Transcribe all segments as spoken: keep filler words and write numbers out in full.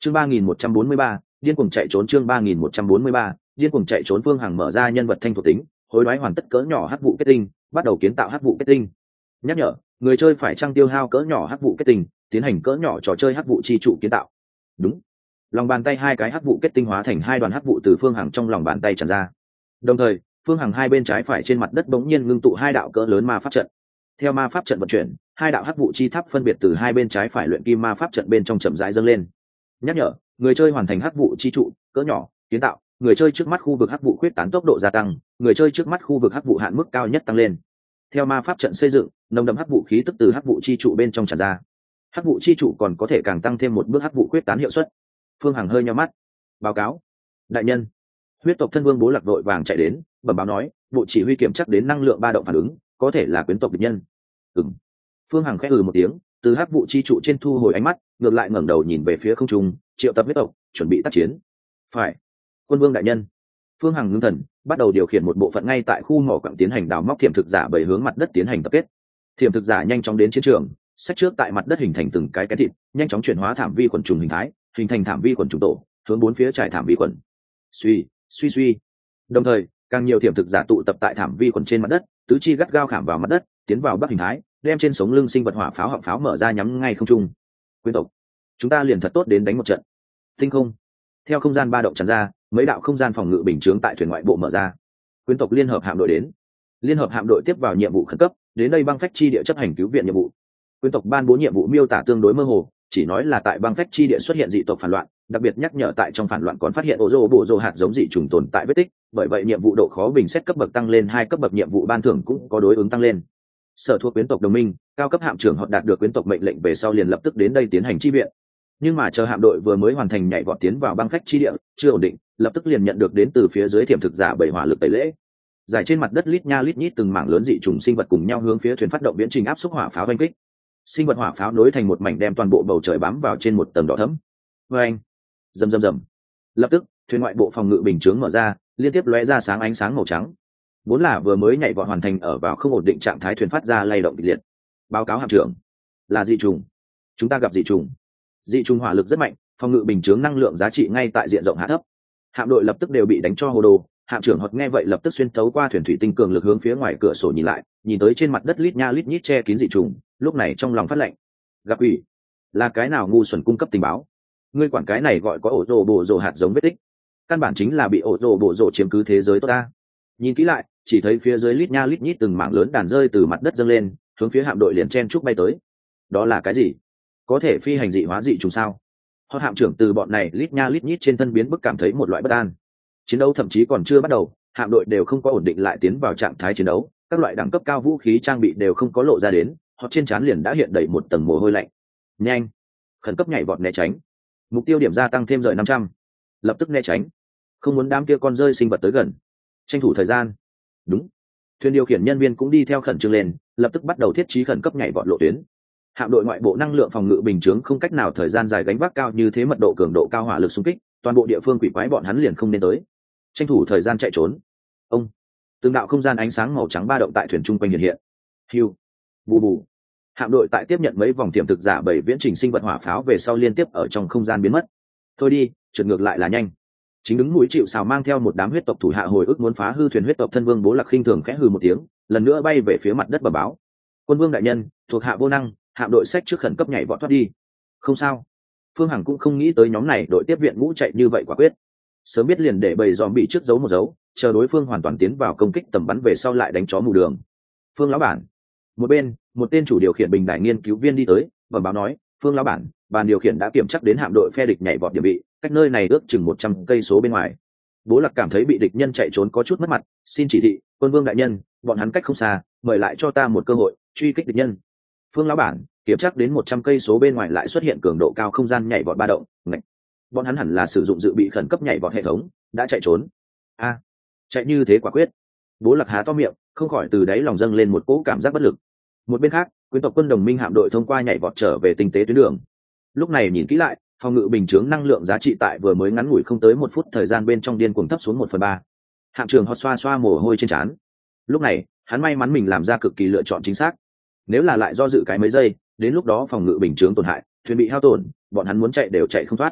chương ba nghìn một trăm bốn mươi ba, điên cuồng chạy trốn. chương ba nghìn một trăm bốn mươi ba, điên cuồng chạy trốn. Phương Hằng mở ra nhân vật thanh thuộc tính, hối đoái hoàn tất cỡ nhỏ hắc vụ kết tinh, bắt đầu kiến tạo hắc vụ kết tinh. Nhắc nhở, người chơi phải trang tiêu hao cỡ nhỏ hắc vụ kết tinh, tiến hành cỡ nhỏ trò chơi hắc vụ chi trụ kiến tạo. Đúng. Lòng bàn tay hai cái hắc vụ kết tinh hóa thành hai đoàn hắc vụ từ Phương Hằng trong lòng bàn tay tràn ra. Đồng thời, Phương Hằng hai bên trái phải trên mặt đất bỗng nhiên ngưng tụ hai đạo cỡ lớn ma pháp trận. Theo ma pháp trận vận chuyển, hai đạo hắc vụ chi tháp phân biệt từ hai bên trái phải luyện kim ma pháp trận bên trong chậm rãi dâng lên. Nhắc nhở, người chơi hoàn thành hắc vụ chi trụ cỡ nhỏ kiến tạo, người chơi trước mắt khu vực hắc vụ khuyết tán tốc độ gia tăng, người chơi trước mắt khu vực hắc vụ hạn mức cao nhất tăng lên. Theo ma pháp trận xây dựng, nồng đậm hắc vụ khí tức từ hắc vụ chi trụ bên trong tràn ra. Hắc vụ chi trụ còn có thể càng tăng thêm một bước hắc vụ khuyết tán hiệu suất. Phương Hằng hơi nhíu mắt. Báo cáo, đại nhân. Huyết tộc thân vương Bố Lạc vội vàng chạy đến, bẩm báo nói, bộ chỉ huy kiểm chắc đến năng lượng ba động phản ứng, có thể là quyến tộc địch nhân. Ừm. Phương Hằng khẽ ừ một tiếng, từ hắc vụ chi trụ trên thu hồi ánh mắt, ngược lại ngẩng đầu nhìn về phía không trung, triệu tập huyết tộc, chuẩn bị tác chiến. Phải. Quân vương đại nhân. Phương Hằng ngưng thần, bắt đầu điều khiển một bộ phận ngay tại khu mỏ quặng tiến hành đào móc thiểm thực giả bảy hướng mặt đất tiến hành tập kết. Thiểm thực giả nhanh chóng đến chiến trường, sách trước tại mặt đất hình thành từng cái cái thịt, nhanh chóng chuyển hóa thảm vi khuẩn trùng hình thái, hình thành thảm vi khuẩn trùng tổ, hướng bốn phía trải thảm vi khuẩn. Suy, suy suy. Đồng thời, càng nhiều thiểm thực giả tụ tập tại thảm vi khuẩn trên mặt đất, tứ chi gắt gao khảm vào mặt đất, tiến vào bắc hình thái, đem trên sống lưng sinh vật hỏa pháo họng pháo mở ra nhắm ngay không trung. Quyến tộc, chúng ta liền thật tốt đến đánh một trận. Tinh không. Theo không gian ba động tràn ra, mấy đạo không gian phòng ngự bình chướng tại thuyền ngoại bộ mở ra. Quyến tộc liên hợp hạm đội đến. Liên hợp hạm đội tiếp vào nhiệm vụ khẩn cấp, đến đây băng phách chi địa chấp hành cứu viện nhiệm vụ. Quyến tộc ban bố nhiệm vụ miêu tả tương đối mơ hồ, chỉ nói là tại băng phách chi địa xuất hiện dị tộc phản loạn, đặc biệt nhắc nhở tại trong phản loạn còn phát hiện ô rô bộ rô hạt giống dị trùng tồn tại vết tích, bởi vậy nhiệm vụ độ khó bình xét cấp bậc tăng lên hai cấp bậc, nhiệm vụ ban thưởng cũng có đối ứng tăng lên. Sở thuộc quyến tộc đồng minh, cao cấp hạm trưởng họ đạt được quyến tộc mệnh lệnh về sau liền lập tức đến đây tiến hành chi viện. Nhưng mà chờ hạm đội vừa mới hoàn thành nhảy vọt tiến vào băng phách chi địa, chưa ổn định, lập tức liền nhận được đến từ phía dưới thiểm thực giả bảy hỏa lực tẩy lễ. Giải trên mặt đất lít nha lít nhít từng mảng lớn dị trùng sinh vật cùng nhau hướng phía thuyền phát động viễn trình áp xúc hỏa pháo oanh kích. Sinh vật hỏa pháo nối thành một mảnh đem toàn bộ bầu trời bám vào trên một tầng đỏ thẫm. Oanh, rầm rầm rầm. Lập tức, thuyền ngoại bộ phòng ngự bình chướng mở ra, liên tiếp lóe ra sáng ánh sáng màu trắng. Vốn là vừa mới nhảy vọt hoàn thành ở vào không ổn định trạng thái thuyền phát ra lay động kịch liệt. Báo cáo hạm trưởng, là dị trùng. Chúng ta gặp dị trùng. Dị trùng hỏa lực rất mạnh, phòng ngự bình chướng năng lượng giá trị ngay tại diện rộng hạ thấp. Hạm đội lập tức đều bị đánh cho hồ đồ. Hạm trưởng hoặc nghe vậy lập tức xuyên thấu qua thuyền thủy tinh cường lực hướng phía ngoài cửa sổ nhìn lại, nhìn tới trên mặt đất lít nha lít nhít che kín dị trùng, lúc này trong lòng phát lệnh. Gặp ủy, là cái nào ngu xuẩn cung cấp tình báo? Ngươi quản cái này gọi có ổ rồ bộ rồ hạt giống vết tích, căn bản chính là bị ổ rồ bộ rồ chiếm cứ thế giới tốt ta. Nhìn kỹ lại, chỉ thấy phía dưới lít nha lít nhít từng mảng lớn đàn rơi từ mặt đất dâng lên, hướng phía hạm đội liền chen chúc bay tới. Đó là cái gì? Có thể phi hành dị hóa dị trùng sao? Họ hạm trưởng từ bọn này lít nha lít nhít trên thân biến bức cảm thấy một loại bất an. Chiến đấu thậm chí còn chưa bắt đầu, hạm đội đều không có ổn định lại tiến vào trạng thái chiến đấu, các loại đẳng cấp cao vũ khí trang bị đều không có lộ ra đến, họ trên trán liền đã hiện đầy một tầng mồ hôi lạnh. Nhanh, khẩn cấp nhảy vọt né tránh. Mục tiêu điểm gia tăng thêm rời năm trăm. Lập tức né tránh, không muốn đám kia con rơi sinh vật tới gần. Tranh thủ thời gian. Đúng. Thuyền điều khiển nhân viên cũng đi theo khẩn trương lên, lập tức bắt đầu thiết trí khẩn cấp nhảy vọt lộ tuyến. Hạm đội ngoại bộ năng lượng phòng ngự bình chướng không cách nào thời gian dài gánh vác cao như thế mật độ cường độ cao hỏa lực xung kích, toàn bộ địa phương quỷ quái bọn hắn liền không nên tới. Tranh thủ thời gian chạy trốn. Ông. Từng đạo không gian ánh sáng màu trắng ba động tại thuyền trung quanh hiện hiện. Hiu. Bù bù. Hạm đội tại tiếp nhận mấy vòng tiềm thực giả bảy viễn trình sinh vật hỏa pháo về sau liên tiếp ở trong không gian biến mất. Thôi đi, trượt ngược lại là nhanh. Chính đứng mũi chịu sào mang theo một đám huyết tộc thủ hạ hồi ức muốn phá hư thuyền huyết tộc thân vương Bố Lạc khinh thường khẽ hừ một tiếng, lần nữa bay về phía mặt đất bẩm báo. Quân vương đại nhân, thuộc hạ vô năng, hạm đội sách trước khẩn cấp nhảy vọt thoát đi. Không sao. Phương Hằng cũng không nghĩ tới nhóm này đội tiếp viện ngũ chạy như vậy quả quyết. Sớm biết liền để bầy dòm bị trước giấu một dấu, chờ đối phương hoàn toàn tiến vào công kích tầm bắn về sau lại đánh chó mù đường. Phương lão bản. Một bên, một tên chủ điều khiển bình đại nghiên cứu viên đi tới, bẩm báo nói, Phương lão bản, bàn điều khiển đã kiểm chắc đến hạm đội phe địch nhảy vọt địa vị, cách nơi này ước chừng một trăm cây số bên ngoài. Bố Lạc cảm thấy bị địch nhân chạy trốn có chút mất mặt, xin chỉ thị, quân vương đại nhân, bọn hắn cách không xa, mời lại cho ta một cơ hội truy kích địch nhân. Phương lão bản, kiểm chắc đến một trăm cây số bên ngoài lại xuất hiện cường độ cao không gian nhảy vọt ba động, ngạch. Bọn hắn hẳn là sử dụng dự bị khẩn cấp nhảy vọt hệ thống, đã chạy trốn. A, chạy như thế quả quyết. Bố Lạc há to miệng, không khỏi từ đáy lòng dâng lên một cỗ cảm giác bất lực. Một bên khác, quyến tộc quân đồng minh hạm đội thông qua nhảy vọt trở về tinh tế tuyến đường. Lúc này nhìn kỹ lại, phòng ngự bình chướng năng lượng giá trị tại vừa mới ngắn ngủi không tới một phút thời gian bên trong điên cuồng thấp xuống một phần ba. Hạm trưởng họ xoa xoa mồ hôi trên trán. Lúc này, hắn may mắn mình làm ra cực kỳ lựa chọn chính xác. Nếu là lại do dự cái mấy giây, đến lúc đó phòng ngự bình chướng tổn hại, thuyền bị hao tổn, bọn hắn muốn chạy đều chạy không thoát.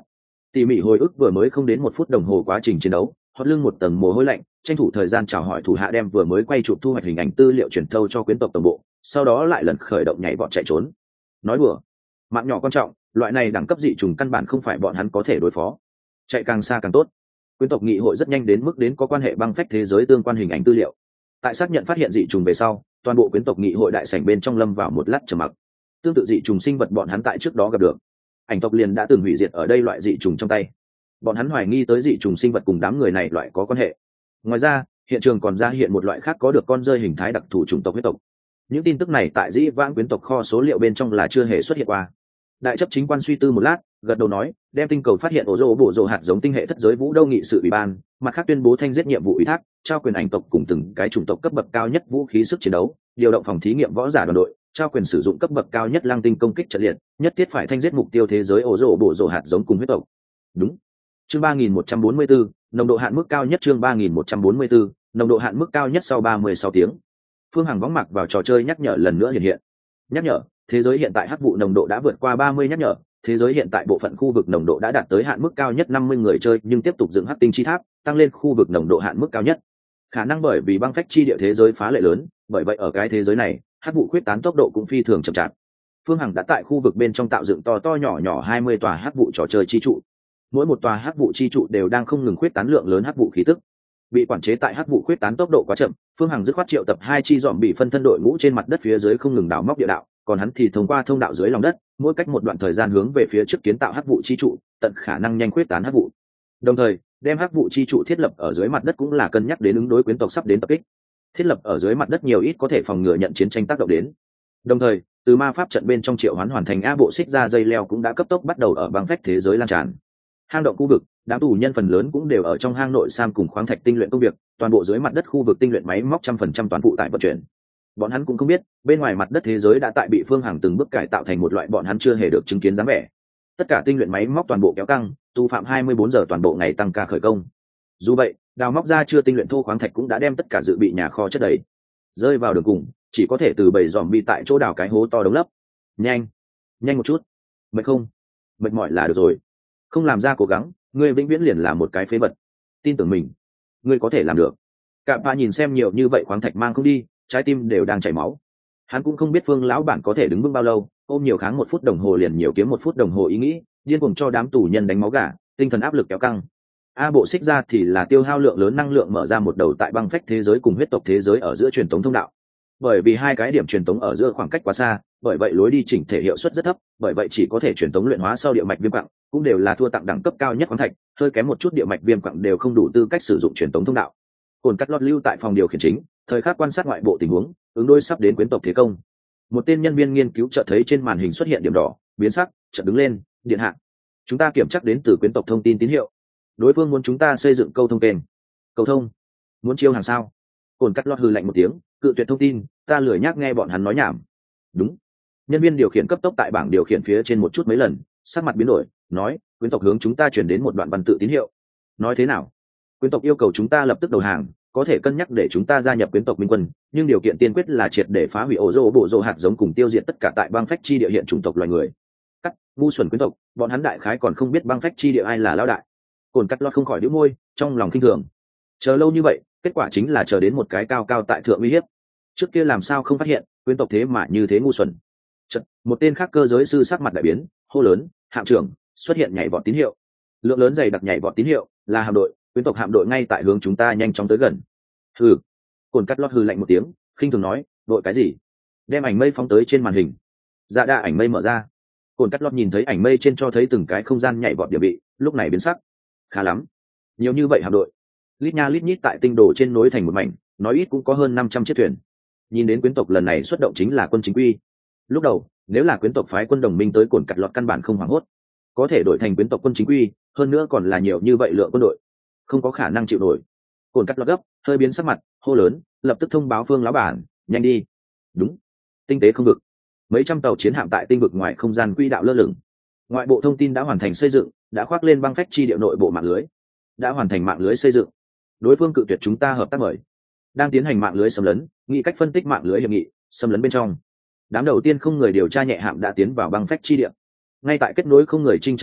Tỉ mỉ hồi ức vừa mới không đến một phút đồng hồ quá trình chiến đấu, hót lưng một tầng mồ hôi lạnh, tranh thủ thời gian chào hỏi thủ hạ đem vừa mới quay chụp thu hoạch hình ảnh tư liệu truyền thâu cho quyến tộc tổng bộ, sau đó lại lần khởi động nhảy vọt chạy trốn. Nói đùa, mạng nhỏ quan trọng, loại này đẳng cấp dị trùng căn bản không phải bọn hắn có thể đối phó. Chạy càng xa càng tốt. Quyến tộc nghị hội rất nhanh đến mức đến có quan hệ băng phách thế giới tương quan hình ảnh tư liệu. Tại xác nhận phát hiện dị trùng về sau, toàn bộ quyến tộc nghị hội đại sảnh bên trong lâm vào một lát trầm mặc. Tương tự dị trùng sinh vật bọn hắn tại trước đó gặp được, ảnh tộc liền đã từng hủy diệt ở đây loại dị trùng trong tay. Bọn hắn hoài nghi tới dị trùng sinh vật cùng đám người này loại có quan hệ. Ngoài ra, hiện trường còn ra hiện một loại khác có được con rơi hình thái đặc thù chủng tộc huyết tộc. Những tin tức này tại dĩ vãng quyến tộc kho số liệu bên trong là chưa hề xuất hiện qua. Đại chấp chính quan suy tư một lát, gật đầu nói, đem tinh cầu phát hiện ổ rô bổ rồ hạt giống tinh hệ thất giới vũ đâu nghị sự ủy ban, mặt khác tuyên bố thanh giết nhiệm vụ ủy thác, trao quyền ảnh tộc cùng từng cái chủng tộc cấp bậc cao nhất vũ khí sức chiến đấu, điều động phòng thí nghiệm võ giả đoàn đội, trao quyền sử dụng cấp bậc cao nhất lang tinh công kích trận liệt, nhất thiết phải thanh giết mục tiêu thế giới ổ rô bổ rồ hạt giống cùng huyết tộc. Đúng. Chương ba nghìn một trăm bốn mươi bốn, nồng độ hạn mức cao nhất chương ba nghìn một trăm bốn mươi bốn, nồng độ hạn mức cao nhất sau ba mươi sáu tiếng. Phương Hằng võng mặc vào trò chơi nhắc nhở lần nữa hiện hiện. Nhắc nhở, thế giới hiện tại hắc vụ nồng độ đã vượt qua ba mươi nhắc nhở, thế giới hiện tại bộ phận khu vực nồng độ đã đạt tới hạn mức cao nhất năm mươi người chơi nhưng tiếp tục dựng hắc tinh chi tháp, tăng lên khu vực nồng độ hạn mức cao nhất. Khả năng bởi vì băng phách chi địa thế giới phá lệ lớn, bởi vậy ở cái thế giới này, hắc vụ khuyết tán tốc độ cũng phi thường chậm chạp. Phương Hằng đã tại khu vực bên trong tạo dựng to to nhỏ nhỏ hai mươi tòa hắc vụ trò chơi chi trụ. Mỗi một tòa hắc vụ chi trụ đều đang không ngừng khuyết tán lượng lớn hắc vụ khí tức. Bị quản chế tại hắc vụ khuyết tán tốc độ quá chậm, Phương Hằng dứt khoát triệu tập hai chi dòm bị phân thân đội ngũ trên mặt đất phía dưới không ngừng đào móc địa đạo, còn hắn thì thông qua thông đạo dưới lòng đất, mỗi cách một đoạn thời gian hướng về phía trước kiến tạo hắc vụ chi trụ, tận khả năng nhanh khuyết tán hắc vụ. Đồng thời, đem hắc vụ chi trụ thiết lập ở dưới mặt đất cũng là cân nhắc đến ứng đối quyến tộc sắp đến tập kích. Thiết lập ở dưới mặt đất nhiều ít có thể phòng ngừa nhận chiến tranh tác động đến. Đồng thời, từ ma pháp trận bên trong triệu hoán hoàn thành a bộ xích ra dây leo cũng đã cấp tốc bắt đầu ở băng phách thế giới lan tràn. Hang động khu vực, đám tù nhân phần lớn cũng đều ở trong hang nội sam cùng khoáng thạch tinh luyện công việc, toàn bộ dưới mặt đất khu vực tinh luyện máy móc trăm phần trăm toàn phụ tải vận chuyển. Bọn hắn cũng không biết, bên ngoài mặt đất thế giới đã tại bị Phương Hằng từng bước cải tạo thành một loại bọn hắn chưa hề được chứng kiến dáng vẻ. Tất cả tinh luyện máy móc toàn bộ kéo căng, tu phạm hai mươi bốn giờ toàn bộ ngày tăng ca khởi công. Dù vậy, đào móc ra chưa tinh luyện thô khoáng thạch cũng đã đem tất cả dự bị nhà kho chất đầy. Rơi vào đường cùng, chỉ có thể từ bầy dòm bi tại chỗ đào cái hố to đống lấp. Nhanh, nhanh một chút. Mệt không? Mệt mỏi là được rồi. Không làm ra cố gắng, ngươi vĩnh viễn liền là một cái phế vật. Tin tưởng mình, ngươi có thể làm được. Cạm Pạ nhìn xem nhiều như vậy khoáng thạch mang không đi, trái tim đều đang chảy máu. Hắn cũng không biết Phương lão bản có thể đứng vững bao lâu, ôm nhiều kháng một phút đồng hồ liền nhiều kiếm một phút đồng hồ ý nghĩ, điên cuồng cho đám tù nhân đánh máu gà, tinh thần áp lực kéo căng. A bộ xích ra thì là tiêu hao lượng lớn năng lượng mở ra một đầu tại băng phách thế giới cùng huyết tộc thế giới ở giữa truyền tống thông đạo. Bởi vì hai cái điểm truyền tống ở giữa khoảng cách quá xa, bởi vậy lối đi chỉnh thể hiệu suất rất thấp, bởi vậy chỉ có thể truyền tống luyện hóa sau địa mạch viêm quặng, cũng đều là thua tặng đẳng cấp cao nhất khoáng thạch, hơi kém một chút địa mạch viêm quặng đều không đủ tư cách sử dụng truyền tống thông đạo. Cồn cắt lót lưu tại phòng điều khiển chính, thời khắc quan sát ngoại bộ tình huống, ứng đối sắp đến quyến tộc thế công. Một tên nhân viên nghiên cứu chợt thấy trên màn hình xuất hiện điểm đỏ, biến sắc, chợt đứng lên, điện hạ. Chúng ta kiểm chắc đến từ quyến tộc thông tin tín hiệu. Đối phương muốn chúng ta xây dựng câu thông kênh. Câu thông? Muốn chiêu hàng sao? Cồn cắt lót hừ lạnh một tiếng, cự tuyệt thông tin, ta lười nhác nghe bọn hắn nói nhảm. Đúng. Nhân viên điều khiển cấp tốc tại bảng điều khiển phía trên một chút mấy lần, sắc mặt biến đổi, nói, quyến tộc hướng chúng ta truyền đến một đoạn văn tự tín hiệu. Nói thế nào? Quyến tộc yêu cầu chúng ta lập tức đầu hàng, có thể cân nhắc để chúng ta gia nhập quyến tộc minh quân, nhưng điều kiện tiên quyết là triệt để phá hủy ổ rô bộ rô hạt giống cùng tiêu diệt tất cả tại băng phách chi địa hiện chủng tộc loài người. Cắt, ngu xuẩn quyến tộc, bọn hắn đại khái còn không biết băng phách chi địa ai là lão đại. Cồn cắt lót không khỏi đĩu môi, trong lòng kinh thường. Chờ lâu như vậy, kết quả chính là chờ đến một cái cao cao tại thượng uy hiếp. Trước kia làm sao không phát hiện, quyến tộc thế mà như thế ngu xuẩn. Chật, một tên khác cơ giới sư sắc mặt đại biến, hô lớn, hạm trưởng, xuất hiện nhảy vọt tín hiệu. Lượng lớn dày đặc nhảy vọt tín hiệu, là hạm đội, quyến tộc hạm đội ngay tại hướng chúng ta nhanh chóng tới gần. Hừ. Cồn cắt lót hừ lạnh một tiếng, khinh thường nói, đội cái gì? Đem ảnh mây phóng tới trên màn hình. Dạ đa ảnh mây mở ra. Cồn cắt lót nhìn thấy ảnh mây trên cho thấy từng cái không gian nhảy vọt địa vị, lúc này biến sắc. Khá lắm, nhiều như vậy hạm đội, lít nha lít nhít tại tinh đồ trên nối thành một mảnh, nói ít cũng có hơn năm trăm chiếc thuyền. Nhìn đến quyến tộc lần này xuất động chính là quân chính quy. Lúc đầu, nếu là quyến tộc phái quân đồng minh tới Cồn cắt lót căn bản không hoảng hốt, có thể đổi thành quyến tộc quân chính quy, hơn nữa còn là nhiều như vậy lượng quân đội, không có khả năng chịu nổi. Cồn cắt lót gấp, hơi biến sắc mặt, hô lớn, lập tức thông báo Phương lão bản, nhanh đi. Đúng. Tinh tế không vực, mấy trăm tàu chiến hạm tại tinh vực ngoài không gian quỹ đạo lơ lửng. Ngoại bộ thông tin đã hoàn thành xây dựng, đã khoác lên băng phách chi địa nội bộ mạng lưới, đã hoàn thành mạng lưới xây dựng. Đối phương cự tuyệt chúng ta hợp tác mời, đang tiến hành mạng lưới xâm lấn, nghĩ cách phân tích mạng lưới hiệp nghị, xâm lấn bên trong. Đám đầu tiên không người điều tra nhẹ hạm đã tiến vào băng phách chi địa, ngay tại kết nối không người trinh tra hạm,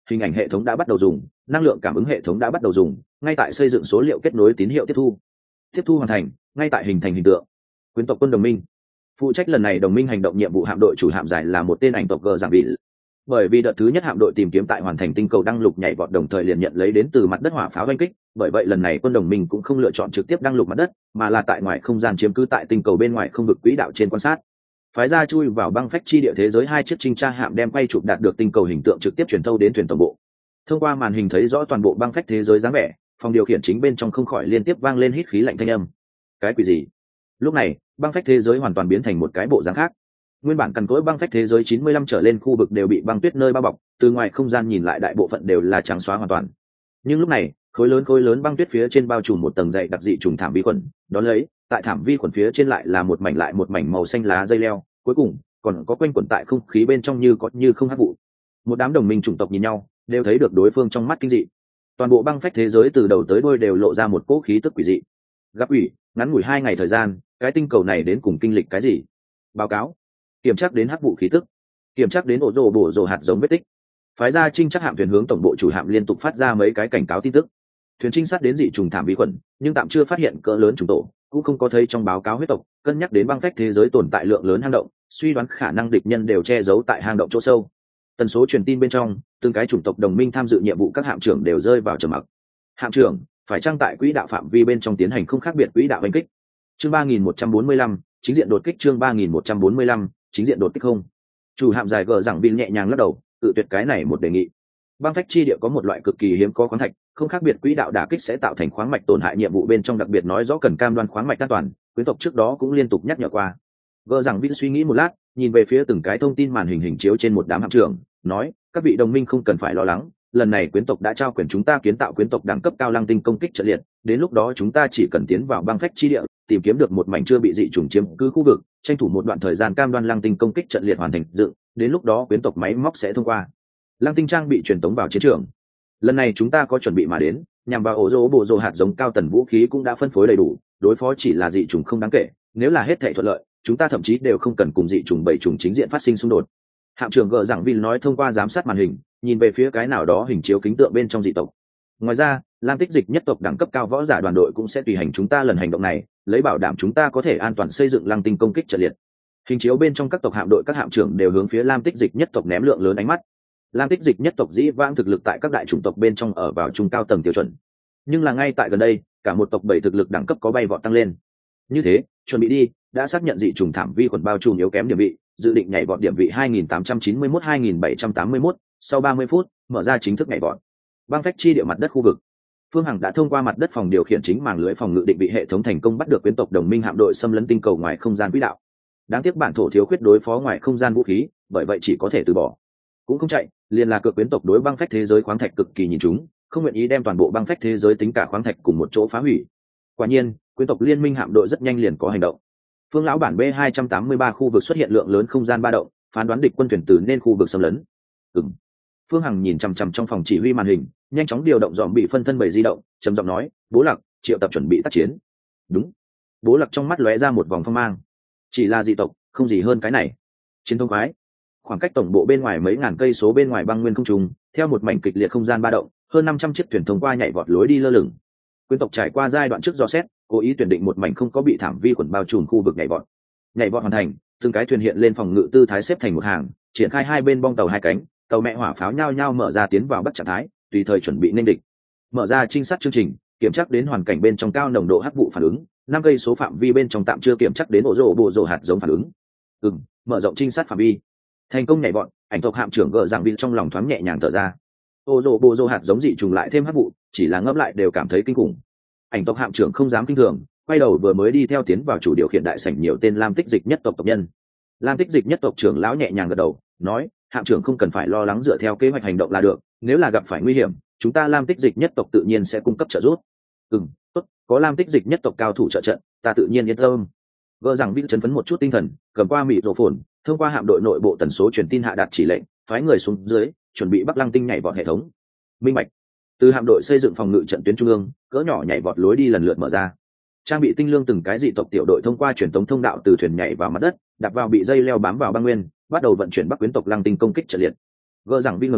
hình ảnh hệ thống đã bắt đầu dùng, năng lượng cảm ứng hệ thống đã bắt đầu dùng, ngay tại xây dựng số liệu kết nối tín hiệu tiếp thu. Tiếp thu hoàn thành, ngay tại hình thành hình tượng. Quyến tộc quân đồng minh. Phụ trách lần này đồng minh hành động nhiệm vụ hạm đội chủ hạm giải là một tên ảnh tộc gờ giảng vị. Bởi vì đợt thứ nhất hạm đội tìm kiếm tại hoàn thành tinh cầu đăng lục nhảy vọt đồng thời liền nhận lấy đến từ mặt đất hỏa pháo đánh kích, bởi vậy lần này quân đồng minh cũng không lựa chọn trực tiếp đăng lục mặt đất, mà là tại ngoài không gian chiếm cứ tại tinh cầu bên ngoài không vực quỹ đạo trên quan sát. Phái ra chui vào băng phách chi địa thế giới hai chiếc trinh tra hạm đem quay chụp đạt được tinh cầu hình tượng trực tiếp truyền thâu đến thuyền tổng bộ. Thông qua màn hình thấy rõ toàn bộ băng phách thế giới dáng vẻ, phòng điều khiển chính bên trong không khỏi liên tiếp vang lên hít khí lạnh thanh âm. Cái quỷ gì? Lúc này, băng phách thế giới hoàn toàn biến thành một cái bộ dáng khác. Nguyên bản cằn cỗi băng phách thế giới chín mươi lăm trở lên khu vực đều bị băng tuyết nơi bao bọc, từ ngoài không gian nhìn lại đại bộ phận đều là trắng xóa hoàn toàn. Nhưng lúc này, khối lớn khối lớn băng tuyết phía trên bao trùm một tầng dày đặc dị trùng thảm vi khuẩn, đó lấy, tại thảm vi khuẩn phía trên lại là một mảnh lại một mảnh màu xanh lá dây leo, cuối cùng còn có quanh quẩn tại không khí bên trong như có như không hắc vụ. Một đám đồng minh chủng tộc nhìn nhau, đều thấy được đối phương trong mắt kinh dị. Toàn bộ băng phách thế giới từ đầu tới đuôi đều lộ ra một cỗ khí tức quỷ dị. Gặp ủy, ngắn ngủi hai ngày thời gian, cái tinh cầu này đến cùng kinh lịch cái gì? Báo cáo. Kiểm tra đến hắc vụ khí tức, kiểm tra đến ổ rồ bổ rồ hạt giống vết tích. Phái ra trinh chắc hạm thuyền hướng tổng bộ chủ hạm liên tục phát ra mấy cái cảnh cáo tin tức. Thuyền trinh sát đến dị trùng thảm vi khuẩn, nhưng tạm chưa phát hiện cỡ lớn trùng tổ, cũng không có thấy trong báo cáo huyết tộc. Cân nhắc đến băng phách thế giới tồn tại lượng lớn hang động, suy đoán khả năng địch nhân đều che giấu tại hang động chỗ sâu. Tần số truyền tin bên trong, từng cái chủng tộc đồng minh tham dự nhiệm vụ các hạm trưởng đều rơi vào trầm mặc. Hạm trưởng phải trang tại quỹ đạo phạm vi bên trong tiến hành không khác biệt quỹ đạo đánh kích. Chương ba nghìn một trăm bốn mươi lăm, chính diện đột kích. Chương ba nghìn một trăm bốn mươi lăm, chính diện đột kích không. Chủ hạm dài gờ rằng bin nhẹ nhàng lắc đầu, tự tuyệt cái này một đề nghị. Băng phách chi địa có một loại cực kỳ hiếm có khoáng thạch, không khác biệt quỹ đạo đả kích sẽ tạo thành khoáng mạch tổn hại, nhiệm vụ bên trong đặc biệt nói rõ cần cam đoan khoáng mạch an toàn, quyến tộc trước đó cũng liên tục nhắc nhở qua. Gờ rằng bin suy nghĩ một lát, nhìn về phía từng cái thông tin màn hình hình chiếu trên một đám hạm trưởng, nói, các vị đồng minh không cần phải lo lắng, lần này quyến tộc đã trao quyền chúng ta kiến tạo quyến tộc đẳng cấp cao lăng tinh công kích trận liệt, đến lúc đó chúng ta chỉ cần tiến vào băng phách chi địa, tìm kiếm được một mảnh chưa bị dị chủng chiếm cứ khu vực, tranh thủ một đoạn thời gian cam đoan lăng tinh công kích trận liệt hoàn thành dựng, đến lúc đó quyến tộc máy móc sẽ thông qua lăng tinh trang bị truyền tống vào chiến trường. Lần này chúng ta có chuẩn bị mà đến, nhằm vào ổ rỗ bộ rồ hạt giống cao tần vũ khí cũng đã phân phối đầy đủ, đối phó chỉ là dị chủng không đáng kể, nếu là hết thảy thuận lợi, chúng ta thậm chí đều không cần cùng dị chủng bảy chủng chính diện phát sinh xung đột. Hạm trưởng gờ rằng Vin nói thông qua giám sát màn hình, nhìn về phía cái nào đó hình chiếu kính tượng bên trong dị tộc. Ngoài ra, lam tích dịch nhất tộc đẳng cấp cao võ giả đoàn đội cũng sẽ tùy hành chúng ta lần hành động này, lấy bảo đảm chúng ta có thể an toàn xây dựng lăng tinh công kích trận liệt. Hình chiếu bên trong các tộc hạm đội các hạm trưởng đều hướng phía lam tích dịch nhất tộc ném lượng lớn ánh mắt. Lam tích dịch nhất tộc dĩ vãng thực lực tại các đại chủng tộc bên trong ở vào trung cao tầng tiêu chuẩn, nhưng là ngay tại gần đây, cả một tộc bảy thực lực đẳng cấp có bay vọt tăng lên. Như thế, chuẩn bị đi, đã xác nhận dị trùng thảm vi khuẩn bao trùm yếu kém điểm vị, dự định nhảy vọt điểm vị hai nghìn tám trăm chín mươi mốt hai nghìn bảy trăm tám mươi mốt, sau ba mươi phút, mở ra chính thức nhảy vọt. Băng phách chi địa mặt đất khu vực. Phương Hằng đã thông qua mặt đất phòng điều khiển chính màng lưới phòng ngự định vị hệ thống thành công bắt được quyến tộc đồng minh hạm đội xâm lấn tinh cầu ngoài không gian quỹ đạo. Đáng tiếc bản thổ thiếu khuyết đối phó ngoài không gian vũ khí, bởi vậy chỉ có thể từ bỏ. Cũng không chạy, liền là cược quyến tộc đối băng phách thế giới khoáng thạch cực kỳ nhìn chúng, không nguyện ý đem toàn bộ băng phách thế giới tính cả khoáng thạch cùng một chỗ phá hủy. Quả nhiên, quyến tộc liên minh hạm đội rất nhanh liền có hành động. Phương lão bản B hai trăm tám mươi ba khu vực xuất hiện lượng lớn không gian ba động, phán đoán địch quân thuyền từ nên khu vực xâm lấn. Ừm. Phương Hằng nhìn chằm chằm trong phòng chỉ huy màn hình, nhanh chóng điều động dòm bị phân thân bảy di động, trầm giọng nói, "Bố Lặc, triệu tập chuẩn bị tác chiến." Đúng. Bố Lặc trong mắt lóe ra một vòng phong mang. Chỉ là dị tộc, không gì hơn cái này. Chiến thông khoái. Khoảng cách tổng bộ bên ngoài mấy ngàn cây số bên ngoài băng nguyên không trùng, theo một mảnh kịch liệt không gian ba động, hơn năm trăm chiếc thuyền thông qua nhảy vọt lối đi lơ lửng. Quyến tộc trải qua giai đoạn trước dò xét, cố ý tuyển định một mảnh không có bị thảm vi khuẩn bao trùm khu vực nhảy vọt. Nhảy vọt hoàn thành, từng cái thuyền hiện lên phòng ngự tư thái xếp thành một hàng, triển khai hai bên bong tàu hai cánh, tàu mẹ hỏa pháo nhao nhao mở ra tiến vào bắt trạng thái, tùy thời chuẩn bị nên địch. Mở ra trinh sát chương trình, kiểm tra đến hoàn cảnh bên trong cao nồng độ hắc vụ phản ứng, năm cây số phạm vi bên trong tạm chưa kiểm tra đến ổ rổ bộ rổ hạt giống phản ứng. Ừm, mở rộng trinh sát phạm vi. Thành công nhảy vọt, ảnh tộc hạm trưởng gờ rằng bị trong lòng thoáng nhẹ nhàng thở ra. Ổ rổ bộ rổ hạt giống dị trùng lại thêm hắc vụ, chỉ là ngấp lại đều cảm thấy kinh khủng. Ảnh tộc hạm trưởng không dám kinh thường, quay đầu vừa mới đi theo tiến vào chủ điều khiển đại sảnh nhiều tên lam tích dịch nhất tộc tộc nhân. Lam tích dịch nhất tộc trưởng lão nhẹ nhàng gật đầu, nói, hạm trưởng không cần phải lo lắng, dựa theo kế hoạch hành động là được, nếu là gặp phải nguy hiểm, chúng ta lam tích dịch nhất tộc tự nhiên sẽ cung cấp trợ giúp. Ừm, tốt, có lam tích dịch nhất tộc cao thủ trợ trận, ta tự nhiên yên tâm. Gỡ rằng Vinh chấn phấn một chút tinh thần, cầm qua mịt rổ phồn, thông qua hạm đội nội bộ tần số truyền tin hạ đạt chỉ lệnh, phái người xuống dưới, chuẩn bị Bắc Lăng tinh nhảy vọt hệ thống. Minh bạch. Từ hạm đội xây dựng phòng ngự trận tuyến trung ương, cỡ nhỏ nhảy vọt lối đi lần lượt mở ra. Trang bị tinh lương từng cái dị tộc tiểu đội thông qua truyền tống thông đạo từ thuyền nhảy vào mặt đất, đạp vào bị dây leo bám vào băng nguyên, bắt đầu vận chuyển Bắc quyến tộc Lăng tinh công kích trận liệt. Gỡ rằng Vinh ngẩng đầu,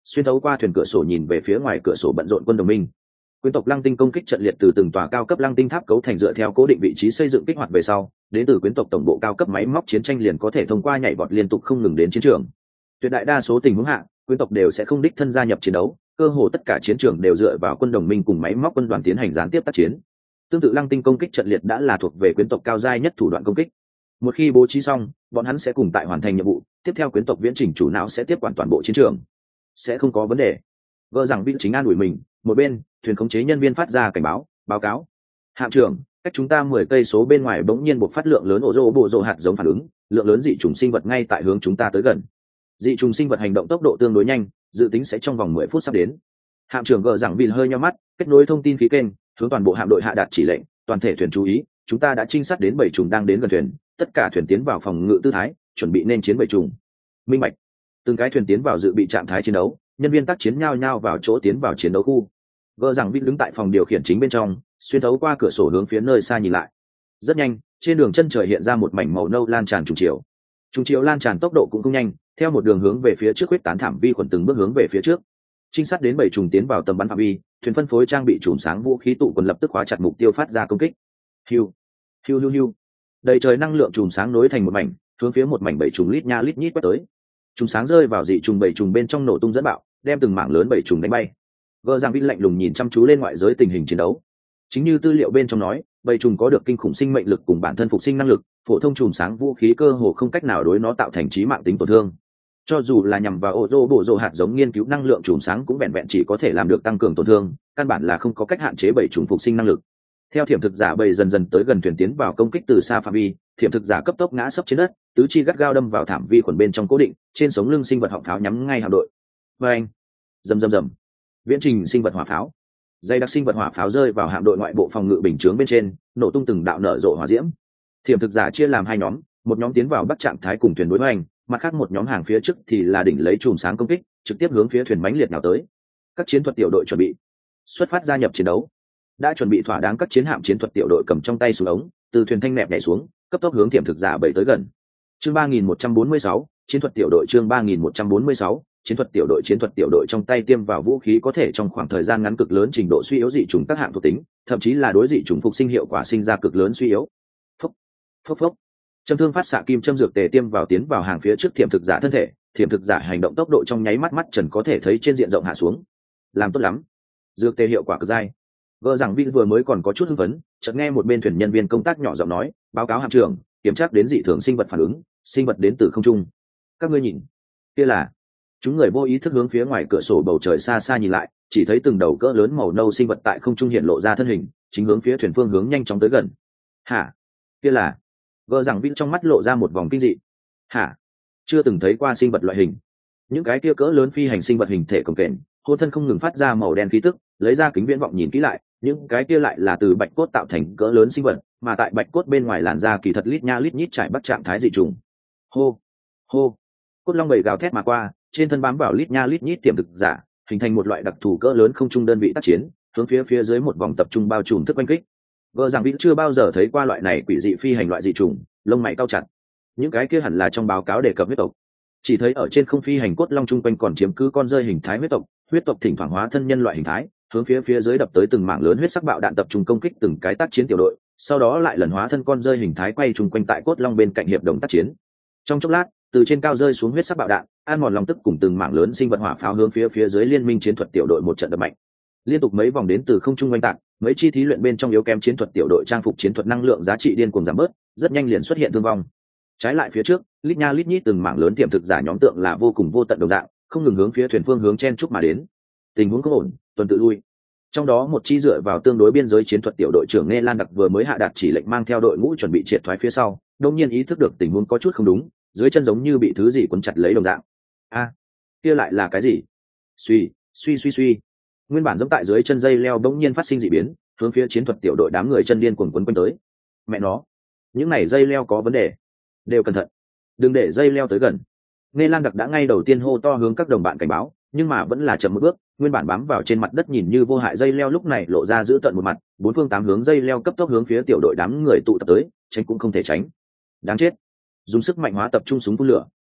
xuyên thấu qua thuyền cửa sổ nhìn về phía ngoài cửa sổ bận rộn quân đồng minh. Quyến tộc Lăng Tinh công kích trận liệt từ từng tòa cao cấp Lăng Tinh tháp cấu thành dựa theo cố định vị trí xây dựng kích hoạt về sau, đến từ quyến tộc tổng bộ cao cấp máy móc chiến tranh liền có thể thông qua nhảy vọt liên tục không ngừng đến chiến trường. Tuyệt đại đa số tình huống hạ, quyến tộc đều sẽ không đích thân gia nhập chiến đấu, cơ hồ tất cả chiến trường đều dựa vào quân đồng minh cùng máy móc quân đoàn tiến hành gián tiếp tác chiến. Tương tự Lăng Tinh công kích trận liệt đã là thuộc về quyến tộc cao giai nhất thủ đoạn công kích. Một khi bố trí xong, bọn hắn sẽ cùng tại hoàn thành nhiệm vụ, tiếp theo quyến tộc viễn trình chủ não sẽ tiếp quản toàn bộ chiến trường, sẽ không có vấn đề. Vợ rằng vị chính an ủi mình, một bên thuyền khống chế nhân viên phát ra cảnh báo, báo cáo hạm trưởng, cách chúng ta mười cây số bên ngoài bỗng nhiên bộc phát lượng lớn ổ rô bộ rô hạt giống phản ứng, lượng lớn dị trùng sinh vật ngay tại hướng chúng ta tới gần. Dị trùng sinh vật hành động tốc độ tương đối nhanh, dự tính sẽ trong vòng mười phút sắp đến. Hạm trưởng gờ rằng vịn hơi nheo mắt, kết nối thông tin khí kênh, hướng toàn bộ hạm đội hạ đạt chỉ lệnh, toàn thể thuyền chú ý, chúng ta đã trinh sát đến bảy trùng đang đến gần thuyền, tất cả thuyền tiến vào phòng ngự tư thái, chuẩn bị nên chiến bảy trùng. Minh bạch. Từng cái thuyền tiến vào dự bị trạng thái chiến đấu, nhân viên tác chiến nhao nhao vào chỗ tiến vào chiến đấu khu. Gờ rằng vịn đứng tại phòng điều khiển chính bên trong, xuyên thấu qua cửa sổ hướng phía nơi xa nhìn lại. Rất nhanh, trên đường chân trời hiện ra một mảnh màu nâu lan tràn trùng chiều. Trùng chiều lan tràn tốc độ cũng không nhanh, theo một đường hướng về phía trước huyết tán thảm vi khuẩn từng bước hướng về phía trước. Trinh sát đến bảy trùng tiến vào tầm bắn phạm vi, thuyền phân phối trang bị chùm sáng vũ khí tụ quần lập tức khóa chặt mục tiêu phát ra công kích. Hiu, hiu hiu hiu. Đầy trời năng lượng chùm sáng nối thành một mảnh, hướng phía một mảnh bảy trùng lít nha lít nhít quét tới. Chùm sáng rơi vào dị trùng bảy trùng bên trong nổ tung dẫn bạo, đem từng mảng lớn bảy trùng đánh bay. Gờ Giang Vin lạnh lùng nhìn chăm chú lên ngoại giới tình hình chiến đấu. Chính như tư liệu bên trong nói, bảy trùng có được kinh khủng sinh mệnh lực cùng bản thân phục sinh năng lực, phổ thông chùm sáng vũ khí cơ hồ không cách nào đối nó tạo thành chí mạng tính tổn thương. Cho dù là nhằm vào ô tô bổ rồ hạt giống nghiên cứu năng lượng chùm sáng cũng vẹn vẹn chỉ có thể làm được tăng cường tổn thương, căn bản là không có cách hạn chế bảy trùng phục sinh năng lực. Theo thiểm thực giả bầy dần dần tới gần thuyền tiến vào công kích từ xa phạm vi, thiểm thực giả cấp tốc ngã sấp trên đất, tứ chi gắt gao đâm vào thảm vi khuẩn bên trong cố định, trên sống lưng sinh vật họng pháo nhắm ngay hạm đội. Và anh, rầm rầm rầm, viễn trình sinh vật hỏa pháo, dây đặc sinh vật hỏa pháo rơi vào hạm đội ngoại bộ phòng ngự bình chướng bên trên, nổ tung từng đạo nở rộ hỏa diễm. Thiểm thực giả chia làm hai nhóm, một nhóm tiến vào bắt trạng thái cùng thuyền đối hoành, mặt khác một nhóm hàng phía trước thì là đỉnh lấy chùm sáng công kích, trực tiếp hướng phía thuyền mãnh liệt nào tới. Các chiến thuật tiểu đội chuẩn bị xuất phát gia nhập chiến đấu. Đã chuẩn bị thỏa đáng, các chiến hạm chiến thuật tiểu đội cầm trong tay súng ống, từ thuyền thanh nẹp nhảy xuống, cấp tốc hướng thiểm thực giả bảy tới gần. Chương ba nghìn một trăm bốn mươi sáu, chiến thuật tiểu đội chương ba nghìn một trăm bốn mươi sáu, chiến thuật tiểu đội chiến thuật tiểu đội trong tay tiêm vào vũ khí có thể trong khoảng thời gian ngắn cực lớn trình độ suy yếu dị trùng các hạng thuộc tính, thậm chí là đối dị trùng phục sinh hiệu quả sinh ra cực lớn suy yếu. Phốc, phốc phốc. Châm thương phát xạ kim châm dược tề tiêm vào tiến vào hàng phía trước thiểm thực giả thân thể, thiểm thực giả hành động tốc độ trong nháy mắt mắt trần có thể thấy trên diện rộng hạ xuống. Làm tốt lắm. Dược tề hiệu quả cực dai. Vợ rằng Vin vừa mới còn có chút hưng phấn, chợt nghe một bên thuyền nhân viên công tác nhỏ giọng nói, báo cáo hạm trưởng, kiểm tra đến dị thường sinh vật phản ứng, sinh vật đến từ không trung. Các ngươi nhìn, kia là. Chúng người vô ý thức hướng phía ngoài cửa sổ bầu trời xa xa nhìn lại, chỉ thấy từng đầu cỡ lớn màu nâu sinh vật tại không trung hiện lộ ra thân hình, chính hướng phía thuyền phương hướng nhanh chóng tới gần. Hả? Kia là. Vợ rằng Vin trong mắt lộ ra một vòng kinh dị. Hả? Chưa từng thấy qua sinh vật loại hình. Những cái kia cỡ lớn phi hành sinh vật hình thể cồng kềnh, hôn thân không ngừng phát ra màu đen khí tức, lấy ra kính viễn vọng nhìn kỹ lại, những cái kia lại là từ bạch cốt tạo thành cỡ lớn sinh vật, mà tại bạch cốt bên ngoài làn da kỳ thật lít nha lít nhít trải bắt trạng thái dị trùng. Hô, hô, cốt long bầy gào thét mà qua, trên thân bám vào lít nha lít nhít tiềm thực giả, hình thành một loại đặc thù cỡ lớn không trung đơn vị tác chiến, hướng phía phía dưới một vòng tập trung bao trùm thức oanh kích. Vợ rằng Vĩnh chưa bao giờ thấy qua loại này quỷ dị phi hành loại dị trùng, lông mày cao chặt. Những cái kia hẳn là trong báo cáo đề cập huyết tộc. Chỉ thấy ở trên không phi hành cốt long trung quanh còn chiếm cứ con rơi hình thái huyết tộc, huyết tộc thỉnh thoảng hóa thân nhân loại hình thái, hướng phía phía dưới đập tới từng mảng lớn huyết sắc bạo đạn tập trung công kích từng cái tác chiến tiểu đội, sau đó lại lần hóa thân con rơi hình thái quay trung quanh tại cốt long bên cạnh hiệp đồng tác chiến. Trong chốc lát, từ trên cao rơi xuống huyết sắc bạo đạn, ăn mòn long tức cùng từng mảng lớn sinh vật hỏa pháo hướng phía phía dưới liên minh chiến thuật tiểu đội một trận đập mạnh. Liên tục mấy vòng đến từ không trung oanh tạc, mấy chi thí luyện bên trong yếu kém chiến thuật tiểu đội trang phục chiến thuật năng lượng giá trị điên cuồng giảm bớt, rất nhanh liền xuất hiện thương vong. Trái lại phía trước, lít nha lít nhít từng mảng lớn tiềm thực giả nhóm tượng là vô cùng vô tận đồng dạng, không ngừng hướng phía thuyền phương hướng chen chúc mà đến. Tình huống không ổn, tuần tự lui. Trong đó một chi dựa vào tương đối biên giới chiến thuật tiểu đội trưởng Nghe Lan Đặc vừa mới hạ đạt chỉ lệnh mang theo đội ngũ chuẩn bị triệt thoái phía sau, đột nhiên ý thức được tình huống có chút không đúng, dưới chân giống như bị thứ gì quấn chặt lấy đồng dạng. A, kia lại là cái gì? Suy, suy suy suy. Nguyên bản giống tại dưới chân dây leo bỗng nhiên phát sinh dị biến, hướng phía chiến thuật tiểu đội đám người chân điên cuồng quấn quanh tới. Mẹ nó, những này dây leo có vấn đề, đều cẩn thận, đừng để dây leo tới gần. Nghe Lan Đặc đã ngay đầu tiên hô to hướng các đồng bạn cảnh báo, nhưng mà vẫn là chậm một bước, nguyên bản bám vào trên mặt đất nhìn như vô hại dây leo lúc này lộ ra giữ tận một mặt, bốn phương tám hướng dây leo cấp tốc hướng phía tiểu đội đám người tụ tập tới, tránh cũng không thể tránh. Đáng chết. Dùng sức mạnh hóa tập trung súng phun lửa.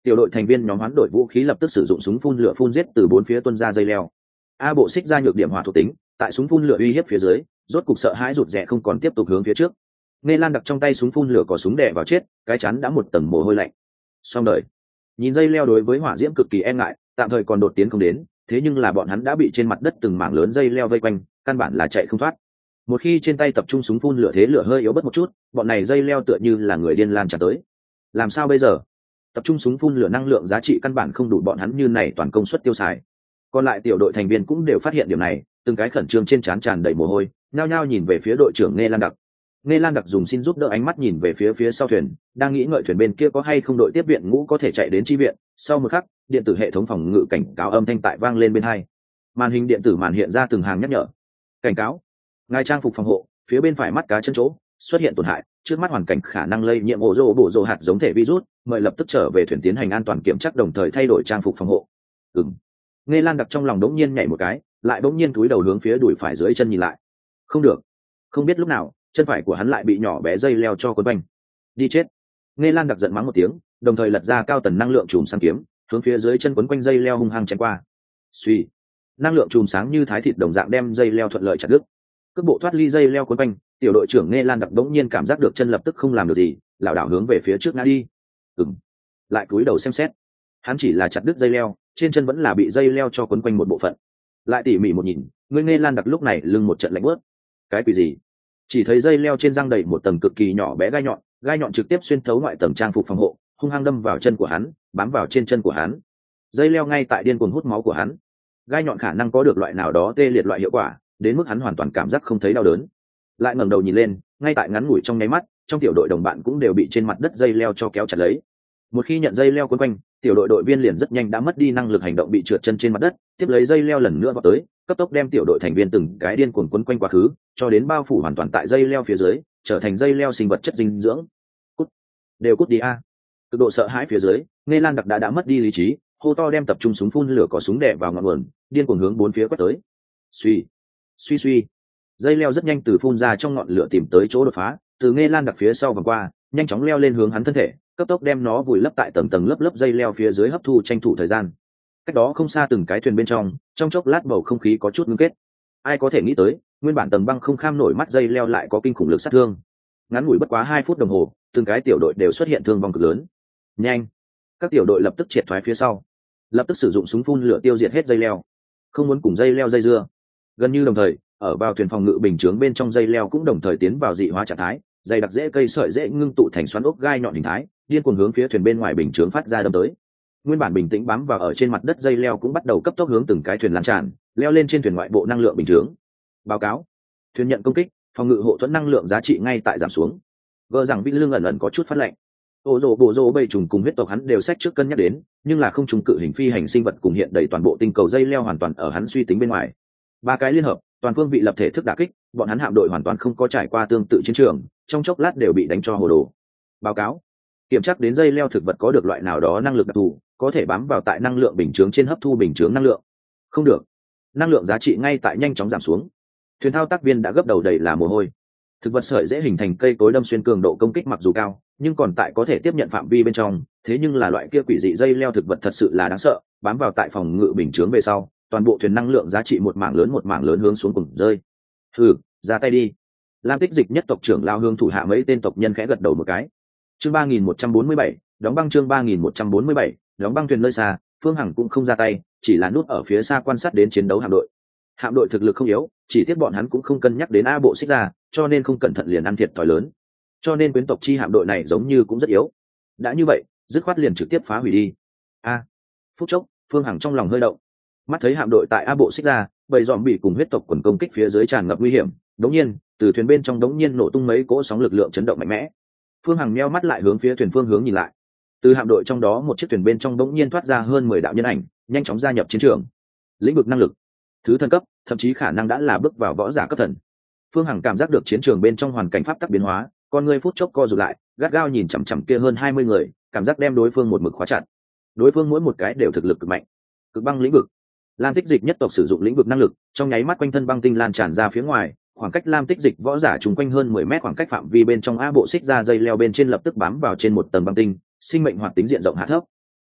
tiểu đội thành viên nhóm hoán đổi vũ khí lập tức sử dụng súng phun lửa phun giết từ bốn phía tuân ra dây leo. A bộ xích ra nhược điểm hỏa thuộc tính, tại súng phun lửa uy hiếp phía dưới, rốt cục sợ hãi rụt rè không còn tiếp tục hướng phía trước. Nghe Lan đặc trong tay súng phun lửa có súng đè vào chết, cái chắn đã một tầng mồ hôi lạnh. Xong đời. Nhìn dây leo đối với hỏa diễm cực kỳ e ngại, tạm thời còn đột tiến không đến, thế nhưng là bọn hắn đã bị trên mặt đất từng mảng lớn dây leo vây quanh, căn bản là chạy không thoát. Một khi trên tay tập trung súng phun lửa thế lửa hơi yếu bớt một chút, bọn này dây leo tựa như là người điên lan tràn tới. Làm sao bây giờ? Tập trung súng phun lửa năng lượng giá trị căn bản không đủ bọn hắn như này toàn công suất tiêu xài. Còn lại tiểu đội thành viên cũng đều phát hiện điểm này, từng cái khẩn trương trên trán tràn đầy mồ hôi, nhao nhao nhìn về phía đội trưởng Nghe Lan đặc. Nghe Lan đặc dùng xin giúp đỡ ánh mắt nhìn về phía phía sau thuyền, đang nghĩ ngợi thuyền bên kia có hay không đội tiếp viện ngũ có thể chạy đến chi viện. Sau một khắc, điện tử hệ thống phòng ngự cảnh cáo âm thanh tại vang lên bên hai. Màn hình điện tử màn hiện ra từng hàng nhắc nhở. Cảnh cáo, ngài trang phục phòng hộ phía bên phải mắt cá chân chỗ xuất hiện tổn hại, trước mắt hoàn cảnh khả năng lây nhiễm ổ rô bổ rô hạt giống thể virus, mời lập tức trở về thuyền tiến hành an toàn kiểm tra đồng thời thay đổi trang phục phòng hộ. Ừm. Nghe Lan đặc trong lòng đống nhiên nhảy một cái, lại đống nhiên cúi đầu hướng phía đùi phải dưới chân nhìn lại. Không được, không biết lúc nào chân phải của hắn lại bị nhỏ bé dây leo cho quấn quanh. Đi chết. Nghe Lan đặc giận mắng một tiếng, đồng thời lật ra cao tần năng lượng chùm sáng kiếm, hướng phía dưới chân quấn quanh dây leo hung hăng chém qua. Suy, năng lượng chùm sáng như thái thịt đồng dạng đem dây leo thuận lợi chặt đứt. Cước bộ thoát ly dây leo quấn quanh, tiểu đội trưởng Nghe Lan đặc đống nhiên cảm giác được chân lập tức không làm được gì, lảo đảo hướng về phía trước ngã đi. Ừm. Lại cúi đầu xem xét, hắn chỉ là chặt đứt dây leo, trên chân vẫn là bị dây leo cho quấn quanh một bộ phận. Lại tỉ mỉ một nhìn, người Nghe Lan đặc lúc này lưng một trận lạnh bớt. Cái quỷ gì? Chỉ thấy dây leo trên răng đầy một tầng cực kỳ nhỏ bé gai nhọn, gai nhọn trực tiếp xuyên thấu ngoại tầng trang phục phòng hộ, hung hăng đâm vào chân của hắn, bám vào trên chân của hắn. Dây leo ngay tại điên cuồng hút máu của hắn. Gai nhọn khả năng có được loại nào đó tê liệt loại hiệu quả, đến mức hắn hoàn toàn cảm giác không thấy đau đớn. Lại ngẩng đầu nhìn lên, ngay tại ngắn ngủi trong nháy mắt, trong tiểu đội đồng bạn cũng đều bị trên mặt đất dây leo cho kéo chặt lấy. Một khi nhận dây leo quấn quanh, tiểu đội đội viên liền rất nhanh đã mất đi năng lực hành động, bị trượt chân trên mặt đất, tiếp lấy dây leo lần nữa vọt tới, cấp tốc đem tiểu đội thành viên từng cái điên cuồng quấn quanh quá khứ, cho đến bao phủ hoàn toàn tại dây leo phía dưới, trở thành dây leo sinh vật chất dinh dưỡng. Cút, đều cút đi a! Cực độ sợ hãi phía dưới, Nghe Lan đặc đã đã mất đi lý trí, hô to đem tập trung súng phun lửa có súng đè vào ngọn nguồn, điên cuồng hướng bốn phía quét tới. Suy, suy suy, dây leo rất nhanh từ phun ra trong ngọn lửa tìm tới chỗ đột phá, từ Nghe Lan đặc phía sau vòng qua, nhanh chóng leo lên hướng hắn thân thể, cấp tốc đem nó vùi lấp tại tầng tầng lớp lớp dây leo phía dưới, hấp thu tranh thủ thời gian. Cách đó không xa từng cái thuyền bên trong, trong chốc lát bầu không khí có chút ngưng kết. Ai có thể nghĩ tới, nguyên bản tầng băng không kham nổi mắt dây leo lại có kinh khủng lực sát thương. Ngắn ngủi bất quá hai phút đồng hồ, từng cái tiểu đội đều xuất hiện thương vong cực lớn. Nhanh, các tiểu đội lập tức triệt thoái phía sau, lập tức sử dụng súng phun lửa tiêu diệt hết dây leo, không muốn cùng dây leo dây dưa. Gần như đồng thời, ở vào thuyền phòng ngự bình chướng bên trong dây leo cũng đồng thời tiến vào dị hóa trạng thái, dày đặc rễ cây sợi dễ ngưng tụ thành xoắn ốc gai nhọn hình thái, điên cuồng hướng phía thuyền bên ngoài bình chướng phát ra đâm tới. Nguyên bản bình tĩnh bám vào ở trên mặt đất dây leo cũng bắt đầu cấp tốc hướng từng cái thuyền lan tràn, leo lên trên thuyền ngoại bộ năng lượng bình chướng. Báo cáo, thuyền nhận công kích, phòng ngự hộ thuẫn năng lượng giá trị ngay tại giảm xuống. Gờ rằng vĩ lương ẩn ẩn có chút phát lạnh. Ô rồ bộ rồ bầy trùng cùng huyết tộc hắn đều sách trước cân nhắc đến, nhưng là không trùng cự hình phi hành sinh vật cùng hiện đầy toàn bộ tinh cầu dây leo hoàn toàn ở hắn suy tính bên ngoài. Ba cái liên hợp, toàn phương vị lập thể thức đả kích, bọn hắn hạm đội hoàn toàn không có trải qua tương tự chiến trường, trong chốc lát đều bị đánh cho hồ đồ. Báo cáo, kiểm tra đến dây leo thực vật có được loại nào đó năng lực đặc thù, có thể bám vào tại năng lượng bình chướng trên, hấp thu bình chướng năng lượng. Không được, năng lượng giá trị ngay tại nhanh chóng giảm xuống. Thuyền thao tác viên đã gấp đầu đầy là mồ hôi. Thực vật sợi dễ hình thành cây cối đâm xuyên, cường độ công kích mặc dù cao, nhưng còn tại có thể tiếp nhận phạm vi bên trong, thế nhưng là loại kia quỷ dị dây leo thực vật thật sự là đáng sợ, bám vào tại phòng ngự bình chướng về sau, toàn bộ thuyền năng lượng giá trị một mảng lớn một mảng lớn hướng xuống cùng rơi. Hừ, ra tay đi. Lam Tích Dịch nhất tộc trưởng lao hương thủ hạ mấy tên tộc nhân khẽ gật đầu một cái. Chương ba nghìn một trăm bốn mươi bảy, đóng băng. Chương ba nghìn một trăm bốn mươi bảy, đóng băng. Thuyền nơi xa, Phương Hằng cũng không ra tay, chỉ là núp ở phía xa quan sát đến chiến đấu hạm đội. Hạm đội thực lực không yếu, chỉ tiếc bọn hắn cũng không cân nhắc đến A bộ xích ra, cho nên không cẩn thận liền ăn thiệt thòi lớn. Cho nên quyến tộc chi hạm đội này giống như cũng rất yếu. Đã như vậy, dứt khoát liền trực tiếp phá hủy đi. A, phút chốc, Phương Hằng trong lòng hơi động. Mắt thấy hạm đội tại A bộ xích ra, bầy dòm bị cùng huyết tộc quần công kích phía dưới tràn ngập nguy hiểm, đống nhiên, từ thuyền bên trong đống nhiên nổ tung mấy cỗ sóng lực lượng chấn động mạnh mẽ. Phương Hằng meo mắt lại hướng phía thuyền phương hướng nhìn lại. Từ hạm đội trong đó một chiếc thuyền bên trong đống nhiên thoát ra hơn mười đạo nhân ảnh, nhanh chóng gia nhập chiến trường. Lĩnh vực năng lực, thứ thần cấp, thậm chí khả năng đã là bước vào võ giả cấp thần. Phương Hằng cảm giác được chiến trường bên trong hoàn cảnh pháp tắc biến hóa, con người phút chốc co rụt lại, gắt gao nhìn chằm chằm kia hơn hai mươi người, cảm giác đem đối phương một mực khóa chặt. Đối phương mỗi một cái đều thực lực cực mạnh. Cực băng lĩnh vực. Lam Tích Dịch nhất tộc sử dụng lĩnh vực năng lực, trong nháy mắt quanh thân băng tinh lan tràn ra phía ngoài, khoảng cách Lam Tích Dịch võ giả trùng quanh hơn mười mét khoảng cách phạm vi bên trong A bộ xích ra dây leo bên trên lập tức bám vào trên một tầng băng tinh, sinh mệnh hoạt tính diện rộng hạ thấp.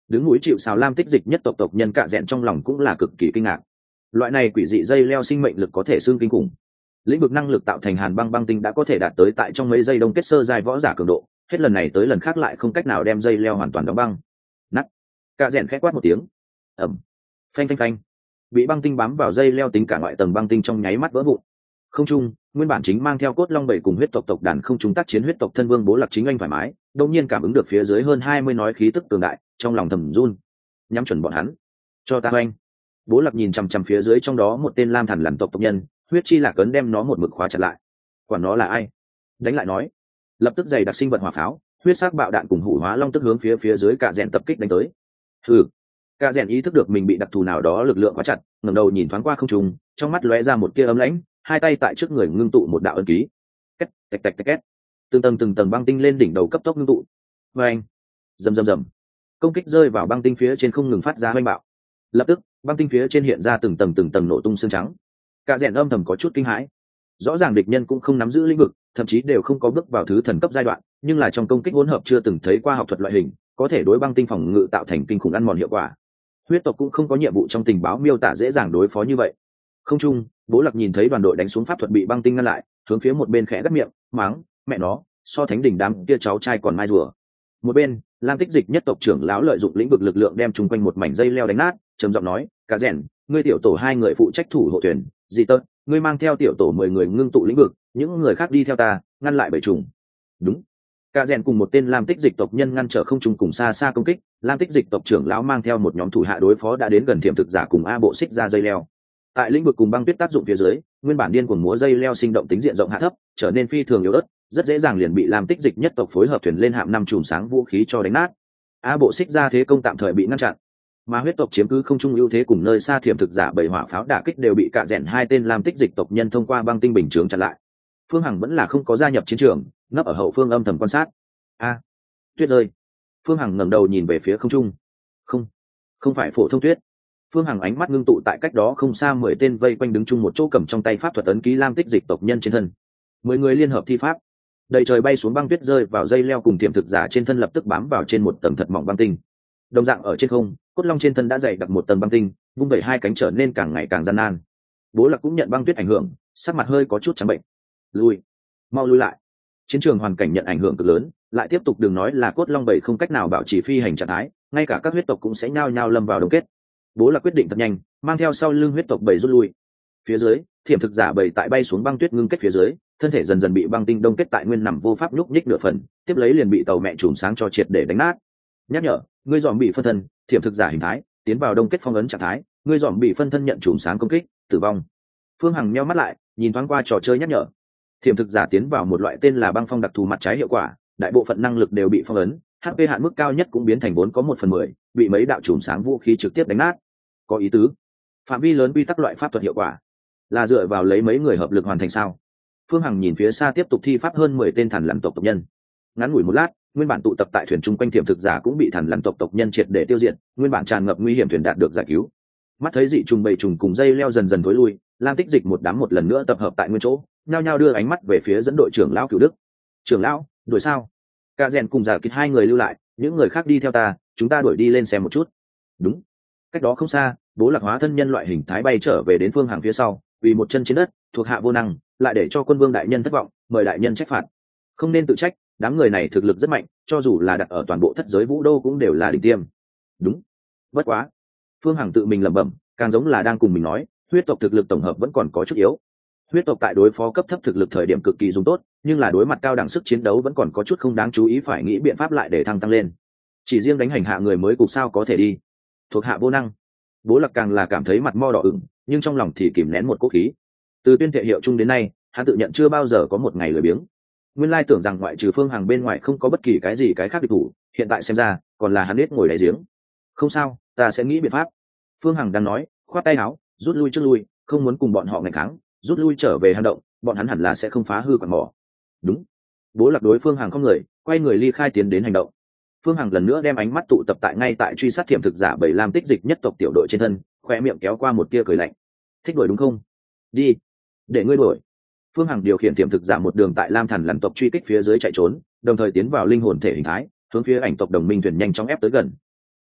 đứng núi chịu sào lam tích dịch nhất tộc tộc nhân cạ rẽn trong lòng cũng là cực kỳ kinh ngạc. Loại này quỷ dị dây leo sinh mệnh lực có thể xương kinh khủng. Lĩnh vực năng lực tạo thành hàn băng băng tinh đã có thể đạt tới tại trong mấy giây đông kết sơ giai võ giả cường độ, hết lần này tới lần khác lại không cách nào đem dây leo hoàn toàn đóng băng. Nắt. Cạ rẽn khẽ quát một tiếng. Ầm. Phanh phanh phanh. Bị băng tinh bám vào dây leo tính cả ngoại tầng băng tinh trong nháy mắt vỡ vụn. Không trung, nguyên bản chính mang theo cốt long bảy cùng huyết tộc tộc đàn không trung tác chiến huyết tộc thân vương Bố Lạc chính anh thoải mái, đột nhiên cảm ứng được phía dưới hơn hai mươi nói khí tức cường đại, trong lòng thầm run. Nhắm chuẩn bọn hắn, cho ta oanh. Bố Lạc nhìn chằm chằm phía dưới trong đó một tên lam thần lằn tộc tộc nhân, huyết chi lạc cấn đem nó một mực khóa chặt lại. Quản nó là ai? Đánh lại nói. Lập tức giày đặc sinh vật hỏa pháo, huyết sắc bạo đạn cùng hủ hóa long tức hướng phía phía dưới cả rèn tập kích đánh tới. Hừ. Cả rèn ý thức được mình bị đặc thù nào đó lực lượng khóa chặt, ngẩng đầu nhìn thoáng qua không trung, trong mắt lóe ra một tia ấm lãnh, hai tay tại trước người ngưng tụ một đạo ấn ký. Két, tạch tạch tạch két. Từng tầng từng tầng băng tinh lên đỉnh đầu cấp tốc ngưng tụ. Oeng. Rầm rầm rầm. Công kích rơi vào băng tinh phía trên không ngừng phát ra oanh bạo. Lập tức, băng tinh phía trên hiện ra từng tầng từng tầng nổ tung xương trắng. Cả rèn âm thầm có chút kinh hãi. Rõ ràng địch nhân cũng không nắm giữ lĩnh vực, thậm chí đều không có bước vào thứ thần cấp giai đoạn, nhưng là trong công kích hỗn hợp chưa từng thấy qua học thuật loại hình, có thể đối băng tinh phòng ngự tạo thành kinh khủng ăn mòn hiệu quả. Huyết tộc cũng không có nhiệm vụ trong tình báo miêu tả dễ dàng đối phó như vậy. Không trung, Bố Lạc nhìn thấy đoàn đội đánh xuống pháp thuật bị băng tinh ngăn lại, hướng phía một bên khẽ gắt miệng, mắng, mẹ nó, so thánh đỉnh đám kia cháu trai còn mai rùa. Một bên, Lam Tích Dịch nhất tộc trưởng lão lợi dụng lĩnh vực lực lượng đem chung quanh một mảnh dây leo đánh nát, trầm giọng nói, "Cả rèn, ngươi tiểu tổ hai người phụ trách thủ hộ thuyền, dị tớt, ngươi mang theo tiểu tổ mười người ngưng tụ lĩnh vực, những người khác đi theo ta, ngăn lại bầy trùng." Đúng. Cả rèn cùng một tên Lam Tích Dịch tộc nhân ngăn trở không trung cùng xa xa công kích, Lam Tích Dịch tộc trưởng lão mang theo một nhóm thủ hạ đối phó đã đến gần thiểm thực giả cùng a bộ xích ra dây leo. Tại lĩnh vực cùng băng tuyết tác dụng phía dưới, nguyên bản điên cuồng múa dây leo sinh động tính diện rộng hạ thấp, trở nên phi thường yếu ớt, rất dễ dàng liền bị Lam Tích Dịch nhất tộc phối hợp thuyền lên hạm năm chùm sáng vũ khí cho đánh nát. A bộ xích ra thế công tạm thời bị ngăn chặn, mà huyết tộc chiếm cứ không trung ưu thế cùng nơi xa thiểm thực giả bảy hỏa pháo đả kích đều bị cạ rẽn hai tên Lam Tích Dịch tộc nhân thông qua băng tinh bình chướng chặn lại. Phương Hằng vẫn là không có gia nhập chiến trường, nấp ở hậu phương âm thầm quan sát. A, tuyết rơi. Phương Hằng ngẩng đầu nhìn về phía không trung. Không, không phải phổ thông tuyết. Phương Hằng ánh mắt ngưng tụ tại cách đó không xa mười tên vây quanh đứng chung một chỗ cầm trong tay pháp thuật ấn ký Lam Tích Dịch tộc nhân trên thân. Mười người liên hợp thi pháp, đầy trời bay xuống băng tuyết rơi vào dây leo cùng tiềm thực giả trên thân lập tức bám vào trên một tầng thật mỏng băng tinh. Đồng dạng ở trên không, cốt long trên thân đã dày đặc một tầng băng tinh, vung vẩy hai cánh trở nên càng ngày càng gian nan. Bố Lạc cũng nhận băng tuyết ảnh hưởng, sắc mặt hơi có chút trắng bệnh. Lui, mau lui lại. Chiến trường hoàn cảnh nhận ảnh hưởng cực lớn, lại tiếp tục đừng nói là cốt long bảy không cách nào bảo trì phi hành trạng thái, ngay cả các huyết tộc cũng sẽ nhao nhao lâm vào đông kết. Bố Lạc quyết định thật nhanh, mang theo sau lưng huyết tộc bảy rút lui. Phía dưới, thiểm thực giả bảy tại bay xuống băng tuyết ngưng kết phía dưới, thân thể dần dần bị băng tinh đông kết tại nguyên nằm vô pháp nhúc nhích nửa phần, tiếp lấy liền bị tàu mẹ chùm sáng cho triệt để đánh nát. Nhắc nhở, ngươi dòm bị phân thân, thiểm thực giả hình thái, tiến vào đông kết phong ấn trạng thái, ngươi dòm bị phân thân nhận chùm sáng công kích, tử vong. Phương Hằng nheo mắt lại, nhìn thoáng qua trò chơi nhắc nhở. Thiểm thực giả tiến vào một loại tên là băng phong đặc thù mặt trái hiệu quả, đại bộ phận năng lực đều bị phong ấn, hát pê hạn mức cao nhất cũng biến thành vốn có một phần mười, bị mấy đạo chùm sáng vũ khí trực tiếp đánh nát. Có ý tứ. Phạm vi lớn quy tắc loại pháp thuật hiệu quả, là dựa vào lấy mấy người hợp lực hoàn thành sao? Phương Hằng nhìn phía xa tiếp tục thi pháp hơn mười tên thần lằn tộc tộc nhân. Ngắn ngủi một lát, nguyên bản tụ tập tại thuyền trung quanh thiểm thực giả cũng bị thần lằn tộc tộc nhân triệt để tiêu diệt, nguyên bản tràn ngập nguy hiểm thuyền đạt được giải cứu. Mắt thấy dị trùng bầy trùng cùng dây leo dần dần tối lui, Lam Tích Dịch một đám một lần nữa tập hợp tại nguyên chỗ, nhao nhao đưa ánh mắt về phía dẫn đội trưởng lão Cửu Đức. "Trưởng lão, đuổi sao?" Cả rèn cùng giả kịch hai người lưu lại, những người khác đi theo ta, chúng ta đuổi đi lên xem một chút. Đúng. Cách đó không xa, Bố Lạc hóa thân nhân loại hình thái bay trở về đến Phương Hằng phía sau, vì một chân trên đất, thuộc hạ vô năng, lại để cho quân vương đại nhân thất vọng, mời đại nhân trách phạt. Không nên tự trách, đám người này thực lực rất mạnh, cho dù là đặt ở toàn bộ thất giới vũ đô cũng đều là đỉnh tiêm. Đúng. Bất quá. Phương Hằng tự mình lẩm bẩm, càng giống là đang cùng mình nói, huyết tộc thực lực tổng hợp vẫn còn có chút yếu. Huyết tộc tại đối phó cấp thấp thực lực thời điểm cực kỳ dùng tốt, nhưng là đối mặt cao đẳng sức chiến đấu vẫn còn có chút không đáng chú ý, phải nghĩ biện pháp lại để thăng tăng lên. Chỉ riêng đánh hành hạ người mới cục sao có thể đi. Thuộc hạ vô năng. Bố Lạc càng là cảm thấy mặt mo đỏ ửng, nhưng trong lòng thì kìm nén một cỗ khí. Từ tuyên thệ hiệu chung đến nay, hắn tự nhận chưa bao giờ có một ngày lười biếng. Nguyên lai tưởng rằng ngoại trừ Phương Hằng bên ngoài không có bất kỳ cái gì cái khác địch thủ, hiện tại xem ra còn là hắn biết ngồi đáy giếng. Không sao, ta sẽ nghĩ biện pháp. Phương Hằng đang nói, khoát tay áo, rút lui trước lui, không muốn cùng bọn họ nghịch kháng, rút lui trở về hang động, bọn hắn hẳn là sẽ không phá hư quặng mỏ. Đúng. Bố Lạc đối Phương Hằng không người, quay người ly khai tiến đến hành động. Phương Hằng lần nữa đem ánh mắt tụ tập tại ngay tại truy sát thiểm thực giả bảy Lam Tích Dịch nhất tộc tiểu đội trên thân, khoe miệng kéo qua một tia cười lạnh. Thích đuổi đúng không? Đi, để ngươi đuổi. Phương Hằng điều khiển thiểm thực giả một đường tại Lam Thần Lằn tộc truy kích phía dưới chạy trốn, đồng thời tiến vào linh hồn thể hình thái, hướng phía ảnh tộc đồng minh thuyền nhanh chóng ép tới gần.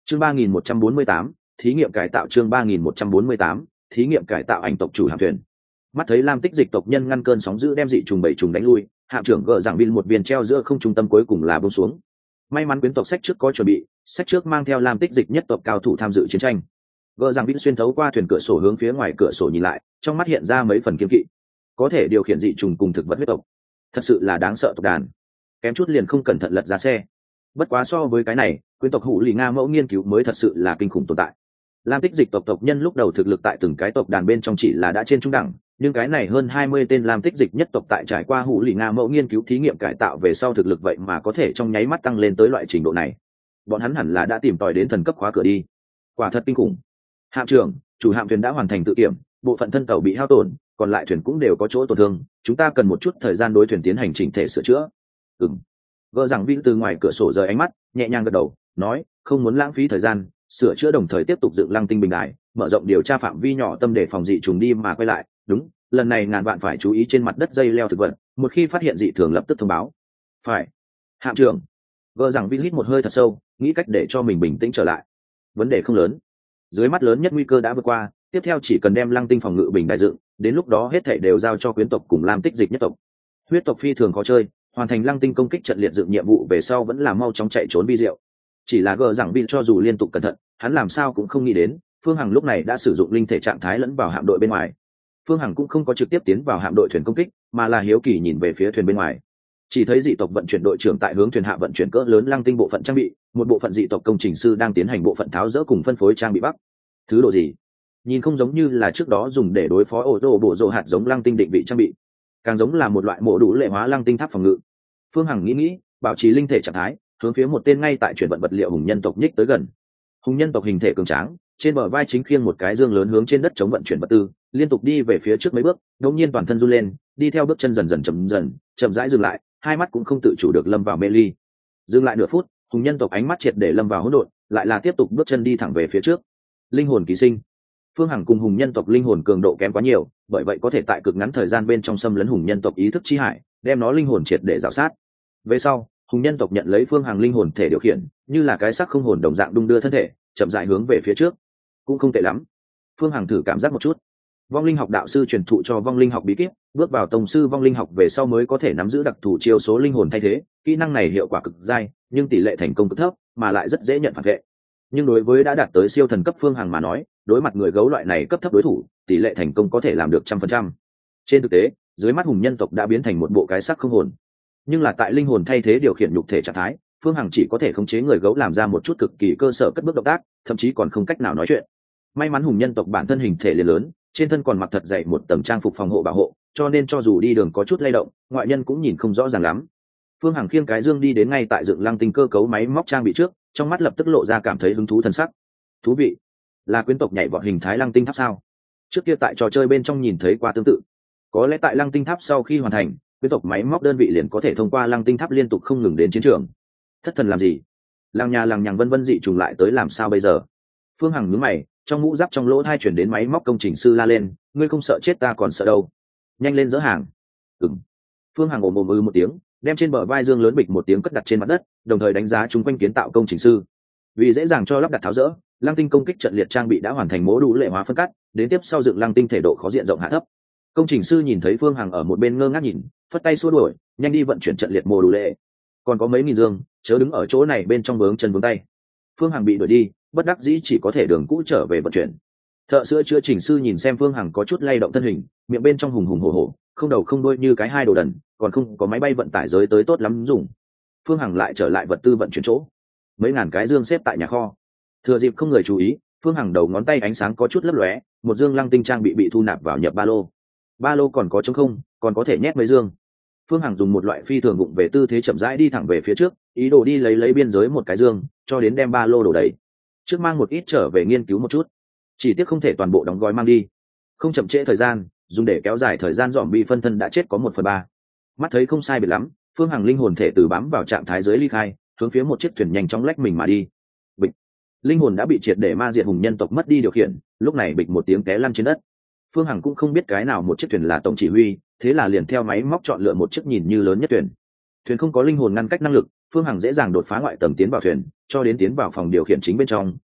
chương ba nghìn một trăm bốn mươi tám thí nghiệm cải tạo chương ba nghìn một trăm bốn mươi tám thí nghiệm cải tạo ảnh tộc chủ hạm thuyền. Mắt thấy lam tích dịch tộc nhân ngăn cơn sóng dữ đem dị trùng bảy trùng đánh lui, hạm trưởng gờ giảng viên một viên treo giữa không trung tâm cuối cùng là buông xuống. May mắn quyến tộc sách trước có chuẩn bị, sách trước mang theo lam tích dịch nhất tộc cao thủ tham dự chiến tranh. Gờ giảng viên xuyên thấu qua thuyền cửa sổ hướng phía ngoài cửa sổ nhìn lại, trong mắt hiện ra mấy phần kiên kỵ. Có thể điều khiển dị trùng cùng thực vật huyết tộc, thật sự là đáng sợ tộc đàn. Kém chút liền không cẩn thận lật ra xe. Bất quá so với cái này, quyến tộc hủ lì nga mẫu nghiên cứu mới thật sự là kinh khủng tồn tại. Lam tích dịch tộc tộc nhân lúc đầu thực lực tại từng cái tộc đàn bên trong chỉ là đã trên trung đẳng, nhưng cái này hơn hai mươi tên lam tích dịch nhất tộc tại trải qua hủ lì nga mẫu nghiên cứu thí nghiệm cải tạo về sau thực lực vậy mà có thể trong nháy mắt tăng lên tới loại trình độ này. Bọn hắn hẳn là đã tìm tòi đến thần cấp khóa cửa đi. Quả thật kinh khủng. Hạm trưởng, chủ hạm thuyền đã hoàn thành tự kiểm, bộ phận thân tàu bị hao tổn, còn lại thuyền cũng đều có chỗ tổn thương, chúng ta cần một chút thời gian đối thuyền tiến hành chỉnh thể sửa chữa. Ừm. Vợ rằng Vĩ từ ngoài cửa sổ rời ánh mắt, nhẹ nhàng gật đầu, nói, không muốn lãng phí thời gian, sửa chữa đồng thời tiếp tục dựng lăng tinh bình đài, mở rộng điều tra phạm vi nhỏ tâm để phòng dị trùng đi mà quay lại. Đúng, lần này ngàn vạn phải chú ý trên mặt đất dây leo thực vật, một khi phát hiện dị thường lập tức thông báo. Phải. Hạm trưởng. Vợ rằng Vĩ hít một hơi thật sâu, nghĩ cách để cho mình bình tĩnh trở lại. Vấn đề không lớn, dưới mắt lớn nhất nguy cơ đã vượt qua, tiếp theo chỉ cần đem lăng tinh phòng ngự bình đài dựng, đến lúc đó hết thảy đều giao cho quyến tộc cùng lam tích dịch nhất tộc. Huyết tộc phi thường khó chơi, hoàn thành lăng tinh công kích trận liệt dựng nhiệm vụ về sau vẫn là mau chóng chạy trốn vi diệu. Chỉ là gờ rằng Vĩ cho dù liên tục cẩn thận, hắn làm sao cũng không nghĩ đến, Phương Hằng lúc này đã sử dụng linh thể trạng thái lẫn vào hạm đội bên ngoài. Phương Hằng cũng không có trực tiếp tiến vào hạm đội thuyền công kích, mà là hiếu kỳ nhìn về phía thuyền bên ngoài. Chỉ thấy dị tộc vận chuyển đội trưởng tại hướng thuyền hạ vận chuyển cỡ lớn lăng tinh bộ phận trang bị, một bộ phận dị tộc công trình sư đang tiến hành bộ phận tháo dỡ cùng phân phối trang bị bắc. Thứ độ gì? Nhìn không giống như là trước đó dùng để đối phó ô tô bộ rồ hạt giống lăng tinh định vị trang bị, càng giống là một loại mổ đủ lệ hóa lăng tinh tháp phòng ngự. Phương Hằng nghĩ nghĩ, bảo trì linh thể trạng thái, hướng phía một tên ngay tại chuyển vận vật liệu hùng nhân tộc nhích tới gần. Hùng nhân tộc hình thể cường tráng, trên bờ vai chính khiêng một cái dương lớn hướng trên đất chống vận chuyển vật tư, liên tục đi về phía trước mấy bước, đột nhiên toàn thân run lên, đi theo bước chân dần dần chậm dần, chậm rãi dừng lại, hai mắt cũng không tự chủ được lâm vào mê ly. Dừng lại nửa phút, hùng nhân tộc ánh mắt triệt để lâm vào hỗn độn, lại là tiếp tục bước chân đi thẳng về phía trước. Linh hồn ký sinh. Phương Hằng cùng hùng nhân tộc linh hồn cường độ kém quá nhiều, bởi vậy có thể tại cực ngắn thời gian bên trong xâm lấn hùng nhân tộc ý thức chi hải, đem nó linh hồn triệt để rào sát. Về sau, hùng nhân tộc nhận lấy Phương Hằng linh hồn thể điều khiển, như là cái xác không hồn đồng dạng đung đưa thân thể, chậm rãi hướng về phía trước. Cũng không tệ lắm. Phương Hằng thử cảm giác một chút. Vong linh học đạo sư truyền thụ cho vong linh học bí kíp, bước vào tông sư vong linh học về sau mới có thể nắm giữ đặc thù chiêu số linh hồn thay thế, kỹ năng này hiệu quả cực dai, nhưng tỷ lệ thành công cực thấp, mà lại rất dễ nhận phản vệ. Nhưng đối với đã đạt tới siêu thần cấp Phương Hằng mà nói, đối mặt người gấu loại này cấp thấp đối thủ, tỷ lệ thành công có thể làm được trăm phần trăm. Trên thực tế, dưới mắt hùng nhân tộc đã biến thành một bộ cái xác không hồn, nhưng là tại linh hồn thay thế điều khiển nhục thể trạng thái, Phương Hằng chỉ có thể khống chế người gấu làm ra một chút cực kỳ cơ sở cất bước động tác, thậm chí còn không cách nào nói chuyện. May mắn hùng nhân tộc bản thân hình thể liền lớn, trên thân còn mặc thật dày một tầng trang phục phòng hộ bảo hộ, cho nên cho dù đi đường có chút lay động, ngoại nhân cũng nhìn không rõ ràng lắm. Phương Hằng khiêng cái dương đi đến ngay tại dựng lăng tinh cơ cấu máy móc trang bị trước, trong mắt lập tức lộ ra cảm thấy hứng thú thần sắc. Thú vị, là quyến tộc nhảy vọt hình thái lăng tinh tháp sao? Trước kia tại trò chơi bên trong nhìn thấy qua tương tự. Có lẽ tại lăng tinh tháp sau khi hoàn thành, quyến tộc máy móc đơn vị liền có thể thông qua lăng tinh tháp liên tục không ngừng đến chiến trường. Thất thần làm gì? Làng nhà làng nhằng vân vân dị trùng lại tới làm sao bây giờ? Phương Hằng nhướng mày, trong mũ giáp trong lỗ tai chuyển đến máy móc công trình sư la lên, ngươi không sợ chết ta còn sợ đâu. Nhanh lên dỡ hàng. Ừm. Phương Hằng ồm ồm ư một tiếng, đem trên bờ vai dương lớn bịch một tiếng cất đặt trên mặt đất, đồng thời đánh giá chúng quanh kiến tạo công trình sư. Vì dễ dàng cho lắp đặt tháo dỡ, lăng tinh công kích trận liệt trang bị đã hoàn thành mô đủ lệ hóa phân cắt, đến tiếp sau dựng lăng tinh thể độ khó diện rộng hạ thấp. Công trình sư nhìn thấy Phương Hằng ở một bên ngơ ngác nhìn, phất tay xua đuổi, nhanh đi vận chuyển trận liệt mô đủ lệ. Còn có mấy nghìn dương, chớ đứng ở chỗ này bên trong vướng chân vướng tay. Phương Hằng bị đuổi đi, bất đắc dĩ chỉ có thể đường cũ trở về vận chuyển. Thợ sữa chữa chỉnh sư nhìn xem Phương Hằng có chút lay động thân hình, miệng bên trong hùng hùng hổ hổ, không đầu không đuôi như cái hai đồ đần, còn không có máy bay vận tải giới tới tốt lắm dùng. Phương Hằng lại trở lại vật tư vận chuyển chỗ, mấy ngàn cái dương xếp tại nhà kho. Thừa dịp không người chú ý, Phương Hằng đầu ngón tay ánh sáng có chút lấp lóe, một dương lăng tinh trang bị bị thu nạp vào nhập ba lô. Ba lô còn có trống không, còn có thể nhét mấy dương. Phương Hằng dùng một loại phi thường vụng về tư thế chậm rãi đi thẳng về phía trước, ý đồ đi lấy lấy biên giới một cái dương, cho đến đem ba lô đổ đầy. Trước mang một ít trở về nghiên cứu một chút, chỉ tiếc không thể toàn bộ đóng gói mang đi. Không chậm trễ thời gian, dùng để kéo dài thời gian dòm bi phân thân đã chết có một phần ba. Mắt thấy không sai biệt lắm, Phương Hằng linh hồn thể từ bám vào trạng thái dưới ly khai, hướng phía một chiếc thuyền nhanh chóng lách mình mà đi. Bịch, linh hồn đã bị triệt để ma diệt hùng nhân tộc mất đi điều khiển, lúc này bịch một tiếng té lăn trên đất. Phương Hằng cũng không biết cái nào một chiếc thuyền là tổng chỉ huy, thế là liền theo máy móc chọn lựa một chiếc nhìn như lớn nhất thuyền. Thuyền không có linh hồn ngăn cách năng lực, Phương Hằng dễ dàng đột phá ngoại tầng tiến vào thuyền, cho đến tiến vào phòng điều khiển chính bên trong,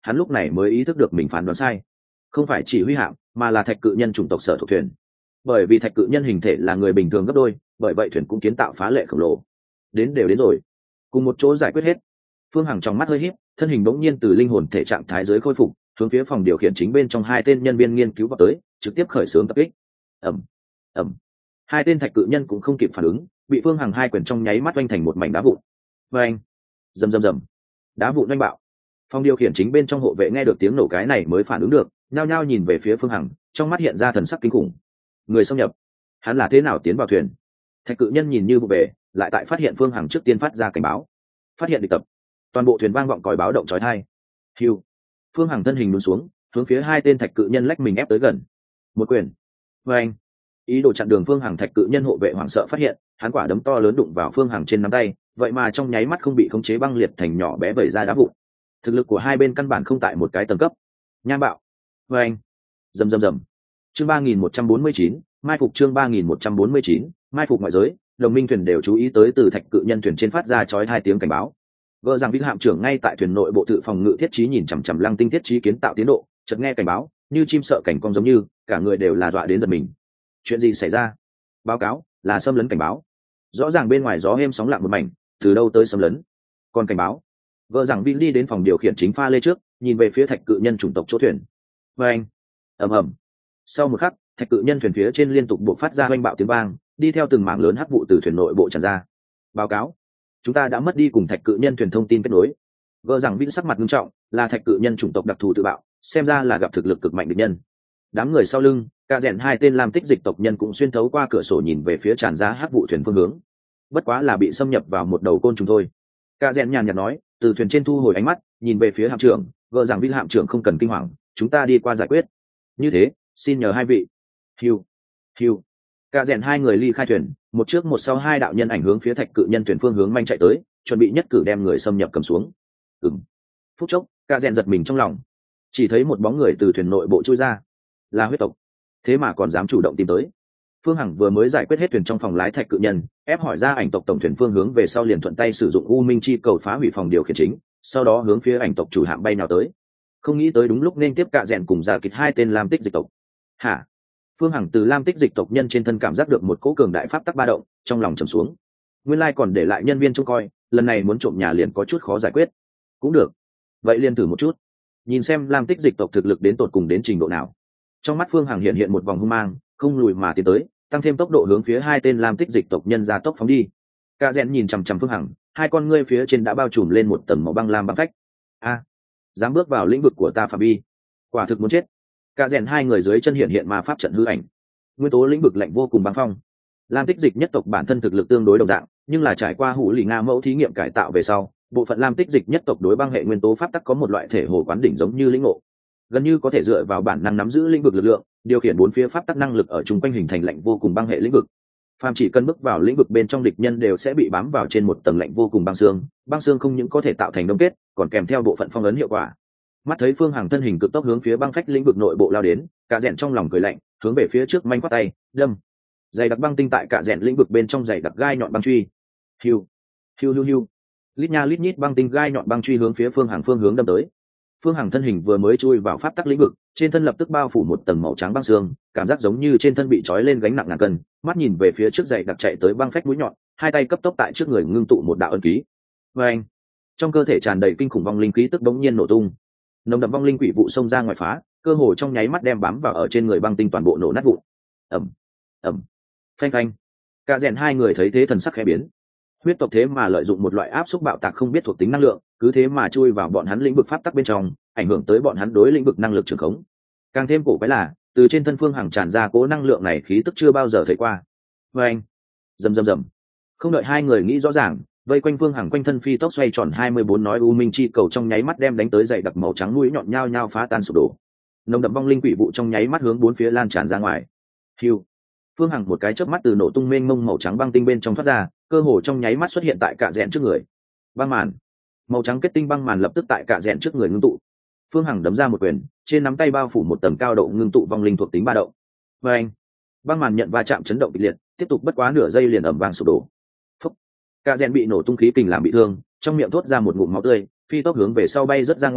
hắn lúc này mới ý thức được mình phán đoán sai, không phải chỉ huy hạm mà là thạch cự nhân chủng tộc sở thuộc thuyền. Bởi vì thạch cự nhân hình thể là người bình thường gấp đôi, bởi vậy thuyền cũng kiến tạo phá lệ khổng lồ. Đến đều đến rồi, cùng một chỗ giải quyết hết. Phương Hằng trong mắt hơi híp, thân hình bỗng nhiên từ linh hồn thể trạng thái giới khôi phục, hướng phía phòng điều khiển chính bên trong hai tên nhân viên nghiên cứu vào tới, trực tiếp khởi xướng tập kích. ầm ầm, hai tên thạch cự nhân cũng không kịp phản ứng, bị Phương Hằng hai quyền trong nháy mắt oanh thành một mảnh đá vụn. Oanh, rầm rầm rầm, đá vụn oanh bạo. Phòng điều khiển chính bên trong hộ vệ nghe được tiếng nổ cái này mới phản ứng được, nhao nhao nhìn về phía Phương Hằng, trong mắt hiện ra thần sắc kinh khủng. Người xâm nhập, hắn là thế nào tiến vào thuyền? Thạch cự nhân nhìn như vụ về, lại tại phát hiện Phương Hằng trước tiên phát ra cảnh báo, phát hiện địch tập. Toàn bộ thuyền vang vọng còi báo động chói tai. Hiu, Phương Hằng thân hình lún xuống, hướng phía hai tên thạch cự nhân lách mình ép tới gần. Một quyền, oanh, ý đồ chặn đường Phương Hằng thạch cự nhân hộ vệ hoảng sợ phát hiện, hắn quả đấm to lớn đụng vào Phương Hằng trên nắm tay, vậy mà trong nháy mắt không bị khống chế băng liệt thành nhỏ bé vẩy ra đá vụn. Thực lực của hai bên căn bản không tại một cái tầng cấp. Nham bạo, oanh, rầm rầm rầm. Chương ba nghìn một trăm bốn mươi chín, mai phục chương ba nghìn một trăm bốn mươi chín, mai phục ngoại giới, đồng minh thuyền đều chú ý tới từ thạch cự nhân thuyền trên phát ra chói hai tiếng cảnh báo. Vợ rằng vĩnh hạm trưởng ngay tại thuyền nội bộ tự phòng ngự thiết trí nhìn chằm chằm lăng tinh thiết trí kiến tạo tiến độ, chợt nghe cảnh báo, như chim sợ cảnh cong giống như, cả người đều là dọa đến giật mình. Chuyện gì xảy ra? Báo cáo, là xâm lấn cảnh báo. Rõ ràng bên ngoài gió êm sóng lặng một mảnh, từ đâu tới xâm lấn? Còn cảnh báo. Vợ rằng vĩnh đi đến phòng điều khiển chính pha lê trước, nhìn về phía thạch cự nhân chủng tộc chỗ thuyền. Và anh, ầm ầm. Sau một khắc, thạch cự nhân thuyền phía trên liên tục buộc phát ra oanh bạo tiếng vang, đi theo từng mảng lớn hắc vụ từ thuyền nội bộ tràn ra. Báo cáo, chúng ta đã mất đi cùng thạch cự nhân thuyền thông tin kết nối. Vợ rằng vĩnh sắc mặt nghiêm trọng, là thạch cự nhân chủng tộc đặc thù tự bạo, xem ra là gặp thực lực cực mạnh địch nhân. Đám người sau lưng, cả rèn hai tên làm tích dịch tộc nhân cũng xuyên thấu qua cửa sổ nhìn về phía tràn ra hắc vụ thuyền phương hướng. Bất quá là bị xâm nhập vào một đầu côn trùng thôi. Cả rèn nhàn nhạt nói, từ thuyền trên thu hồi ánh mắt, nhìn về phía hạm trưởng, vợ rằng vĩnh hạm trưởng không cần kinh hoàng, chúng ta đi qua giải quyết. Như thế, xin nhờ hai vị. Hiu, hiu. Cả rèn hai người ly khai thuyền, một trước một sau hai đạo nhân ảnh hướng phía thạch cự nhân thuyền phương hướng manh chạy tới, chuẩn bị nhất cử đem người xâm nhập cầm xuống. Ừm. Phút chốc, cả rèn giật mình trong lòng, chỉ thấy một bóng người từ thuyền nội bộ chui ra, là huyết tộc. Thế mà còn dám chủ động tìm tới. Phương Hằng vừa mới giải quyết hết thuyền trong phòng lái thạch cự nhân, ép hỏi ra ảnh tộc tổng thuyền phương hướng về sau liền thuận tay sử dụng u minh chi cầu phá hủy phòng điều khiển chính, sau đó hướng phía ảnh tộc chủ hạm bay nào tới. Không nghĩ tới đúng lúc nên tiếp cả rèn cùng giả kịch hai tên lam tích dịch tộc. Hả? Phương Hằng từ lam tích dịch tộc nhân trên thân cảm giác được một cỗ cường đại pháp tắc ba động, trong lòng trầm xuống. Nguyên lai còn để lại nhân viên trông coi, lần này muốn trộm nhà liền có chút khó giải quyết. Cũng được, vậy liền thử một chút, nhìn xem lam tích dịch tộc thực lực đến tột cùng đến trình độ nào. Trong mắt Phương Hằng hiện hiện một vòng hung mang, không lùi mà tiến tới, tăng thêm tốc độ hướng phía hai tên lam tích dịch tộc nhân ra tốc phóng đi. Cả rèn nhìn chằm chằm Phương Hằng, hai con ngươi phía trên đã bao trùm lên một tầng màu băng lam băng phách. A, dám bước vào lĩnh vực của ta phạm vi, quả thực muốn chết. Cả rèn hai người dưới chân hiện hiện ma pháp trận hư ảnh, nguyên tố lĩnh vực lạnh vô cùng băng phong. Lam tích dịch nhất tộc bản thân thực lực tương đối đồng dạng, nhưng là trải qua hủ lì nga mẫu thí nghiệm cải tạo về sau, bộ phận lam tích dịch nhất tộc đối băng hệ nguyên tố pháp tắc có một loại thể hồ quán đỉnh giống như lĩnh ngộ, gần như có thể dựa vào bản năng nắm giữ lĩnh vực lực lượng, điều khiển bốn phía pháp tắc năng lực ở chung quanh hình thành lạnh vô cùng băng hệ lĩnh vực. Phàm chỉ cần bước vào lĩnh vực bên trong địch nhân đều sẽ bị bám vào trên một tầng lạnh vô cùng băng xương, băng xương không những có thể tạo thành đông kết, còn kèm theo bộ phận phong ấn hiệu quả. Mắt thấy Phương Hằng thân hình cực tốc hướng phía băng phách lĩnh vực nội bộ lao đến, cả rèn trong lòng cười lạnh, hướng về phía trước manh quát tay, đâm. Dày đặc băng tinh tại cả rèn lĩnh vực bên trong dày đặc gai nhọn băng truy. Hiu, hiu hiu hiu. Lít nha lít nhít băng tinh gai nhọn băng truy hướng phía Phương Hằng phương hướng đâm tới. Phương Hằng thân hình vừa mới chui vào pháp tắc lĩnh vực, trên thân lập tức bao phủ một tầng màu trắng băng xương, cảm giác giống như trên thân bị trói lên gánh nặng ngàn cân, mắt nhìn về phía trước dày đặc chạy tới băng phách mũi nhọn, hai tay cấp tốc tại trước người ngưng tụ một đạo ấn ký. Và anh, trong cơ thể tràn đầy kinh khủng vong linh khí tức bỗng nhiên nổ tung. Nồng đậm vong linh quỷ vụ xông ra ngoài phá, cơ hồ trong nháy mắt đem bám vào ở trên người băng tinh toàn bộ nổ nát vụn. Ầm, ầm, phanh phanh. Cả rèn hai người thấy thế thần sắc khẽ biến. Huyết tộc thế mà lợi dụng một loại áp xúc bạo tạc không biết thuộc tính năng lượng, cứ thế mà chui vào bọn hắn lĩnh vực pháp tắc bên trong, ảnh hưởng tới bọn hắn đối lĩnh vực năng lực trường khống. Càng thêm cổ quái là, từ trên thân Phương Hằng tràn ra cố năng lượng này khí tức chưa bao giờ thấy qua. Và anh, rầm rầm rầm. Không đợi hai người nghĩ rõ ràng, vây quanh Phương Hằng quanh thân phi tốc xoay tròn hai mươi bốn nói u minh chi cầu trong nháy mắt đem đánh tới dày đặc màu trắng mũi nhọn nhao nhao phá tan sụp đổ. Nồng đậm vong linh quỷ vụ trong nháy mắt hướng bốn phía lan tràn ra ngoài. Hiu. Phương Hằng một cái chớp mắt từ nổ tung mênh mông màu trắng băng tinh bên trong thoát ra, cơ hồ trong nháy mắt xuất hiện tại cả rèn trước người. Băng màn, màu trắng kết tinh băng màn lập tức tại cả rèn trước người ngưng tụ. Phương Hằng đấm ra một quyền, trên nắm tay bao phủ một tầng cao độ ngưng tụ vong linh thuộc tính ba động. Và anh, băng màn nhận va chạm chấn động kịch liệt, tiếp tục bất quá nửa giây liền ầm vang sụp đổ. Phúc, cả rèn bị nổ tung khí kình làm bị thương, trong miệng thốt ra một ngụm máu tươi, phi tốc hướng về sau bay rất ra ngoài,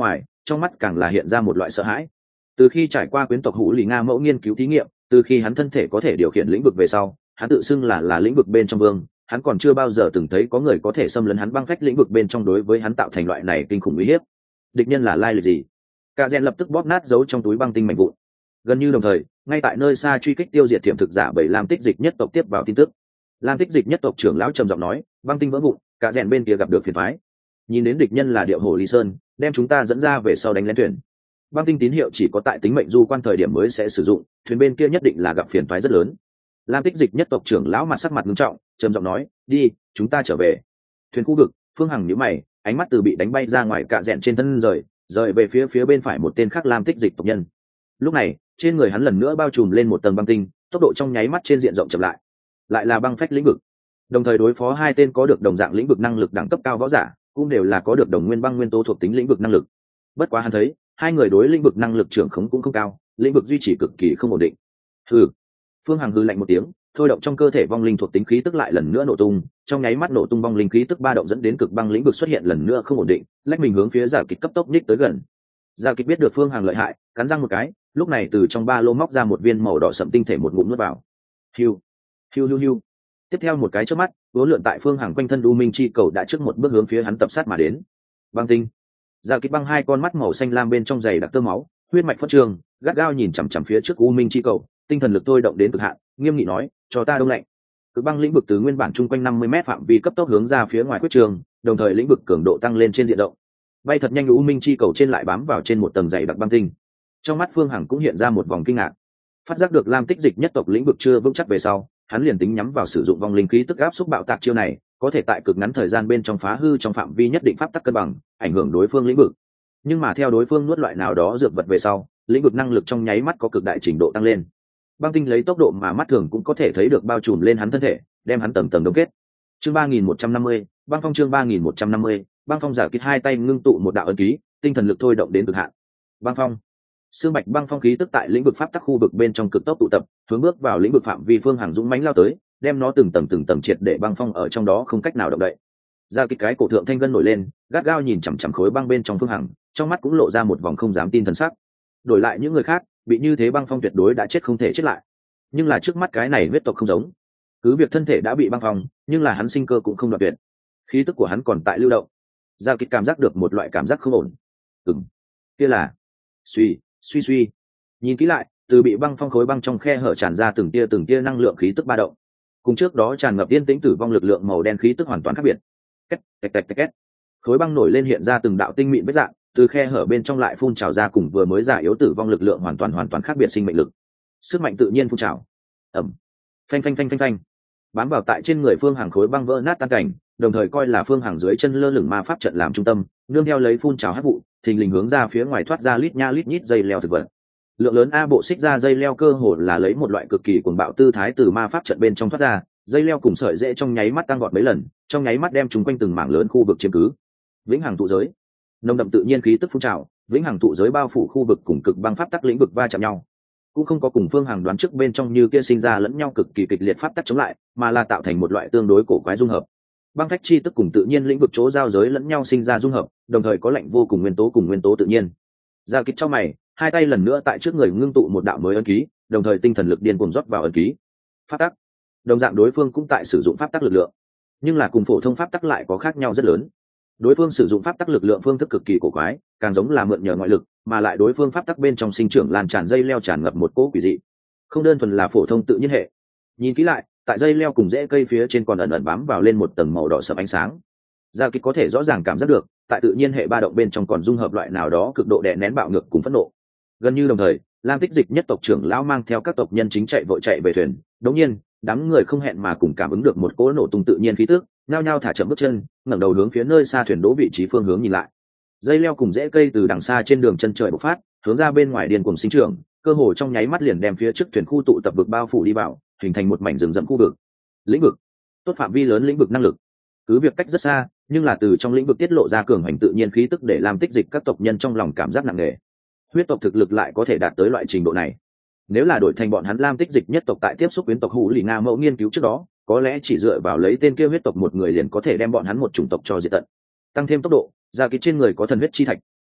trong mắt càng là hiện ra một loại sợ hãi. Từ khi trải qua quyến tộc hữu lì nga mẫu nghiên cứu thí nghiệm, từ khi hắn thân thể có thể điều khiển lĩnh vực về sau, hắn tự xưng là là lĩnh vực bên trong vương, hắn còn chưa bao giờ từng thấy có người có thể xâm lấn hắn băng phách lĩnh vực bên trong, đối với hắn tạo thành loại này kinh khủng uy hiếp. Địch nhân là lai lịch gì? Cả Gen lập tức bóp nát giấu trong túi băng tinh mạnh vụn. Gần như đồng thời, ngay tại nơi xa truy kích tiêu diệt tiềm thực giả bảy Lam Tích Dịch nhất tộc tiếp vào tin tức. Lam Tích Dịch nhất tộc trưởng lão trầm giọng nói, băng tinh vỡ vụn, cả Gen bên kia gặp được phiền toái. Nhìn đến địch nhân là Điệu Hổ Ly Sơn, đem chúng ta dẫn ra về sau đánh lén thuyền. Băng tinh tín hiệu chỉ có tại tính mệnh du quan thời điểm mới sẽ sử dụng, thuyền bên kia nhất định là gặp phiền toái rất lớn. Lam Tích Dịch nhất tộc trưởng lão mặt sắc mặt nghiêm trọng, trầm giọng nói, đi, chúng ta trở về. Thuyền khu vực, Phương Hằng nhíu mày, ánh mắt từ bị đánh bay ra ngoài cạ rẽn trên thân rời, rời về phía phía bên phải một tên khác Lam Tích Dịch tộc nhân. Lúc này, trên người hắn lần nữa bao trùm lên một tầng băng tinh, tốc độ trong nháy mắt trên diện rộng chậm lại. Lại là băng phách lĩnh vực. Đồng thời đối phó hai tên có được đồng dạng lĩnh vực năng lực đẳng cấp cao võ giả, cũng đều là có được đồng nguyên băng nguyên tố thuộc tính lĩnh vực năng lực. Bất quá hắn thấy, hai người đối lĩnh vực năng lực trưởng khống cũng không cao, lĩnh vực duy trì cực kỳ không ổn định. Hừ. Phương Hằng hừ lạnh một tiếng, thôi động trong cơ thể vong linh thuộc tính khí tức lại lần nữa nổ tung, trong nháy mắt nổ tung vong linh khí tức ba động dẫn đến cực băng lĩnh vực xuất hiện lần nữa không ổn định, lách mình hướng phía Giả Kịch cấp tốc nhích tới gần. Giả Kịch biết được Phương Hằng lợi hại, cắn răng một cái, lúc này từ trong ba lô móc ra một viên màu đỏ sẫm tinh thể một ngụm nuốt vào. Hiu, hiu hiu hiu. Tiếp theo một cái chớp mắt, uốn lượn tại Phương Hằng quanh thân U Minh chi cầu đã trước một bước hướng phía hắn tập sát mà đến. Băng tinh. Giả Kịch băng hai con mắt màu xanh lam bên trong dày đặc tơ máu, huyết mạch phất trường, gắt gao nhìn chằm chằm phía trước U Minh chi cầu, tinh thần lực thôi động đến cực hạn, nghiêm nghị nói, cho ta đông lạnh. Cực băng lĩnh vực từ nguyên bản chung quanh năm mươi mét phạm vi cấp tốc hướng ra phía ngoài quyết trường, đồng thời lĩnh vực cường độ tăng lên trên diện rộng. Bay thật nhanh U Minh chi cầu trên lại bám vào trên một tầng dày đặc băng tinh. Trong mắt Phương Hằng cũng hiện ra một vòng kinh ngạc. Phát giác được Lam Tích Dịch nhất tộc lĩnh vực chưa vững chắc về sau, hắn liền tính nhắm vào sử dụng vong linh khí tức áp xúc bạo tạc chiêu này, có thể tại cực ngắn thời gian bên trong phá hư trong phạm vi nhất định pháp tắc cân bằng, ảnh hưởng đối phương lĩnh vực. Nhưng mà theo đối phương nuốt loại nào đó dược vật về sau, lĩnh vực năng lực trong nháy mắt có cực đại trình độ tăng lên. Băng tinh lấy tốc độ mà mắt thường cũng có thể thấy được bao trùm lên hắn thân thể, đem hắn tầng tầng đông kết. Chương ba nghìn một trăm năm mươi, băng phong chương ba nghìn một trăm năm mươi, băng phong Giả Kịch hai tay ngưng tụ một đạo ấn ký, tinh thần lực thôi động đến cực hạn. Băng phong. Sương bạch băng phong khí tức tại lĩnh vực pháp tắc khu vực bên trong cực tốc tụ tập, hướng bước vào lĩnh vực phạm vi Phương Hằng dũng mãnh lao tới, đem nó từng tầng từng tầng triệt để băng phong ở trong đó không cách nào động đậy. Giả Kịch cái cổ thượng thanh gân nổi lên, gắt gao nhìn chằm chằm khối băng bên trong Phương Hằng, trong mắt cũng lộ ra một vòng không dám tin thần sắc. Đổi lại những người khác, bị như thế băng phong tuyệt đối đã chết không thể chết lại. Nhưng là trước mắt cái này huyết tộc không giống, cứ việc thân thể đã bị băng phong, nhưng là hắn sinh cơ cũng không đoạn tuyệt, khí tức của hắn còn tại lưu động. Giả Kịch cảm giác được một loại cảm giác không ổn. Ừm, kia là suy suy suy. Nhìn kỹ lại, từ bị băng phong khối băng trong khe hở tràn ra từng tia từng tia năng lượng khí tức ba động. Cùng trước đó tràn ngập yên tĩnh tử vong lực lượng màu đen khí tức hoàn toàn khác biệt. Két, tạch tạch tạch két. Khối băng nổi lên hiện ra từng đạo tinh mịn vết dạng, từ khe hở bên trong lại phun trào ra cùng vừa mới giả yếu tử vong lực lượng hoàn toàn hoàn toàn khác biệt sinh mệnh lực. Sức mạnh tự nhiên phun trào. Ầm. Phanh phanh phanh phanh phanh. Bám vào tại trên người Phương Hằng khối băng vỡ nát tan cảnh, đồng thời coi là Phương Hằng dưới chân lơ lửng ma pháp trận làm trung tâm, nương theo lấy phun trào hắc vụ, thình lình hướng ra phía ngoài thoát ra lít nha lít nhít dây leo thực vật. Lượng lớn a bộ xích ra dây leo cơ hồ là lấy một loại cực kỳ cuồng bạo tư thái từ ma pháp trận bên trong thoát ra, dây leo cùng sợi rễ trong nháy mắt tăng vọt mấy lần, trong nháy mắt đem chúng quanh từng mảng lớn khu vực chiếm cứ. Vĩnh hằng tụ giới. Nồng đậm tự nhiên khí tức phun trào, vĩnh hằng tụ giới bao phủ khu vực cùng cực băng pháp tắc lĩnh vực va chạm nhau. Cũng không có cùng Phương Hằng đoán trước bên trong như kia sinh ra lẫn nhau cực kỳ kịch liệt pháp tắc chống lại, mà là tạo thành một loại tương đối cổ quái dung hợp. Băng phách chi tức cùng tự nhiên lĩnh vực chỗ giao giới lẫn nhau sinh ra dung hợp, đồng thời có lạnh vô cùng nguyên tố cùng nguyên tố tự nhiên. Giả Kịch trong mày, hai tay lần nữa tại trước người ngưng tụ một đạo mới ấn ký, đồng thời tinh thần lực điên cuồng rót vào ấn ký. Pháp tắc. Đồng dạng đối phương cũng tại sử dụng pháp tắc lực lượng, nhưng là cùng phổ thông pháp tắc lại có khác nhau rất lớn. Đối phương sử dụng pháp tắc lực lượng phương thức cực kỳ cổ quái, càng giống là mượn nhờ ngoại lực, mà lại đối phương pháp tắc bên trong sinh trưởng lan tràn dây leo tràn ngập một cỗ quỷ dị, không đơn thuần là phổ thông tự nhiên hệ. Nhìn kỹ lại, tại dây leo cùng rễ cây phía trên còn ẩn ẩn bám vào lên một tầng màu đỏ sẫm ánh sáng. Giả Kịch có thể rõ ràng cảm giác được, tại tự nhiên hệ ba động bên trong còn dung hợp loại nào đó cực độ đè nén bạo ngược cùng phẫn nộ. Gần như đồng thời, Lam Tích Dịch nhất tộc trưởng lão mang theo các tộc nhân chính chạy vội chạy về thuyền. Đống nhiên, đám người không hẹn mà cùng cảm ứng được một cỗ nổ tung tự nhiên khí tức, nhao nhao thả chậm bước chân, ngẩng đầu hướng phía nơi xa thuyền đỗ vị trí phương hướng nhìn lại. Dây leo cùng rễ cây từ đằng xa trên đường chân trời bộc phát, hướng ra bên ngoài điên cuồng sinh trưởng, cơ hồ trong nháy mắt liền đem phía trước thuyền khu tụ tập vực bao phủ đi vào, hình thành một mảnh rừng rậm khu vực. Lĩnh vực, tốt phạm vi lớn lĩnh vực năng lực. Cứ việc cách rất xa, nhưng là từ trong lĩnh vực tiết lộ ra cường hành tự nhiên khí tức để làm Tích Dịch các tộc nhân trong lòng cảm giác nặng nề. Huyết tộc thực lực lại có thể đạt tới loại trình độ này. Nếu là đổi thành bọn hắn Lam Tích Dịch nhất tộc tại tiếp xúc quyến tộc Hủ Lì Nga mẫu nghiên cứu trước đó, có lẽ chỉ dựa vào lấy tên kia huyết tộc một người liền có thể đem bọn hắn một chủng tộc cho diệt tận. Tăng thêm tốc độ, Giả Kịch trên người có thần huyết chi thạch,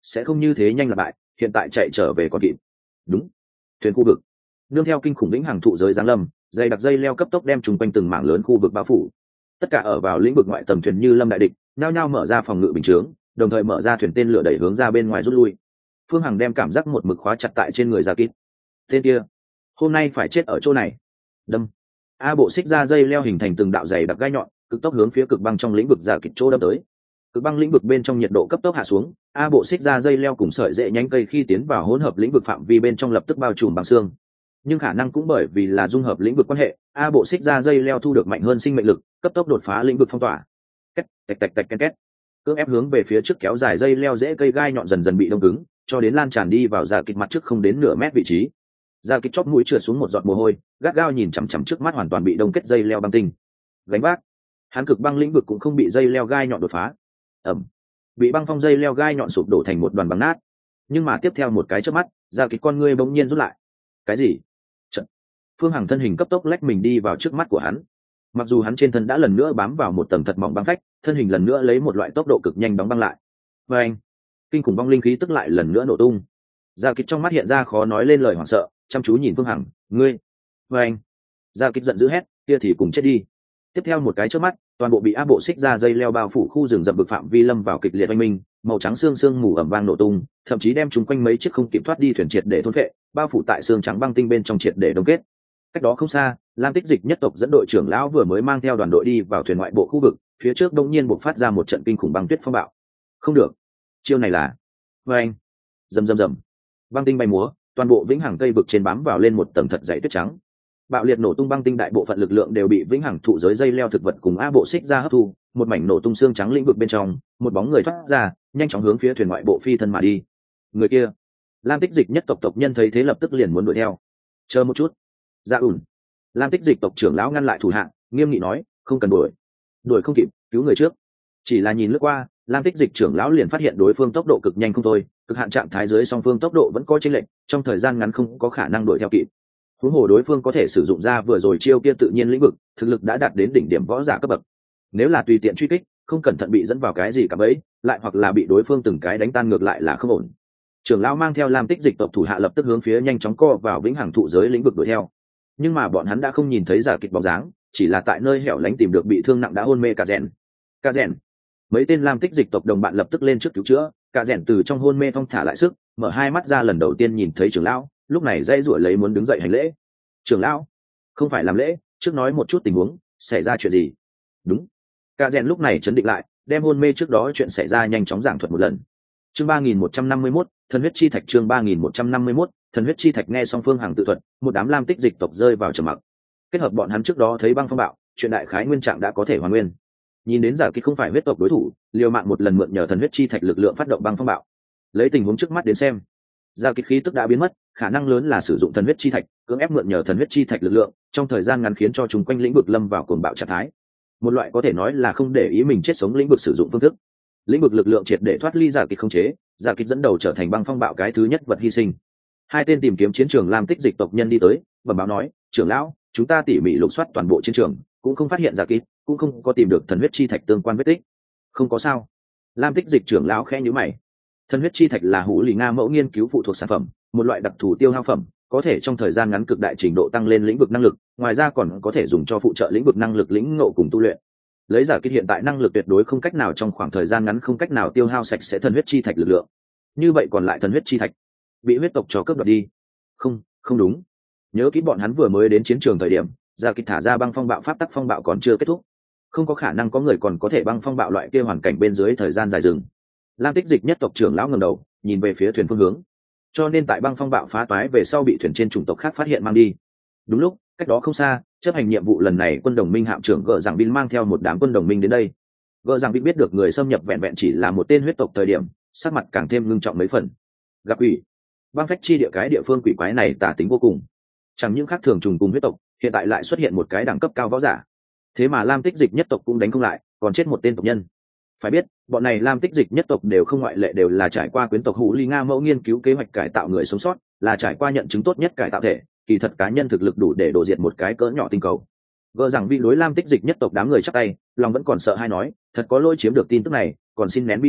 sẽ không như thế nhanh là bại, hiện tại chạy trở về còn kịp. Đúng. Thuyền khu vực nương theo kinh khủng lĩnh hàng thụ giới giáng lâm, dây đặc dây leo cấp tốc đem chung quanh từng mảng lớn khu vực bao phủ. Tất cả ở vào lĩnh vực ngoại tầm thuyền như lâm đại địch, nhao nhao mở ra phòng ngự bình chướng, đồng thời mở ra thuyền tên lửa đẩy hướng ra bên ngoài rút lui. Phương Hằng đem cảm giác một mực khóa chặt tại trên người Gia Kít. Tên kia, hôm nay phải chết ở chỗ này. Đâm. A bộ xích ra dây leo hình thành từng đạo dày đặc gai nhọn, cực tốc hướng phía cực băng trong lĩnh vực Gia Kít chỗ đâm tới. Cực băng lĩnh vực bên trong nhiệt độ cấp tốc hạ xuống, A bộ xích ra dây leo cùng sợi rễ nhánh cây khi tiến vào hỗn hợp lĩnh vực phạm vi bên trong lập tức bao trùm bằng xương. Nhưng khả năng cũng bởi vì là dung hợp lĩnh vực quan hệ, A bộ xích ra dây leo thu được mạnh hơn sinh mệnh lực, cấp tốc đột phá lĩnh vực phong tỏa. Két, tạch tạch tạch két két. Cưỡng ép hướng về phía trước kéo dài dây leo rễ cây gai nhọn dần dần bị đông cứng, cho đến lan tràn đi vào Gia Kít mặt trước không đến nửa mét vị trí. Gia Kít chóp mũi trượt xuống một giọt mồ hôi, gắt gao nhìn chằm chằm trước mắt hoàn toàn bị đông kết dây leo băng tinh. Gánh vác, hắn cực băng lĩnh vực cũng không bị dây leo gai nhọn đột phá. Ẩm, bị băng phong dây leo gai nhọn sụp đổ thành một đoàn băng nát. Nhưng mà tiếp theo một cái chớp mắt, Gia Kít con ngươi bỗng nhiên rút lại. Cái gì? Trận. Phương Hằng thân hình cấp tốc lách mình đi vào trước mắt của hắn. Mặc dù hắn trên thân đã lần nữa bám vào một tầng thật mỏng băng phách, thân hình lần nữa lấy một loại tốc độ cực nhanh đóng băng lại. Và anh, kinh khủng băng linh khí tức lại lần nữa nổ tung. Gia Kít trong mắt hiện ra khó nói lên lời hoảng sợ, chăm chú nhìn Phương Hằng, ngươi. Và anh, Gia Kít giận dữ hét, kia thì cùng chết đi. Tiếp theo một cái chớp mắt, toàn bộ bị áp bộ xích ra dây leo bao phủ khu rừng rậm vực phạm vi lâm vào kịch liệt oanh minh, màu trắng xương xương mù ẩm vang nổ tung, thậm chí đem chúng quanh mấy chiếc không kịp thoát đi thuyền triệt để thôn phệ, bao phủ tại xương trắng băng tinh bên trong triệt để đông kết. Cách đó không xa, Lam Tích Dịch nhất tộc dẫn đội trưởng lão vừa mới mang theo đoàn đội đi vào thuyền ngoại bộ khu vực, phía trước đông nhiên bộc phát ra một trận kinh khủng băng tuyết phong bạo. Không được, chiêu này là, với anh, rầm rầm rầm, băng tinh bay múa, toàn bộ vĩnh hằng cây vực trên bám vào lên một tầng thật dày tuyết trắng. Bạo liệt nổ tung băng tinh đại bộ phận lực lượng đều bị vĩnh hằng thụ giới dây leo thực vật cùng a bộ xích ra hấp thu, một mảnh nổ tung xương trắng lĩnh vực bên trong, một bóng người thoát ra, nhanh chóng hướng phía thuyền ngoại bộ phi thân mà đi. Người kia, Lam Tích Dịch nhất tộc tộc nhân thấy thế lập tức liền muốn đuổi theo. Chờ một chút, Dạ ủn. Lam Tích Dịch tộc trưởng lão ngăn lại thủ hạ, nghiêm nghị nói, không cần đuổi, đuổi không kịp, cứu người trước. Chỉ là nhìn lướt qua, Lam Tích Dịch trưởng lão liền phát hiện đối phương tốc độ cực nhanh không thôi, cực hạn trạng thái dưới song phương tốc độ vẫn có chênh lệch, trong thời gian ngắn không có khả năng đuổi theo kịp. Huống hồ đối phương có thể sử dụng ra vừa rồi chiêu kia tự nhiên lĩnh vực, thực lực đã đạt đến đỉnh điểm võ giả cấp bậc. Nếu là tùy tiện truy kích, không cẩn thận bị dẫn vào cái gì cả bấy, lại hoặc là bị đối phương từng cái đánh tan ngược lại là không ổn. Trưởng lão mang theo Lam Tích Dịch tộc thủ hạ lập tức hướng phía nhanh chóng co vào vĩnh hằng thụ giới lĩnh vực đuổi theo. Nhưng mà bọn hắn đã không nhìn thấy Giả Kịch bóng dáng, chỉ là tại nơi hẻo lánh tìm được bị thương nặng đã hôn mê Cả Rèn. Cả Rèn. Mấy tên Lam Tích Dịch tộc đồng bạn lập tức lên trước cứu chữa, Cả Rèn từ trong hôn mê thong thả lại sức, mở hai mắt ra lần đầu tiên nhìn thấy trưởng lão, lúc này dây rủa lấy muốn đứng dậy hành lễ. Trưởng lão, không phải làm lễ, trước nói một chút tình huống, xảy ra chuyện gì? Đúng. Cả Rèn lúc này chấn định lại, đem hôn mê trước đó chuyện xảy ra nhanh chóng giảng thuật một lần. Chương ba nghìn một trăm năm mươi mốt, thần huyết chi thạch. Chương ba nghìn một trăm năm mươi mốt, thần huyết chi thạch. Nghe xong Phương Hằng tự thuật, một đám Lam Tích Dịch tộc rơi vào trầm mặc. Kết hợp bọn hắn trước đó thấy băng phong bạo, chuyện đại khái nguyên trạng đã có thể hoàn nguyên. Nhìn đến Giả Kịch không phải huyết tộc đối thủ, liều mạng một lần mượn nhờ thần huyết chi thạch lực lượng phát động băng phong bạo. Lấy tình huống trước mắt đến xem, Giả Kịch khí tức đã biến mất, khả năng lớn là sử dụng thần huyết chi thạch, cưỡng ép mượn nhờ thần huyết chi thạch lực lượng, trong thời gian ngắn khiến cho chúng quanh lĩnh vực lâm vào cuồng bạo trạng thái. Một loại có thể nói là không để ý mình chết sống lĩnh vực sử dụng phương thức. Lĩnh vực lực lượng triệt để thoát ly Giả Kịch khống chế, Giả Kịch dẫn đầu trở thành băng phong bạo cái thứ nhất vật hy sinh. Hai tên tìm kiếm chiến trường Lam Tích Dịch tộc nhân đi tới, bẩm báo nói, trưởng lão, chúng ta tỉ mỉ lục soát toàn bộ chiến trường, cũng không phát hiện Giả Kịch, cũng không có tìm được thần huyết chi thạch tương quan vết tích. Không có sao. Lam Tích Dịch trưởng lão khẽ nhíu mày. Thần huyết chi thạch là hữu lì nga mẫu nghiên cứu phụ thuộc sản phẩm, một loại đặc thù tiêu hao phẩm, có thể trong thời gian ngắn cực đại trình độ tăng lên lĩnh vực năng lực, ngoài ra còn có thể dùng cho phụ trợ lĩnh vực năng lực lĩnh ngộ cùng tu luyện. Lấy Giả Kịch hiện tại năng lực tuyệt đối không cách nào trong khoảng thời gian ngắn không cách nào tiêu hao sạch sẽ thần huyết chi thạch lực lượng. Như vậy còn lại thần huyết chi thạch bị huyết tộc cho cướp đoạt đi. Không, không đúng. Nhớ kỹ bọn hắn vừa mới đến chiến trường thời điểm, Giả Kịch thả ra băng phong bạo pháp tắc phong bạo còn chưa kết thúc. Không có khả năng có người còn có thể băng phong bạo loại kia hoàn cảnh bên dưới thời gian dài dừng. Lam Tích Dịch nhất tộc trưởng lão ngẩng đầu, nhìn về phía thuyền phương hướng. Cho nên tại băng phong bạo phá toái về sau bị thuyền trên chủng tộc khác phát hiện mang đi. Đúng lúc, cách đó không xa, chấp hành nhiệm vụ lần này quân đồng minh hạm trưởng Gở Giảng Bin mang theo một đám quân đồng minh đến đây. Gở Giảng Bin biết được người xâm nhập vẹn vẹn chỉ là một tên huyết tộc thời điểm, sắc mặt càng thêm ngưng trọng mấy phần. Gặp quỷ, băng phách chi địa cái địa phương quỷ quái này tà tính vô cùng. Chẳng những khác thường trùng cùng huyết tộc, hiện tại lại xuất hiện một cái đẳng cấp cao võ giả. Thế mà Lam Tích Dịch nhất tộc cũng đánh không lại, còn chết một tên tộc nhân. Phải biết, bọn này Lam Tích Dịch nhất tộc đều không ngoại lệ, đều là trải qua quyến tộc hữu ly nga mẫu nghiên cứu kế hoạch cải tạo người sống sót, là trải qua nhận chứng tốt nhất cải tạo thể, kỳ thật cá nhân thực lực đủ để đổ diệt một cái cỡ nhỏ tinh cầu. Gỡ rằng vì đối Lam Tích Dịch nhất tộc đám người chắc tay, lòng vẫn còn sợ hay nói, thật có lỗi chiếm được tin tức này, còn xin nén bi thương,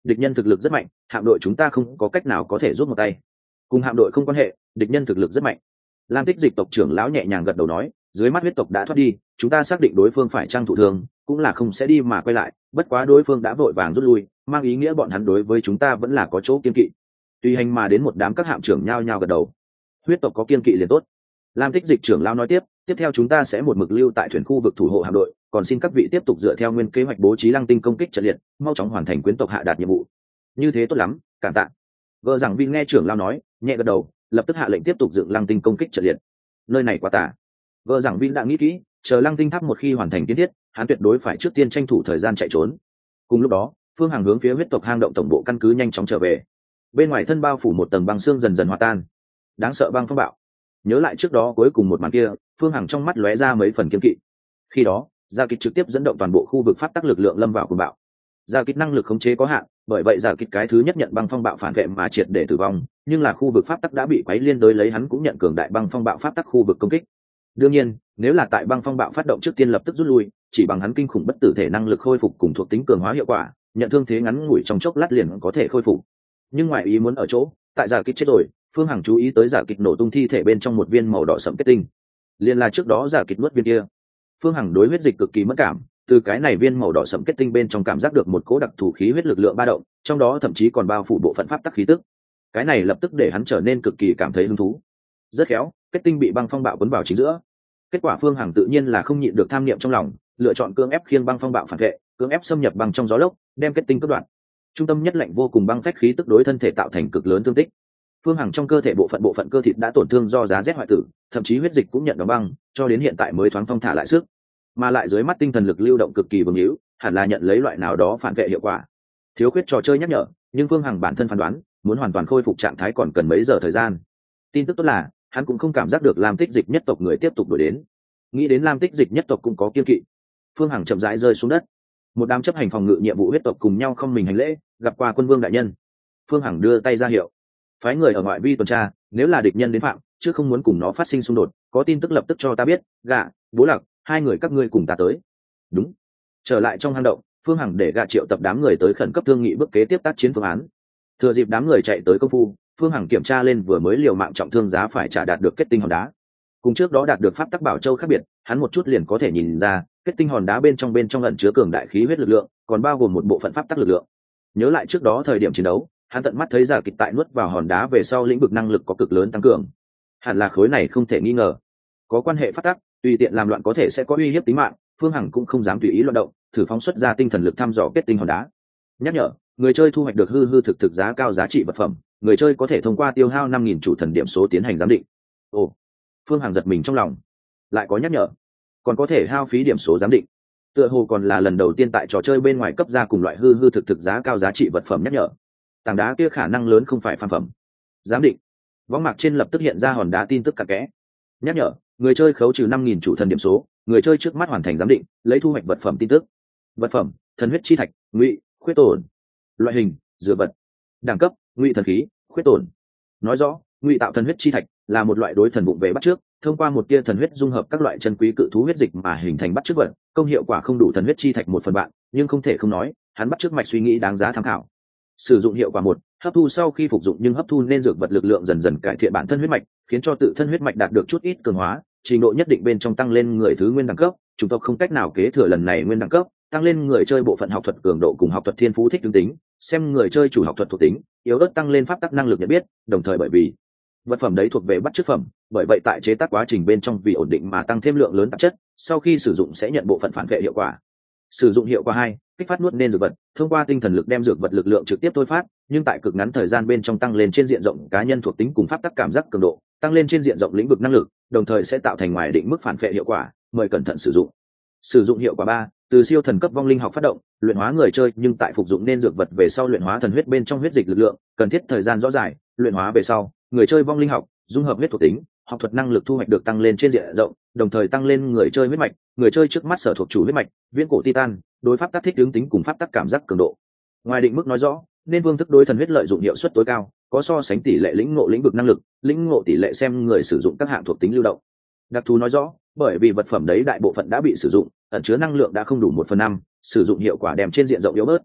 địch nhân thực lực rất mạnh, hạm đội chúng ta không có cách nào có thể giúp một tay. Cùng hạm đội không quan hệ, địch nhân thực lực rất mạnh. Lam Tích Dịch tộc trưởng lão nhẹ nhàng gật đầu nói, dưới mắt huyết tộc đã thoát đi, chúng ta xác định đối phương phải trang thụ thương, cũng là không sẽ đi mà quay lại, bất quá đối phương đã vội vàng rút lui, mang ý nghĩa bọn hắn đối với chúng ta vẫn là có chỗ kiên kỵ. Tùy hành mà đến một đám các hạm trưởng nhao nhao gật đầu. Huyết tộc có kiên kỵ liền tốt. Lam Tích Dịch trưởng lão nói tiếp, tiếp theo chúng ta sẽ một mực lưu tại thuyền khu vực thủ hộ hạm đội, còn xin các vị tiếp tục dựa theo nguyên kế hoạch bố trí lăng tinh công kích trận liệt, mau chóng hoàn thành quyến tộc hạ đạt nhiệm vụ. Như thế tốt lắm, cảm tạ. Vợ rằng Vin nghe trưởng lão nói, nhẹ gật đầu, lập tức hạ lệnh tiếp tục dựng lăng tinh công kích trận liệt. Nơi này quá tà. Vợ rằng Vin đã nghĩ kỹ, chờ lăng tinh tháp một khi hoàn thành kiến thiết, hắn tuyệt đối phải trước tiên tranh thủ thời gian chạy trốn. Cùng lúc đó, Phương Hằng hướng phía huyết tộc hang động tổng bộ căn cứ nhanh chóng trở về. Bên ngoài thân bao phủ một tầng băng xương dần dần hòa tan. Đáng sợ băng phong bạo. Nhớ lại trước đó cuối cùng một màn kia, Phương Hằng trong mắt lóe ra mấy phần kiên kỵ. Khi đó, Gia Kịch trực tiếp dẫn động toàn bộ khu vực pháp tắc lực lượng lâm vào cuồng bạo. Gia Kịch năng lực khống chế có hạn, bởi vậy Gia Kịch cái thứ nhất nhận băng phong bạo phản vệ mà triệt để tử vong, nhưng là khu vực pháp tắc đã bị quấy liên đối lấy hắn cũng nhận cường đại băng phong bạo pháp tắc khu vực công kích. Đương nhiên, nếu là tại băng phong bạo phát động trước tiên lập tức rút lui, chỉ bằng hắn kinh khủng bất tử thể năng lực khôi phục cùng thuộc tính cường hóa hiệu quả, nhận thương thế ngắn ngủi trong chốc lát liền có thể khôi phục. Nhưng ngoại ý muốn ở chỗ, tại Gia Kịch chết rồi, Phương Hằng chú ý tới Giả Kịch nổ tung thi thể bên trong một viên màu đỏ sẫm kết tinh. Liên là trước đó Giả Kịch nuốt viên kia. Phương Hằng đối huyết dịch cực kỳ mất cảm, từ cái này viên màu đỏ sẫm kết tinh bên trong cảm giác được một cỗ đặc thù khí huyết lực lượng ba động, trong đó thậm chí còn bao phủ bộ phận pháp tắc khí tức. Cái này lập tức để hắn trở nên cực kỳ cảm thấy hứng thú. Rất khéo, kết tinh bị băng phong bạo cuốn vào chính giữa. Kết quả Phương Hằng tự nhiên là không nhịn được tham niệm trong lòng, lựa chọn cưỡng ép khiêng băng phong bạo phản vệ, cưỡng ép xâm nhập băng trong gió lốc, đem kết tinh cắt đoạn. Trung tâm nhất lạnh vô cùng băng phách khí tức đối thân thể tạo thành cực lớn thương tích. Phương Hằng trong cơ thể bộ phận bộ phận cơ thịt đã tổn thương do giá rét hoại tử, thậm chí huyết dịch cũng nhận đóng băng, cho đến hiện tại mới thoáng thong thả lại sức. Mà lại dưới mắt tinh thần lực lưu động cực kỳ vương hữu, hẳn là nhận lấy loại nào đó phản vệ hiệu quả. Thiếu khuyết trò chơi nhắc nhở, nhưng Phương Hằng bản thân phán đoán, muốn hoàn toàn khôi phục trạng thái còn cần mấy giờ thời gian. Tin tức tốt là, hắn cũng không cảm giác được Lam Tích Dịch nhất tộc người tiếp tục đuổi đến. Nghĩ đến Lam Tích Dịch nhất tộc cũng có kiên kỵ. Phương Hằng chậm rãi rơi xuống đất. Một đám chấp hành phòng ngự nhiệm vụ huyết tộc cùng nhau không mình hành lễ, gặp qua quân vương đại nhân. Phương Hằng đưa tay ra hiệu, phái người ở ngoại vi tuần tra, nếu là địch nhân đến phạm, chứ không muốn cùng nó phát sinh xung đột, có tin tức lập tức cho ta biết. Gạ, Bố Lạc, hai người các ngươi cùng ta tới. Đúng. Trở lại trong hang động, Phương Hằng để Gạ triệu tập đám người tới khẩn cấp thương nghị bước kế tiếp tác chiến phương án. Thừa dịp đám người chạy tới công phu, Phương Hằng kiểm tra lên vừa mới liều mạng trọng thương giá phải trả đạt được kết tinh hòn đá. Cùng trước đó đạt được pháp tắc bảo châu khác biệt, hắn một chút liền có thể nhìn ra, kết tinh hòn đá bên trong bên trong ẩn chứa cường đại khí huyết lực lượng, còn bao gồm một bộ phận pháp tắc lực lượng. Nhớ lại trước đó thời điểm chiến đấu, hắn tận mắt thấy Giả Kịch tại nuốt vào hòn đá về sau lĩnh vực năng lực có cực lớn tăng cường. Hẳn là khối này không thể nghi ngờ. Có quan hệ pháp tắc, tùy tiện làm loạn có thể sẽ có uy hiếp tính mạng, Phương Hằng cũng không dám tùy ý loạn động, thử phóng xuất ra tinh thần lực thăm dò kết tinh hòn đá. Nhắc nhở, người chơi thu hoạch được hư hư thực thực giá cao giá trị vật phẩm, người chơi có thể thông qua tiêu hao năm nghìn chủ thần điểm số tiến hành giám định. Ồ, Phương Hằng giật mình trong lòng, lại có nhắc nhở, còn có thể hao phí điểm số giám định. Tựa hồ còn là lần đầu tiên tại trò chơi bên ngoài cấp ra cùng loại hư hư thực thực giá cao giá trị vật phẩm nhắc nhở. Tảng đá kia khả năng lớn không phải phàm phẩm. Giám định. Võng mạc trên lập tức hiện ra hòn đá tin tức cặn kẽ. Nhắc nhở, người chơi khấu trừ năm nghìn chủ thần điểm số, người chơi trước mắt hoàn thành giám định, lấy thu hoạch vật phẩm tin tức. Vật phẩm, thần huyết chi thạch, ngụy, khuyết tổn. Loại hình, dựa vật. Đẳng cấp, ngụy thần khí, khuyết tổn. Nói rõ, ngụy tạo thần huyết chi thạch là một loại đối thần bụng về bắt trước, thông qua một tia thần huyết dung hợp các loại chân quý cự thú huyết dịch mà hình thành bắt chước vật, công hiệu quả không đủ thần huyết chi thạch một phần bạn, nhưng không thể không nói, hắn bắt chước mạch suy nghĩ đáng giá tham khảo. Sử dụng hiệu quả một, hấp thu sau khi phục dụng nhưng hấp thu nên dược vật lực lượng dần dần cải thiện bản thân huyết mạch, khiến cho tự thân huyết mạch đạt được chút ít cường hóa, trình độ nhất định bên trong tăng lên người thứ nguyên đẳng cấp, chúng tộc không cách nào kế thừa lần này nguyên đẳng cấp, tăng lên người chơi bộ phận học thuật cường độ cùng học thuật thiên phú thích ứng tính, xem người chơi chủ học thuật thuộc tính, yếu ớt tăng lên pháp tắc năng lực nhận biết, đồng thời bởi vì vật phẩm đấy thuộc về bắt chước phẩm, bởi vậy tại chế tác quá trình bên trong vì ổn định mà tăng thêm lượng lớn tạp chất, sau khi sử dụng sẽ nhận bộ phận phản vệ hiệu quả. Sử dụng hiệu quả hai, kích phát nuốt nên dược vật, thông qua tinh thần lực đem dược vật lực lượng trực tiếp thôi phát, nhưng tại cực ngắn thời gian bên trong tăng lên trên diện rộng cá nhân thuộc tính cùng pháp tắc cảm giác cường độ, tăng lên trên diện rộng lĩnh vực năng lực, đồng thời sẽ tạo thành ngoài định mức phản vệ hiệu quả, mời cẩn thận sử dụng. Sử dụng hiệu quả ba, từ siêu thần cấp vong linh học phát động, luyện hóa người chơi nhưng tại phục dụng nên dược vật về sau luyện hóa thần huyết bên trong huyết dịch lực lượng, cần thiết thời gian rõ dài, luyện hóa về sau, người chơi vong linh học, dung hợp huyết thuộc tính, học thuật năng lực thu hoạch được tăng lên trên diện rộng, đồng thời tăng lên người chơi huyết mạch, người chơi trước mắt sở thuộc chủ huyết mạch, viễn cổ titan, đối pháp tác thích ứng tính cùng pháp tác cảm giác cường độ. Ngoài định mức nói rõ, nên vương thức đối thần huyết lợi dụng hiệu suất tối cao, có so sánh tỷ lệ lĩnh ngộ lĩnh vực năng lực, lĩnh ngộ tỷ lệ xem người sử dụng các hạng thuộc tính lưu động. Đặc thù nói rõ, bởi vì vật phẩm đấy đại bộ phận đã bị sử dụng, ẩn chứa năng lượng đã không đủ một phần năm, sử dụng hiệu quả đem trên diện rộng yếu bớt.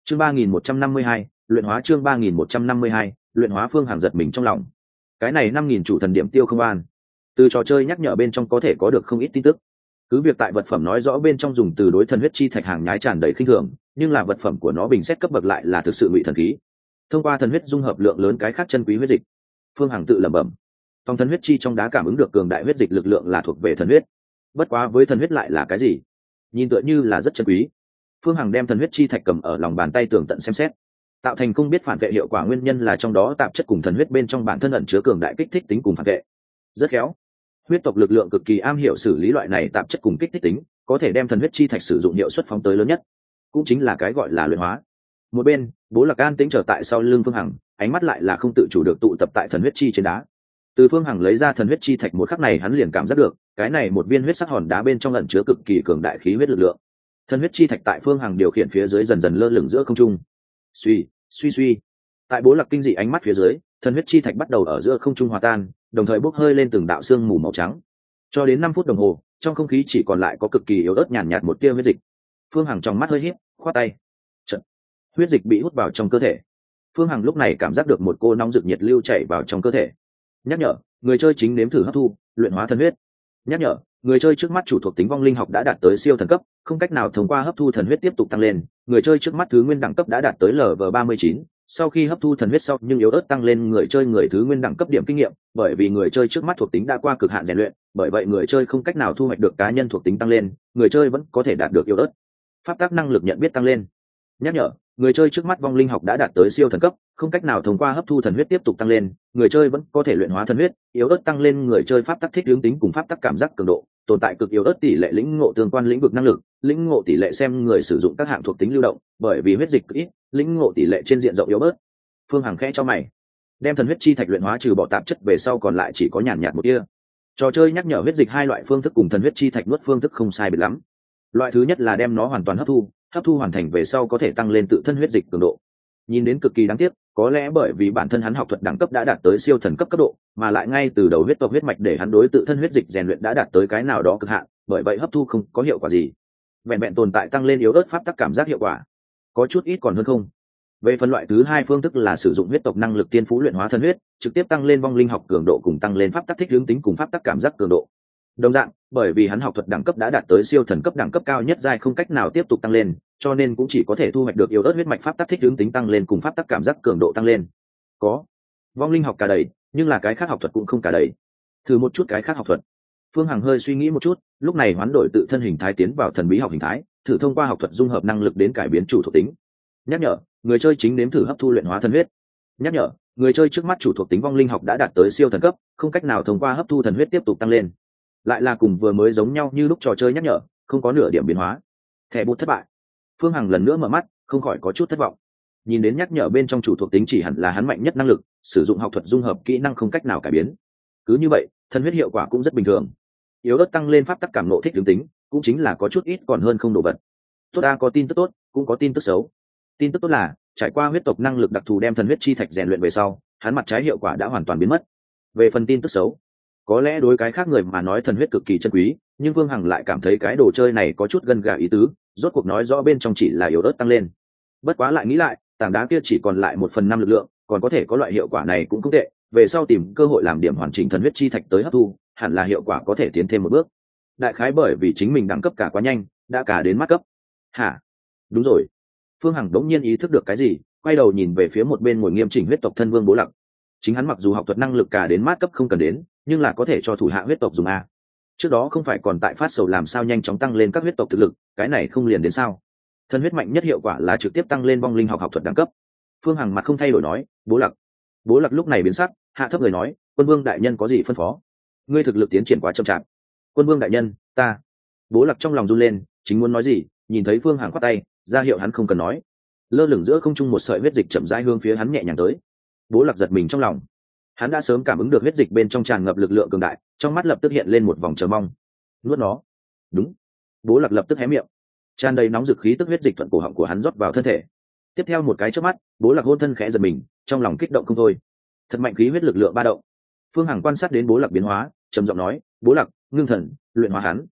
chương ba nghìn một trăm năm mươi hai, luyện hóa chương ba nghìn một trăm năm mươi hai, luyện hóa. Phương Hằng giật mình trong lòng. Cái này năm nghìn chủ thần điểm tiêu không an, từ trò chơi nhắc nhở bên trong có thể có được không ít tin tức. Cứ việc tại vật phẩm nói rõ bên trong dùng từ đối thần huyết chi thạch hàng nhái tràn đầy khinh thường, nhưng là vật phẩm của nó bình xét cấp bậc lại là thực sự ngụy thần khí. Thông qua thần huyết dung hợp lượng lớn cái khác chân quý huyết dịch. Phương Hằng tự lẩm bẩm, trong thần huyết chi trong đá cảm ứng được cường đại huyết dịch lực lượng là thuộc về thần huyết. Bất quá với thần huyết lại là cái gì? Nhìn tựa như là rất chân quý. Phương Hằng đem thần huyết chi thạch cầm ở lòng bàn tay tường tận xem xét. Tạo thành không biết phản vệ hiệu quả nguyên nhân là trong đó tạp chất cùng thần huyết bên trong bản thân ẩn chứa cường đại kích thích tính cùng phản vệ. Rất khéo. Huyết tộc lực lượng cực kỳ am hiểu xử lý loại này tạp chất cùng kích thích tính, có thể đem thần huyết chi thạch sử dụng hiệu suất phóng tới lớn nhất, cũng chính là cái gọi là luyện hóa. Một bên, Bố Lạc an tĩnh trở tại sau lưng Phương Hằng, ánh mắt lại là không tự chủ được tụ tập tại thần huyết chi trên đá. Từ Phương Hằng lấy ra thần huyết chi thạch một khắc này, hắn liền cảm giác được, cái này một viên huyết sắc hòn đá bên trong ẩn chứa cực kỳ cường đại khí huyết lực lượng. Thần huyết chi thạch tại Phương Hằng điều khiển phía dưới dần dần lơ lửng giữa không trung. Suy, suy suy. Tại Bố Lạc kinh dị ánh mắt phía dưới, thần huyết chi thạch bắt đầu ở giữa không trung hòa tan, đồng thời bốc hơi lên từng đạo xương mù màu trắng. Cho đến năm phút đồng hồ, trong không khí chỉ còn lại có cực kỳ yếu ớt nhàn nhạt, nhạt một tia huyết dịch. Phương Hằng trong mắt hơi híp, khoát tay. Chợt, huyết dịch bị hút vào trong cơ thể. Phương Hằng lúc này cảm giác được một cô nóng rực nhiệt lưu chảy vào trong cơ thể. Nhắc nhở, người chơi chính nếm thử hấp thu, luyện hóa thần huyết. Nhắc nhở, người chơi trước mắt chủ thuộc tính vong linh học đã đạt tới siêu thần cấp, không cách nào thông qua hấp thu thần huyết tiếp tục tăng lên. Người chơi trước mắt thứ nguyên đẳng cấp đã đạt tới L V ba mươi chín. Sau khi hấp thu thần huyết sau nhưng yếu ớt tăng lên người chơi người thứ nguyên đẳng cấp điểm kinh nghiệm, bởi vì người chơi trước mắt thuộc tính đã qua cực hạn rèn luyện, bởi vậy người chơi không cách nào thu hoạch được cá nhân thuộc tính tăng lên, người chơi vẫn có thể đạt được yếu ớt. Pháp tắc năng lực nhận biết tăng lên. Nhắc nhở, người chơi trước mắt vong linh học đã đạt tới siêu thần cấp, không cách nào thông qua hấp thu thần huyết tiếp tục tăng lên, người chơi vẫn có thể luyện hóa thần huyết, yếu ớt tăng lên người chơi pháp tắc thích ứng tính cùng pháp tắc cảm giác cường độ, tồn tại cực yếu ớt tỷ lệ lĩnh ngộ tương quan lĩnh vực năng lực, lĩnh ngộ tỷ lệ xem người sử dụng các hạng thuộc tính lưu động, bởi vì huyết dịch ít, lĩnh ngộ tỷ lệ trên diện rộng yếu bớt. Phương Hằng khẽ cho mày, đem thần huyết chi thạch luyện hóa trừ bỏ tạp chất về sau còn lại chỉ có nhàn nhạt một tia. Trò chơi nhắc nhở huyết dịch hai loại phương thức cùng thần huyết chi thạch nuốt phương thức không sai biệt lắm. Loại thứ nhất là đem nó hoàn toàn hấp thu, hấp thu hoàn thành về sau có thể tăng lên tự thân huyết dịch cường độ. Nhìn đến cực kỳ đáng tiếc, có lẽ bởi vì bản thân hắn học thuật đẳng cấp đã đạt tới siêu thần cấp cấp độ, mà lại ngay từ đầu huyết tộc huyết mạch để hắn đối tự thân huyết dịch rèn luyện đã đạt tới cái nào đó cực hạn, bởi vậy hấp thu không có hiệu quả gì. Vẹn vẹn tồn tại tăng lên yếu ớt pháp tắc cảm giác hiệu quả, có chút ít còn hơn không. Về phần loại thứ hai phương thức là sử dụng huyết tộc năng lực tiên phú luyện hóa thân huyết, trực tiếp tăng lên vong linh học cường độ cùng tăng lên pháp tắc thích ứng tính cùng pháp tắc cảm giác cường độ. Đồng dạng, bởi vì hắn học thuật đẳng cấp đã đạt tới siêu thần cấp đẳng cấp cao nhất giai không cách nào tiếp tục tăng lên, cho nên cũng chỉ có thể thu hoạch được yếu ớt huyết mạch pháp tắc thích ứng tính tăng lên cùng pháp tắc cảm giác cường độ tăng lên. Có vong linh học cả đầy, nhưng là cái khác học thuật cũng không cả đầy. Thử một chút cái khác học thuật. Phương Hằng hơi suy nghĩ một chút, lúc này hoán đổi tự thân hình thái tiến vào thần bí học hình thái, thử thông qua học thuật dung hợp năng lực đến cải biến chủ thuộc tính. Nhắc nhở, người chơi chính nếm thử hấp thu luyện hóa thần huyết. Nhắc nhở, người chơi trước mắt chủ thuộc tính vong linh học đã đạt tới siêu thần cấp, không cách nào thông qua hấp thu thần huyết tiếp tục tăng lên. Lại là cùng vừa mới giống nhau như lúc trò chơi nhắc nhở, không có nửa điểm biến hóa. Thẻ bút thất bại. Phương Hằng lần nữa mở mắt, không khỏi có chút thất vọng. Nhìn đến nhắc nhở bên trong chủ thuộc tính chỉ hẳn là hắn mạnh nhất năng lực, sử dụng học thuật dung hợp kỹ năng không cách nào cải biến. Cứ như vậy, thần huyết hiệu quả cũng rất bình thường. Yếu ớt tăng lên pháp tắc cảm nộ thích ứng tính, cũng chính là có chút ít còn hơn không đồ vật. Tốt a, có tin tức tốt, cũng có tin tức xấu. Tin tức tốt là, trải qua huyết tộc năng lực đặc thù đem thần huyết chi thạch rèn luyện về sau, hắn mặt trái hiệu quả đã hoàn toàn biến mất. Về phần tin tức xấu, có lẽ đối cái khác người mà nói thần huyết cực kỳ chân quý, nhưng Vương Hằng lại cảm thấy cái đồ chơi này có chút gân gà ý tứ, rốt cuộc nói rõ bên trong chỉ là yếu ớt tăng lên. Bất quá lại nghĩ lại, tảng đá kia chỉ còn lại một phần năm lực lượng, còn có thể có loại hiệu quả này cũng không tệ, về sau tìm cơ hội làm điểm hoàn chỉnh thần huyết chi thạch tới hấp thu, hẳn là hiệu quả có thể tiến thêm một bước. Đại khái bởi vì chính mình đẳng cấp cả quá nhanh, đã cả đến mắt cấp. Hả? Đúng rồi. Phương Hằng đống nhiên ý thức được cái gì, quay đầu nhìn về phía một bên ngồi nghiêm chỉnh huyết tộc thân vương Bố Lặc. Chính hắn mặc dù học thuật năng lực cả đến mát cấp không cần đến, nhưng là có thể cho thủ hạ huyết tộc dùng a. Trước đó không phải còn tại phát sầu làm sao nhanh chóng tăng lên các huyết tộc thực lực, cái này không liền đến sao? Thân huyết mạnh nhất hiệu quả là trực tiếp tăng lên vong linh học học thuật đẳng cấp. Phương Hằng mặt không thay đổi nói, Bố Lặc. Bố Lặc lúc này biến sắc, hạ thấp người nói, quân vương đại nhân có gì phân phó? Ngươi thực lực tiến triển quá chậm chạp. Quân vương đại nhân, ta. Bố Lặc trong lòng run lên, chính muốn nói gì, nhìn thấy Phương Hằng khoát tay, ra hiệu hắn không cần nói. Lơ lửng giữa không trung một sợi huyết dịch chậm rãi hướng phía hắn nhẹ nhàng tới. Bố Lặc giật mình trong lòng. Hắn đã sớm cảm ứng được huyết dịch bên trong tràn ngập lực lượng cường đại, trong mắt lập tức hiện lên một vòng chờ mong. Nuốt nó. Đúng. Bố Lặc lập tức hé miệng. Tràn đầy nóng dực khí tức huyết dịch thuận cổ họng của hắn rót vào thân thể. Tiếp theo một cái chớp mắt, Bố Lặc hôn thân khẽ giật mình, trong lòng kích động không thôi. Thật mạnh khí huyết lực lượng ba động. Phương Hằng quan sát đến Bố Lặc biến hóa, trầm giọng nói, Bố Lặc, ngưng thần, luyện hóa hắn.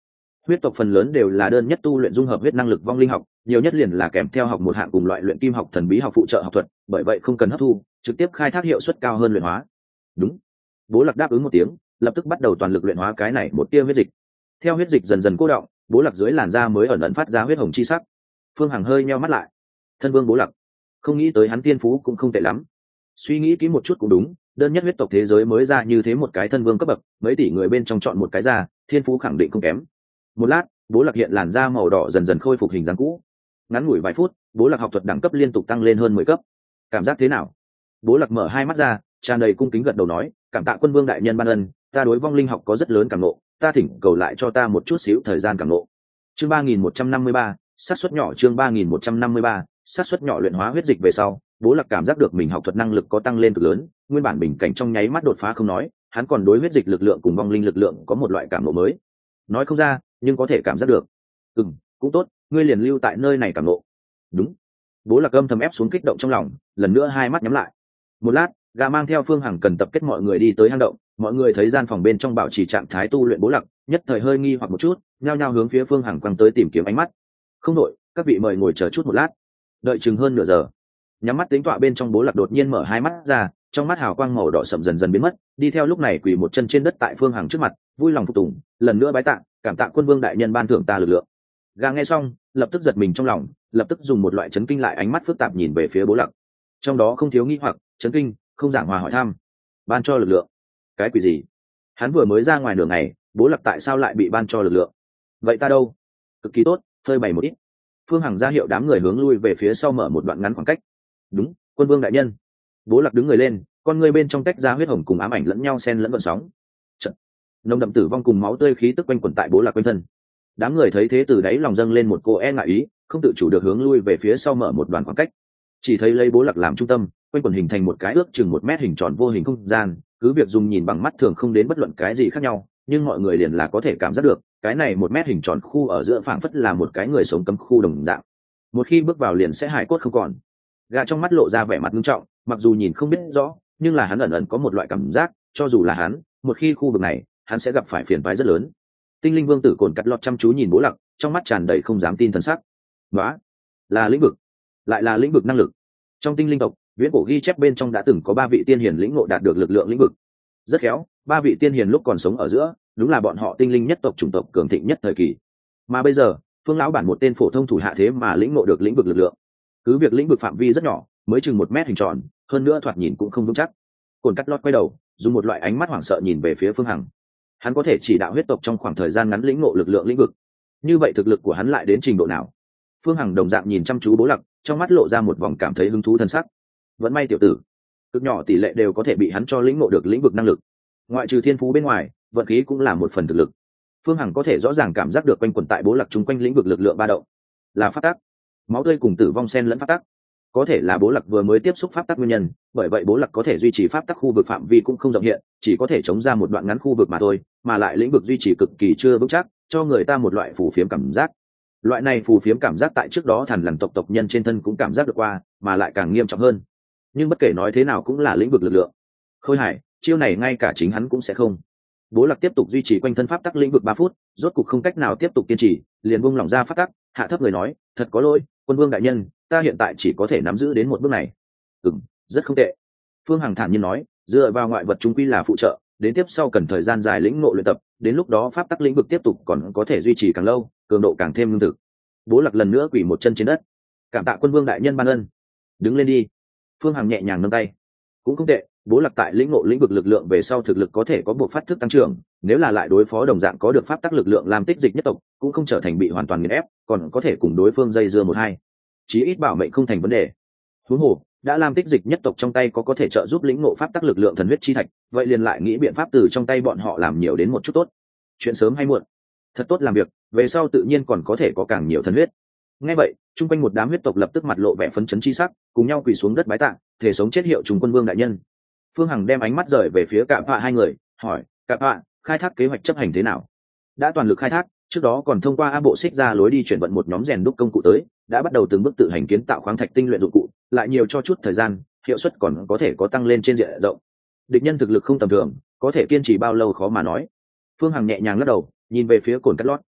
Huyết tộc phần lớn đều là đơn nhất tu luyện dung hợp huyết năng lực vong linh học, nhiều nhất liền là kèm theo học một hạng cùng loại luyện kim học thần bí học phụ trợ học thuật, bởi vậy không cần hấp thu, trực tiếp khai thác hiệu suất cao hơn luyện hóa. Đúng. Bố Lạc đáp ứng một tiếng, lập tức bắt đầu toàn lực luyện hóa cái này một tia huyết dịch. Theo huyết dịch dần dần cô đọng, Bố Lạc dưới làn da mới ẩn ẩn phát ra huyết hồng chi sắc. Phương Hằng hơi nheo mắt lại. Thân vương Bố Lạc, không nghĩ tới hắn tiên phú cũng không tệ lắm. Suy nghĩ kỹ một chút cũng đúng, đơn nhất huyết tộc thế giới mới ra như thế một cái thân vương cấp bậc, mấy tỷ người bên trong chọn một cái ra, thiên phú khẳng định không kém. Một lát, Bố Lạc hiện làn da màu đỏ dần dần khôi phục hình dáng cũ. Ngắn ngủi vài phút, Bố Lạc học thuật đẳng cấp liên tục tăng lên hơn mười cấp. Cảm giác thế nào? Bố Lạc mở hai mắt ra, tràn đầy cung kính gật đầu nói, cảm tạ quân vương đại nhân ban ân, ta đối vong linh học có rất lớn cảm ngộ, ta thỉnh cầu lại cho ta một chút xíu thời gian cảm ngộ. Chương ba nghìn một trăm năm mươi ba, xác suất nhỏ. Chương ba nghìn một trăm năm mươi ba, xác suất nhỏ. Luyện hóa huyết dịch về sau, Bố Lạc cảm giác được mình học thuật năng lực có tăng lên cực lớn, nguyên bản bình cảnh trong nháy mắt đột phá không nói, hắn còn đối huyết dịch lực lượng cùng vong linh lực lượng có một loại cảm ngộ mới. Nói không ra, nhưng có thể cảm giác được. Ừm, cũng tốt, ngươi liền lưu tại nơi này cảm ngộ. Đúng. Bố Lạc âm thầm ép xuống kích động trong lòng, lần nữa hai mắt nhắm lại. Một lát, gà mang theo Phương Hằng cần tập kết mọi người đi tới hang động, mọi người thấy gian phòng bên trong bảo trì trạng thái tu luyện Bố Lạc, nhất thời hơi nghi hoặc một chút, nhao nhao hướng phía Phương Hằng quăng tới tìm kiếm ánh mắt. Không đội, các vị mời ngồi chờ chút một lát. Đợi chừng hơn nửa giờ, nhắm mắt tính tọa bên trong Bố Lạc đột nhiên mở hai mắt ra, trong mắt hào quang màu đỏ sậm dần dần biến mất, đi theo lúc này quỳ một chân trên đất tại Phương Hằng trước mặt, vui lòng phục tùng, lần nữa bái tạ, cảm tạ quân vương đại nhân ban thưởng ta lực lượng. Gà nghe xong, lập tức giật mình trong lòng, lập tức dùng một loại chấn kinh lại ánh mắt phức tạp nhìn về phía Bố Lạc, trong đó không thiếu nghi hoặc, chấn kinh, không giảng hòa hỏi thăm. Ban cho lực lượng? Cái quỷ gì? Hắn vừa mới ra ngoài nửa ngày, Bố Lạc tại sao lại bị ban cho lực lượng? Vậy ta đâu? Cực kỳ tốt, phơi bày một ít. Phương Hằng ra hiệu đám người hướng lui về phía sau mở một đoạn ngắn khoảng cách. Đúng, quân vương đại nhân. Bố Lạc đứng người lên, con người bên trong tách ra huyết hồng cùng ám ảnh lẫn nhau xen lẫn gợn sóng. Trận. Nồng đậm tử vong cùng máu tươi khí tức quanh quẩn tại Bố Lạc quanh thân. Đám người thấy thế từ đáy lòng dâng lên một cô e ngại ý, không tự chủ được hướng lui về phía sau mở một đoạn khoảng cách. Chỉ thấy lấy Bố Lạc làm trung tâm, quanh quẩn hình thành một cái ước chừng một mét hình tròn vô hình không gian, cứ việc dùng nhìn bằng mắt thường không đến bất luận cái gì khác nhau, nhưng mọi người liền là có thể cảm giác được, cái này một mét hình tròn khu ở giữa phảng phất là một cái người sống cấm khu đồng dạng. Một khi bước vào liền sẽ hải cốt không còn. Gã trong mắt lộ ra vẻ mặt nghiêm trọng, mặc dù nhìn không biết rõ, nhưng là hắn ẩn ẩn có một loại cảm giác, cho dù là hắn, một khi khu vực này, hắn sẽ gặp phải phiền toái rất lớn. Tinh linh vương tử Cồn Cắt Lọt chăm chú nhìn Bố Lạc, trong mắt tràn đầy không dám tin thần sắc. Đó là lĩnh vực, lại là lĩnh vực năng lực. Trong tinh linh tộc, viễn cổ ghi chép bên trong đã từng có ba vị tiên hiền lĩnh ngộ đạt được lực lượng lĩnh vực. Rất khéo, ba vị tiên hiền lúc còn sống ở giữa, đúng là bọn họ tinh linh nhất tộc chủng tộc cường thịnh nhất thời kỳ. Mà bây giờ, Phương lão bản một tên phổ thông thủ hạ thế mà lĩnh ngộ được lĩnh vực lực lượng. Cứ việc lĩnh vực phạm vi rất nhỏ, mới chừng một mét hình tròn, hơn nữa thoạt nhìn cũng không vững chắc. Cồn Cắt Lọt quay đầu, dùng một loại ánh mắt hoảng sợ nhìn về phía Phương Hằng. Hắn có thể chỉ đạo huyết tộc trong khoảng thời gian ngắn lĩnh ngộ lực lượng lĩnh vực. Như vậy thực lực của hắn lại đến trình độ nào? Phương Hằng đồng dạng nhìn chăm chú Bố Lạc, trong mắt lộ ra một vòng cảm thấy hứng thú thân sắc. Vẫn may tiểu tử, cực nhỏ tỷ lệ đều có thể bị hắn cho lĩnh ngộ được lĩnh vực năng lực. Ngoại trừ thiên phú bên ngoài, vận khí cũng là một phần thực lực. Phương Hằng có thể rõ ràng cảm giác được quanh quẩn tại Bố Lạc chung quanh lĩnh vực lực lượng ba động, là pháp tắc. Máu tươi cùng tử vong xen lẫn pháp tắc. Có thể là Bố Lạc vừa mới tiếp xúc pháp tắc nguyên nhân, bởi vậy Bố Lạc có thể duy trì pháp tắc khu vực phạm vi cũng không rộng hiện, chỉ có thể chống ra một đoạn ngắn khu vực mà thôi, mà lại lĩnh vực duy trì cực kỳ chưa vững chắc, cho người ta một loại phù phiếm cảm giác. Loại này phù phiếm cảm giác tại trước đó Thần Lằn tộc tộc nhân trên thân cũng cảm giác được qua, mà lại càng nghiêm trọng hơn. Nhưng bất kể nói thế nào cũng là lĩnh vực lực lượng. Khôi Hải, chiêu này ngay cả chính hắn cũng sẽ không. Bố Lạc tiếp tục duy trì quanh thân pháp tắc lĩnh vực ba phút, rốt cục không cách nào tiếp tục kiên trì, liền buông lỏng ra pháp tắc, hạ thấp người nói, thật có lỗi, quân vương đại nhân, ta hiện tại chỉ có thể nắm giữ đến một bước này. Ừm, rất không tệ. Phương Hằng thản nhiên nói, dựa vào ngoại vật trung quy là phụ trợ, đến tiếp sau cần thời gian dài lĩnh ngộ luyện tập, đến lúc đó pháp tắc lĩnh vực tiếp tục còn có thể duy trì càng lâu, cường độ càng thêm lương thực. Bố Lạc lần nữa quỳ một chân trên đất, cảm tạ quân vương đại nhân ban ân. Đứng lên đi. Phương Hằng nhẹ nhàng nâng tay. Cũng không tệ, Bố Lạc tại lĩnh ngộ lĩnh vực lực lượng về sau thực lực có thể có buộc phát thức tăng trưởng, nếu là lại đối phó đồng dạng có được pháp tắc lực lượng làm tích dịch nhất tộc, cũng không trở thành bị hoàn toàn nghiền ép, còn có thể cùng đối phương dây dưa một hai, chí ít bảo mệnh không thành vấn đề. Huống hồ, đã làm tích dịch nhất tộc trong tay có có thể trợ giúp lĩnh ngộ pháp tắc lực lượng thần huyết chi thạch, vậy liền lại nghĩ biện pháp từ trong tay bọn họ làm nhiều đến một chút tốt. Chuyện sớm hay muộn, thật tốt làm việc, về sau tự nhiên còn có thể có càng nhiều thần huyết. Nghe vậy, chung quanh một đám huyết tộc lập tức mặt lộ vẻ phấn chấn chi sắc, cùng nhau quỳ xuống đất bái tạ, thể sống chết hiệu trùng quân vương đại nhân. Phương Hằng đem ánh mắt rời về phía Cạm Phạ hai người, hỏi, Cạm Phạ, khai thác kế hoạch chấp hành thế nào? Đã toàn lực khai thác, trước đó còn thông qua A bộ xích ra lối đi chuyển vận một nhóm rèn đúc công cụ tới, đã bắt đầu từng bước tự hành kiến tạo khoáng thạch tinh luyện dụng cụ, lại nhiều cho chút thời gian, hiệu suất còn có thể có tăng lên trên diện rộng. Địch nhân thực lực không tầm thường, có thể kiên trì bao lâu khó mà nói. Phương Hằng nhẹ nhàng lắc đầu, nhìn về phía Cồn Cắt Lót,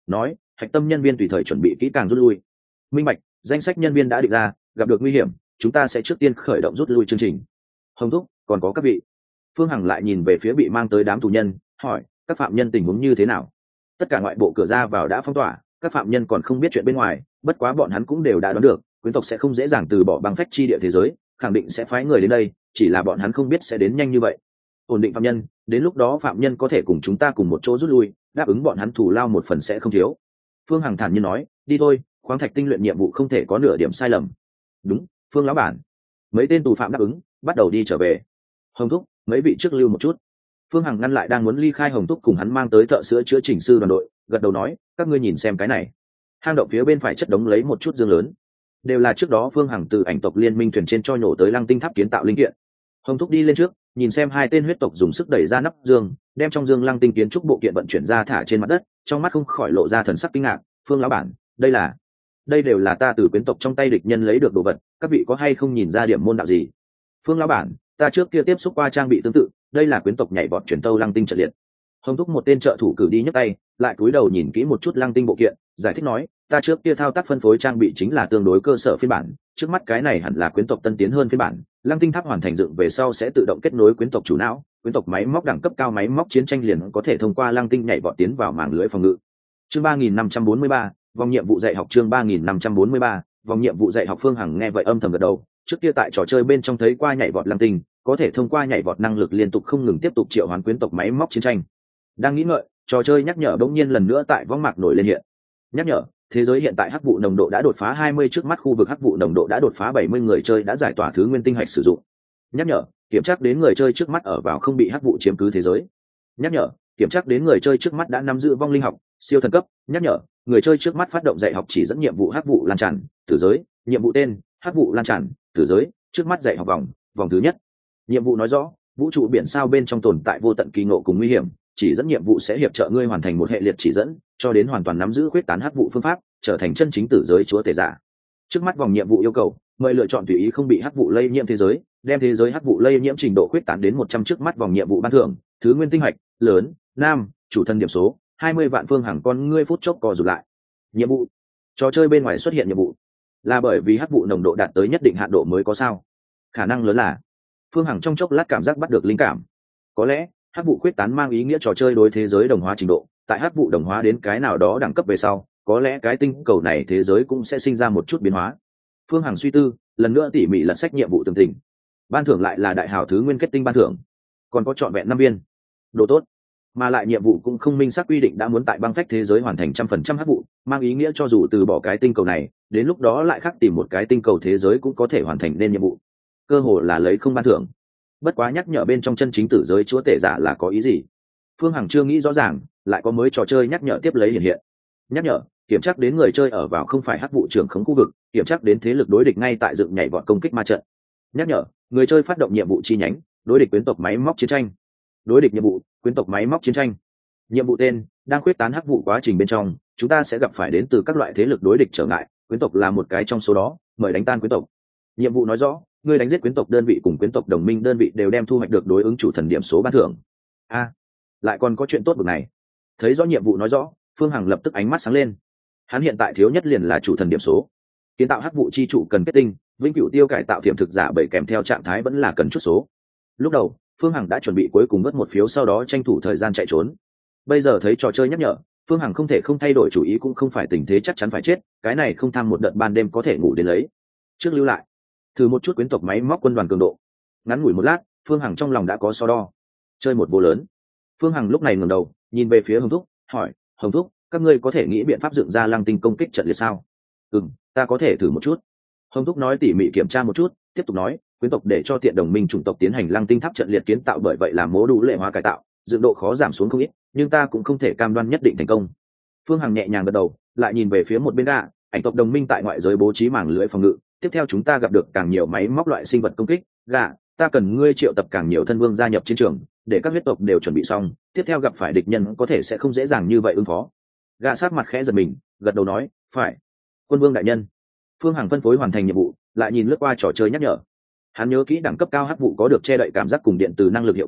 nói hạch tâm nhân viên tùy thời chuẩn bị kỹ càng rút lui. Minh bạch, danh sách nhân viên đã định ra, gặp được nguy hiểm chúng ta sẽ trước tiên khởi động rút lui chương trình. Hồng thúc, còn có các vị. Phương Hằng lại nhìn về phía bị mang tới đám tù nhân, hỏi các phạm nhân tình huống như thế nào. Tất cả ngoại bộ cửa ra vào đã phong tỏa, các phạm nhân còn không biết chuyện bên ngoài, bất quá bọn hắn cũng đều đã đoán được quyến tộc sẽ không dễ dàng từ bỏ băng phách chi địa thế giới, khẳng định sẽ phái người đến đây, chỉ là bọn hắn không biết sẽ đến nhanh như vậy. Ổn định phạm nhân, đến lúc đó phạm nhân có thể cùng chúng ta cùng một chỗ rút lui, đáp ứng bọn hắn thù lao một phần sẽ không thiếu. Phương Hằng thản nhiên nói, đi thôi, khoáng thạch tinh luyện nhiệm vụ không thể có nửa điểm sai lầm. Đúng, Phương lão bản. Mấy tên tù phạm đáp ứng, bắt đầu đi trở về. Hồng thúc, mấy vị trước lưu một chút. Phương Hằng ngăn lại đang muốn ly khai Hồng thúc cùng hắn mang tới thợ sữa chữa chỉnh sư đoàn đội, gật đầu nói, các ngươi nhìn xem cái này. Hang động phía bên phải chất đống lấy một chút dương lớn, đều là trước đó Phương Hằng từ ảnh tộc liên minh thuyền trên cho nhổ tới lăng tinh tháp kiến tạo linh kiện. Hồng thúc đi lên trước, nhìn xem hai tên huyết tộc dùng sức đẩy ra nắp dương, đem trong dương lăng tinh kiến trúc bộ kiện vận chuyển ra thả trên mặt đất, trong mắt không khỏi lộ ra thần sắc kinh ngạc. Phương lão bản, đây là đây đều là ta từ quyến tộc trong tay địch nhân lấy được đồ vật, các vị có hay không nhìn ra điểm môn đạo gì? Phương lão bản, ta trước kia tiếp xúc qua trang bị tương tự, đây là quyến tộc nhảy vọt chuyển tâu lăng tinh trận liệt. Hồng thúc một tên trợ thủ cử đi nhấc tay, lại cúi đầu nhìn kỹ một chút lăng tinh bộ kiện, giải thích nói, ta trước kia thao tác phân phối trang bị chính là tương đối cơ sở phiên bản, trước mắt cái này hẳn là quyến tộc tân tiến hơn phiên bản. Lăng tinh tháp hoàn thành dựng về sau sẽ tự động kết nối quyến tộc chủ não, quyến tộc máy móc đẳng cấp cao máy móc chiến tranh liền có thể thông qua lăng tinh nhảy vọt tiến vào màng lưới phòng ngự. Chương ba nghìn năm trăm bốn mươi ba, vòng nhiệm vụ dạy học. Chương ba nghìn năm trăm bốn mươi ba, vòng nhiệm vụ dạy học. Phương Hằng nghe vậy âm thầm gật đầu, trước kia tại trò chơi bên trong thấy qua nhảy vọt lăng tinh, có thể thông qua nhảy vọt năng lực liên tục không ngừng tiếp tục triệu hoán quyến tộc máy móc chiến tranh. Đang nghĩ ngợi, trò chơi nhắc nhở bỗng nhiên lần nữa tại võng mạc nổi lên hiện. Nhắc nhở, thế giới hiện tại hắc vụ nồng độ đã đột phá hai mươi, trước mắt khu vực hắc vụ nồng độ đã đột phá bảy mươi, người chơi đã giải tỏa thứ nguyên tinh hạch sử dụng. Nhắc nhở, kiểm tra đến người chơi trước mắt ở vào không bị hắc vụ chiếm cứ thế giới. Nhắc nhở, kiểm tra đến người chơi trước mắt đã nắm giữ vong linh học, siêu thần cấp. Nhắc nhở, người chơi trước mắt phát động dạy học chỉ dẫn nhiệm vụ hắc vụ lan tràn, tử giới, nhiệm vụ tên, hắc vụ lan tràn, tử giới, trước mắt dạy học vòng, vòng thứ nhất. Nhiệm vụ nói rõ, vũ trụ biển sao bên trong tồn tại vô tận kỳ ngộ cùng nguy hiểm, chỉ dẫn nhiệm vụ sẽ hiệp trợ ngươi hoàn thành một hệ liệt chỉ dẫn, cho đến hoàn toàn nắm giữ khuyết tán hắc vụ phương pháp, trở thành chân chính tử giới chúa tể giả. Trước mắt vòng nhiệm vụ yêu cầu, mời lựa chọn tùy ý không bị hắc vụ lây nhiễm thế giới, đem thế giới hắc vụ lây nhiễm trình độ khuyết tán đến một trăm. Trước mắt vòng nhiệm vụ ban thưởng, thứ nguyên tinh hạch, lớn, nam, chủ thân điểm số, hai mươi vạn. Phương Hằng con ngươi phút chốc co rụt lại. Nhiệm vụ. Trò chơi bên ngoài xuất hiện nhiệm vụ, là bởi vì hắc vụ nồng độ đạt tới nhất định hạn độ mới có sao? Khả năng lớn là. Phương Hằng trong chốc lát cảm giác bắt được linh cảm. Có lẽ, hắc vụ khuyết tán mang ý nghĩa trò chơi đối thế giới đồng hóa trình độ, tại hắc vụ đồng hóa đến cái nào đó đẳng cấp về sau, có lẽ cái tinh cầu này thế giới cũng sẽ sinh ra một chút biến hóa. Phương Hằng suy tư, lần nữa tỉ mỉ lật sách nhiệm vụ tường tình. Ban thưởng lại là đại hào thứ nguyên kết tinh ban thưởng, còn có trọn vẹn năm viên. Độ tốt. Mà lại nhiệm vụ cũng không minh xác quy định đã muốn tại băng phách thế giới hoàn thành trăm phần trăm hắc vụ, mang ý nghĩa cho dù từ bỏ cái tinh cầu này, đến lúc đó lại khác tìm một cái tinh cầu thế giới cũng có thể hoàn thành nên nhiệm vụ. Cơ hồ là lấy không ban thưởng. Bất quá nhắc nhở bên trong chân chính tử giới chúa tể giả là có ý gì? Phương Hằng chưa nghĩ rõ ràng, lại có mới trò chơi nhắc nhở tiếp lấy hiện hiện. Nhắc nhở, kiểm tra đến người chơi ở vào không phải hắc vụ trưởng khống khu vực, kiểm tra đến thế lực đối địch ngay tại dựng nhảy vọt công kích ma trận. Nhắc nhở, người chơi phát động nhiệm vụ chi nhánh, đối địch quyến tộc máy móc chiến tranh. Đối địch nhiệm vụ, quyến tộc máy móc chiến tranh. Nhiệm vụ tên, đang khuyết tán hắc vụ quá trình bên trong, chúng ta sẽ gặp phải đến từ các loại thế lực đối địch trở ngại, quyến tộc là một cái trong số đó, mời đánh tan quyến tộc. Nhiệm vụ nói rõ, người đánh giết quyến tộc đơn vị cùng quyến tộc đồng minh đơn vị đều đem thu hoạch được đối ứng chủ thần điểm số ban thưởng. A, lại còn có chuyện tốt bực này. Thấy rõ nhiệm vụ nói rõ, Phương Hằng lập tức ánh mắt sáng lên. Hắn hiện tại thiếu nhất liền là chủ thần điểm số. Kiến tạo hắc vụ chi trụ cần kết tinh, vĩnh cửu tiêu cải tạo thiểm thực giả bởi kèm theo trạng thái vẫn là cần chút số. Lúc đầu, Phương Hằng đã chuẩn bị cuối cùng vớt một phiếu, sau đó tranh thủ thời gian chạy trốn. Bây giờ thấy trò chơi nhắc nhở, Phương Hằng không thể không thay đổi chủ ý, cũng không phải tình thế chắc chắn phải chết, cái này không tham một đợt ban đêm có thể ngủ đến lấy. Trước lưu lại, thử một chút quyến tộc máy móc quân đoàn cường độ. Ngắn ngủi một lát, Phương Hằng trong lòng đã có so đo. Chơi một vô lớn. Phương Hằng lúc này ngẩng đầu, nhìn về phía Hồng Thúc, hỏi, Hồng Thúc, các ngươi có thể nghĩ biện pháp dựng ra lăng tinh công kích trận liệt sao? Ừm, ta có thể thử một chút. Hồng Thúc nói tỉ mỉ kiểm tra một chút, tiếp tục nói, quyến tộc để cho tiện đồng minh chủng tộc tiến hành lăng tinh tháp trận liệt kiến tạo, bởi vậy làm mô đủ lệ hóa cải tạo, dựng độ khó giảm xuống không ít, nhưng ta cũng không thể cam đoan nhất định thành công. Phương Hằng nhẹ nhàng gật đầu, lại nhìn về phía một bên gã, ảnh tộc đồng minh tại ngoại giới bố trí mảng lưới phòng ngự, tiếp theo chúng ta gặp được càng nhiều máy móc loại sinh vật công kích, gã, ta cần ngươi triệu tập càng nhiều thân vương gia nhập chiến trường, để các huyết tộc đều chuẩn bị xong, tiếp theo gặp phải địch nhân có thể sẽ không dễ dàng như vậy ứng phó. Gã sát mặt khẽ giật mình, gật đầu nói, phải, quân vương đại nhân. Phương Hằng phân phối hoàn thành nhiệm vụ, lại nhìn lướt qua trò chơi nhắc nhở. Hắn nhớ kỹ đẳng cấp cao hắc vụ có được che đậy cảm giác cùng điện từ năng lực hiệu quả,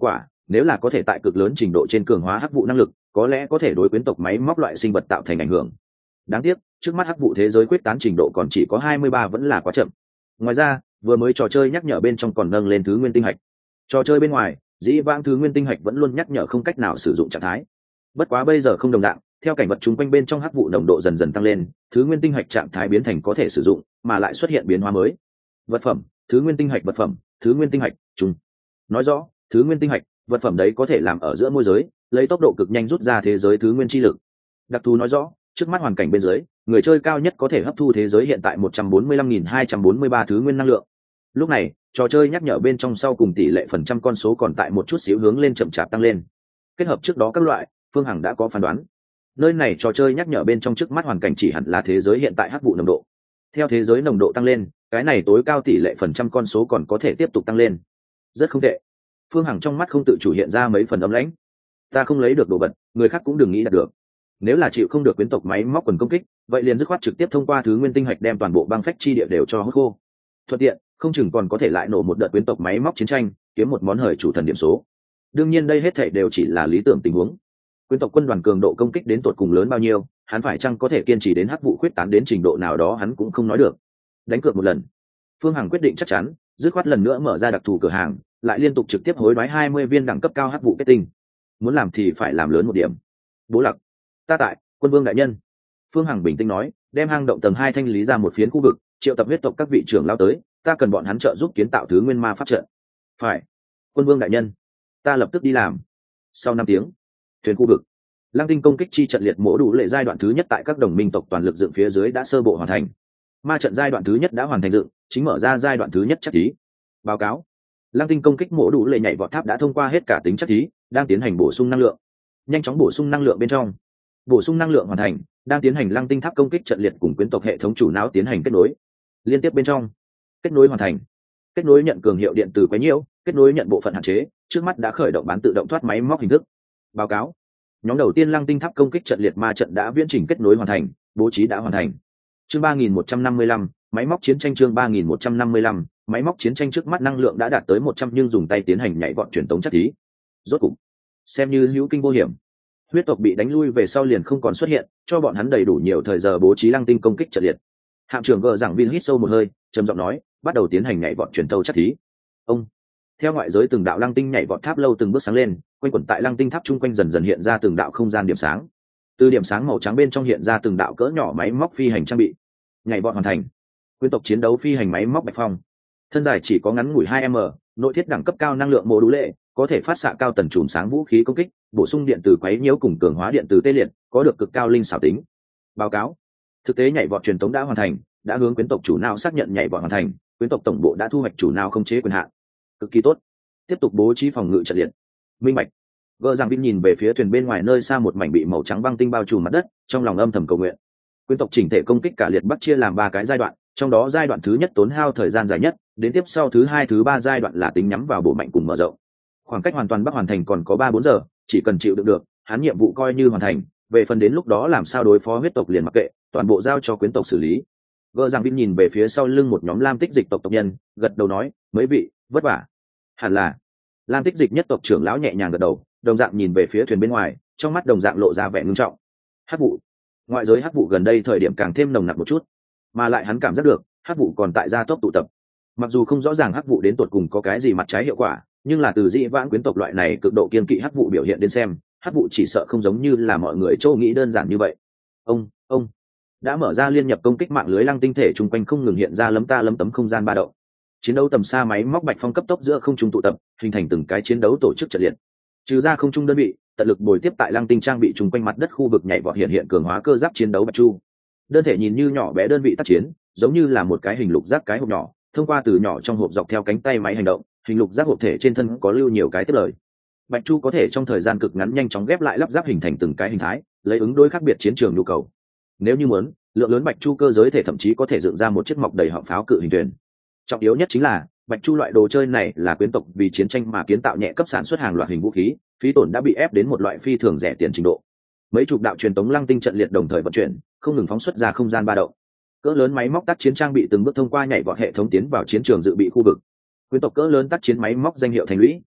nếu là có thể tại cực lớn trình độ trên cường hóa hắc vụ năng lực, có lẽ có thể đối quyến tộc máy móc loại sinh vật tạo thành ảnh hưởng. Đáng tiếc trước mắt hắc vụ thế giới quyết tán trình độ còn chỉ có hai mươi ba, vẫn là quá chậm. Ngoài ra vừa mới trò chơi nhắc nhở bên trong còn nâng lên thứ nguyên tinh hạch. Trò chơi bên ngoài dĩ vãng thứ nguyên tinh hạch vẫn luôn nhắc nhở không cách nào sử dụng trạng thái, bất quá bây giờ không đồng dạng, theo cảnh vật chung quanh bên trong hắc vụ nồng độ dần dần tăng lên, thứ nguyên tinh hạch trạng thái biến thành có thể sử dụng, mà lại xuất hiện biến hóa mới. Vật phẩm, thứ nguyên tinh hạch vật phẩm, thứ nguyên tinh hạch chung. Nói rõ thứ nguyên tinh hạch vật phẩm đấy có thể làm ở giữa môi giới, lấy tốc độ cực nhanh rút ra thế giới thứ nguyên chi lực. Đặc thù nói rõ trước mắt hoàn cảnh bên dưới, người chơi cao nhất có thể hấp thu thế giới hiện tại một trăm bốn mươi lăm nghìn hai trăm bốn mươi ba thứ nguyên năng lượng. Lúc này trò chơi nhắc nhở bên trong sau cùng tỷ lệ phần trăm con số còn tại một chút xíu hướng lên chậm chạp tăng lên. Kết hợp trước đó các loại, Phương Hằng đã có phán đoán. Nơi này trò chơi nhắc nhở bên trong trước mắt hoàn cảnh chỉ hẳn là thế giới hiện tại hắc vụ nồng độ. Theo thế giới nồng độ tăng lên, cái này tối cao tỷ lệ phần trăm con số còn có thể tiếp tục tăng lên. Rất không tệ. Phương Hằng trong mắt không tự chủ hiện ra mấy phần ấm lãnh. Ta không lấy được đồ vật, người khác cũng đừng nghĩ đạt được. Nếu là chịu không được quyến tộc máy móc quần công kích, vậy liền dứt khoát trực tiếp thông qua thứ nguyên tinh hạch đem toàn bộ băng phách chi địa đều cho hút khô. Thuận tiện, không chừng còn có thể lại nổ một đợt quyến tộc máy móc chiến tranh, kiếm một món hời chủ thần điểm số. Đương nhiên đây hết thảy đều chỉ là lý tưởng tình huống. Quyến tộc quân đoàn cường độ công kích đến tột cùng lớn bao nhiêu, hắn phải chăng có thể kiên trì đến hắc vụ khuyết tán đến trình độ nào đó hắn cũng không nói được. Đánh cược một lần. Phương Hằng quyết định chắc chắn, dứt khoát lần nữa mở ra đặc thù cửa hàng, lại liên tục trực tiếp hối đoái hai mươi viên đẳng cấp cao hắc vụ kết tinh. Muốn làm thì phải làm lớn một điểm. Bố Lặc, ta tại, quân vương đại nhân. Phương Hằng bình tĩnh nói, đem hang động tầng hai thanh lý ra một phiến khu vực, triệu tập huyết tộc các vị trưởng lao tới, ta cần bọn hắn trợ giúp kiến tạo thứ nguyên ma pháp trận. Phải, quân vương đại nhân, ta lập tức đi làm. Sau năm tiếng, thuyền khu vực, Lăng Tinh công kích chi trận liệt mổ đủ lệ giai đoạn thứ nhất tại các đồng minh tộc toàn lực dựng phía dưới đã sơ bộ hoàn thành. Ma trận giai đoạn thứ nhất đã hoàn thành dựng, chính mở ra giai đoạn thứ nhất chắc thí. Báo cáo, Lăng Tinh công kích mổ đủ lệ nhảy vọt tháp đã thông qua hết cả tính chắc thí, đang tiến hành bổ sung năng lượng. Nhanh chóng bổ sung năng lượng bên trong. Bổ sung năng lượng hoàn thành, đang tiến hành Lăng Tinh tháp công kích trận liệt cùng quyến tộc hệ thống chủ não tiến hành kết nối. Liên tiếp bên trong. Kết nối hoàn thành. Kết nối nhận cường hiệu điện từ quấy nhiễu, kết nối nhận bộ phận hạn chế, trước mắt đã khởi động bán tự động thoát máy móc hình thức. Báo cáo, nhóm đầu tiên Lăng Tinh tháp công kích trận liệt ma trận đã viễn trình kết nối hoàn thành, bố trí đã hoàn thành. Chương ba nghìn một trăm năm mươi lăm, máy móc chiến tranh chương ba nghìn một trăm năm mươi lăm, máy móc chiến tranh trước mắt năng lượng đã đạt tới một trăm nhưng dùng tay tiến hành nhảy vọt truyền tống chắc thí. Rốt cục, xem như hữu kinh vô hiểm. Huyết tộc bị đánh lui về sau liền không còn xuất hiện, cho bọn hắn đầy đủ nhiều thời giờ bố trí Lăng Tinh công kích trận liệt. Hạm trưởng gờ giảng Vin hít sâu một hơi, trầm giọng nói, bắt đầu tiến hành nhảy vọt truyền tấu chắc thí. Ông, theo ngoại giới từng đạo Lăng Tinh nhảy vọt tháp lâu từng bước sáng lên, quanh quẩn tại Lăng Tinh tháp chung quanh dần dần hiện ra từng đạo không gian điểm sáng. Từ điểm sáng màu trắng bên trong hiện ra từng đạo cỡ nhỏ máy móc phi hành trang bị. Nhảy vọt hoàn thành. Quyến tộc chiến đấu phi hành máy móc Bạch Phong. Thân dài chỉ có ngắn ngủi hai mét, nội thiết đẳng cấp cao năng lượng mô đũ lệ, có thể phát xạ cao tần chùm sáng vũ khí công kích, bổ sung điện từ quấy nhiễu cùng cường hóa điện từ tê liệt, có được cực cao linh xảo tính. Báo cáo, thực tế nhảy vọt truyền tống đã hoàn thành, đã hướng quyến tộc chủ nào xác nhận nhảy vọt hoàn thành, quyến tộc tổng bộ đã thu hoạch chủ nào không chế quyền hạn. Cực kỳ tốt. Tiếp tục bố trí phòng ngự trận liệt. Minh bạch. Gờ rằng Vin nhìn về phía thuyền bên ngoài nơi xa một mảnh bị màu trắng băng tinh bao trùm mặt đất, trong lòng âm thầm cầu nguyện. Quyến tộc chỉnh thể công kích cả liệt bắc chia làm ba cái giai đoạn, trong đó giai đoạn thứ nhất tốn hao thời gian dài nhất, đến tiếp sau thứ hai thứ ba giai đoạn là tính nhắm vào bộ mạnh cùng mở rộng. Khoảng cách hoàn toàn bắc hoàn thành còn có ba bốn giờ, chỉ cần chịu đựng được, hắn nhiệm vụ coi như hoàn thành, về phần đến lúc đó làm sao đối phó huyết tộc liền mặc kệ, toàn bộ giao cho quyến tộc xử lý. Gờ rằng Vin nhìn về phía sau lưng một nhóm lam tích dịch tộc tộc nhân, gật đầu nói, mấy vị, vất vả. Hẳn là. Lam tích dịch nhất tộc trưởng lão nhẹ nhàng gật đầu, đồng dạng nhìn về phía thuyền bên ngoài, trong mắt đồng dạng lộ ra vẻ ngưng trọng. Hắc vụ. Ngoại giới hắc vụ gần đây thời điểm càng thêm nồng nặc một chút, mà lại hắn cảm giác được, hắc vụ còn tại gia tốc tụ tập. Mặc dù không rõ ràng hắc vụ đến tột cùng có cái gì mặt trái hiệu quả, nhưng là từ dĩ vãng quyến tộc loại này cực độ kiên kỵ hắc vụ biểu hiện đến xem, hắc vụ chỉ sợ không giống như là mọi người châu nghĩ đơn giản như vậy. Ông, ông đã mở ra liên nhập công kích mạng lưới Lăng tinh thể chung quanh không ngừng hiện ra lấm ta lấm tấm không gian ba động. Chiến đấu tầm xa máy móc Bạch Phong cấp tốc giữa không trung tụ tập, hình thành từng cái chiến đấu tổ chức trận liệt. Trừ ra không trung đơn vị, tận lực bồi tiếp tại Lăng tinh trang bị chung quanh mặt đất khu vực nhảy vọt hiện hiện cường hóa cơ giáp chiến đấu Bạch Chu. Đơn thể nhìn như nhỏ bé đơn vị tác chiến, giống như là một cái hình lục giác cái hộp nhỏ, thông qua từ nhỏ trong hộp dọc theo cánh tay máy hành động, hình lục giác hộp thể trên thân có lưu nhiều cái tiếp lời. Bạch Chu có thể trong thời gian cực ngắn nhanh chóng ghép lại lắp ráp hình thành từng cái hình thái, lấy ứng đối khác biệt chiến trường nhu cầu. Nếu như muốn, lượng lớn Bạch Chu cơ giới thể thậm chí có thể dựng ra một chiếc mọc đầy họng pháo cự hình thuyền. Trọng yếu nhất chính là Bạch Chu loại đồ chơi này là quyến tộc vì chiến tranh mà kiến tạo nhẹ cấp sản xuất hàng loạt hình vũ khí, phí tổn đã bị ép đến một loại phi thường rẻ tiền trình độ. Mấy chục đạo truyền tống Lăng tinh trận liệt đồng thời vận chuyển, không ngừng phóng xuất ra không gian ba động. Cỡ lớn máy móc tác chiến trang bị từng bước thông qua nhảy vọt hệ thống tiến vào chiến trường dự bị khu vực. Quyến tộc cỡ lớn tác chiến máy móc danh hiệu thành lũy.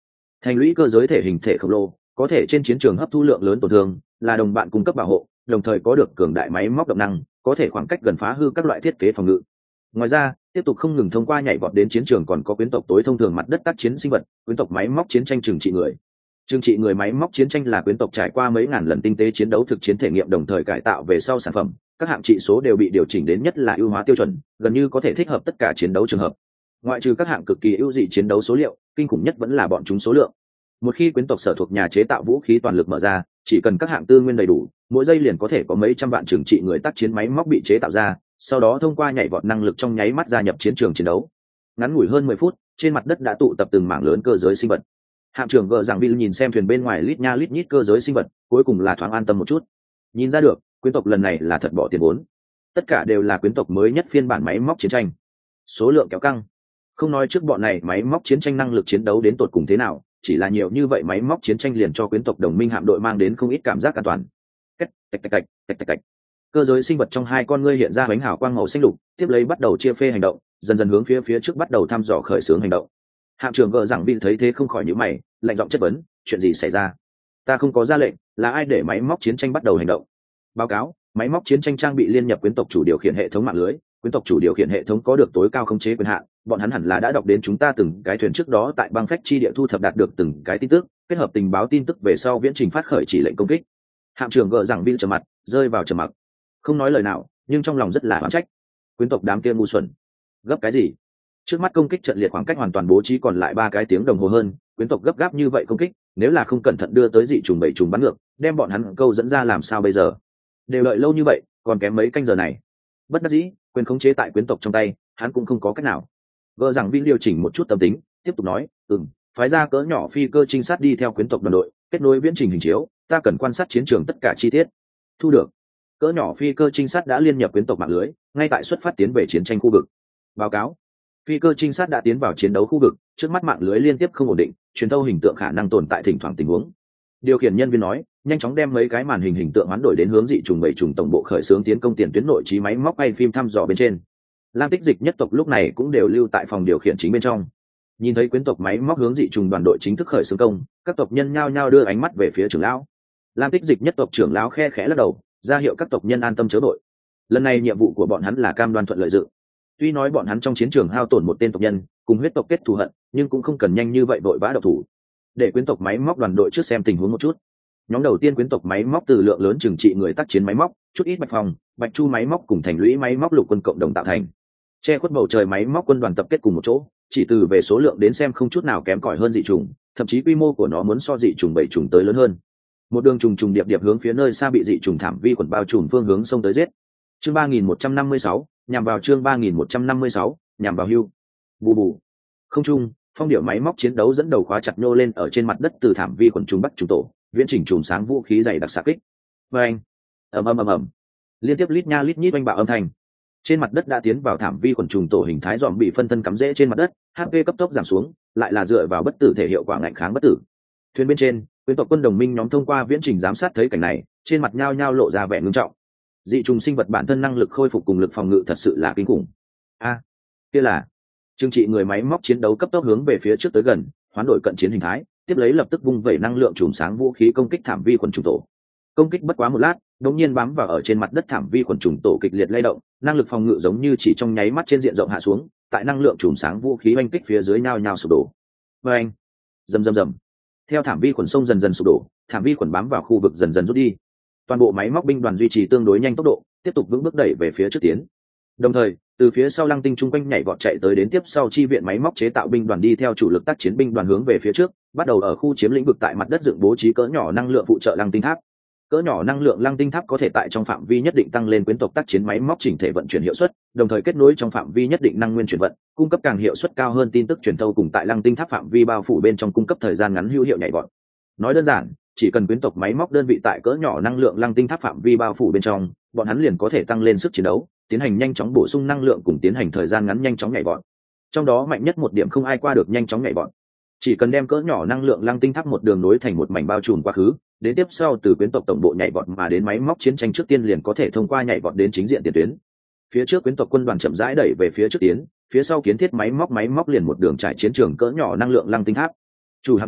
Thành lũy cơ giới thể hình thể khổng lồ, có thể trên chiến trường hấp thu lượng lớn tổn thương, là đồng bạn cung cấp bảo hộ, đồng thời có được cường đại máy móc động năng, có thể khoảng cách gần phá hư các loại thiết kế phòng ngự. Ngoài ra, tiếp tục không ngừng thông qua nhảy vọt đến chiến trường còn có quyến tộc tối thông thường mặt đất tác chiến sinh vật, quyến tộc máy móc chiến tranh trừng trị người. Trừng trị người máy móc chiến tranh là quyến tộc trải qua mấy ngàn lần tinh tế chiến đấu thực chiến thể nghiệm đồng thời cải tạo về sau sản phẩm, các hạng trị số đều bị điều chỉnh đến nhất là ưu hóa tiêu chuẩn, gần như có thể thích hợp tất cả chiến đấu trường hợp. Ngoại trừ các hạng cực kỳ ưu dị chiến đấu số liệu, kinh khủng nhất vẫn là bọn chúng số lượng. Một khi quyến tộc sở thuộc nhà chế tạo vũ khí toàn lực mở ra, chỉ cần các hạng tư nguyên đầy đủ, mỗi giây liền có thể có mấy trăm vạn trừng trị người tác chiến máy móc bị chế tạo ra, sau đó thông qua nhảy vọt năng lực trong nháy mắt gia nhập chiến trường chiến đấu. Ngắn ngủi hơn mười phút, trên mặt đất đã tụ tập từng mảng lớn cơ giới sinh vật. Hạm trưởng gờ rằng Bill nhìn xem thuyền bên ngoài lít nha lít nhít cơ giới sinh vật, cuối cùng là thoáng an tâm một chút. Nhìn ra được, quyến tộc lần này là thật bỏ tiền vốn. Tất cả đều là quyến tộc mới nhất phiên bản máy móc chiến tranh. Số lượng kéo căng. Không nói trước bọn này máy móc chiến tranh năng lực chiến đấu đến tột cùng thế nào, chỉ là nhiều như vậy máy móc chiến tranh liền cho quyến tộc đồng minh hạm đội mang đến không ít cảm giác an toàn. Cách, tạch tạch tạch, tạch tạch tạch. Cơ giới sinh vật trong hai con ngươi hiện ra ánh hào quang màu xanh lục, tiếp lấy bắt đầu chia phê hành động, dần dần hướng phía phía trước bắt đầu thăm dò khởi xướng hành động. Hạm trưởng gờ rằng Bill thấy thế không khỏi nhíu mày, lạnh giọng chất vấn, chuyện gì xảy ra? Ta không có ra lệnh, là ai để máy móc chiến tranh bắt đầu hành động? Báo cáo, máy móc chiến tranh trang bị liên nhập quyến tộc chủ điều khiển hệ thống mạng lưới, quyến tộc chủ điều khiển hệ thống có được tối cao khống chế quyền hạn, bọn hắn hẳn là đã đọc đến chúng ta từng cái thuyền trước đó tại băng phách chi địa thu thập đạt được từng cái tin tức, kết hợp tình báo tin tức về sau viễn trình phát khởi chỉ lệnh công kích. Hạm trưởng gờ rằng Bill trầm mặt, rơi vào trầm mặc, không nói lời nào, nhưng trong lòng rất là oán trách. Quyến tộc đám kia ngu xuẩn, gấp cái gì? Trước mắt công kích trận liệt khoảng cách hoàn toàn bố trí còn lại ba cái tiếng đồng hồ hơn, quyến tộc gấp gáp như vậy công kích, nếu là không cẩn thận đưa tới dị trùng bảy trùng bắn ngược, đem bọn hắn câu dẫn ra làm sao bây giờ? Đều đợi lâu như vậy, còn kém mấy canh giờ này. Bất đắc dĩ, quyền khống chế tại quyến tộc trong tay, hắn cũng không có cách nào. Gờ rằng Vin điều chỉnh một chút tâm tính, tiếp tục nói, "Ừm, phái ra cỡ nhỏ phi cơ trinh sát đi theo quyến tộc đoàn đội, kết nối viễn trình hình chiếu, ta cần quan sát chiến trường tất cả chi tiết." Thu được. Cỡ nhỏ phi cơ trinh sát đã liên nhập quyến tộc mạng lưới, ngay tại xuất phát tiến về chiến tranh khu vực. Báo cáo, phi cơ trinh sát đã tiến vào chiến đấu khu vực, trước mắt mạng lưới liên tiếp không ổn định, truyền thâu hình tượng khả năng tồn tại thỉnh thoảng tình huống. Điều khiển nhân viên nói, nhanh chóng đem mấy cái màn hình hình tượng hoán đổi đến hướng dị trùng bảy trùng tổng bộ khởi xướng tiến công tiền tuyến nội trí máy móc bay phim thăm dò bên trên. Lam tích dịch nhất tộc lúc này cũng đều lưu tại phòng điều khiển chính bên trong. Nhìn thấy quyến tộc máy móc hướng dị trùng đoàn đội chính thức khởi xướng công, các tộc nhân nhao nhao đưa ánh mắt về phía trưởng lão. Lam tích dịch nhất tộc trưởng lão khe khẽ lắc đầu, ra hiệu các tộc nhân an tâm chớ đội. Lần này nhiệm vụ của bọn hắn là cam đoan thuận lợi dự. Tuy nói bọn hắn trong chiến trường hao tổn một tên tộc nhân, cùng huyết tộc kết thù hận, nhưng cũng không cần nhanh như vậy vội vã độc thủ. Để quyến tộc máy móc đoàn đội trước xem tình huống một chút. Nhóm đầu tiên quyến tộc máy móc từ lượng lớn trừng trị người tác chiến máy móc, chút ít bạch phòng, bạch chu máy móc cùng thành lũy máy móc lục quân cộng đồng tạo thành. Che khuất bầu trời máy móc quân đoàn tập kết cùng một chỗ, chỉ từ về số lượng đến xem không chút nào kém cỏi hơn dị trùng, thậm chí quy mô của nó muốn so dị trùng bảy trùng tới lớn hơn. Một đường trùng trùng điệp điệp hướng phía nơi xa bị dị trùng thảm vi khuẩn bao trùm phương hướng xông tới giết. Chương ba nghìn một trăm năm mươi sáu, nhằm vào chương ba nghìn một trăm năm mươi sáu, nhằm vào hưu. Bù bù. Không trung, phong điệu máy móc chiến đấu dẫn đầu khóa chặt nhô lên ở trên mặt đất từ thảm vi khuẩn trùng bắt trùng tổ, viễn chỉnh trùng sáng vũ khí dày đặc xạ kích. Oeng. Ầm ầm ầm ầm. Liên tiếp lít nha lít nhít oanh bạo âm thanh. Trên mặt đất đã tiến vào thảm vi khuẩn trùng tổ hình thái dòm bị phân thân cắm rễ trên mặt đất, hát pê cấp tốc giảm xuống, lại là dựa vào bất tử thể hiệu quả ngạnh kháng bất tử. Thuyền bên trên, quyến tộc quân đồng minh nhóm thông qua viễn trình giám sát thấy cảnh này, trên mặt nhao nhao lộ ra vẻ ngưng trọng. Dị trùng sinh vật bản thân năng lực khôi phục cùng lực phòng ngự thật sự là kinh khủng. A, kia là trừng trị người máy móc chiến đấu cấp tốc hướng về phía trước tới gần, hoán đổi cận chiến hình thái, tiếp lấy lập tức vung vẩy năng lượng chùm sáng vũ khí công kích thảm vi khuẩn trùng tổ. Công kích bất quá một lát, đột nhiên bám vào ở trên mặt đất thảm vi khuẩn trùng tổ kịch liệt lay động, năng lực phòng ngự giống như chỉ trong nháy mắt trên diện rộng hạ xuống, tại năng lượng chùm sáng vũ khí oanh kích phía dưới nhao nhao sụp đổ. Oeng, rầm rầm rầm. Theo thảm vi khuẩn sông dần dần sụp đổ, thảm vi khuẩn bám vào khu vực dần dần rút đi. Toàn bộ máy móc binh đoàn duy trì tương đối nhanh tốc độ, tiếp tục vững bước đẩy về phía trước tiến. Đồng thời, từ phía sau Lăng Tinh trung quanh nhảy vọt chạy tới đến tiếp sau chi viện máy móc chế tạo binh đoàn đi theo chủ lực tác chiến binh đoàn hướng về phía trước, bắt đầu ở khu chiếm lĩnh vực tại mặt đất dựng bố trí cỡ nhỏ năng lượng phụ trợ Lăng Tinh tháp. Cỡ nhỏ năng lượng Lăng Tinh tháp có thể tại trong phạm vi nhất định tăng lên quyến tộc tác chiến máy móc chỉnh thể vận chuyển hiệu suất, đồng thời kết nối trong phạm vi nhất định năng nguyên chuyển vận, cung cấp càng hiệu suất cao hơn tin tức truyền thâu cùng tại Lăng Tinh tháp phạm vi bao phủ bên trong cung cấp thời gian ngắn hữu hiệu nhảy vọt. Nói đơn giản, chỉ cần quyến tộc máy móc đơn vị tại cỡ nhỏ năng lượng Lăng Tinh tháp phạm vi bao phủ bên trong, bọn hắn liền có thể tăng lên sức chiến đấu, tiến hành nhanh chóng bổ sung năng lượng cùng tiến hành thời gian ngắn nhanh chóng nhảy vọt. Trong đó mạnh nhất một điểm không ai qua được nhanh chóng nhảy vọt. Chỉ cần đem cỡ nhỏ năng lượng Lăng Tinh tháp một đường nối thành một mảnh bao trùm quá khứ, đến tiếp sau từ quyến tộc tổng bộ nhảy vọt mà đến máy móc chiến tranh trước tiên liền có thể thông qua nhảy vọt đến chính diện tiền tuyến. Phía trước quyến tộc quân đoàn chậm rãi đẩy về phía trước tiến, phía sau kiến thiết máy móc máy móc liền một đường trải chiến trường cỡ nhỏ năng lượng Lăng Tinh tháp. Chủ hạm thuyền,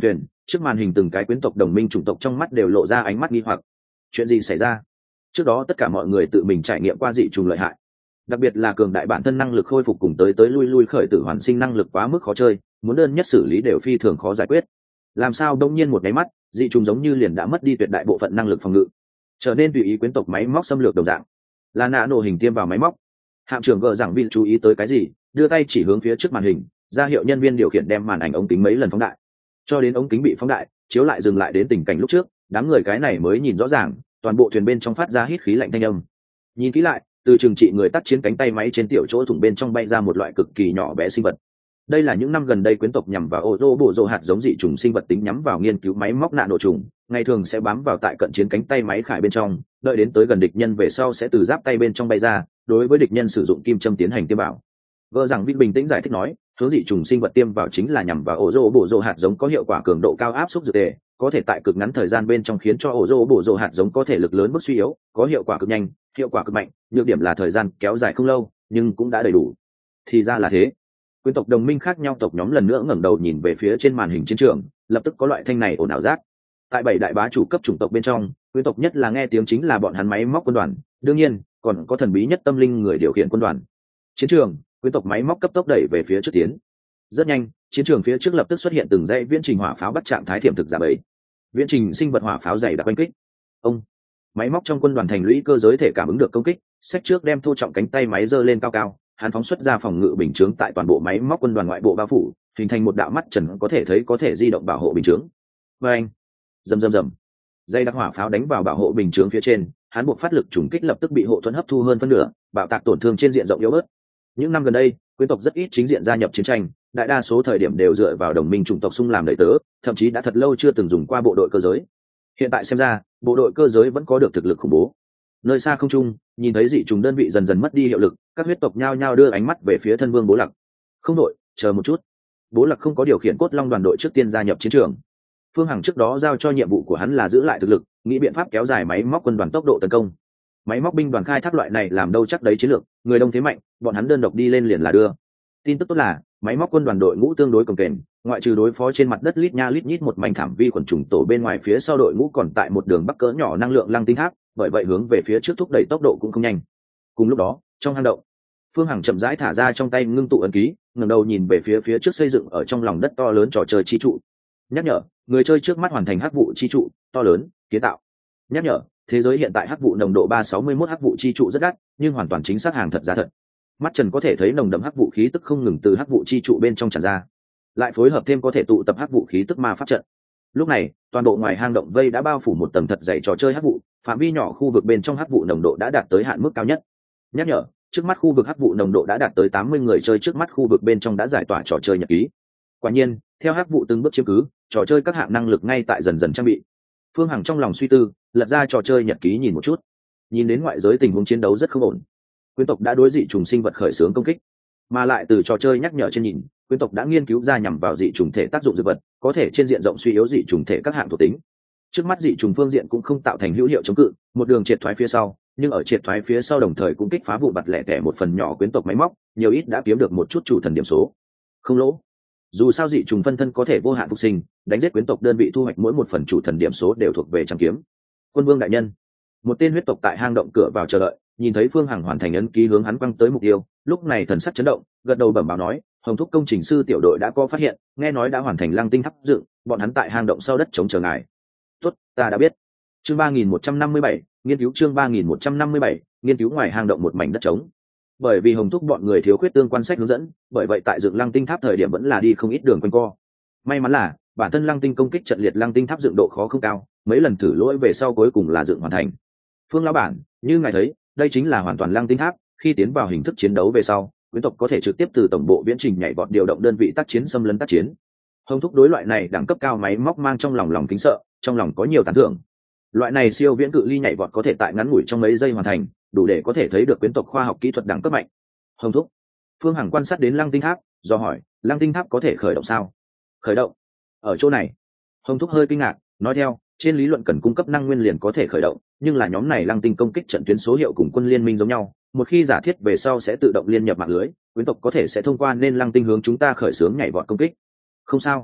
Trước màn hình từng cái quyến tộc đồng minh chủng tộc trong mắt đều lộ ra ánh mắt nghi hoặc. Chuyện gì xảy ra? Trước đó tất cả mọi người tự mình trải nghiệm qua dị trùng lợi hại, đặc biệt là cường đại bản thân năng lực khôi phục cùng tới tới lui lui khởi tử hoàn sinh năng lực quá mức khó chơi, muốn đơn nhất xử lý đều phi thường khó giải quyết. Làm sao đông nhiên một cái mắt, dị trùng giống như liền đã mất đi tuyệt đại bộ phận năng lực phòng ngự, trở nên tùy ý quyến tộc máy móc xâm lược đồng dạng. Là nã nổ hình tiêm vào máy móc. Hạm trưởng gờ rằng viên chú ý tới cái gì, đưa tay chỉ hướng phía trước màn hình, ra hiệu nhân viên điều khiển đem màn ảnh ống kính mấy lần phóng đại, cho đến ống kính bị phóng đại, chiếu lại dừng lại đến tình cảnh lúc trước, đám người cái này mới nhìn rõ ràng, toàn bộ thuyền bên trong phát ra hít khí lạnh thanh âm. Nhìn kỹ lại, từ trường trị người tác chiến cánh tay máy trên tiểu chỗ thủng bên trong bay ra một loại cực kỳ nhỏ bé sinh vật. Đây là những năm gần đây quyến tộc nhằm vào ô tô bộ rô hạt giống dị trùng sinh vật tính nhắm vào nghiên cứu máy móc nạ nổ trùng, ngày thường sẽ bám vào tại cận chiến cánh tay máy khải bên trong, đợi đến tới gần địch nhân về sau sẽ từ giáp tay bên trong bay ra, đối với địch nhân sử dụng kim châm tiến hành tiêm vào. Vợ rằng Vinh bình tĩnh giải thích nói, hướng dị trùng sinh vật tiêm vào chính là nhằm vào ổ rô bộ rô hạt giống có hiệu quả cường độ cao áp suất dược tề, có thể tại cực ngắn thời gian bên trong khiến cho ổ rô bộ rô hạt giống có thể lực lớn mức suy yếu, có hiệu quả cực nhanh, hiệu quả cực mạnh, nhược điểm là thời gian kéo dài không lâu, nhưng cũng đã đầy đủ. Thì ra là thế. Quyến tộc đồng minh khác nhau tộc nhóm lần nữa ngẩng đầu nhìn về phía trên màn hình chiến trường, lập tức có loại thanh này ồn ào giác. Tại bảy đại bá chủ cấp chủng tộc bên trong, quyến tộc nhất là nghe tiếng chính là bọn hắn máy móc quân đoàn, đương nhiên còn có thần bí nhất tâm linh người điều khiển quân đoàn. Chiến trường, quyến tộc máy móc cấp tốc đẩy về phía trước tiến. Rất nhanh, chiến trường phía trước lập tức xuất hiện từng dãy viễn trình hỏa pháo bắt trạng thái thiểm thực giả bẫy. Viễn trình sinh vật hỏa pháo dày đặc quanh kích. Ông, máy móc trong quân đoàn thành lũy cơ giới thể cảm ứng được công kích, sách trước đem thô trọng cánh tay máy giơ lên cao cao, hắn phóng xuất ra phòng ngự bình chướng tại toàn bộ máy móc quân đoàn ngoại bộ bao phủ, hình thành một đạo mắt trần có thể thấy có thể di động bảo hộ bình chướng. Và anh, rầm rầm rầm, dây đặc hỏa pháo đánh vào bảo hộ bình chướng phía trên, hắn buộc phát lực trùng kích lập tức bị hộ thuẫn hấp thu hơn phân nửa, bạo tạc tổn thương trên diện rộng yếu bớt. Những năm gần đây, quyến tộc rất ít chính diện gia nhập chiến tranh, đại đa số thời điểm đều dựa vào đồng minh chủng tộc xung làm đầy tớ, thậm chí đã thật lâu chưa từng dùng qua bộ đội cơ giới. Hiện tại xem ra, bộ đội cơ giới vẫn có được thực lực khủng bố. Nơi xa không trung, nhìn thấy dị trùng đơn vị dần dần mất đi hiệu lực, các huyết tộc nhao nhao đưa ánh mắt về phía thân vương Bố Lặc. Không đội, chờ một chút. Bố Lặc không có điều khiển cốt long đoàn đội trước tiên gia nhập chiến trường. Phương Hằng trước đó giao cho nhiệm vụ của hắn là giữ lại thực lực, nghĩ biện pháp kéo dài máy móc quân đoàn tốc độ tấn công. Máy móc binh đoàn khai thác loại này làm đâu chắc đấy chiến lược, người đông thế mạnh, bọn hắn đơn độc đi lên liền là đưa. Tin tức tốt là, máy móc quân đoàn đội ngũ tương đối cồng kềnh, ngoại trừ đối phó trên mặt đất lít nha lít nhít một mảnh thảm vi khuẩn trùng tổ bên ngoài, phía sau đội ngũ còn tại một đường bắc cỡ nhỏ năng lượng lăng tinh tháp, bởi vậy hướng về phía trước thúc đẩy tốc độ cũng không nhanh. Cùng lúc đó, trong hang động, Phương Hằng chậm rãi thả ra trong tay ngưng tụ ấn ký, ngẩng đầu nhìn về phía phía trước xây dựng ở trong lòng đất to lớn trò chơi chi trụ. Nhắc nhở, người chơi trước mắt hoàn thành hắc vụ chi trụ, to lớn, kiến tạo. Nhắc nhở, thế giới hiện tại hắc vụ nồng độ ba sáu mươi mốt hắc vụ chi trụ rất đắt, nhưng hoàn toàn chính xác hàng thật giá thật. Mắt Trần có thể thấy nồng đậm hắc vụ khí tức không ngừng từ hắc vụ chi trụ bên trong tràn ra, lại phối hợp thêm có thể tụ tập hắc vụ khí tức ma pháp trận. Lúc này, toàn bộ ngoài hang động vây đã bao phủ một tầng thật dày trò chơi hắc vụ, phạm vi nhỏ khu vực bên trong hắc vụ nồng độ đã đạt tới hạn mức cao nhất. Nhắc nhở, trước mắt khu vực hắc vụ nồng độ đã đạt tới tám mươi người chơi trước mắt khu vực bên trong đã giải tỏa trò chơi nhật ký. Quả nhiên, theo hắc vụ từng bước chiếm cứ, trò chơi các hạng năng lực ngay tại dần dần trang bị. Phương Hằng trong lòng suy tư, lật ra trò chơi nhật ký nhìn một chút. Nhìn đến ngoại giới tình huống chiến đấu rất không ổn. Quyến tộc đã đối dị trùng sinh vật khởi xướng công kích, mà lại từ trò chơi nhắc nhở trên nhìn, quyến tộc đã nghiên cứu ra nhằm vào dị trùng thể tác dụng dược vật, có thể trên diện rộng suy yếu dị trùng thể các hạng thuộc tính. Trước mắt dị trùng phương diện cũng không tạo thành hữu hiệu chống cự, một đường triệt thoái phía sau, nhưng ở triệt thoái phía sau đồng thời cũng kích phá vụ bặt lẻ tẻ một phần nhỏ quyến tộc máy móc, nhiều ít đã kiếm được một chút chủ thần điểm số. Không lỗ. Dù sao dị trùng phân thân có thể vô hạn phục sinh, đánh giết quyến tộc đơn vị thu hoạch mỗi một phần chủ thần điểm số đều thuộc về trăm kiếm. Quân vương đại nhân, một tên huyết tộc tại hang động cửa vào chờ đợi, nhìn thấy Phương Hằng hoàn thành ấn ký hướng hắn quăng tới mục tiêu, lúc này thần sắc chấn động, gật đầu bẩm báo nói, Hồng Thúc công trình sư tiểu đội đã có phát hiện, nghe nói đã hoàn thành lăng tinh tháp dựng, bọn hắn tại hang động sau đất chống chờ ngài. Tốt, ta đã biết. Chương ba nghìn một trăm năm mươi bảy, nghiên cứu chương ba nghìn một trăm năm mươi bảy, nghiên cứu ngoài hang động một mảnh đất trống. Bởi vì Hồng Thúc bọn người thiếu khuyết tương quan sách hướng dẫn, bởi vậy tại dựng lăng tinh tháp thời điểm vẫn là đi không ít đường quanh co. May mắn là, bản thân lăng tinh công kích trận liệt lăng tinh tháp dựng độ khó không cao, mấy lần thử lỗi về sau cuối cùng là dựng hoàn thành. Phương lão bản, như ngài thấy, đây chính là hoàn toàn lăng tinh tháp, khi tiến vào hình thức chiến đấu về sau, quyến tộc có thể trực tiếp từ tổng bộ viễn trình nhảy vọt điều động đơn vị tác chiến xâm lấn tác chiến. Hồng Thúc đối loại này đẳng cấp cao máy móc mang trong lòng lòng kính sợ, trong lòng có nhiều tán thưởng. Loại này siêu viễn cự ly nhảy vọt có thể tại ngắn ngủi trong mấy giây hoàn thành, đủ để có thể thấy được quyến tộc khoa học kỹ thuật đẳng cấp mạnh. Hồng Thúc, Phương Hằng quan sát đến lăng tinh tháp, do hỏi, lăng tinh tháp có thể khởi động sao? Khởi động? Ở chỗ này? Hồng Thúc hơi kinh ngạc, nói theo, trên lý luận cần cung cấp năng nguyên liền có thể khởi động, nhưng là nhóm này lăng tinh công kích trận tuyến số hiệu cùng quân liên minh giống nhau, một khi giả thiết về sau sẽ tự động liên nhập mạng lưới, quyến tộc có thể sẽ thông qua nên lăng tinh hướng chúng ta khởi xướng nhảy vọt công kích. Không sao.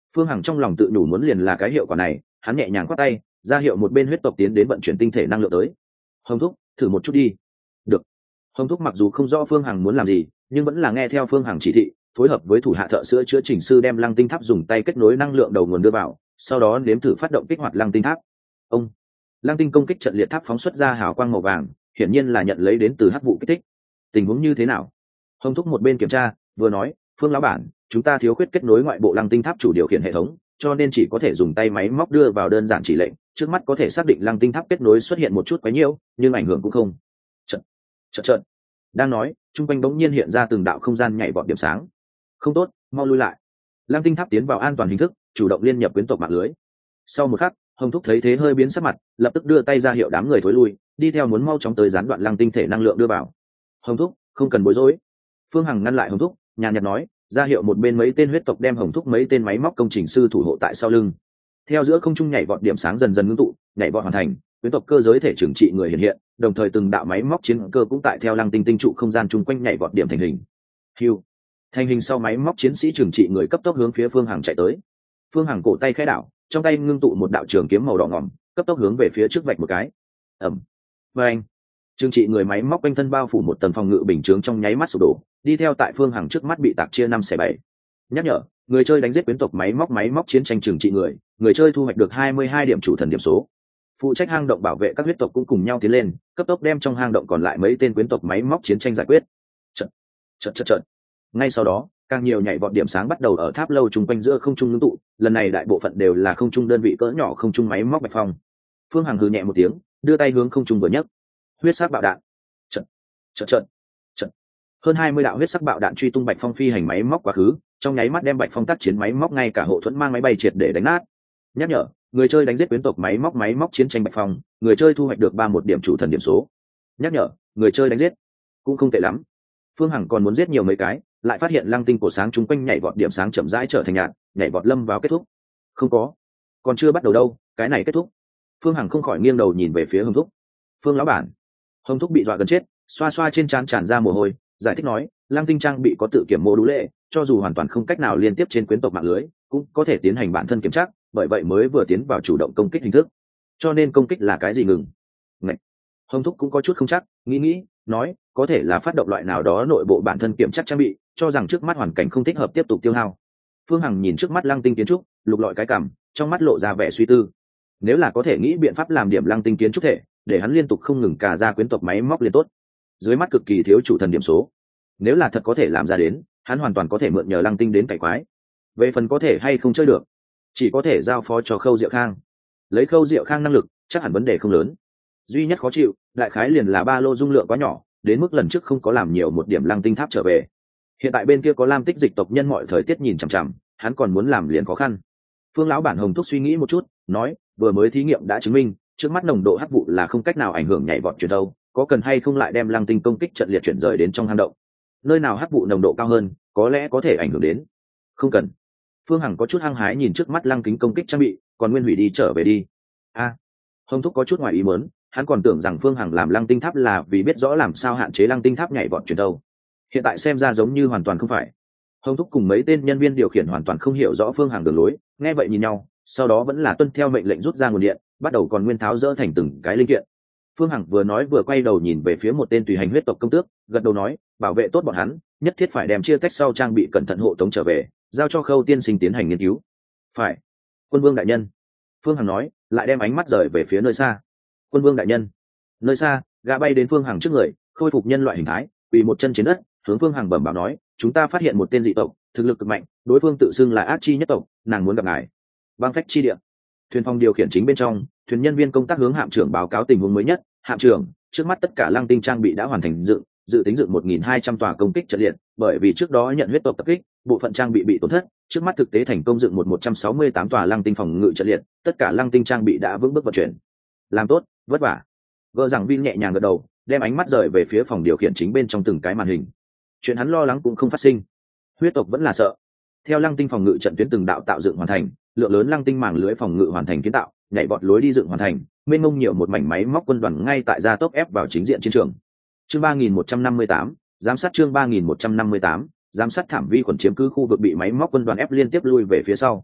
Phương Hằng trong lòng tự nhủ muốn liền là cái hiệu quả này, hắn nhẹ nhàng quát tay ra hiệu một bên huyết tộc tiến đến vận chuyển tinh thể năng lượng tới. Hồng thúc, thử một chút đi. Được. Hồng thúc mặc dù không rõ Phương Hằng muốn làm gì, nhưng vẫn là nghe theo Phương Hằng chỉ thị, phối hợp với thủ hạ thợ sữa chữa chỉnh sư đem lăng tinh tháp dùng tay kết nối năng lượng đầu nguồn đưa vào, sau đó nếm thử phát động kích hoạt lăng tinh tháp. Ông lăng tinh công kích trận liệt tháp phóng xuất ra hào quang màu vàng, hiển nhiên là nhận lấy đến từ hắc vụ kích thích. Tình huống như thế nào? Hồng thúc một bên kiểm tra vừa nói, Phương lão bản, chúng ta thiếu khuyết kết nối ngoại bộ lăng tinh tháp chủ điều khiển hệ thống, cho nên chỉ có thể dùng tay máy móc đưa vào đơn giản chỉ lệnh, trước mắt có thể xác định lăng tinh tháp kết nối xuất hiện một chút quấy nhiễu, nhưng ảnh hưởng cũng không. Chợt, chợt chợt. Đang nói, trung quanh bỗng nhiên hiện ra từng đạo không gian nhảy vọt điểm sáng. Không tốt, mau lui lại. Lăng tinh tháp tiến vào an toàn hình thức, chủ động liên nhập quyến tộc mạng lưới. Sau một khắc, Hồng thúc thấy thế hơi biến sắc mặt, lập tức đưa tay ra hiệu đám người thối lui, đi theo muốn mau chóng tới gián đoạn lăng tinh thể năng lượng đưa vào. Hồng thúc, không cần bối rối. Phương Hằng ngăn lại Hồng thúc, nhàn nhạt nói, ra hiệu một bên mấy tên huyết tộc đem Hồng thúc mấy tên máy móc công trình sư thủ hộ tại sau lưng. Theo giữa không trung nhảy vọt điểm sáng dần dần ngưng tụ, nhảy vọt hoàn thành, quyến tộc cơ giới thể trừng trị người hiện hiện, đồng thời từng đạo máy móc chiến cơ cũng tại theo lăng tinh tinh trụ không gian chung quanh nhảy vọt điểm thành hình. Hưu. Thành hình sau máy móc chiến sĩ trừng trị người cấp tốc hướng phía Phương Hằng chạy tới. Phương Hằng cổ tay khẽ đảo, trong tay ngưng tụ một đạo trường kiếm màu đỏ ngòm, cấp tốc hướng về phía trước vạch một cái. Ầm. Và anh. Trừng trị người máy móc quanh thân bao phủ một tầng phòng ngự bình chướng trong nháy mắt sụp đổ, đi theo tại Phương Hằng trước mắt bị tạc chia năm xẻ bảy. Nhắc nhở, người chơi đánh giết quyến tộc máy móc máy móc chiến tranh trừng trị người, người chơi thu hoạch được hai mươi hai điểm chủ thần điểm số. Phụ trách hang động bảo vệ các huyết tộc cũng cùng nhau tiến lên, cấp tốc đem trong hang động còn lại mấy tên quyến tộc máy móc chiến tranh giải quyết. Trận, trận, trận, trận. Ngay sau đó, càng nhiều nhảy vọt điểm sáng bắt đầu ở tháp lâu trung quanh giữa không trung ngưng tụ, lần này đại bộ phận đều là không trung đơn vị cỡ nhỏ không trung máy móc bạch phong. Phương Hằng hừ nhẹ một tiếng, đưa tay hướng không trung vừa nhấc. Huyết sắc bạo đạn. Trận, trận, trận, trận. Hơn hai mươi đạo huyết sắc bạo đạn truy tung bạch phong phi hành máy móc quá khứ, trong nháy mắt đem bạch phong tác chiến máy móc ngay cả hộ thuẫn mang máy bay triệt để đánh nát. Nhắc nhở, người chơi đánh giết quyến tộc máy móc máy móc chiến tranh bạch phong, người chơi thu hoạch được ba một điểm chủ thần điểm số. Nhắc nhở, người chơi đánh giết cũng không tệ lắm. Phương Hằng còn muốn giết nhiều mấy cái, lại phát hiện lăng tinh cổ sáng chung quanh nhảy vọt điểm sáng chậm rãi trở thành nhạt, nhảy vọt lâm vào kết thúc. Không có, còn chưa bắt đầu đâu, cái này kết thúc. Phương Hằng không khỏi nghiêng đầu nhìn về phía Hồng thúc. Phương lão bản. Hồng thúc bị dọa gần chết, xoa xoa trên trán tràn ra mồ hôi, giải thích nói, lăng tinh trang bị có tự kiểm mô đũ lệ, cho dù hoàn toàn không cách nào liên tiếp trên quyến tộc mạng lưới, cũng có thể tiến hành bản thân kiểm tra, bởi vậy mới vừa tiến vào chủ động công kích hình thức. Cho nên công kích là cái gì ngừng? Ngậy. Hồng thúc cũng có chút không chắc, nghĩ nghĩ, nói, có thể là phát động loại nào đó nội bộ bản thân kiểm tra trang bị, cho rằng trước mắt hoàn cảnh không thích hợp tiếp tục tiêu hao. Phương Hằng nhìn trước mắt lăng tinh kiến trúc, lục lọi cái cằm, trong mắt lộ ra vẻ suy tư. Nếu là có thể nghĩ biện pháp làm điểm lăng tinh kiến trúc thể, để hắn liên tục không ngừng cả ra quyến tộc máy móc liên tốt. Dưới mắt cực kỳ thiếu chủ thần điểm số. Nếu là thật có thể làm ra đến, hắn hoàn toàn có thể mượn nhờ lăng tinh đến cải quái. Về phần có thể hay không chơi được, chỉ có thể giao phó cho Khâu Diệu Khang. Lấy Khâu Diệu Khang năng lực, chắc hẳn vấn đề không lớn. Duy nhất khó chịu, đại khái liền là ba lô dung lượng quá nhỏ, đến mức lần trước không có làm nhiều một điểm lăng tinh tháp trở về. Hiện tại bên kia có lam tích dịch tộc nhân mọi thời tiết nhìn chằm chằm, hắn còn muốn làm liền khó khăn. Phương lão bản Hồng thúc suy nghĩ một chút, nói, vừa mới thí nghiệm đã chứng minh, trước mắt nồng độ hắc vụ là không cách nào ảnh hưởng nhảy vọt chuyển đâu, có cần hay không lại đem lăng tinh công kích trận liệt chuyển rời đến trong hang động? Nơi nào hắc vụ nồng độ cao hơn, có lẽ có thể ảnh hưởng đến. Không cần. Phương Hằng có chút hăng hái nhìn trước mắt lăng kính công kích trang bị, còn nguyên hủy đi trở về đi. A, à, Hồng thúc có chút ngoài ý muốn, hắn còn tưởng rằng Phương Hằng làm lăng tinh tháp là vì biết rõ làm sao hạn chế lăng tinh tháp nhảy vọt chuyển đâu. Hiện tại xem ra giống như hoàn toàn không phải. Hồng thúc cùng mấy tên nhân viên điều khiển hoàn toàn không hiểu rõ Phương Hằng đường lối, nghe vậy nhìn nhau, sau đó vẫn là tuân theo mệnh lệnh rút ra nguồn điện, bắt đầu còn nguyên tháo dỡ thành từng cái linh kiện. Phương Hằng vừa nói vừa quay đầu nhìn về phía một tên tùy hành huyết tộc công tước, gật đầu nói, bảo vệ tốt bọn hắn, nhất thiết phải đem chia tách sau trang bị cẩn thận hộ tống trở về, giao cho Khâu tiên sinh tiến hành nghiên cứu. Phải. Quân vương đại nhân. Phương Hằng nói, lại đem ánh mắt rời về phía nơi xa. Quân vương đại nhân. Nơi xa, gã bay đến Phương Hằng trước người, khôi phục nhân loại hình thái, quỳ một chân trên đất, hướng Phương Hằng bẩm báo nói, chúng ta phát hiện một tên dị tộc, thực lực cực mạnh, đối phương tự xưng là Ác Chi nhất tộc, nàng muốn gặp ngài. Băng phách chi địa. Thuyền phòng điều khiển chính bên trong, thuyền nhân viên công tác hướng hạm trưởng báo cáo tình huống mới nhất. Hạm trưởng, trước mắt tất cả lăng tinh trang bị đã hoàn thành dựng, dự tính dựng một nghìn hai trăm tòa công kích trận liệt, bởi vì trước đó nhận huyết tộc tập kích, bộ phận trang bị bị tổn thất, trước mắt thực tế thành công dựng một một trăm sáu mươi tám tòa lăng tinh phòng ngự trận liệt, tất cả lăng tinh trang bị đã vững bước vận chuyển. Làm tốt, vất vả. Vợ rằng Vin nhẹ nhàng gật đầu, đem ánh mắt rời về phía phòng điều khiển chính bên trong từng cái màn hình. Chuyện hắn lo lắng cũng không phát sinh. Huyết tộc vẫn là sợ. Theo lăng tinh phòng ngự trận tuyến từng đạo tạo dựng hoàn thành, lượng lớn lăng tinh màng lưới phòng ngự hoàn thành kiến tạo, nhảy vọt lối đi dựng hoàn thành, mênh mông nhiều một mảnh máy móc quân đoàn ngay tại gia tốc ép vào chính diện chiến trường. Chương ba nghìn một trăm năm mươi tám, giám sát chương ba nghìn một trăm năm mươi tám, giám sát thảm vi khuẩn chiếm cứ khu vực bị máy móc quân đoàn ép liên tiếp lui về phía sau.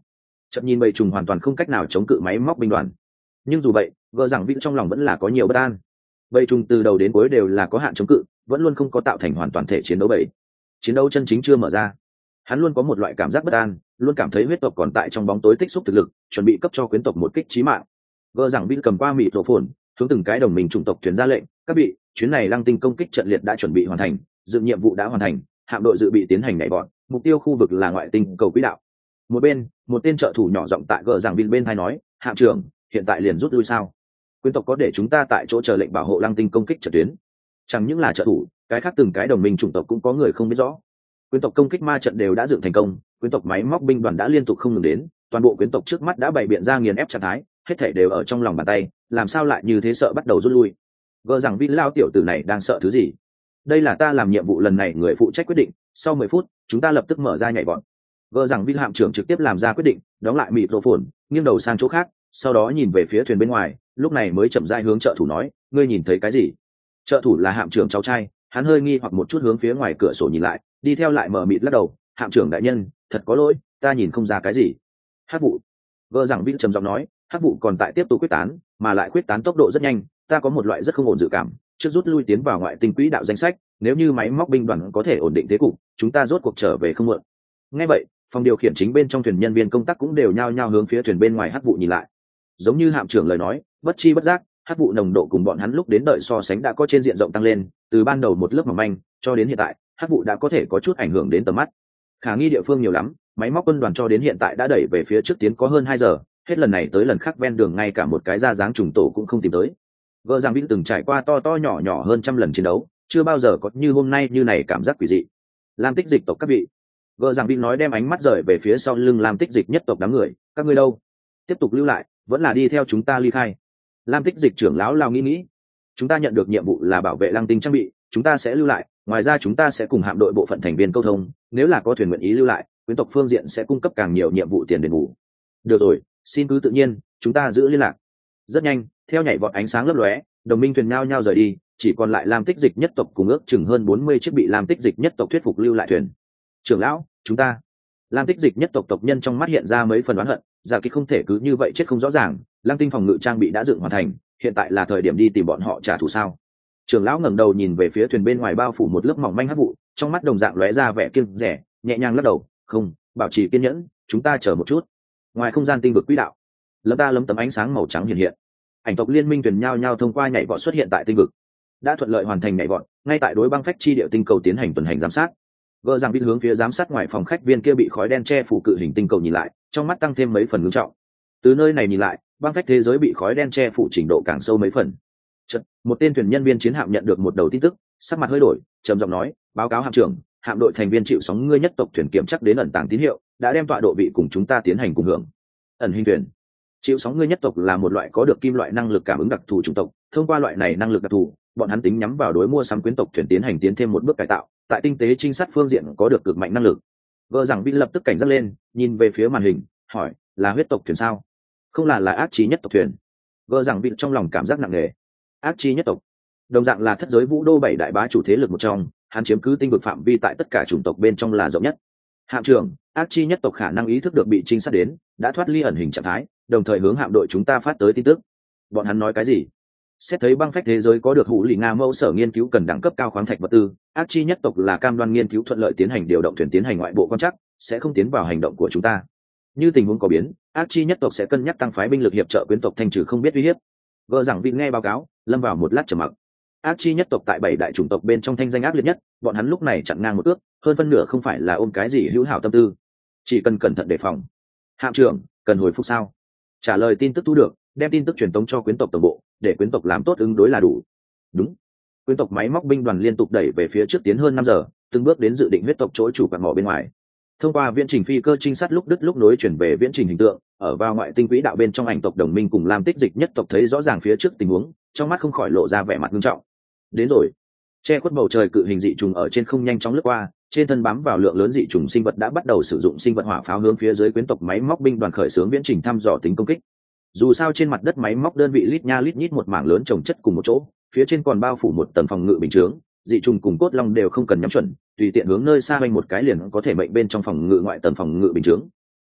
chậm nhìn bầy trùng hoàn toàn không cách nào chống cự máy móc binh đoàn. Nhưng dù vậy vợ rằng vị trong lòng vẫn là có nhiều bất an. Bầy trùng từ đầu đến cuối đều là có hạn chống cự, vẫn luôn không có tạo thành hoàn toàn thể chiến đấu bầy. Chiến đấu chân chính chưa mở ra, hắn luôn có một loại cảm giác bất an, luôn cảm thấy huyết tộc còn tại trong bóng tối tích xúc thực lực, chuẩn bị cấp cho quyến tộc một kích chí mạng. Vợ rằng vị cầm qua mịt rổ phồn, hướng từng cái đồng minh chủng tộc thuyền ra lệnh, các vị, chuyến này lăng tinh công kích trận liệt đã chuẩn bị hoàn thành, dự nhiệm vụ đã hoàn thành, hạm đội dự bị tiến hành nhảy vọt, mục tiêu khu vực là ngoại tinh cầu quỹ đạo. Một bên, một tên trợ thủ nhỏ giọng tại gờ giảng viên bên thay nói, hạm trưởng, hiện tại liền rút lui sao? Quyến tộc có để chúng ta tại chỗ chờ lệnh bảo hộ lăng tinh công kích trận tuyến. Chẳng những là trợ thủ, cái khác từng cái đồng minh chủng tộc cũng có người không biết rõ. Quyến tộc công kích ma trận đều đã dựng thành công, quyến tộc máy móc binh đoàn đã liên tục không ngừng đến, toàn bộ quyến tộc trước mắt đã bày biện ra nghiền ép trạng thái, hết thảy đều ở trong lòng bàn tay, làm sao lại như thế sợ bắt đầu rút lui? Gờ rằng Vin lao tiểu tử này đang sợ thứ gì? Đây là ta làm nhiệm vụ lần này người phụ trách quyết định, sau mười phút, chúng ta lập tức mở ra nhảy vọt. Gờ rằng Vin hạm trưởng trực tiếp làm ra quyết định, đóng lại microphone, nghiêng đầu sang chỗ khác, sau đó nhìn về phía thuyền bên ngoài, lúc này mới chậm rãi hướng trợ thủ nói, ngươi nhìn thấy cái gì? Trợ thủ là hạm trưởng cháu trai, hắn hơi nghi hoặc một chút hướng phía ngoài cửa sổ nhìn lại, đi theo lại mở mịt lắc đầu, hạm trưởng đại nhân, thật có lỗi, ta nhìn không ra cái gì. Hắc vụ. Gờ rằng Vin trầm giọng nói, hắc vụ còn tại tiếp tục quyết tán, mà lại quyết tán tốc độ rất nhanh, ta có một loại rất không ổn dự cảm, trước rút lui tiến vào ngoại tinh quỹ đạo danh sách, nếu như máy móc binh đoàn có thể ổn định thế cục, chúng ta rốt cuộc trở về không muộn. Nghe vậy, phòng điều khiển chính bên trong thuyền nhân viên công tác cũng đều nhao nhao hướng phía thuyền bên ngoài hắc vụ nhìn lại. Giống như hạm trưởng lời nói, bất chi bất giác, hắc vụ nồng độ cùng bọn hắn lúc đến đợi so sánh đã có trên diện rộng tăng lên, từ ban đầu một lớp mỏng manh, cho đến hiện tại, hắc vụ đã có thể có chút ảnh hưởng đến tầm mắt. Khả nghi địa phương nhiều lắm, máy móc quân đoàn cho đến hiện tại đã đẩy về phía trước tiến có hơn hai giờ, hết lần này tới lần khác ven đường ngay cả một cái ra dáng trùng tổ cũng không tìm tới. Vợ rằng Vin từng trải qua to to nhỏ nhỏ hơn trăm lần chiến đấu, chưa bao giờ có như hôm nay như này cảm giác quỷ dị. Lam Tích Dịch tộc các vị. Vợ rằng Vin nói đem ánh mắt rời về phía sau lưng Lam Tích Dịch nhất tộc đám người, các ngươi đâu? Tiếp tục lưu lại, vẫn là đi theo chúng ta ly khai? Lam Tích Dịch trưởng lão lao nghĩ nghĩ, chúng ta nhận được nhiệm vụ là bảo vệ lăng tinh trang bị, chúng ta sẽ lưu lại, ngoài ra chúng ta sẽ cùng hạm đội bộ phận thành viên câu thông, nếu là có thuyền nguyện ý lưu lại, quyến tộc phương diện sẽ cung cấp càng nhiều nhiệm vụ tiền đền bù. Được rồi, xin cứ tự nhiên, chúng ta giữ liên lạc. Rất nhanh, theo nhảy vọt ánh sáng lấp lóe, đồng minh thuyền nhao nhao rời đi, chỉ còn lại Lam Tích Dịch nhất tộc cùng ước chừng hơn bốn mươi chiếc bị Lam Tích Dịch nhất tộc thuyết phục lưu lại thuyền. Trưởng lão, chúng ta. Lam Tích Dịch nhất tộc tộc nhân trong mắt hiện ra mấy phần oán hận, giả kích không thể cứ như vậy chết không rõ ràng, Lam Tinh phòng ngự trang bị đã dựng hoàn thành, hiện tại là thời điểm đi tìm bọn họ trả thù sao? Trưởng lão ngẩng đầu nhìn về phía thuyền bên ngoài bao phủ một lớp mỏng manh hắc vụ, trong mắt đồng dạng lóe ra vẻ kiêng rẻ, nhẹ nhàng lắc đầu, "Không, bảo trì kiên nhẫn, chúng ta chờ một chút." Ngoài không gian tinh vực quỹ đạo, lấm ta lấm tấm ánh sáng màu trắng hiện hiện. Ảnh tộc liên minh thuyền nhao nhao thông qua nhảy vọt xuất hiện tại tinh vực, đã thuận lợi hoàn thành nhảy vọt, ngay tại đối băng phách chi địa tinh cầu tiến hành tuần hành giám sát. Gỡ rằng biết hướng phía giám sát ngoài phòng khách viên kia bị khói đen che phủ cự hình tinh cầu nhìn lại, trong mắt tăng thêm mấy phần ngưng trọng. Từ nơi này nhìn lại, băng phách thế giới bị khói đen che phủ trình độ càng sâu mấy phần. Chợt, một tên thuyền nhân viên chiến hạm nhận được một đầu tin tức, sắc mặt hơi đổi, trầm giọng nói, báo cáo hạm trưởng, hạm đội thành viên chịu sóng ngươi nhất tộc thuyền kiểm chắc đến ẩn tàng tín hiệu, đã đem tọa độ vị cùng chúng ta tiến hành cùng hưởng. Ẩn hình thuyền. Chịu sóng ngươi nhất tộc là một loại có được kim loại năng lực cảm ứng đặc thù chủng tộc, thông qua loại này năng lực đặc thù, bọn hắn tính nhắm vào đối mua sắm quyến tộc thuyền tiến hành tiến thêm một bước cải tạo, tại tinh tế trinh sát phương diện có được cực mạnh năng lực. Vợ rằng Vin lập tức cảnh giác lên, nhìn về phía màn hình, hỏi, là huyết tộc thuyền sao? Không là là ác chí nhất tộc thuyền. Vợ rằng Vin trong lòng cảm giác nặng nề. Ác chí nhất tộc, đồng dạng là thất giới vũ đô bảy đại bá chủ thế lực một trong, hắn chiếm cứ tinh vực phạm vi tại tất cả chủng tộc bên trong là rộng nhất. Hạm trưởng, ác chi nhất tộc khả năng ý thức được bị trinh sát đến, đã thoát ly ẩn hình trạng thái, đồng thời hướng hạm đội chúng ta phát tới tin tức. Bọn hắn nói cái gì? Xét thấy băng phách thế giới có được hữu lì nga mẫu sở nghiên cứu cần đẳng cấp cao khoáng thạch vật tư, ác chi nhất tộc là cam đoan nghiên cứu thuận lợi tiến hành điều động thuyền tiến hành ngoại bộ quan trắc, sẽ không tiến vào hành động của chúng ta. Như tình huống có biến, ác chi nhất tộc sẽ cân nhắc tăng phái binh lực hiệp trợ quyến tộc thanh trừ không biết uy hiếp. Vợ rằng vị nghe báo cáo, lâm vào một lát trầm mặc. Ác chi nhất tộc tại bảy đại chủng tộc bên trong thanh danh ác liệt nhất, bọn hắn lúc này chặn ngang một ước, hơn phân nửa không phải là ôm cái gì hữu hảo tâm tư, chỉ cần cẩn thận đề phòng. Hạm trưởng, cần hồi phục sao? Trả lời tin tức thu được, đem tin tức truyền tống cho quyến tộc tổng bộ, để quyến tộc làm tốt ứng đối là đủ. Đúng. Quyến tộc máy móc binh đoàn liên tục đẩy về phía trước tiến hơn năm giờ, từng bước đến dự định huyết tộc chỗ chủ quạt mỏ bên ngoài. Thông qua viễn trình phi cơ trinh sát lúc đứt lúc nối chuyển về viễn trình hình tượng, ở vào ngoại tinh quỹ đạo bên trong ảnh tộc đồng minh cùng Lam Tích Dịch nhất tộc thấy rõ ràng phía trước tình huống, trong mắt không khỏi lộ ra vẻ mặt nghiêm trọng. Đến rồi. Che khuất bầu trời cự hình dị trùng ở trên không nhanh chóng lướt qua, trên thân bám vào lượng lớn dị trùng sinh vật đã bắt đầu sử dụng sinh vật hỏa pháo hướng phía dưới quyến tộc máy móc binh đoàn khởi xướng viễn trình thăm dò tính công kích. Dù sao trên mặt đất máy móc đơn vị lít nha lít nhít một mảng lớn chồng chất cùng một chỗ, phía trên còn bao phủ một tầng phòng ngự bình chướng, dị trùng cùng cốt long đều không cần nhắm chuẩn, tùy tiện hướng nơi xa quanh một cái liền có thể mệnh bên trong phòng ngự ngoại tầng phòng ngự bình chướng.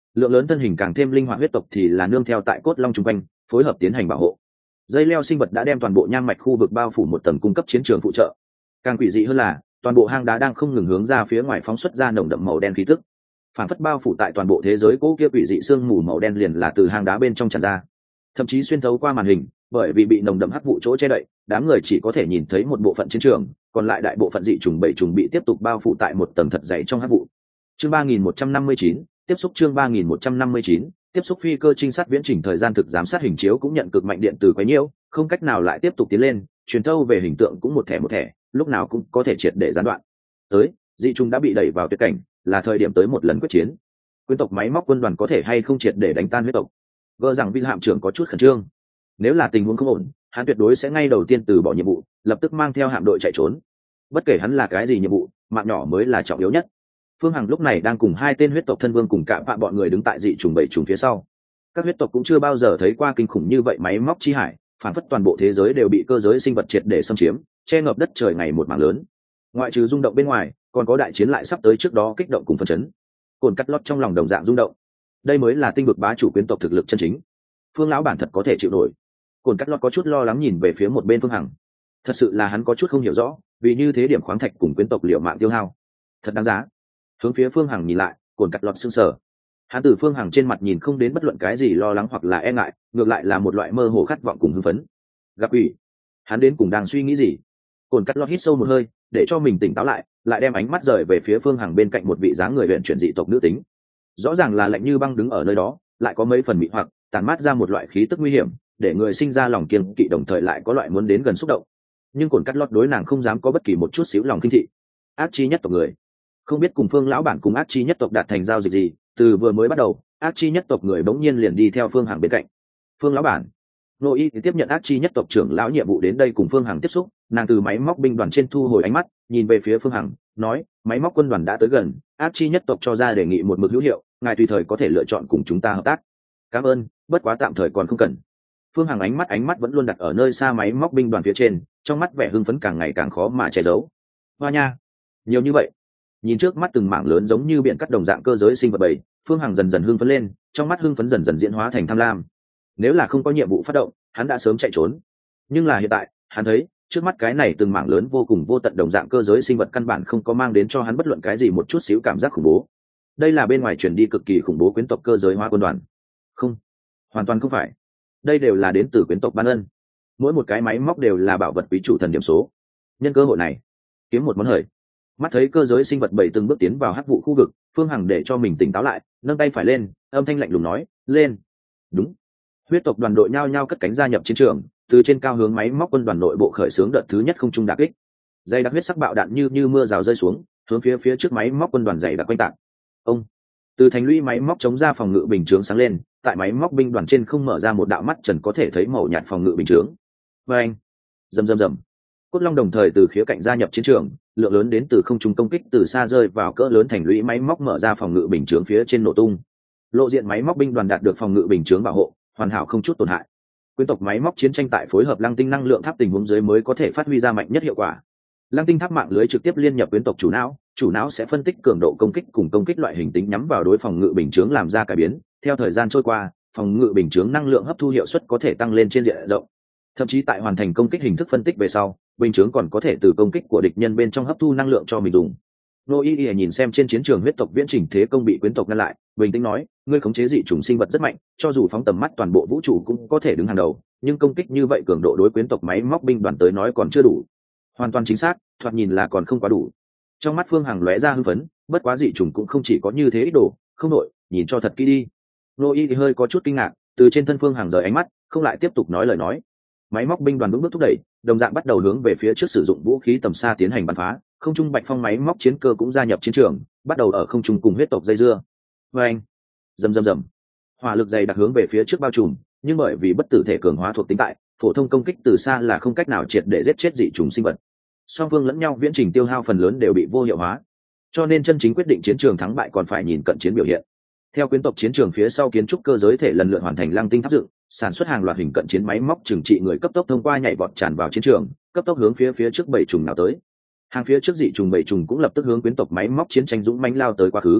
Lượng lớn thân hình càng thêm linh hoạt huyết tộc thì là nương theo tại cốt long chung quanh phối hợp tiến hành bảo hộ. Dây leo sinh vật đã đem toàn bộ nham mạch khu vực bao phủ một tầng cung cấp chiến trường phụ trợ. Càng quỷ dị hơn là toàn bộ hang đá đang không ngừng hướng ra phía ngoài phóng xuất ra nồng đậm màu đen khí tức, phản phất bao phủ tại toàn bộ thế giới cố kia quỷ dị sương mù màu đen liền là từ hang đá bên trong tràn ra, thậm chí xuyên thấu qua màn hình, bởi vì bị nồng đậm hắc vụ chỗ che đậy, đám người chỉ có thể nhìn thấy một bộ phận chiến trường, còn lại đại bộ phận dị trùng bảy trùng bị tiếp tục bao phủ tại một tầng thật dày trong hắc vụ. Chương ba nghìn một trăm năm mươi chín, tiếp xúc chương ba nghìn một trăm năm mươi chín, tiếp xúc phi cơ trinh sát viễn chỉnh thời gian thực giám sát hình chiếu cũng nhận cực mạnh điện từ quấy nhiễu, không cách nào lại tiếp tục tiến lên, truyền thâu về hình tượng cũng một thẻ một thẻ, lúc nào cũng có thể triệt để gián đoạn. Tới, dị trùng đã bị đẩy vào tuyệt cảnh, là thời điểm tới một lần quyết chiến. Quyến tộc máy móc quân đoàn có thể hay không triệt để đánh tan huyết tộc? Vợ rằng Vinh hạm trưởng có chút khẩn trương. Nếu là tình huống không ổn, hắn tuyệt đối sẽ ngay đầu tiên từ bỏ nhiệm vụ, lập tức mang theo hạm đội chạy trốn. Bất kể hắn là cái gì nhiệm vụ, mạng nhỏ mới là trọng yếu nhất. Phương Hằng lúc này đang cùng hai tên huyết tộc thân vương cùng cả bạn bọn người đứng tại dị trùng bảy trùng phía sau. Các huyết tộc cũng chưa bao giờ thấy qua kinh khủng như vậy máy móc chi hải, phản phất toàn bộ thế giới đều bị cơ giới sinh vật triệt để xâm chiếm, che ngập đất trời ngày một mảng lớn. Ngoại trừ rung động bên ngoài, còn có đại chiến lại sắp tới trước đó kích động cùng phấn chấn. Cồn cắt lót trong lòng đồng dạng rung động. Đây mới là tinh vực bá chủ quyến tộc thực lực chân chính. Phương lão bản thật có thể chịu nổi. Cồn cắt lót có chút lo lắng nhìn về phía một bên Phương Hằng. Thật sự là hắn có chút không hiểu rõ, vì như thế điểm khoáng thạch cùng quyến tộc liệu mạng tiêu hao, thật đáng giá. Hướng phía Phương Hằng nhìn lại, Cồn cắt lót sững sờ. Hắn từ Phương Hằng trên mặt nhìn không đến bất luận cái gì lo lắng hoặc là e ngại, ngược lại là một loại mơ hồ khát vọng cùng hưng phấn. Gặp ủy, hắn đến cùng đang suy nghĩ gì? Cồn cắt lót hít sâu một hơi, để cho mình tỉnh táo lại, lại đem ánh mắt rời về phía Phương Hằng bên cạnh một vị dáng người luyện chuyển dị tộc nữ tính. Rõ ràng là lạnh như băng đứng ở nơi đó, lại có mấy phần mị hoặc, tàn mát ra một loại khí tức nguy hiểm, để người sinh ra lòng kiêng kỵ đồng thời lại có loại muốn đến gần xúc động. Nhưng Cồn cắt lót đối nàng không dám có bất kỳ một chút xíu lòng kinh thị. Ác chi nhất tộc người, không biết cùng Phương lão bản cùng ác chi nhất tộc đạt thành giao dịch gì, từ vừa mới bắt đầu, ác chi nhất tộc người bỗng nhiên liền đi theo Phương Hằng bên cạnh. Phương lão bản, Nô Y tiếp nhận ác chi nhất tộc trưởng lão nhiệm vụ đến đây cùng Phương Hằng tiếp xúc, nàng từ máy móc binh đoàn trên thu hồi ánh mắt, nhìn về phía Phương Hằng, nói: máy móc quân đoàn đã tới gần, ác chi nhất tộc cho ra đề nghị một mực hữu hiệu, ngài tùy thời có thể lựa chọn cùng chúng ta hợp tác. Cảm ơn, bất quá tạm thời còn không cần. Phương Hằng ánh mắt ánh mắt vẫn luôn đặt ở nơi xa máy móc binh đoàn phía trên, trong mắt vẻ hưng phấn càng ngày càng khó mà che giấu. Hoa nha, nhiều như vậy. Nhìn trước mắt từng mảng lớn giống như biển cắt đồng dạng cơ giới sinh vật bầy, Phương Hằng dần dần hưng phấn lên, trong mắt hưng phấn dần dần diễn hóa thành tham lam. Nếu là không có nhiệm vụ phát động, hắn đã sớm chạy trốn. Nhưng là hiện tại, hắn thấy, trước mắt cái này từng mảng lớn vô cùng vô tận đồng dạng cơ giới sinh vật căn bản không có mang đến cho hắn bất luận cái gì một chút xíu cảm giác khủng bố. Đây là bên ngoài truyền đi cực kỳ khủng bố quyến tộc cơ giới hóa quân đoàn. Không, hoàn toàn không phải. Đây đều là đến từ quyến tộc ban ân. Mỗi một cái máy móc đều là bảo vật quý chủ thần điểm số. Nhân cơ hội này, kiếm một món hời. Mắt thấy cơ giới sinh vật bảy từng bước tiến vào hắc vụ khu vực, Phương Hằng để cho mình tỉnh táo lại, nâng tay phải lên, âm thanh lạnh lùng nói: lên. Đúng. Huyết tộc đoàn đội nhao nhao cất cánh gia nhập chiến trường, từ trên cao hướng máy móc quân đoàn nội bộ khởi xướng đợt thứ nhất không trung đả kích. Dây đặc huyết sắc bạo đạn như như mưa rào rơi xuống, hướng phía phía trước máy móc quân đoàn dày đặc quanh tạc. Ông, từ thành lũy máy móc chống ra phòng ngự bình chướng sáng lên, tại máy móc binh đoàn trên không mở ra một đạo mắt trần có thể thấy màu nhạt phòng ngự bình chướng. Và anh, rầm rầm rầm, cốt long đồng thời từ khía cạnh gia nhập chiến trường, lượng lớn đến từ không trung công kích từ xa rơi vào cỡ lớn thành lũy máy móc mở ra phòng ngự bình chướng phía trên nổ tung. Lộ diện máy móc binh đoàn đạt được phòng ngự bình chướng bảo hộ, hoàn hảo không chút tổn hại. Quyến tộc máy móc chiến tranh tại phối hợp lăng tinh năng lượng tháp tình huống dưới mới có thể phát huy ra mạnh nhất hiệu quả. Lăng tinh tháp mạng lưới trực tiếp liên nhập quyến tộc chủ não, chủ não sẽ phân tích cường độ công kích cùng công kích loại hình tính nhắm vào đối phòng ngự bình chướng làm ra cải biến. Theo thời gian trôi qua, phòng ngự bình chướng năng lượng hấp thu hiệu suất có thể tăng lên trên diện rộng. Thậm chí tại hoàn thành công kích hình thức phân tích về sau, bình chướng còn có thể từ công kích của địch nhân bên trong hấp thu năng lượng cho mình dùng. Nô Y Y nhìn xem trên chiến trường huyết tộc viễn trình thế công bị quyến tộc ngăn lại, bình tĩnh nói: ngươi khống chế dị chủng sinh vật rất mạnh, cho dù phóng tầm mắt toàn bộ vũ trụ cũng có thể đứng hàng đầu, nhưng công kích như vậy cường độ đối quyến tộc máy móc binh đoàn tới nói còn chưa đủ. Hoàn toàn chính xác, thoạt nhìn là còn không quá đủ. Trong mắt Phương Hằng lóe ra hưng phấn, bất quá dị chủng cũng không chỉ có như thế ít đồ, không nội, nhìn cho thật kỹ đi. Nô Y thì hơi có chút kinh ngạc, từ trên thân Phương Hằng rời ánh mắt, không lại tiếp tục nói lời nói. Máy móc binh đoàn vững bước thúc đẩy, đồng dạng bắt đầu hướng về phía trước sử dụng vũ khí tầm xa tiến hành bắn phá. Không trung bạch phong máy móc chiến cơ cũng gia nhập chiến trường, bắt đầu ở không trung cùng huyết tộc dây dưa. Và anh, rầm rầm rầm, hỏa lực dày đặc hướng về phía trước bao trùm, nhưng bởi vì bất tử thể cường hóa thuộc tính tại, phổ thông công kích từ xa là không cách nào triệt để giết chết dị trùng sinh vật. Song phương lẫn nhau viễn trình tiêu hao phần lớn đều bị vô hiệu hóa, cho nên chân chính quyết định chiến trường thắng bại còn phải nhìn cận chiến biểu hiện. Theo quyến tộc chiến trường phía sau kiến trúc cơ giới thể lần lượt hoàn thành lăng tinh tháp dựng, sản xuất hàng loạt hình cận chiến máy móc trừng trị người cấp tốc thông qua nhảy vọt tràn vào chiến trường, cấp tốc hướng phía phía trước bảy trùng nào tới. Hàng phía trước dị trùng bảy trùng cũng lập tức hướng quyến tộc máy móc chiến tranh dũng mãnh lao tới quá khứ.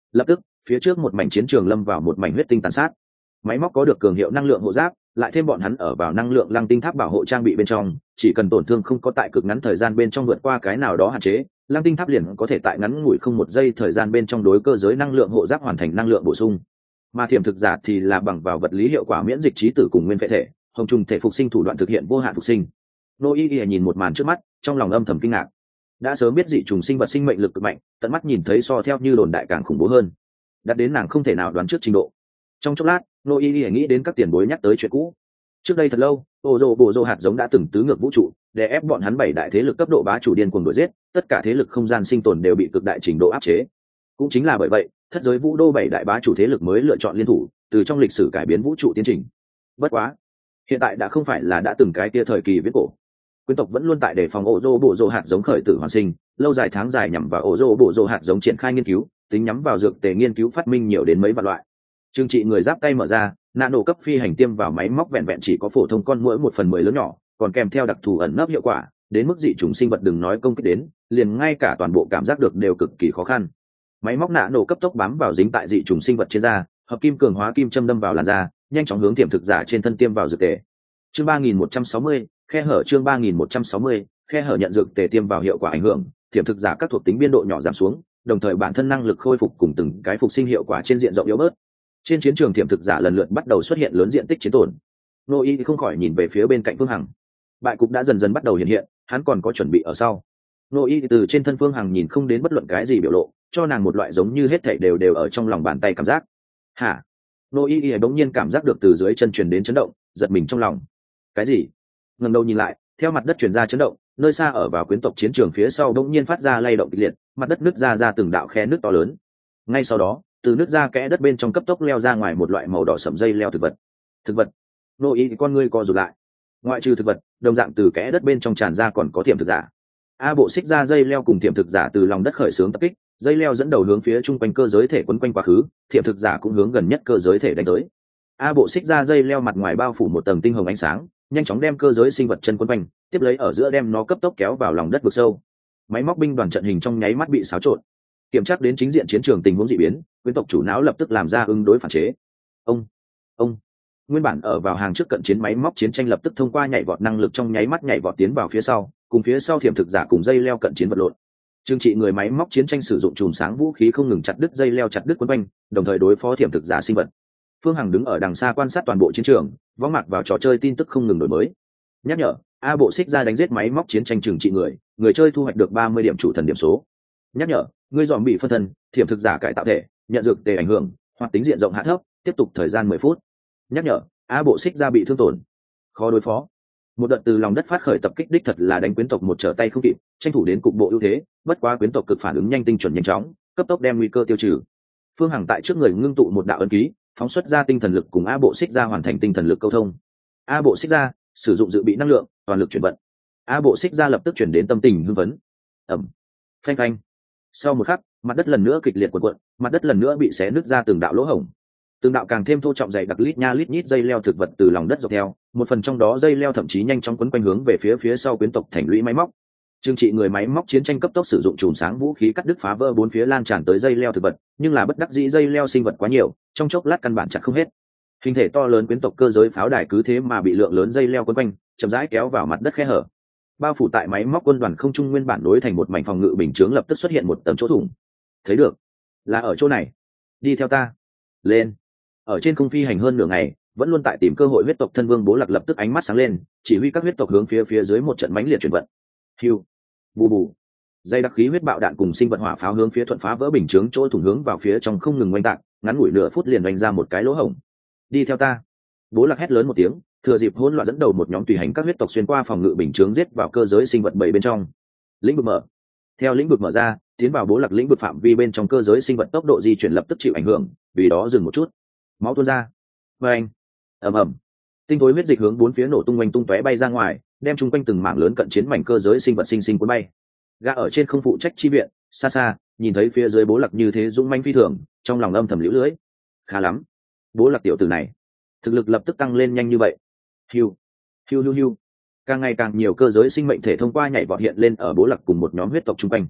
Lập tức phía trước một mảnh chiến trường lâm vào một mảnh huyết tinh tàn sát. Máy móc có được cường hiệu năng lượng hộ giáp, lại thêm bọn hắn ở vào năng lượng lăng tinh tháp bảo hộ trang bị bên trong, chỉ cần tổn thương không có tại cực ngắn thời gian bên trong vượt qua cái nào đó hạn chế, lăng tinh tháp liền có thể tại ngắn ngủi không một giây thời gian bên trong đối cơ giới năng lượng hộ giáp hoàn thành năng lượng bổ sung. Mà thiểm thực giả thì là bằng vào vật lý hiệu quả miễn dịch trí tử cùng nguyên phệ thể, hồng trùng thể phục sinh thủ đoạn thực hiện vô hạn phục sinh. Nô Y Y nhìn một màn trước mắt, trong lòng âm thầm kinh ngạc. Đã sớm biết dị trùng sinh vật sinh mệnh lực cực mạnh, tận mắt nhìn thấy so theo như đồn đại càng khủng bố hơn, đặt đến nàng không thể nào đoán trước trình độ. Trong chốc lát, Nô Y Y nghĩ đến các tiền bối nhắc tới chuyện cũ. Trước đây thật lâu, ô rô bộ rô hạt giống đã từng tứ ngược vũ trụ, để ép bọn hắn bảy đại thế lực cấp độ bá chủ điên cuồng đuổi giết, tất cả thế lực không gian sinh tồn đều bị cực đại trình độ áp chế. Cũng chính là bởi vậy, thất giới vũ đô bảy đại bá chủ thế lực mới lựa chọn liên thủ, từ trong lịch sử cải biến vũ trụ tiến trình. Bất quá, hiện tại đã không phải là đã từng cái kia thời kỳ viễn cổ. Quyến tộc vẫn luôn tại đề phòng ổ rô bộ rô hạt giống khởi tử hoàn sinh, lâu dài tháng dài nhằm vào ổ rô bộ rô hạt giống triển khai nghiên cứu, tính nhắm vào dược tề nghiên cứu phát minh nhiều đến mấy vạn loại. Trương trị người giáp tay mở ra, nano cấp phi hành tiêm vào máy móc vẹn vẹn chỉ có phổ thông con muỗi một phần mười lớn nhỏ, còn kèm theo đặc thù ẩn nấp hiệu quả, đến mức dị trùng sinh vật đừng nói công kích đến, liền ngay cả toàn bộ cảm giác được đều cực kỳ khó khăn. Máy móc nano cấp tốc bám vào dính tại dị trùng sinh vật trên da, hợp kim cường hóa kim châm đâm vào làn da, nhanh chóng hướng tiềm thực giả trên thân tiêm vào dược tề. Chương ba nghìn một trăm sáu mươi, khe hở chương ba nghìn một trăm sáu mươi, khe hở nhận dược tề tiêm vào hiệu quả ảnh hưởng, tiềm thực giả các thuộc tính biên độ nhỏ giảm xuống, đồng thời bản thân năng lực khôi phục cùng từng cái phục sinh hiệu quả trên diện rộng yếu bớt. Trên chiến trường tiềm thực giả lần lượt bắt đầu xuất hiện lớn diện tích chiến tổn. Nô Y không khỏi nhìn về phía bên cạnh Phương Hằng. Bại cục đã dần dần bắt đầu hiện hiện, hắn còn có chuẩn bị ở sau. Nô Y từ trên thân Phương Hằng nhìn không đến bất luận cái gì biểu lộ, cho nàng một loại giống như hết thảy đều đều ở trong lòng bàn tay cảm giác. Hả? Nô Y bỗng nhiên cảm giác được từ dưới chân truyền đến chấn động, giật mình trong lòng. Cái gì? Ngẩng đầu nhìn lại, theo mặt đất truyền ra chấn động, nơi xa ở vào quyến tộc chiến trường phía sau bỗng nhiên phát ra lay động kịch liệt, mặt đất nứt ra ra từng đạo khe nứt to lớn. Ngay sau đó, từ nứt ra kẽ đất bên trong cấp tốc leo ra ngoài một loại màu đỏ sẫm dây leo thực vật. Thực vật? Nô Y con ngươi co rụt lại. Ngoại trừ thực vật, đồng dạng từ kẽ đất bên trong tràn ra còn có tiềm thực giả. A bộ xích ra dây leo cùng tiềm thực giả từ lòng đất khởi xướng tập kích, dây leo dẫn đầu hướng phía trung quanh cơ giới thể quấn quanh quá khứ, tiềm thực giả cũng hướng gần nhất cơ giới thể đánh tới. A bộ xích ra dây leo mặt ngoài bao phủ một tầng tinh hồng ánh sáng, nhanh chóng đem cơ giới sinh vật chân quấn quanh, tiếp lấy ở giữa đem nó cấp tốc kéo vào lòng đất vực sâu. Máy móc binh đoàn trận hình trong nháy mắt bị xáo trộn. Kiểm tra đến chính diện chiến trường tình huống dị biến, quyến tộc chủ não lập tức làm ra ứng đối phản chế. Ông, ông, nguyên bản ở vào hàng trước cận chiến máy móc chiến tranh lập tức thông qua nhảy vọt năng lực trong nháy mắt nhảy vọt tiến vào phía sau, cùng phía sau thiểm thực giả cùng dây leo cận chiến vật lộn. Trương trị người máy móc chiến tranh sử dụng chùm sáng vũ khí không ngừng chặt đứt dây leo chặt đứt quấn quanh, đồng thời đối phó thiểm thực giả sinh vật. Phương Hằng đứng ở đằng xa quan sát toàn bộ chiến trường, võng mặt vào trò chơi tin tức không ngừng đổi mới. Nhắc nhở, A bộ xích ra đánh giết máy móc chiến tranh trừng trị người, người chơi thu hoạch được ba mươi điểm chủ thần điểm số. Nhắc nhở, ngươi dòm bị phân thân, thiểm thực giả cải tạo thể, nhận dược tề ảnh hưởng, hoặc tính diện rộng hạ thấp, tiếp tục thời gian mười phút. Nhắc nhở, A bộ xích ra bị thương tổn, khó đối phó. Một đợt từ lòng đất phát khởi tập kích đích thật là đánh quyến tộc một trở tay không kịp, tranh thủ đến cục bộ ưu thế, bất quá quyến tộc cực phản ứng nhanh tinh chuẩn nhanh chóng, cấp tốc đem nguy cơ tiêu trừ. Phương Hằng tại trước người ngưng tụ một đạo ấn ký, phóng xuất ra tinh thần lực cùng A bộ xích ra hoàn thành tinh thần lực câu thông. A bộ xích ra sử dụng dự bị năng lượng, toàn lực chuyển vận. A bộ xích ra lập tức chuyển đến tâm tình hưng phấn. Ẩm, phanh phanh. Sau một khắc, mặt đất lần nữa kịch liệt cuộn cuộn, mặt đất lần nữa bị xé nứt ra từng đạo lỗ hổng. Từng đạo càng thêm thô trọng dày đặc lít nha lít nhít dây leo thực vật từ lòng đất dọc theo, một phần trong đó dây leo thậm chí nhanh chóng quấn quanh hướng về phía phía sau quyến tộc thành lũy máy móc. Trương trị người máy móc chiến tranh cấp tốc sử dụng chùm sáng vũ khí cắt đứt phá vỡ bốn phía lan tràn tới dây leo thực vật, nhưng là bất đắc dĩ dây leo sinh vật quá nhiều, trong chốc lát căn bản chặt không hết. Hình thể to lớn quyến tộc cơ giới pháo đài cứ thế mà bị lượng lớn dây leo quấn quanh, chậm rãi kéo vào mặt đất khe hở. Bao phủ tại máy móc quân đoàn không trung nguyên bản đối thành một mảnh phòng ngự bình chướng lập tức xuất hiện một tấm chỗ thủng. Thấy được, là ở chỗ này. Đi theo ta. Lên. Ở trên không phi hành hơn nửa ngày, vẫn luôn tại tìm cơ hội huyết tộc thân vương Bố Lạc lập tức ánh mắt sáng lên, chỉ huy các huyết tộc hướng phía phía dưới một trận mãnh liệt chuyển vận. Hiu, bù bù. Dây đặc khí huyết bạo đạn cùng sinh vật hỏa pháo hướng phía thuận phá vỡ bình chướng chỗ thủng hướng vào phía trong không ngừng oanh tạc, ngắn ngủi nửa phút liền oanh ra một cái lỗ hổng. Đi theo ta. Bố Lạc hét lớn một tiếng, thừa dịp hỗn loạn dẫn đầu một nhóm tùy hành các huyết tộc xuyên qua phòng ngự bình chướng giết vào cơ giới sinh vật bảy bên trong. Lĩnh vực mở. Theo lĩnh vực mở ra, tiến vào Bố Lạc lĩnh vực phạm vi bên trong cơ giới sinh vật tốc độ di chuyển lập tức chịu ảnh hưởng, vì đó dừng một chút. Máu tuôn ra. Và anh. Ầm ầm. Tinh thối huyết dịch hướng bốn phía nổ tung oanh tung tóe bay ra ngoài, đem chung quanh từng mảng lớn cận chiến mảnh cơ giới sinh vật sinh sinh cuốn bay. Gã ở trên không phụ trách chi viện, xa xa nhìn thấy phía dưới Bố Lạc như thế dũng manh phi thường, trong lòng âm thầm liễu lưỡi. Khá lắm, Bố Lạc tiểu tử này, thực lực lập tức tăng lên nhanh như vậy. Hiu, hiu hiu hiu. Càng ngày càng nhiều cơ giới sinh mệnh thể thông qua nhảy vọt hiện lên ở Bố Lạc cùng một nhóm huyết tộc chung quanh.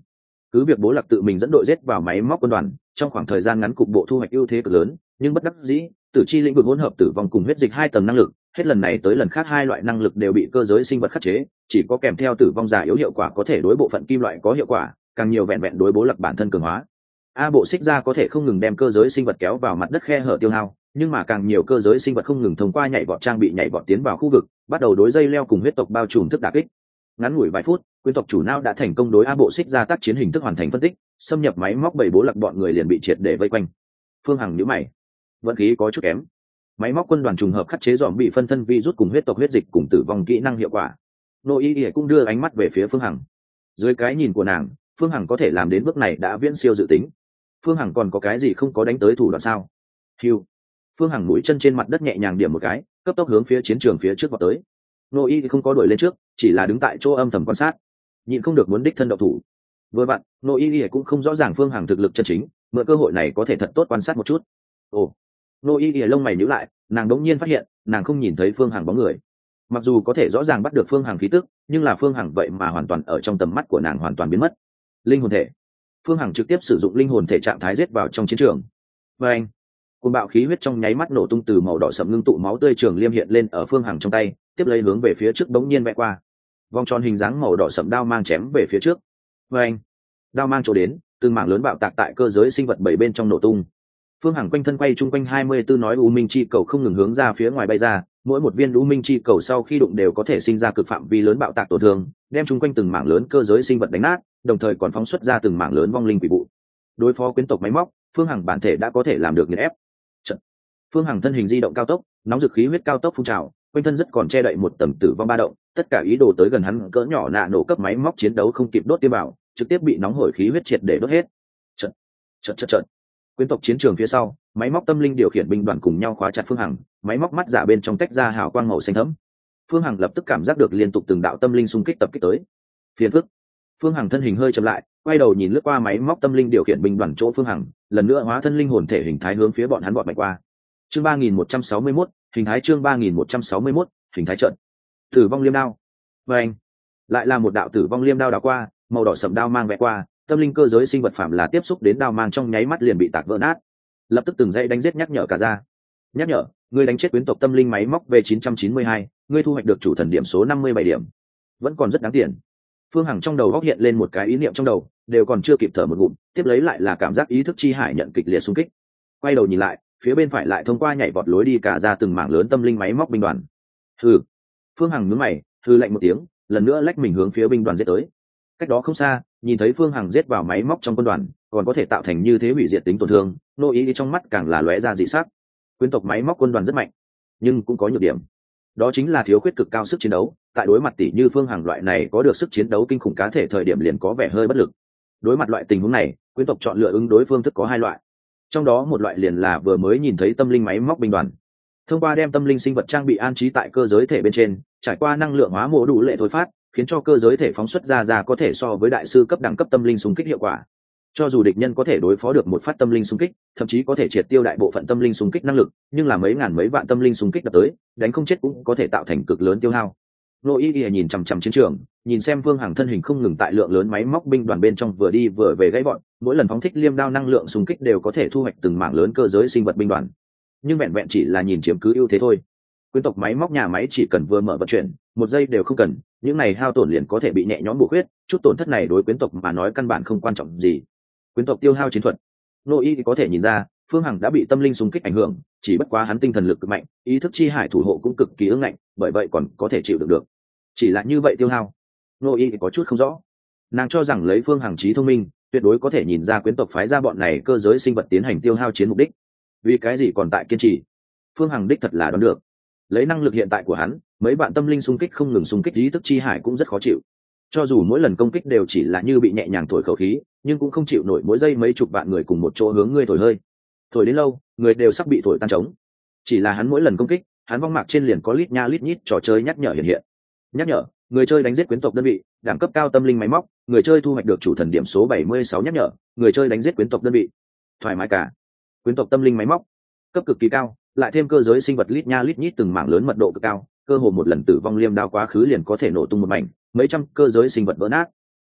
Cứ việc Bố Lạc tự mình dẫn đội giết vào máy móc quân đoàn, trong khoảng thời gian ngắn cục bộ thu hoạch ưu thế cực lớn, nhưng bất đắc dĩ, tử chi lĩnh vực hỗn hợp tử vong cùng huyết dịch hai tầng năng lực, hết lần này tới lần khác hai loại năng lực đều bị cơ giới sinh vật khắc chế, chỉ có kèm theo tử vong giả yếu hiệu quả có thể đối bộ phận kim loại có hiệu quả, càng nhiều vẹn vẹn đối Bố Lạc bản thân cường hóa. A bộ xích ra có thể không ngừng đem cơ giới sinh vật kéo vào mặt đất khe hở tiêu hao, nhưng mà càng nhiều cơ giới sinh vật không ngừng thông qua nhảy vọt trang bị nhảy vọt tiến vào khu vực, bắt đầu đối dây leo cùng huyết tộc bao trùm thức đả kích. Ngắn ngủi vài phút, quyến tộc chủ não đã thành công đối A bộ xích ra tác chiến hình thức hoàn thành phân tích, xâm nhập máy móc bảy Bố Lạc bọn người liền bị triệt để vây quanh. Phương Hằng nhíu mày, vận khí có chút kém. Máy móc quân đoàn trùng hợp khắc chế dòm bị phân thân vi rút cùng huyết tộc huyết dịch cùng tử vong kỹ năng hiệu quả. Nô Y Y cũng đưa ánh mắt về phía Phương Hằng. Dưới cái nhìn của nàng, Phương Hằng có thể làm đến bước này đã viễn siêu dự tính. Phương Hằng còn có cái gì không có đánh tới thủ đoạn sao? Hưu. Phương Hằng mũi chân trên mặt đất nhẹ nhàng điểm một cái, cấp tốc hướng phía chiến trường phía trước vọt tới. Nô Y thì không có đuổi lên trước, chỉ là đứng tại chỗ âm thầm quan sát, nhịn không được muốn đích thân động thủ. Vừa bạn, Nô Y thì cũng không rõ ràng Phương Hằng thực lực chân chính, mượn cơ hội này có thể thật tốt quan sát một chút. Ồ. Nô Y thì lông mày nhíu lại, nàng đống nhiên phát hiện, nàng không nhìn thấy Phương Hằng bóng người. Mặc dù có thể rõ ràng bắt được Phương Hằng khí tức, nhưng là Phương Hằng vậy mà hoàn toàn ở trong tầm mắt của nàng hoàn toàn biến mất. Linh hồn thể. Phương Hằng trực tiếp sử dụng linh hồn thể trạng thái giết vào trong chiến trường. Và anh, cuồng bạo khí huyết trong nháy mắt nổ tung, từ màu đỏ sẫm ngưng tụ máu tươi trường liêm hiện lên ở Phương Hằng trong tay, tiếp lấy hướng về phía trước đống nhiên vẽ qua. Vòng tròn hình dáng màu đỏ sẫm đao mang chém về phía trước. Và anh, đao mang chỗ đến, từng mảng lớn bạo tạc tại cơ giới sinh vật bảy bên trong nổ tung. Phương Hằng quanh thân quay chung quanh hai mươi tư nói u minh chi cầu không ngừng hướng ra phía ngoài bay ra, mỗi một viên u minh chi cầu sau khi đụng đều có thể sinh ra cực phạm vi lớn bạo tạc tổn thương, đem chung quanh từng mảng lớn cơ giới sinh vật đánh nát, đồng thời còn phóng xuất ra từng mảng lớn vong linh quỷ vụ. Đối phó quyến tộc máy móc, Phương Hằng bản thể đã có thể làm được nghiền ép. Trận. Phương Hằng thân hình di động cao tốc, nóng dực khí huyết cao tốc phun trào, quanh thân rất còn che đậy một tầng tử vong ba động, tất cả ý đồ tới gần hắn cỡ nhỏ nạ nổ cấp máy móc chiến đấu không kịp đốt tiêu bảo, trực tiếp bị nóng hổi khí huyết triệt để đốt hết. Trận. Trận trận trận. Quyến tộc chiến trường phía sau, máy móc tâm linh điều khiển binh đoàn cùng nhau khóa chặt Phương Hằng, máy móc mắt giả bên trong tách ra hào quang màu xanh thẫm. Phương Hằng lập tức cảm giác được liên tục từng đạo tâm linh xung kích tập kích tới. Phiền phức. Phương Hằng thân hình hơi chậm lại, quay đầu nhìn lướt qua máy móc tâm linh điều khiển binh đoàn chỗ Phương Hằng, lần nữa hóa thân linh hồn thể hình thái hướng phía bọn hắn bọn mạnh qua. Chương ba nghìn một trăm sáu mươi mốt, hình thái chương ba nghìn một trăm sáu mươi mốt, hình thái trận. Tử vong liêm đao. Và anh, lại là một đạo tử vong liêm đao đảo qua, màu đỏ sẫm đao mang vẽ qua, tâm linh cơ giới sinh vật phạm là tiếp xúc đến đao mang trong nháy mắt liền bị tạc vỡ nát. Lập tức từng dãy đánh giết nhắc nhở cả ra. Nhắc nhở, ngươi đánh chết quyến tộc tâm linh máy móc V chín trăm chín mươi hai, ngươi thu hoạch được chủ thần điểm số năm mươi bảy điểm. Vẫn còn rất đáng tiền. Phương Hằng trong đầu góc hiện lên một cái ý niệm trong đầu, đều còn chưa kịp thở một ngụm, tiếp lấy lại là cảm giác ý thức chi hải nhận kịch liệt xung kích. Quay đầu nhìn lại, phía bên phải lại thông qua nhảy vọt lối đi cả ra từng mảng lớn tâm linh máy móc binh đoàn. Hừ. Phương Hằng nhướng mày, hừ lạnh một tiếng, lần nữa lách mình hướng phía binh đoàn giết tới. Cách đó không xa, nhìn thấy Phương Hằng giết vào máy móc trong quân đoàn, còn có thể tạo thành như thế hủy diệt tính tổn thương, Nô Ý trong mắt càng là lóe ra dị sắc. Quyến tộc máy móc quân đoàn rất mạnh, nhưng cũng có nhược điểm. Đó chính là thiếu khuyết cực cao sức chiến đấu, tại đối mặt tỷ như Phương Hằng loại này có được sức chiến đấu kinh khủng cá thể thời điểm liền có vẻ hơi bất lực. Đối mặt loại tình huống này, quyến tộc chọn lựa ứng đối phương thức có hai loại. Trong đó một loại liền là vừa mới nhìn thấy tâm linh máy móc binh đoàn. Thông qua đem tâm linh sinh vật trang bị an trí tại cơ giới thể bên trên, trải qua năng lượng hóa mô đủ lệ thôi phát, khiến cho cơ giới thể phóng xuất ra ra có thể so với đại sư cấp đẳng cấp tâm linh xung kích hiệu quả. Cho dù địch nhân có thể đối phó được một phát tâm linh xung kích, thậm chí có thể triệt tiêu đại bộ phận tâm linh xung kích năng lực, nhưng là mấy ngàn mấy vạn tâm linh xung kích đập tới, đánh không chết cũng có thể tạo thành cực lớn tiêu hao. Nô Y Y nhìn chằm chằm chiến trường, nhìn xem Phương Hằng thân hình không ngừng tại lượng lớn máy móc binh đoàn bên trong vừa đi vừa về gãy bọn, mỗi lần phóng thích liêm đao năng lượng xung kích đều có thể thu hoạch từng mảng lớn cơ giới sinh vật binh đoàn. Nhưng vẹn vẹn chỉ là nhìn chiếm cứ ưu thế thôi. Quyến tộc máy móc nhà máy chỉ cần vừa mở vận chuyển, một giây đều không cần, những này hao tổn liền có thể bị nhẹ nhõm bổ khuyết, chút tổn thất này đối quyến tộc mà nói căn bản không quan trọng gì. Quyến tộc tiêu hao chiến thuật, Nô Y có thể nhìn ra, Phương Hằng đã bị tâm linh xung kích ảnh hưởng, chỉ bất quá hắn tinh thần lực cực mạnh, ý thức chi hải thủ hộ cũng cực kỳ ương ngạnh, bởi vậy còn có thể chịu đựng được. Chỉ là như vậy tiêu hao, Nô Y có chút không rõ. Nàng cho rằng lấy Phương Hằng trí thông minh, tuyệt đối có thể nhìn ra quyến tộc phái ra bọn này cơ giới sinh vật tiến hành tiêu hao chiến mục đích. Vì cái gì còn tại kiên trì? Phương Hằng đích thật là đoán được. Lấy năng lực hiện tại của hắn, mấy bạn tâm linh xung kích không ngừng xung kích ý thức chi hải cũng rất khó chịu. Cho dù mỗi lần công kích đều chỉ là như bị nhẹ nhàng thổi khẩu khí, nhưng cũng không chịu nổi mỗi giây mấy chục vạn người cùng một chỗ hướng ngươi thổi hơi. Thổi đến lâu, người đều sắp bị thổi tan trống. Chỉ là hắn mỗi lần công kích, hắn vong mạc trên liền có lít nha lít nhít trò chơi nhắc nhở hiện hiện. Nhắc nhở, người chơi đánh giết quyến tộc đơn vị, đẳng cấp cao tâm linh máy móc, người chơi thu hoạch được chủ thần điểm số bảy mươi sáu. Nhắc nhở, người chơi đánh giết quyến tộc đơn vị. Thoải mái cả. Quyến tộc tâm linh máy móc, cấp cực kỳ cao, lại thêm cơ giới sinh vật lít nha lít nhít từng mảng lớn mật độ cực cao, cơ hồ một lần tử vong liêm đao quá khứ liền có thể nổ tung một mảnh, mấy trăm cơ giới sinh vật vỡ nát.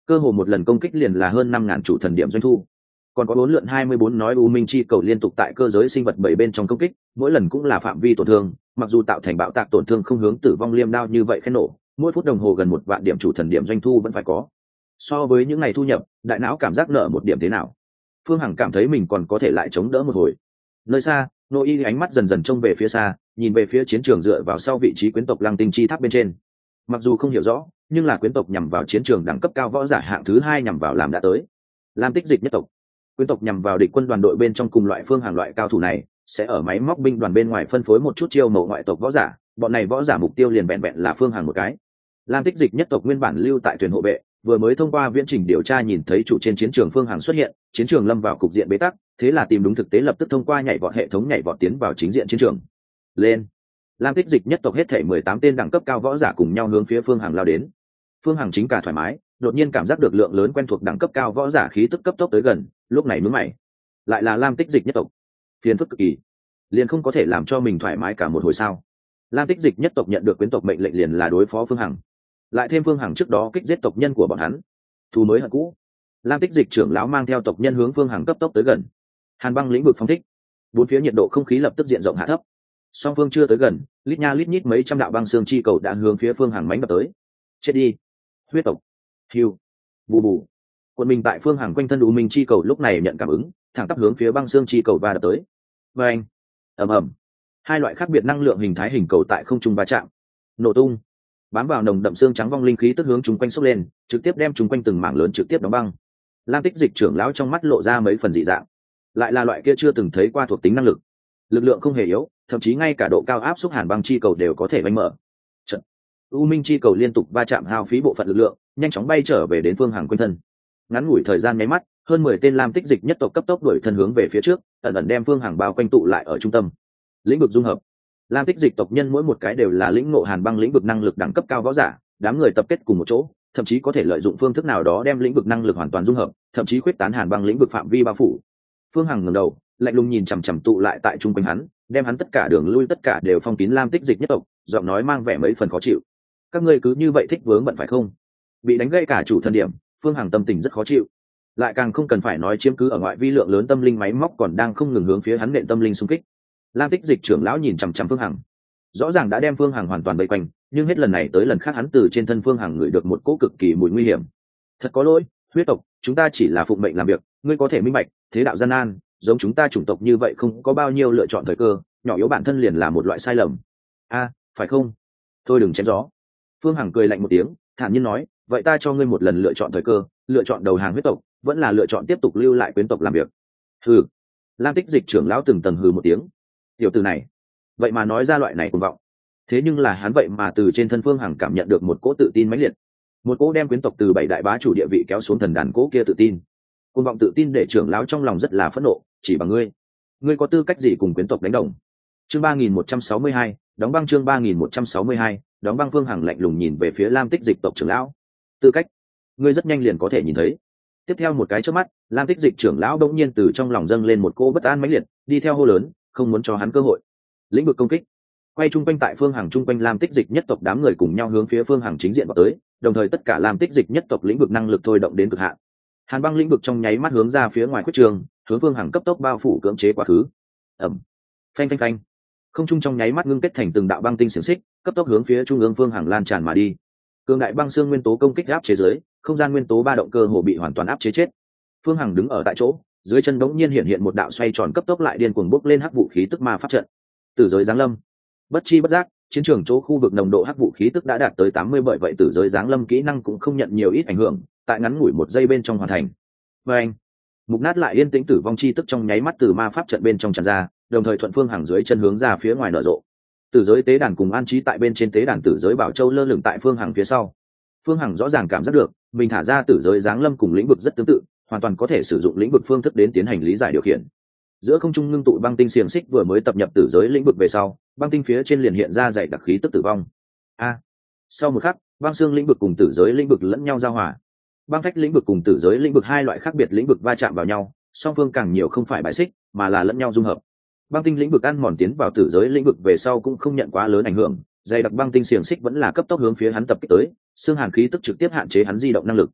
cơ hồ một lần công kích liền là hơn năm ngàn chủ thần điểm doanh thu. Còn có bốn lượn hai mươi bốn nói u minh chi cầu liên tục tại cơ giới sinh vật bảy bên trong công kích, mỗi lần cũng là phạm vi tổn thương, mặc dù tạo thành bạo tạc tổn thương không hướng tử vong liêm đao như vậy khen nổ, mỗi phút đồng hồ gần một vạn điểm chủ thần điểm doanh thu vẫn phải có. So với những ngày thu nhập, đại não cảm giác nợ một điểm thế nào. Phương Hằng cảm thấy mình còn có thể lại chống đỡ một hồi. Nơi xa, Nô Y ánh mắt dần dần trông về phía xa, nhìn về phía chiến trường dựa vào sau vị trí quyến tộc Lăng Tinh chi tháp bên trên. Mặc dù không hiểu rõ, nhưng là quyến tộc nhằm vào chiến trường đẳng cấp cao võ giả hạng thứ hai nhằm vào làm đã tới. Lam Tích Dịch nhất tộc. Quyến tộc nhằm vào địch quân đoàn đội bên trong cùng loại Phương Hằng loại cao thủ này, sẽ ở máy móc binh đoàn bên ngoài phân phối một chút chiêu mộ ngoại tộc võ giả, bọn này võ giả mục tiêu liền vẹn vẹn là Phương Hằng một cái. Lam Tích Dịch nhất tộc nguyên bản lưu tại thuyền hộ vệ, vừa mới thông qua viễn trình điều tra nhìn thấy chủ trên chiến trường Phương Hằng xuất hiện, chiến trường lâm vào cục diện bế tắc, thế là tìm đúng thực tế lập tức thông qua nhảy vọt hệ thống nhảy vọt tiến vào chính diện chiến trường. Lên. Lam Tích Dịch nhất tộc hết thảy mười tám tên đẳng cấp cao võ giả cùng nhau hướng phía Phương Hằng lao đến. Phương Hằng chính cả thoải mái, đột nhiên cảm giác được lượng lớn quen thuộc đẳng cấp cao võ giả khí tức cấp tốc tới gần, lúc này nhướng mày. Lại là Lam Tích Dịch nhất tộc. Phiền phức cực kỳ. Liền không có thể làm cho mình thoải mái cả một hồi sao? Lam Tích Dịch nhất tộc nhận được quyến tộc mệnh lệnh liền là đối phó Phương Hằng. Lại thêm Phương Hằng trước đó kích giết tộc nhân của bọn hắn, thù mới hận cũ. Lam Tích Dịch trưởng lão mang theo tộc nhân hướng Phương Hằng cấp tốc tới gần. Hàn băng lĩnh vực phong thích, bốn phía nhiệt độ không khí lập tức diện rộng hạ thấp. Song phương chưa tới gần, lít nha lít nhít mấy trăm đạo băng xương chi cầu đã hướng phía Phương Hằng mãnh đập tới. Chết đi, huyết tộc. Hiu, bù bù. Quân mình tại Phương Hằng quanh thân u minh chi cầu lúc này nhận cảm ứng, thẳng tắp hướng phía băng xương chi cầu va đập tới. Và anh, ầm ầm, hai loại khác biệt năng lượng hình thái hình cầu tại không trung va chạm, nổ tung, bám vào nồng đậm xương trắng vong linh khí tức hướng chúng quanh xốc lên, trực tiếp đem chúng quanh từng mảng lớn trực tiếp đóng băng. Lam Tích Dịch trưởng lão trong mắt lộ ra mấy phần dị dạng, lại là loại kia chưa từng thấy qua thuộc tính năng lực, lực lượng không hề yếu, thậm chí ngay cả độ cao áp suất hàn băng chi cầu đều có thể bánh mở. Trận. U minh chi cầu liên tục va chạm hao phí bộ phận lực lượng, nhanh chóng bay trở về đến Phương Hằng quanh thân. Ngắn ngủi thời gian nháy mắt, hơn mười tên Lam Tích Dịch nhất tộc cấp tốc đuổi thân hướng về phía trước, ẩn ẩn đem Phương Hằng bao quanh tụ lại ở trung tâm. Lĩnh vực dung hợp. Lam Tích Dịch tộc nhân mỗi một cái đều là lĩnh ngộ hàn băng lĩnh vực năng lực đẳng cấp cao võ giả, đám người tập kết cùng một chỗ, thậm chí có thể lợi dụng phương thức nào đó đem lĩnh vực năng lực hoàn toàn dung hợp, thậm chí khuyết tán hàn băng lĩnh vực phạm vi bao phủ. Phương Hằng ngẩng đầu, lạnh lùng nhìn chằm chằm tụ lại tại trung quanh hắn, đem hắn tất cả đường lui tất cả đều phong kín Lam Tích Dịch nhất tộc, giọng nói mang vẻ mấy phần khó chịu. Các ngươi cứ như vậy thích vướng bận phải không? Bị đánh gãy cả chủ thân điểm, Phương Hằng tâm tình rất khó chịu. Lại càng không cần phải nói chiếm cứ ở ngoại vi lượng lớn tâm linh máy móc còn đang không ngừng hướng phía hắn nện tâm linh xung kích. Lam Tích Dịch trưởng lão nhìn chằm chằm Phương Hằng, rõ ràng đã đem Phương Hằng hoàn toàn vây quanh, nhưng hết lần này tới lần khác hắn từ trên thân Phương Hằng ngửi được một cỗ cực kỳ mùi nguy hiểm. Thật có lỗi, huyết tộc, chúng ta chỉ là phụng mệnh làm việc, ngươi có thể minh bạch, thế đạo gian nan, giống chúng ta chủng tộc như vậy không có bao nhiêu lựa chọn thời cơ, nhỏ yếu bản thân liền là một loại sai lầm. A, phải không? Thôi đừng chém gió. Phương Hằng cười lạnh một tiếng, thản nhiên nói, vậy ta cho ngươi một lần lựa chọn thời cơ, lựa chọn đầu hàng huyết tộc, vẫn là lựa chọn tiếp tục lưu lại quyến tộc làm việc. Hừ. Lam Tích Dịch trưởng lão từng tầng hừ một tiếng. Tiểu tử này, vậy mà nói ra loại này cuồng vọng. Thế nhưng là hắn vậy mà từ trên thân Phương Hằng cảm nhận được một cỗ tự tin mãnh liệt, một cỗ đem quyến tộc từ bảy đại bá chủ địa vị kéo xuống thần đàn cỗ kia tự tin. Cuồng vọng tự tin để trưởng lão trong lòng rất là phẫn nộ, chỉ bằng ngươi, ngươi có tư cách gì cùng quyến tộc đánh đồng? Chương ba nghìn một trăm sáu mươi hai, đóng băng chương ba nghìn một trăm sáu mươi hai, đóng băng. Phương Hằng lạnh lùng nhìn về phía Lam Tích Dịch tộc trưởng lão. Tư cách? Ngươi rất nhanh liền có thể nhìn thấy. Tiếp theo một cái chớp mắt, Lam Tích Dịch trưởng lão đột nhiên từ trong lòng dâng lên một cỗ bất an mãnh liệt, đi theo hô lớn, không muốn cho hắn cơ hội. Lĩnh vực công kích. Quay trung quanh tại Phương Hằng trung quanh Lam Tích Dịch nhất tộc đám người cùng nhau hướng phía Phương Hằng chính diện vào tới, đồng thời tất cả Lam Tích Dịch nhất tộc lĩnh vực năng lực thôi động đến cực hạn. Hàn băng lĩnh vực trong nháy mắt hướng ra phía ngoài quyết trường, hướng Phương Hằng cấp tốc bao phủ cưỡng chế quá khứ. Ầm. Phanh phanh phanh. Không trung trong nháy mắt ngưng kết thành từng đạo băng tinh xiềng xích, cấp tốc hướng phía trung ương Phương Hằng lan tràn mà đi. Cường đại băng xương nguyên tố công kích áp chế dưới, không gian nguyên tố ba động cơ hồ bị hoàn toàn áp chế chết. Phương Hằng đứng ở tại chỗ, dưới chân đống nhiên hiện hiện một đạo xoay tròn cấp tốc lại điên cuồng bốc lên hắc vũ khí tức ma pháp trận. Tử giới giáng lâm. Bất chi bất giác, chiến trường chỗ khu vực nồng độ hắc vũ khí tức đã đạt tới tám mươi, bởi vậy tử giới giáng lâm kỹ năng cũng không nhận nhiều ít ảnh hưởng, tại ngắn ngủi một giây bên trong hoàn thành. Và anh, mục nát lại yên tĩnh tử vong chi tức trong nháy mắt từ ma pháp trận bên trong tràn ra, đồng thời thuận Phương Hằng dưới chân hướng ra phía ngoài nở rộ. Tử giới tế đàn cùng an trí tại bên trên tế đàn tử giới bảo châu lơ lửng tại Phương Hằng phía sau. Phương Hằng rõ ràng cảm giác được, mình thả ra tử giới giáng lâm cùng lĩnh vực rất tương tự, hoàn toàn có thể sử dụng lĩnh vực phương thức đến tiến hành lý giải điều khiển. Giữa không trung ngưng tụ băng tinh xiềng xích vừa mới tập nhập tử giới lĩnh vực về sau, băng tinh phía trên liền hiện ra dày đặc khí tức tử vong. A. Sau một khắc, băng xương lĩnh vực cùng tử giới lĩnh vực lẫn nhau giao hòa. Băng phách lĩnh vực cùng tử giới lĩnh vực hai loại khác biệt lĩnh vực va chạm vào nhau, song phương càng nhiều không phải bài xích, mà là lẫn nhau dung hợp. Băng tinh lĩnh vực ăn mòn tiến vào tử giới lĩnh vực về sau cũng không nhận quá lớn ảnh hưởng, dày đặc băng tinh xiềng xích vẫn là cấp tốc hướng phía hắn tập kích tới, xương hàn khí tức trực tiếp hạn chế hắn di động năng lực.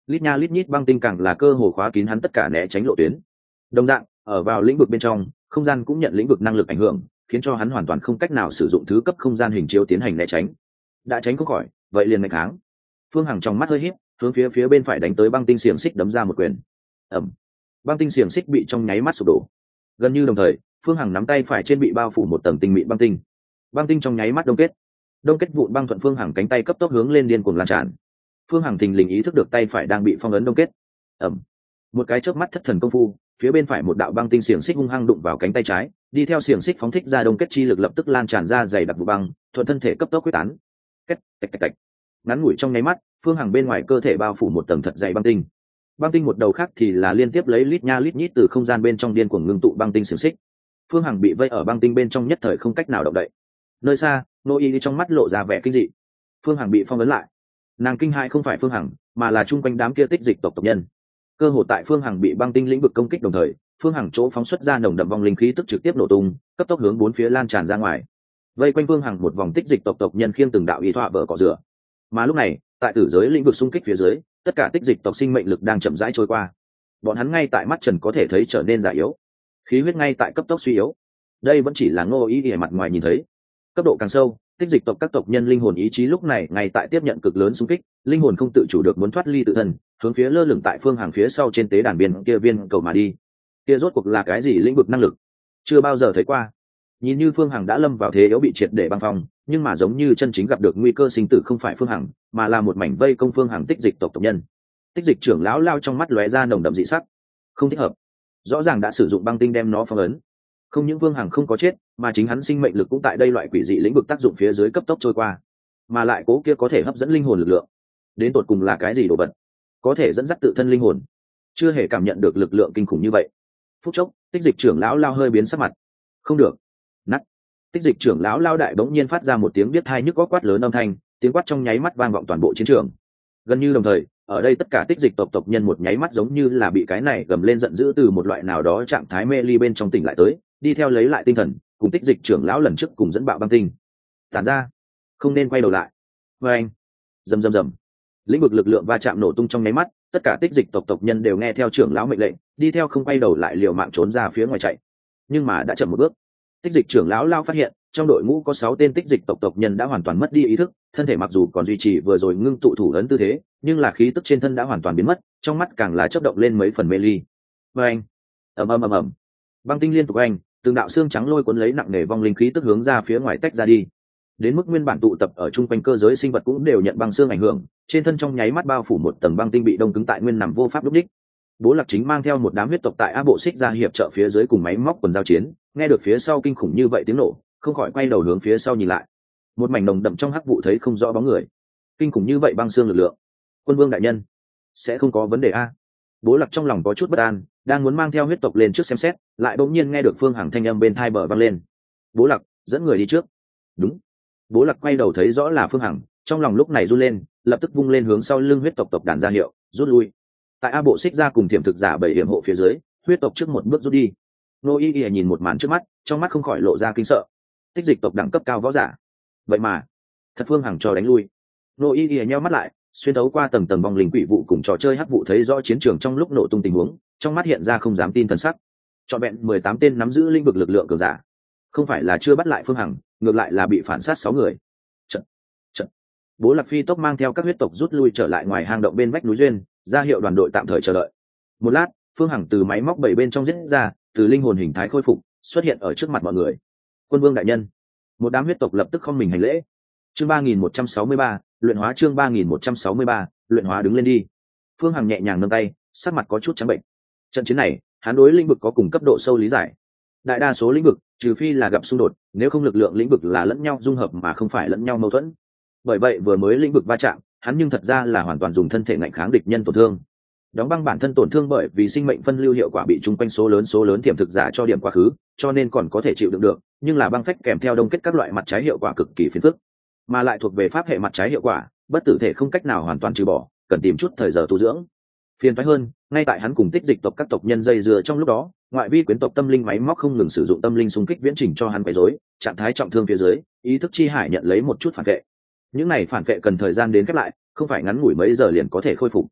lít nha lít nhít băng tinh càng là cơ hồ khóa kín hắn tất cả né tránh lộ tuyến. Đồng dạng, ở vào lĩnh vực bên trong, không gian cũng nhận lĩnh vực năng lực ảnh hưởng, khiến cho hắn hoàn toàn không cách nào sử dụng thứ cấp không gian hình chiếu tiến hành né tránh. Đã tránh không khỏi, vậy liền nghịch kháng. Phương Hằng trong mắt hơi híp, hướng phía phía bên phải đánh tới băng tinh xiềng xích đấm ra một quyền. Ầm. Băng tinh xiềng xích bị trong nháy mắt sụp đổ. Gần như đồng thời, Phương Hằng nắm tay phải trên bị bao phủ một tầng tinh mịn băng tinh. Băng tinh trong nháy mắt đông kết. Đông kết vụn băng thuận Phương Hằng cánh tay cấp tốc hướng lên điên cuồng lan tràn. Phương Hằng thình lình ý thức được tay phải đang bị phong ấn đông kết. Ầm. Một cái chớp mắt thất thần công phu, phía bên phải một đạo băng tinh xiềng xích hung hăng đụng vào cánh tay trái, đi theo xiềng xích phóng thích ra đông kết chi lực lập tức lan tràn ra dày đặc vụ băng, thuận thân thể cấp tốc quyết tán. Kết, tạch tạch tạch. Ngắn ngủi trong nháy mắt, Phương Hằng bên ngoài cơ thể bao phủ một tầng thật dày băng tinh. Băng tinh một đầu khác thì là liên tiếp lấy lít nha lít nhít từ không gian bên trong điên cuồng ngưng tụ băng tinh xiềng xích. Phương Hằng bị vây ở băng tinh bên trong nhất thời không cách nào động đậy. Nơi xa, Nô Y trong mắt lộ ra vẻ kinh dị. Phương Hằng bị phong ấn lại. Nàng kinh hãi không phải Phương Hằng, mà là chung quanh đám kia tích dịch tộc tộc nhân. Cơ hội tại Phương Hằng bị băng tinh lĩnh vực công kích đồng thời, Phương Hằng chỗ phóng xuất ra nồng đậm vong linh khí tức trực tiếp nổ tung, cấp tốc hướng bốn phía lan tràn ra ngoài. Vây quanh Phương Hằng một vòng tích dịch tộc tộc nhân khiêng từng đạo y thoa vỡ cỏ rửa. Mà lúc này, tại tử giới lĩnh vực xung kích phía dưới, tất cả tích dịch tộc sinh mệnh lực đang chậm rãi trôi qua. Bọn hắn ngay tại mắt trần có thể thấy trở nên già yếu, khí huyết ngay tại cấp tốc suy yếu. Đây vẫn chỉ là Ngô Ý ở mặt ngoài nhìn thấy. Cấp độ càng sâu, tích dịch tộc các tộc nhân linh hồn ý chí lúc này ngay tại tiếp nhận cực lớn xung kích, linh hồn không tự chủ được muốn thoát ly tự thân, hướng phía lơ lửng tại Phương Hằng phía sau trên tế đàn biên kia viên cầu mà đi. Kia rốt cuộc là cái gì lĩnh vực năng lực? Chưa bao giờ thấy qua. Nhìn như Phương Hằng đã lâm vào thế yếu bị triệt để băng phong, nhưng mà giống như chân chính gặp được nguy cơ sinh tử không phải Phương Hằng, mà là một mảnh vây công Phương Hằng tích dịch tộc tộc nhân. Tích dịch trưởng lão lao trong mắt lóe ra nồng đậm dị sắc. Không thích hợp. Rõ ràng đã sử dụng băng tinh đem nó phong ấn. Không những Phương Hằng không có chết, mà chính hắn sinh mệnh lực cũng tại đây loại quỷ dị lĩnh vực tác dụng phía dưới cấp tốc trôi qua, mà lại cố kia có thể hấp dẫn linh hồn lực lượng. Đến tột cùng là cái gì đồ vật? Có thể dẫn dắt tự thân linh hồn. Chưa hề cảm nhận được lực lượng kinh khủng như vậy. Phút chốc, tích dịch trưởng lão lao hơi biến sắc mặt. Không được. Nắt. Tích dịch trưởng lão lao đại bỗng nhiên phát ra một tiếng biết hai nhức góc quát lớn âm thanh, tiếng quát trong nháy mắt vang vọng toàn bộ chiến trường. Gần như đồng thời, ở đây tất cả tích dịch tộc tộc nhân một nháy mắt giống như là bị cái này gầm lên giận dữ từ một loại nào đó trạng thái mê ly bên trong tỉnh lại tới, đi theo lấy lại tinh thần, cùng tích dịch trưởng lão lần trước cùng dẫn bạo băng tinh. Tản ra, không nên quay đầu lại. Và anh, rầm rầm rầm, lĩnh vực lực lượng va chạm nổ tung trong nháy mắt, tất cả tích dịch tộc tộc nhân đều nghe theo trưởng lão mệnh lệnh, đi theo không quay đầu lại liều mạng trốn ra phía ngoài chạy. Nhưng mà đã chậm một bước, tích dịch trưởng lão lao phát hiện trong đội ngũ có sáu tên tích dịch tộc tộc nhân đã hoàn toàn mất đi ý thức, thân thể mặc dù còn duy trì vừa rồi ngưng tụ thủ ấn tư thế, nhưng là khí tức trên thân đã hoàn toàn biến mất, trong mắt càng là chớp động lên mấy phần mê ly. Và anh, ầm ầm ầm ầm, băng tinh liên tục anh, từng đạo xương trắng lôi cuốn lấy nặng nề vong linh khí tức hướng ra phía ngoài tách ra đi. Đến mức nguyên bản tụ tập ở trung quanh cơ giới sinh vật cũng đều nhận băng xương ảnh hưởng, trên thân trong nháy mắt bao phủ một tầng băng tinh bị đông cứng tại nguyên nằm vô pháp lúc đích. Bố Lạc Chính mang theo một đám huyết tộc tại A Bộ Xích ra hiệp trợ phía dưới cùng máy móc quần giao chiến, nghe được phía sau kinh khủng như vậy tiếng nổ, không khỏi quay đầu hướng phía sau nhìn lại. Một mảnh nồng đậm trong hắc vụ thấy không rõ bóng người. Kinh khủng như vậy băng xương lực lượng. Quân Vương đại nhân, sẽ không có vấn đề a? Bố Lạc trong lòng có chút bất an, đang muốn mang theo huyết tộc lên trước xem xét, lại bỗng nhiên nghe được Phương Hằng thanh âm bên tai bờ vang lên. Bố Lạc, dẫn người đi trước. Đúng. Bố Lạc quay đầu thấy rõ là Phương Hằng, trong lòng lúc này run lên, lập tức vung lên hướng sau lưng huyết tộc tộc đàn ra hiệu, rút lui. Tại A Bộ Xích ra cùng tiềm thực giả bảy hiểm hộ phía dưới, huyết tộc trước một bước rút đi. Nô Y Y nhìn một màn trước mắt, trong mắt không khỏi lộ ra kinh sợ. Tích dịch tộc đẳng cấp cao võ giả, vậy mà thật Phương Hằng cho đánh lui. Nô Y Y nheo mắt lại, xuyên tấu qua tầng tầng vòng linh quỷ vụ cùng trò chơi hắc vụ thấy rõ chiến trường trong lúc nổ tung tình huống, trong mắt hiện ra không dám tin thần sắc. Trọn vẹn mười tám tên nắm giữ lĩnh vực lực lượng cường giả, không phải là chưa bắt lại Phương Hằng, ngược lại là bị phản sát sáu người. Trận, trận. Bố Lạc phi tốc mang theo các huyết tộc rút lui trở lại ngoài hang động bên vách núi duyên, ra hiệu đoàn đội tạm thời chờ đợi. Một lát, Phương Hằng từ máy móc bảy bên trong giết ra, từ linh hồn hình thái khôi phục, xuất hiện ở trước mặt mọi người. Quân Vương đại nhân. Một đám huyết tộc lập tức không mình hành lễ. Chương ba nghìn một trăm sáu mươi ba, luyện hóa chương ba nghìn một trăm sáu mươi ba, luyện hóa đứng lên đi. Phương Hằng nhẹ nhàng nâng tay, sắc mặt có chút trắng bệnh. Trận chiến này, hắn đối lĩnh vực có cùng cấp độ sâu lý giải. Đại đa số lĩnh vực, trừ phi là gặp xung đột, nếu không lực lượng lĩnh vực là lẫn nhau dung hợp mà không phải lẫn nhau mâu thuẫn. Bởi vậy vừa mới lĩnh vực va chạm, hắn nhưng thật ra là hoàn toàn dùng thân thể ngạnh kháng địch nhân tổn thương. Đóng băng bản thân tổn thương bởi vì sinh mệnh phân lưu hiệu quả bị chung quanh số lớn số lớn tiềm thực giả cho điểm quá khứ, cho nên còn có thể chịu đựng được, nhưng là băng phách kèm theo đông kết các loại mặt trái hiệu quả cực kỳ phiền phức, mà lại thuộc về pháp hệ mặt trái hiệu quả, bất tử thể không cách nào hoàn toàn trừ bỏ, cần tìm chút thời giờ tu dưỡng. Phiền toái hơn, ngay tại hắn cùng tích dịch tộc các tộc nhân dây dưa trong lúc đó, ngoại vi quyến tộc tâm linh máy móc không ngừng sử dụng tâm linh xung kích viễn trình cho hắn quấy rối, trạng thái trọng thương phía dưới, ý thức chi hải nhận lấy một chút phản vệ. Những này phản vệ cần thời gian đến khép lại, không phải ngắn ngủi mấy giờ liền có thể khôi phục.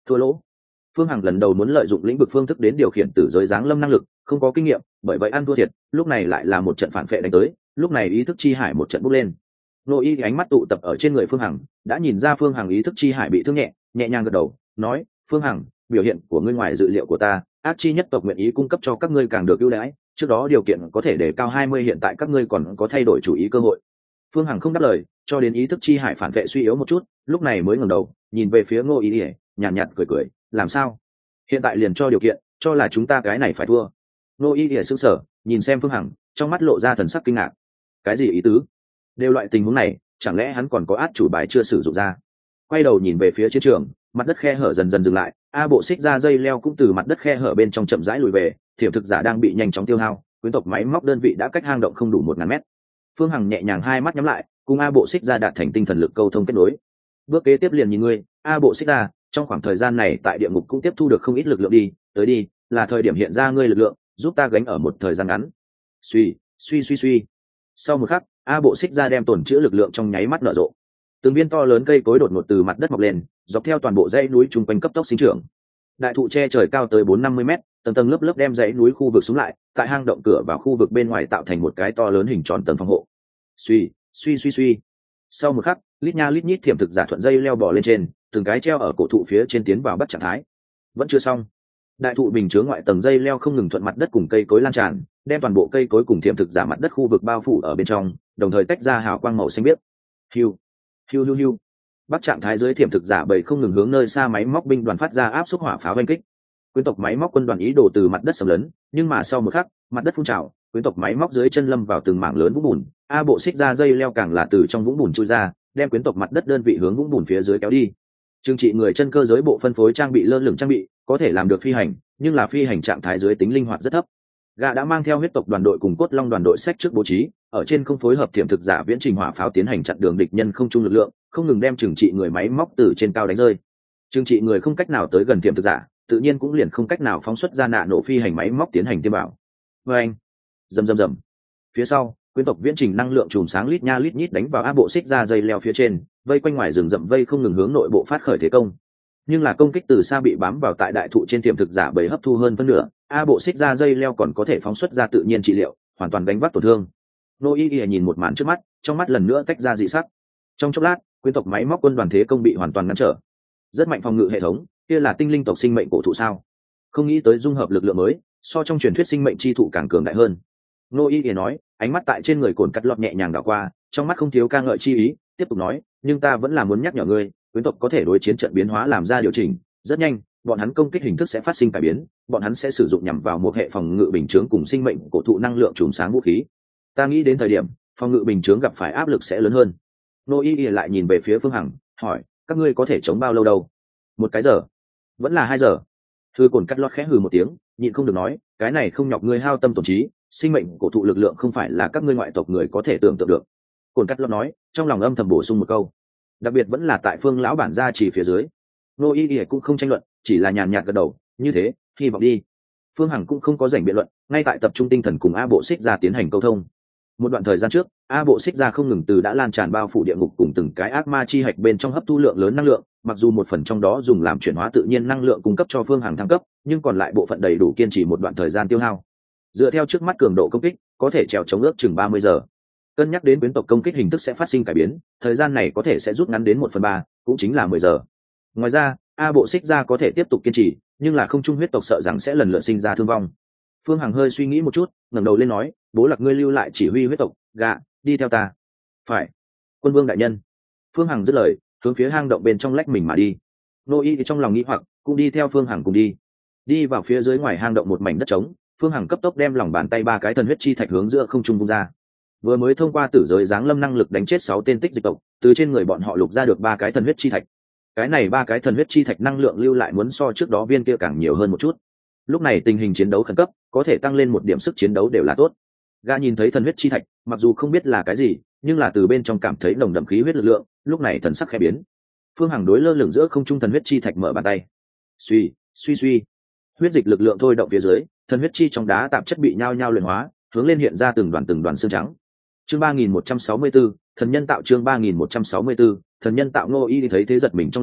thua lỗ. Phương Hằng lần đầu muốn lợi dụng lĩnh vực phương thức đến điều khiển tử giới giáng lâm năng lực, không có kinh nghiệm, bởi vậy ăn thua thiệt. Lúc này lại là một trận phản phệ đánh tới, lúc này ý thức chi hải một trận bốc lên. Nô Y ánh mắt tụ tập ở trên người Phương Hằng, đã nhìn ra Phương Hằng ý thức chi hải bị thương nhẹ, nhẹ nhàng gật đầu, nói: Phương Hằng, biểu hiện của ngươi ngoài dự liệu của ta, ác chi nhất tộc nguyện ý cung cấp cho các ngươi càng được ưu đãi, trước đó điều kiện có thể để cao hai mươi, hiện tại các ngươi còn có thay đổi chủ ý cơ hội. Phương Hằng không đáp lời, cho đến ý thức chi hải phản vệ suy yếu một chút, lúc này mới ngẩng đầu, nhìn về phía Ngô Y, nhàn nhạt, nhạt cười cười, làm sao? Hiện tại liền cho điều kiện, cho là chúng ta cái này phải thua. Ngô Y sững sờ, nhìn xem Phương Hằng, trong mắt lộ ra thần sắc kinh ngạc. Cái gì ý tứ? Đều loại tình huống này, chẳng lẽ hắn còn có át chủ bài chưa sử dụng ra? Quay đầu nhìn về phía chiến trường, mặt đất khe hở dần dần dừng lại, a bộ xích ra dây leo cũng từ mặt đất khe hở bên trong chậm rãi lùi về, thiểm thực giả đang bị nhanh chóng tiêu hao, quyến tộc máy móc đơn vị đã cách hang động không đủ một ngàn mét. Phương Hằng nhẹ nhàng hai mắt nhắm lại, cùng a bộ xích ra đạt thành tinh thần lực câu thông kết nối. Bước kế tiếp liền nhìn ngươi, a bộ xích ra, trong khoảng thời gian này tại địa ngục cũng tiếp thu được không ít lực lượng đi, tới đi, là thời điểm hiện ra ngươi lực lượng, giúp ta gánh ở một thời gian ngắn. Suy, suy suy suy. Sau một khắc, a bộ xích ra đem tổn chữa lực lượng trong nháy mắt nở rộ. Từng viên to lớn cây cối đột ngột từ mặt đất mọc lên, dọc theo toàn bộ dãy núi trung quanh cấp tốc sinh trưởng. Đại thụ che trời cao tới bốn năm mươi mét, tầng tầng lớp lớp đem dãy núi khu vực xuống lại, tại hang động cửa vào khu vực bên ngoài tạo thành một cái to lớn hình tròn tầng phòng hộ. Suy, suy suy suy. Sau một khắc, lít nha lít nhít thiểm thực giả thuận dây leo bò lên trên, từng cái treo ở cổ thụ phía trên tiến vào bắt trạng thái. Vẫn chưa xong. Đại thụ bình chứa ngoại tầng dây leo không ngừng thuận mặt đất cùng cây cối lan tràn, đem toàn bộ cây cối cùng thiểm thực giả mặt đất khu vực bao phủ ở bên trong, đồng thời tách ra hào quang màu xanh biếc. Hiu, hiu hiu hiu. Bắt trạng thái dưới thiểm thực giả bầy không ngừng hướng nơi xa máy móc binh đoàn phát ra áp xúc hỏa pháo oanh kích. Quyến tộc máy móc quân đoàn ý đồ từ mặt đất xâm lấn, nhưng mà sau một khắc, mặt đất phun trào, quyến tộc máy móc dưới chân lâm vào từng mảng lớn vũng bùn, a bộ xích ra dây leo càng là từ trong vũng bùn chui ra, đem quyến tộc mặt đất đơn vị hướng vũng bùn phía dưới kéo đi. Trừng trị người chân cơ giới bộ phân phối trang bị lơ lửng trang bị, có thể làm được phi hành, nhưng là phi hành trạng thái dưới tính linh hoạt rất thấp. Gã đã mang theo huyết tộc đoàn đội cùng cốt long đoàn đội sách trước bố trí, ở trên không phối hợp thiểm thực giả viễn trình hỏa pháo tiến hành chặn đường địch nhân không trung lực lượng, không ngừng đem trừng trị người máy móc từ trên cao đánh rơi. Trừng trị người không cách nào tới gần thiểm thực giả, tự nhiên cũng liền không cách nào phóng xuất ra nạ nổ phi hành máy móc tiến hành tiêm bảo. Và anh, rầm rầm rầm. Phía sau, quyến tộc viễn trình năng lượng chùm sáng lít nha lít nhít đánh vào a bộ xích ra dây leo phía trên, vây quanh ngoài rừng rậm vây không ngừng hướng nội bộ phát khởi thế công. Nhưng là công kích từ xa bị bám vào tại đại thụ trên tiềm thực giả bầy hấp thu hơn phân nửa, a bộ xích ra dây leo còn có thể phóng xuất ra tự nhiên trị liệu, hoàn toàn gánh vác tổn thương. Nô Y Y nhìn một màn trước mắt, trong mắt lần nữa tách ra dị sắc. Trong chốc lát, quyến tộc máy móc quân đoàn thế công bị hoàn toàn ngăn trở. Rất mạnh phòng ngự hệ thống, kia là tinh linh tộc sinh mệnh cổ thụ sao? Không nghĩ tới dung hợp lực lượng mới, so trong truyền thuyết sinh mệnh chi thụ càng cường đại hơn. Nô Y Y nói, ánh mắt tại trên người cồn cắt lọt nhẹ nhàng đảo qua, trong mắt không thiếu ca ngợi chi ý, tiếp tục nói, nhưng ta vẫn là muốn nhắc nhở ngươi, quyến tộc có thể đối chiến trận biến hóa làm ra điều chỉnh, rất nhanh, bọn hắn công kích hình thức sẽ phát sinh cải biến, bọn hắn sẽ sử dụng nhằm vào một hệ phòng ngự bình chướng cùng sinh mệnh cổ thụ năng lượng chùm sáng vũ khí. Ta nghĩ đến thời điểm, phòng ngự bình chướng gặp phải áp lực sẽ lớn hơn. Nô Y Y lại nhìn về phía Phương Hằng, hỏi, các ngươi có thể chống bao lâu đâu? Một cái giờ? Vẫn là hai giờ? Thư cồn cắt lót khẽ hừ một tiếng, nhịn không được nói, cái này không nhọc ngươi hao tâm tổn trí, sinh mệnh cổ thụ lực lượng không phải là các ngươi ngoại tộc người có thể tưởng tượng được. Cồn cắt lót nói, trong lòng âm thầm bổ sung một câu, đặc biệt vẫn là tại Phương lão bản gia chỉ phía dưới. Nô Y Y cũng không tranh luận, chỉ là nhàn nhạt gật đầu, như thế, hy vọng đi. Phương Hằng cũng không có rảnh biện luận, ngay tại tập trung tinh thần cùng A bộ xích ra tiến hành câu thông. Một đoạn thời gian trước, A bộ xích ra không ngừng từ đã lan tràn bao phủ địa ngục cùng từng cái ác ma chi hạch bên trong hấp thu lượng lớn năng lượng, mặc dù một phần trong đó dùng làm chuyển hóa tự nhiên năng lượng cung cấp cho Phương Hằng thăng cấp, nhưng còn lại bộ phận đầy đủ kiên trì một đoạn thời gian tiêu hao. Dựa theo trước mắt cường độ công kích, có thể trèo chống ước chừng ba mươi giờ. Cân nhắc đến quyến tộc công kích hình thức sẽ phát sinh cải biến, thời gian này có thể sẽ rút ngắn đến một phần ba, cũng chính là mười giờ. Ngoài ra, A bộ xích ra có thể tiếp tục kiên trì, nhưng là không trung huyết tộc sợ rằng sẽ lần lượt sinh ra thương vong. Phương Hằng hơi suy nghĩ một chút, ngẩng đầu lên nói, bố lạc ngươi lưu lại chỉ huy huyết tộc, gạ, đi theo ta. Phải, quân vương đại nhân. Phương Hằng dứt lời, hướng phía hang động bên trong lách mình mà đi. Nô Y thì trong lòng nghĩ hoặc, cũng đi theo Phương Hằng cùng đi. Đi vào phía dưới ngoài hang động một mảnh đất trống, Phương Hằng cấp tốc đem lòng bàn tay ba cái thần huyết chi thạch hướng giữa không trung vung ra. Vừa mới thông qua tử giới giáng lâm năng lực đánh chết sáu tên tích dịch tộc, từ trên người bọn họ lục ra được ba cái thần huyết chi thạch. Cái này ba cái thần huyết chi thạch năng lượng lưu lại muốn so trước đó viên kia càng nhiều hơn một chút. Lúc này tình hình chiến đấu khẩn cấp, có thể tăng lên một điểm sức chiến đấu đều là tốt. Gã nhìn thấy thần huyết chi thạch, mặc dù không biết là cái gì, nhưng là từ bên trong cảm thấy nồng đậm khí huyết lực lượng, lúc này thần sắc khẽ biến. Phương Hằng đối lơ lửng giữa không trung thần huyết chi thạch mở bàn tay. Suy, suy suy. Huyết dịch lực lượng thôi động phía dưới, thần huyết chi trong đá tạp chất bị nhao nhao luyện hóa, hướng lên hiện ra từng đoàn từng đoàn xương trắng. Chương ba nghìn một trăm sáu mươi tư, thần nhân tạo chương ba nghìn một trăm sáu mươi tư, thần nhân tạo. Ngô Y thấy thế giật mình trong lòng,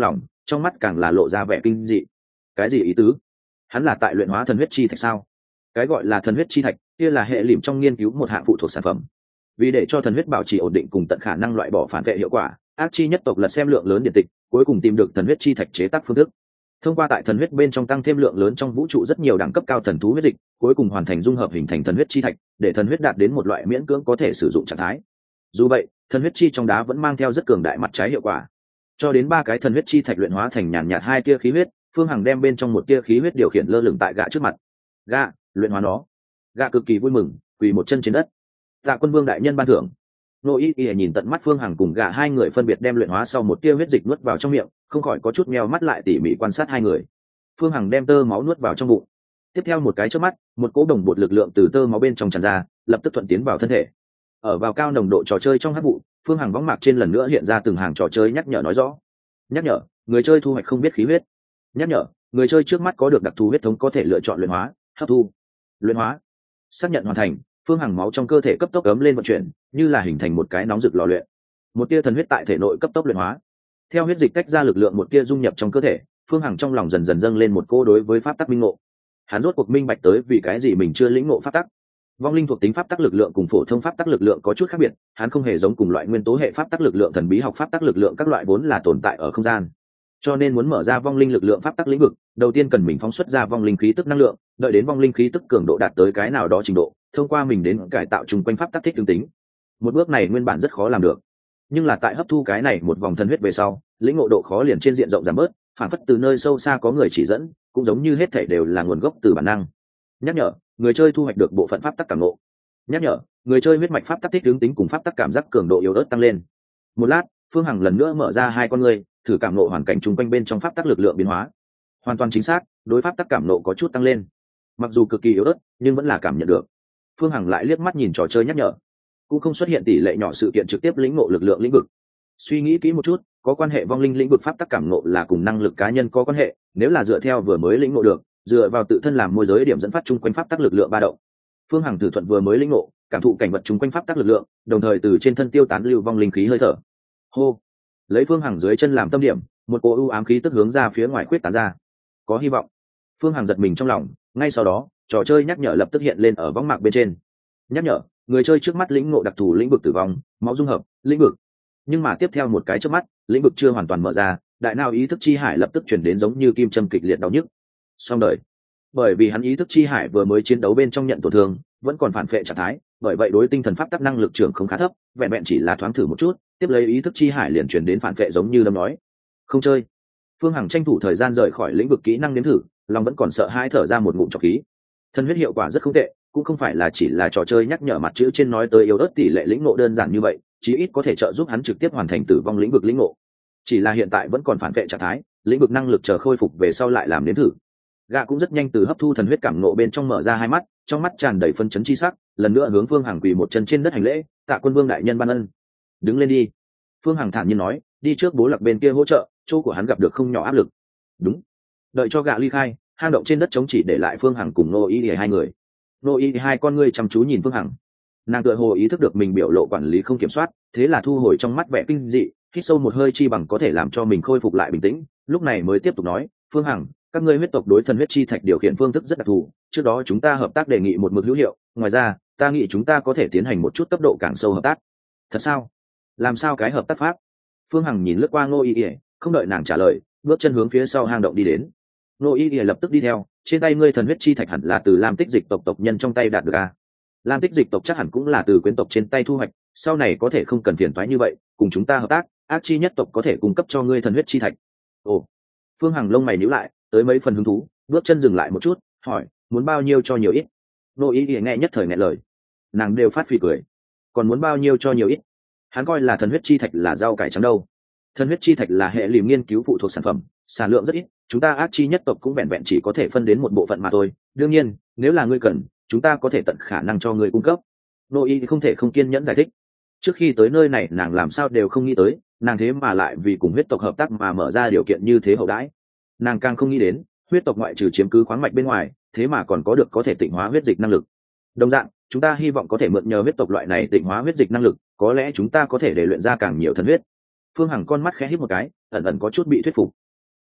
trong mắt càng là lộ ra vẻ kinh dị. Cái gì ý tứ? Hắn là tại luyện hóa thần huyết chi thạch sao? Cái gọi là thần huyết chi thạch kia là hệ lìm trong nghiên cứu một hạng phụ thuộc sản phẩm. Vì để cho thần huyết bảo trì ổn định cùng tận khả năng loại bỏ phản vệ hiệu quả, ác chi nhất tộc lật xem lượng lớn điện tịch, cuối cùng tìm được thần huyết chi thạch chế tác phương thức. Thông qua tại thần huyết bên trong tăng thêm lượng lớn trong vũ trụ rất nhiều đẳng cấp cao thần thú huyết dịch, cuối cùng hoàn thành dung hợp hình thành thần huyết chi thạch, để thần huyết đạt đến một loại miễn cưỡng có thể sử dụng trạng thái. Dù vậy, thần huyết chi trong đá vẫn mang theo rất cường đại mặt trái hiệu quả. Cho đến ba cái thần huyết chi thạch luyện hóa thành nhàn nhạt hai tia khí huyết, Phương Hằng đem bên trong một tia khí huyết điều khiển lơ lửng tại gã trước mặt. Gã, luyện hóa nó. Gã cực kỳ vui mừng, quỳ một chân trên đất. Tạ Quân Vương đại nhân ban thưởng. Nô Y Y nhìn tận mắt Phương Hằng cùng gã hai người phân biệt đem luyện hóa sau một tia huyết dịch nuốt vào trong miệng, không khỏi có chút meo mắt lại tỉ mỉ quan sát hai người. Phương Hằng đem tơ máu nuốt vào trong bụng. Tiếp theo một cái chớp mắt, một cỗ đồng bột lực lượng từ tơ máu bên trong tràn ra, lập tức thuận tiến vào thân thể. Ở vào cao nồng độ trò chơi trong hắc vụ, Phương Hằng võng mạc trên lần nữa hiện ra từng hàng trò chơi nhắc nhở nói rõ. Nhắc nhở, người chơi thu hoạch không biết khí huyết. Nhắc nhở, người chơi trước mắt có được đặc thù huyết thống có thể lựa chọn luyện hóa, hấp thu, luyện hóa. Xác nhận hoàn thành, Phương Hằng máu trong cơ thể cấp tốc ấm lên vận chuyển, như là hình thành một cái nóng rực lò luyện. Một tia thần huyết tại thể nội cấp tốc luyện hóa. Theo huyết dịch tách ra lực lượng một tia dung nhập trong cơ thể, Phương Hằng trong lòng dần dần dâng lên một cô đối với pháp tắc minh ngộ. Hắn rốt cuộc minh bạch tới vì cái gì mình chưa lĩnh ngộ pháp tắc. Vong linh thuộc tính pháp tắc lực lượng cùng phổ thông pháp tắc lực lượng có chút khác biệt, hắn không hề giống cùng loại nguyên tố hệ pháp tắc lực lượng thần bí học pháp tắc lực lượng các loại vốn là tồn tại ở không gian. Cho nên muốn mở ra vong linh lực lượng pháp tắc lĩnh vực, đầu tiên cần mình phóng xuất ra vong linh khí tức năng lượng, đợi đến vong linh khí tức cường độ đạt tới cái nào đó trình độ, thông qua mình đến cải tạo chung quanh pháp tắc thích tương tính. Một bước này nguyên bản rất khó làm được, nhưng là tại hấp thu cái này một vòng thần huyết về sau, lĩnh ngộ độ khó liền trên diện rộng giảm bớt, phản phất từ nơi sâu xa có người chỉ dẫn, cũng giống như hết thảy đều là nguồn gốc từ bản năng. Nhắc nhở, người chơi thu hoạch được bộ phận pháp tắc cảm ngộ. Nhắc nhở, người chơi huyết mạch pháp tắc thích ứng tính cùng pháp tắc cảm giác cường độ yếu ớt tăng lên. Một lát, Phương Hằng lần nữa mở ra hai con ngươi, thử cảm ngộ hoàn cảnh chung quanh bên trong pháp tắc lực lượng biến hóa. Hoàn toàn chính xác, đối pháp tắc cảm ngộ có chút tăng lên. Mặc dù cực kỳ yếu ớt, nhưng vẫn là cảm nhận được. Phương Hằng lại liếc mắt nhìn trò chơi nhắc nhở, cũng không xuất hiện tỷ lệ nhỏ sự kiện trực tiếp lĩnh ngộ lực lượng lĩnh vực. Suy nghĩ kỹ một chút, có quan hệ vong linh lĩnh vực pháp tắc cảm ngộ là cùng năng lực cá nhân có quan hệ, nếu là dựa theo vừa mới lĩnh ngộ được, dựa vào tự thân làm môi giới điểm dẫn phát chung quanh pháp tắc lực lượng ba động. Phương Hằng thử thuận vừa mới lĩnh ngộ, cảm thụ cảnh vật chung quanh pháp tắc lực lượng, đồng thời từ trên thân tiêu tán lưu vong linh khí hơi thở. Hô, lấy Phương Hằng dưới chân làm tâm điểm, một cỗ u ám khí tức hướng ra phía ngoài khuyết tán ra. Có hy vọng. Phương Hằng giật mình trong lòng, ngay sau đó, trò chơi nhắc nhở lập tức hiện lên ở võng mạc bên trên. Nhắc nhở, người chơi trước mắt lĩnh ngộ đặc thù lĩnh vực tử vong, máu dung hợp, lĩnh vực. Nhưng mà tiếp theo một cái chớp mắt, lĩnh vực chưa hoàn toàn mở ra, đại não ý thức chi hải lập tức chuyển đến giống như kim châm kịch liệt đau nhức. Xong đời. Bởi vì hắn ý thức chi hải vừa mới chiến đấu bên trong nhận tổn thương, vẫn còn phản phệ trạng thái, bởi vậy đối tinh thần pháp tắc năng lực trưởng không khá thấp, vẹn vẹn chỉ là thoáng thử một chút, tiếp lấy ý thức chi hải liền chuyển đến phản phệ giống như lâm nói. Không chơi. Phương Hằng tranh thủ thời gian rời khỏi lĩnh vực kỹ năng nếm thử, lòng vẫn còn sợ hãi thở ra một ngụm trọc khí. Thân huyết hiệu quả rất không tệ, cũng không phải là chỉ là trò chơi nhắc nhở mặt chữ trên nói tới yếu ớt tỷ lệ lĩnh ngộ đơn giản như vậy, chí ít có thể trợ giúp hắn trực tiếp hoàn thành tử vong lĩnh vực lĩnh ngộ. Chỉ là hiện tại vẫn còn phản vệ trạng thái, lĩnh vực năng lực chờ khôi phục về sau lại làm nếm thử. Gã cũng rất nhanh từ hấp thu thần huyết cảm ngộ bên trong mở ra hai mắt, trong mắt tràn đầy phân chấn chi sắc, lần nữa hướng Phương Hằng quỳ một chân trên đất hành lễ, tạ Quân Vương đại nhân ban ân. Đứng lên đi. Phương Hằng thản nhiên nói, đi trước bố lạc bên kia hỗ trợ, chỗ của hắn gặp được không nhỏ áp lực. Đúng. Đợi cho gã ly khai, hang động trên đất trống chỉ để lại Phương Hằng cùng Nô Y hai người. Nô Y hai con ngươi chăm chú nhìn Phương Hằng. Nàng tựa hồ ý thức được mình biểu lộ quản lý không kiểm soát, thế là thu hồi trong mắt vẻ kinh dị, hít sâu một hơi chi bằng có thể làm cho mình khôi phục lại bình tĩnh, lúc này mới tiếp tục nói, Phương Hằng, các ngươi huyết tộc đối thần huyết chi thạch điều khiển phương thức rất đặc thù, trước đó chúng ta hợp tác đề nghị một mực hữu hiệu, ngoài ra ta nghĩ chúng ta có thể tiến hành một chút cấp độ càng sâu hợp tác. Thật sao? Làm sao cái hợp tác pháp? Phương Hằng nhìn lướt qua Ngô Y Y, không đợi nàng trả lời, bước chân hướng phía sau hang động đi đến. Ngô Y Y lập tức đi theo, trên tay ngươi thần huyết chi thạch hẳn là từ Lam Tích Dịch tộc tộc nhân trong tay đạt được à? Lam Tích Dịch tộc chắc hẳn cũng là từ quyến tộc trên tay thu hoạch, sau này có thể không cần phiền toái như vậy, cùng chúng ta hợp tác, ác chi nhất tộc có thể cung cấp cho ngươi thần huyết chi thạch. Ồ. Phương Hằng lông mày nhíu lại, tới mấy phần hứng thú, bước chân dừng lại một chút, hỏi, muốn bao nhiêu cho nhiều ít? Nô Ý thì nghe nhất thời nghẹn lời, nàng đều phát phì cười, còn muốn bao nhiêu cho nhiều ít? Hắn coi là thần huyết chi thạch là rau cải trắng đâu. Thần huyết chi thạch là hệ liềm nghiên cứu phụ thuộc sản phẩm, sản lượng rất ít, chúng ta ác chi nhất tộc cũng vẹn vẹn chỉ có thể phân đến một bộ phận mà thôi. Đương nhiên, nếu là ngươi cần, chúng ta có thể tận khả năng cho ngươi cung cấp. Nô Ý không thể không kiên nhẫn giải thích. Trước khi tới nơi này nàng làm sao đều không nghĩ tới, nàng thế mà lại vì cùng huyết tộc hợp tác mà mở ra điều kiện như thế hậu đãi. Nàng càng không nghĩ đến, huyết tộc ngoại trừ chiếm cứ khoáng mạch bên ngoài, thế mà còn có được có thể tịnh hóa huyết dịch năng lực. Đồng dạng, chúng ta hy vọng có thể mượn nhờ huyết tộc loại này tịnh hóa huyết dịch năng lực, có lẽ chúng ta có thể để luyện ra càng nhiều thần huyết. Phương Hằng con mắt khẽ híp một cái, ẩn ẩn có chút bị thuyết phục.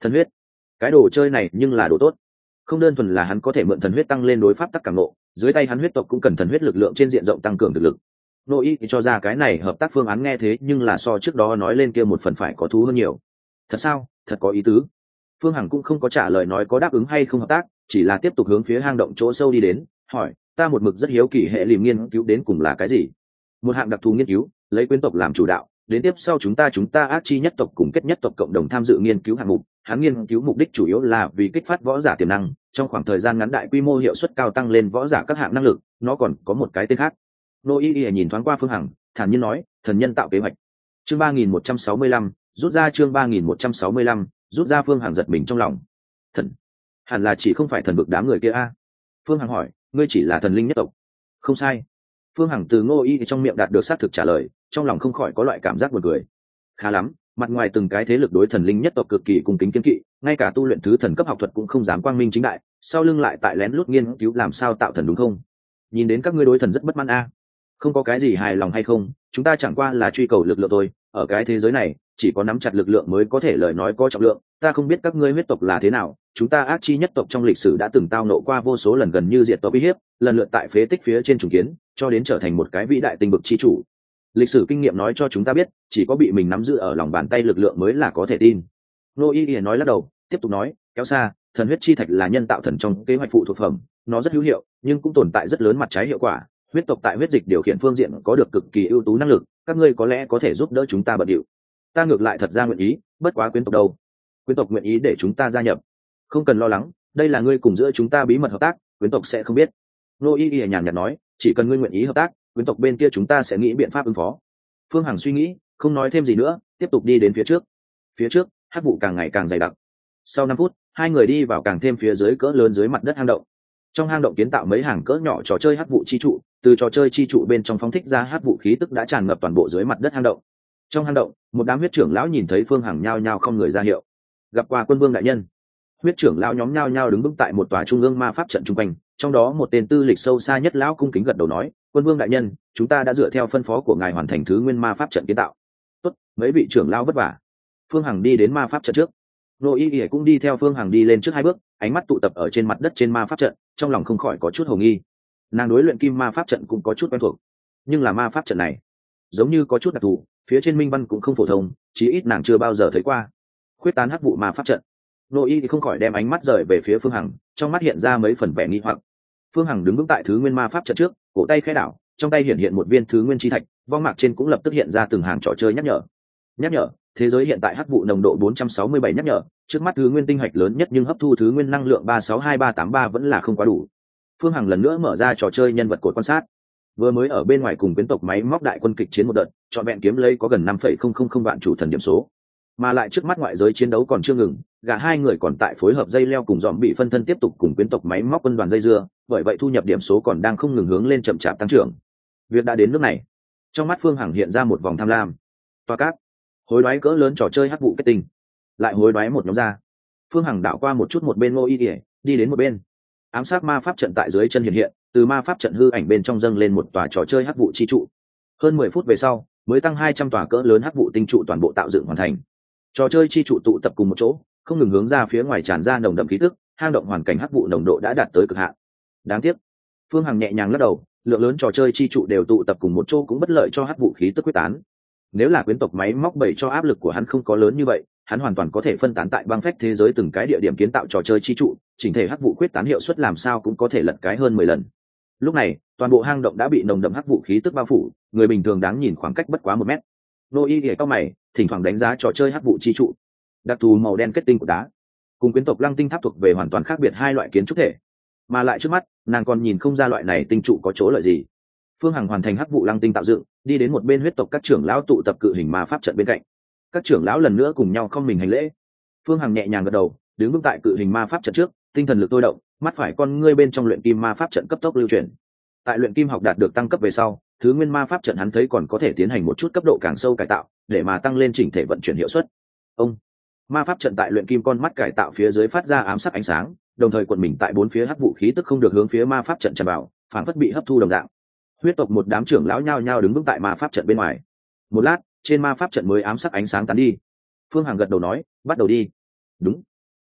Thần huyết, cái đồ chơi này nhưng là đồ tốt, không đơn thuần là hắn có thể mượn thần huyết tăng lên đối pháp tắc cảm nộ, dưới tay hắn huyết tộc cũng cần thần huyết lực lượng trên diện rộng tăng cường thực lực. Nô y cho ra cái này hợp tác phương án nghe thế nhưng là so trước đó nói lên kia một phần phải có thú hơn nhiều. Thật sao? Thật có ý tứ. Phương Hằng cũng không có trả lời nói có đáp ứng hay không hợp tác, chỉ là tiếp tục hướng phía hang động chỗ sâu đi đến, hỏi, ta một mực rất hiếu kỳ hệ liềm nghiên cứu đến cùng là cái gì? Một hạng đặc thù nghiên cứu, lấy quyến tộc làm chủ đạo, đến tiếp sau chúng ta chúng ta ác chi nhất tộc cùng kết nhất tộc cộng đồng tham dự nghiên cứu hạng mục. Hắn nghiên cứu mục đích chủ yếu là vì kích phát võ giả tiềm năng, trong khoảng thời gian ngắn đại quy mô hiệu suất cao tăng lên võ giả các hạng năng lực. Nó còn có một cái tên khác. Nô y y nhìn thoáng qua Phương Hằng, thản nhiên nói, thần nhân tạo kế hoạch. Chương ba nghìn một trăm sáu mươi lăm, rút ra chương ba nghìn một trăm sáu mươi lăm, rút ra. Phương Hằng giật mình trong lòng. Thần, hẳn là chỉ không phải thần vực đám người kia a? Phương Hằng hỏi, ngươi chỉ là thần linh nhất tộc? Không sai. Phương Hằng từ Ngô y trong miệng đạt được xác thực trả lời, trong lòng không khỏi có loại cảm giác buồn cười. Khá lắm, mặt ngoài từng cái thế lực đối thần linh nhất tộc cực kỳ cung kính kiên kỵ, ngay cả tu luyện thứ thần cấp học thuật cũng không dám quang minh chính đại, sau lưng lại tại lén lút nghiên cứu làm sao tạo thần đúng không? Nhìn đến các ngươi đối thần rất bất mãn a. Không có cái gì hài lòng hay không, chúng ta chẳng qua là truy cầu lực lượng thôi, ở cái thế giới này chỉ có nắm chặt lực lượng mới có thể lời nói có trọng lượng. Ta không biết các ngươi huyết tộc là thế nào, chúng ta ác chi nhất tộc trong lịch sử đã từng tao nộ qua vô số lần gần như diệt tộc uy hiếp, lần lượt tại phế tích phía trên trùng kiến, cho đến trở thành một cái vĩ đại tinh vực chi chủ. Lịch sử kinh nghiệm nói cho chúng ta biết, chỉ có bị mình nắm giữ ở lòng bàn tay lực lượng mới là có thể tin. Nô y y nói lắc đầu, tiếp tục nói, kéo xa, thần huyết chi thạch là nhân tạo thần trong kế hoạch phụ thuộc phẩm, nó rất hữu hiệu, nhưng cũng tồn tại rất lớn mặt trái hiệu quả. Huyết tộc tại huyết dịch điều khiển phương diện có được cực kỳ ưu tú năng lực, các ngươi có lẽ có thể giúp đỡ chúng ta bận điệu. Ta ngược lại thật ra nguyện ý, bất quá quyến tộc đâu? Quyến tộc nguyện ý để chúng ta gia nhập? Không cần lo lắng, đây là ngươi cùng giữa chúng ta bí mật hợp tác, quyến tộc sẽ không biết. Nô y y nhàn nhạt nói, chỉ cần ngươi nguyện ý hợp tác, quyến tộc bên kia chúng ta sẽ nghĩ biện pháp ứng phó. Phương Hằng suy nghĩ, không nói thêm gì nữa, tiếp tục đi đến phía trước. Phía trước, hắc vụ càng ngày càng dày đặc. Sau năm phút, hai người đi vào càng thêm phía dưới cỡ lớn dưới mặt đất hang động. Trong hang động kiến tạo mấy hàng cỡ nhỏ trò chơi hắc vụ chi trụ, từ trò chơi chi trụ bên trong phóng thích ra hắc vụ khí tức đã tràn ngập toàn bộ dưới mặt đất hang động. Trong hang động, một đám huyết trưởng lão nhìn thấy Phương Hằng nhao nhao không người ra hiệu. Gặp qua quân vương đại nhân. Huyết trưởng lão nhóm nhao nhao đứng vững tại một tòa trung ương ma pháp trận trung quanh, trong đó một tên tư lịch sâu xa nhất lão cung kính gật đầu nói, quân vương đại nhân, chúng ta đã dựa theo phân phó của ngài hoàn thành thứ nguyên ma pháp trận kiến tạo. Tốt, mấy vị trưởng lão vất vả. Phương Hằng đi đến ma pháp trận trước. Nô y y cũng đi theo Phương Hằng đi lên trước hai bước, ánh mắt tụ tập ở trên mặt đất trên ma pháp trận, trong lòng không khỏi có chút hồ nghi. Nàng đối luyện kim ma pháp trận cũng có chút quen thuộc, nhưng là ma pháp trận này giống như có chút đặc thù, phía trên minh văn cũng không phổ thông, chí ít nàng chưa bao giờ thấy qua. Khuyết tán hắc vụ ma pháp trận. Nô y thì không khỏi đem ánh mắt rời về phía Phương Hằng, trong mắt hiện ra mấy phần vẻ nghi hoặc. Phương Hằng đứng vững tại thứ nguyên ma pháp trận trước, cổ tay khẽ đảo, trong tay hiện hiện một viên thứ nguyên chi thạch, vong mạc trên cũng lập tức hiện ra từng hàng trò chơi nhắc nhở. Nhắc nhở, thế giới hiện tại hắc vụ nồng độ bốn trăm sáu mươi bảy nhắc nhở, trước mắt thứ nguyên tinh hạch lớn nhất nhưng hấp thu thứ nguyên năng lượng ba sáu hai ba tám ba vẫn là không quá đủ. Phương Hằng lần nữa mở ra trò chơi nhân vật cột quan sát. Vừa mới ở bên ngoài cùng quyến tộc máy móc đại quân kịch chiến một đợt, chọn vẹn kiếm lấy có gần năm phẩy không không không vạn chủ thần điểm số. Mà lại trước mắt ngoại giới chiến đấu còn chưa ngừng, gã hai người còn tại phối hợp dây leo cùng dòm bị phân thân tiếp tục cùng quyến tộc máy móc quân đoàn dây dưa, bởi vậy thu nhập điểm số còn đang không ngừng hướng lên chậm chạp tăng trưởng. Việc đã đến nước này, trong mắt Phương Hằng hiện ra một vòng tham lam. Toa cát, hối đoái cỡ lớn trò chơi hắc vụ kết tinh, lại hối đoái một nhóm ra. Phương Hằng đảo qua một chút một bên Ngô Y Điệp, đi đến một bên. Ám sát ma pháp trận tại dưới chân hiện hiện, từ ma pháp trận hư ảnh bên trong dâng lên một tòa trò chơi hắc vụ chi trụ. Hơn mười phút về sau, mới tăng hai trăm tòa cỡ lớn hắc vụ tinh trụ toàn bộ tạo dựng hoàn thành. Trò chơi chi trụ tụ tập cùng một chỗ, không ngừng hướng ra phía ngoài tràn ra nồng đậm khí tức, hang động hoàn cảnh hắc vụ nồng độ đã đạt tới cực hạn. Đáng tiếc, Phương Hằng nhẹ nhàng lắc đầu, lượng lớn trò chơi chi trụ đều tụ tập cùng một chỗ cũng bất lợi cho hắc vụ khí tức quyết tán. Nếu là quyến tộc máy móc bày cho áp lực của hắn không có lớn như vậy, hắn hoàn toàn có thể phân tán tại băng phách thế giới từng cái địa điểm kiến tạo trò chơi chi trụ, chỉnh thể hắc vụ quyết tán hiệu suất làm sao cũng có thể lật cái hơn mười lần. Lúc này, toàn bộ hang động đã bị nồng đậm hắc vụ khí tức bao phủ, người bình thường đáng nhìn khoảng cách bất quá một mét. Nô Y Điệp cao mày, thỉnh thoảng đánh giá trò chơi hắc vụ chi trụ. Đặc thù màu đen kết tinh của đá, cùng quyến tộc lăng tinh tháp thuộc về hoàn toàn khác biệt hai loại kiến trúc thể, mà lại trước mắt nàng còn nhìn không ra loại này tinh trụ có chỗ lợi gì. Phương Hằng hoàn thành hắc vụ lăng tinh tạo dựng, đi đến một bên huyết tộc các trưởng lão tụ tập cự hình ma pháp trận bên cạnh. Các trưởng lão lần nữa cùng nhau không mình hành lễ. Phương Hằng nhẹ nhàng gật đầu, đứng vững tại cự hình ma pháp trận trước, tinh thần lực tôi động, mắt phải con ngươi bên trong luyện kim ma pháp trận cấp tốc lưu chuyển. Tại luyện kim học đạt được tăng cấp về sau, thứ nguyên ma pháp trận hắn thấy còn có thể tiến hành một chút cấp độ càng sâu cải tạo, để mà tăng lên chỉnh thể vận chuyển hiệu suất. Ông ma pháp trận tại luyện kim con mắt cải tạo phía dưới phát ra ám sắc ánh sáng, đồng thời quần mình tại bốn phía hắc vũ khí tức không được hướng phía ma pháp trận tràn vào, phản phất bị hấp thu đồng dạng. Huyết tộc một đám trưởng lão nhao nhao đứng vững tại ma pháp trận bên ngoài. Một lát, trên ma pháp trận mới ám sắc ánh sáng tán đi. Phương Hằng gật đầu nói, bắt đầu đi. Đúng,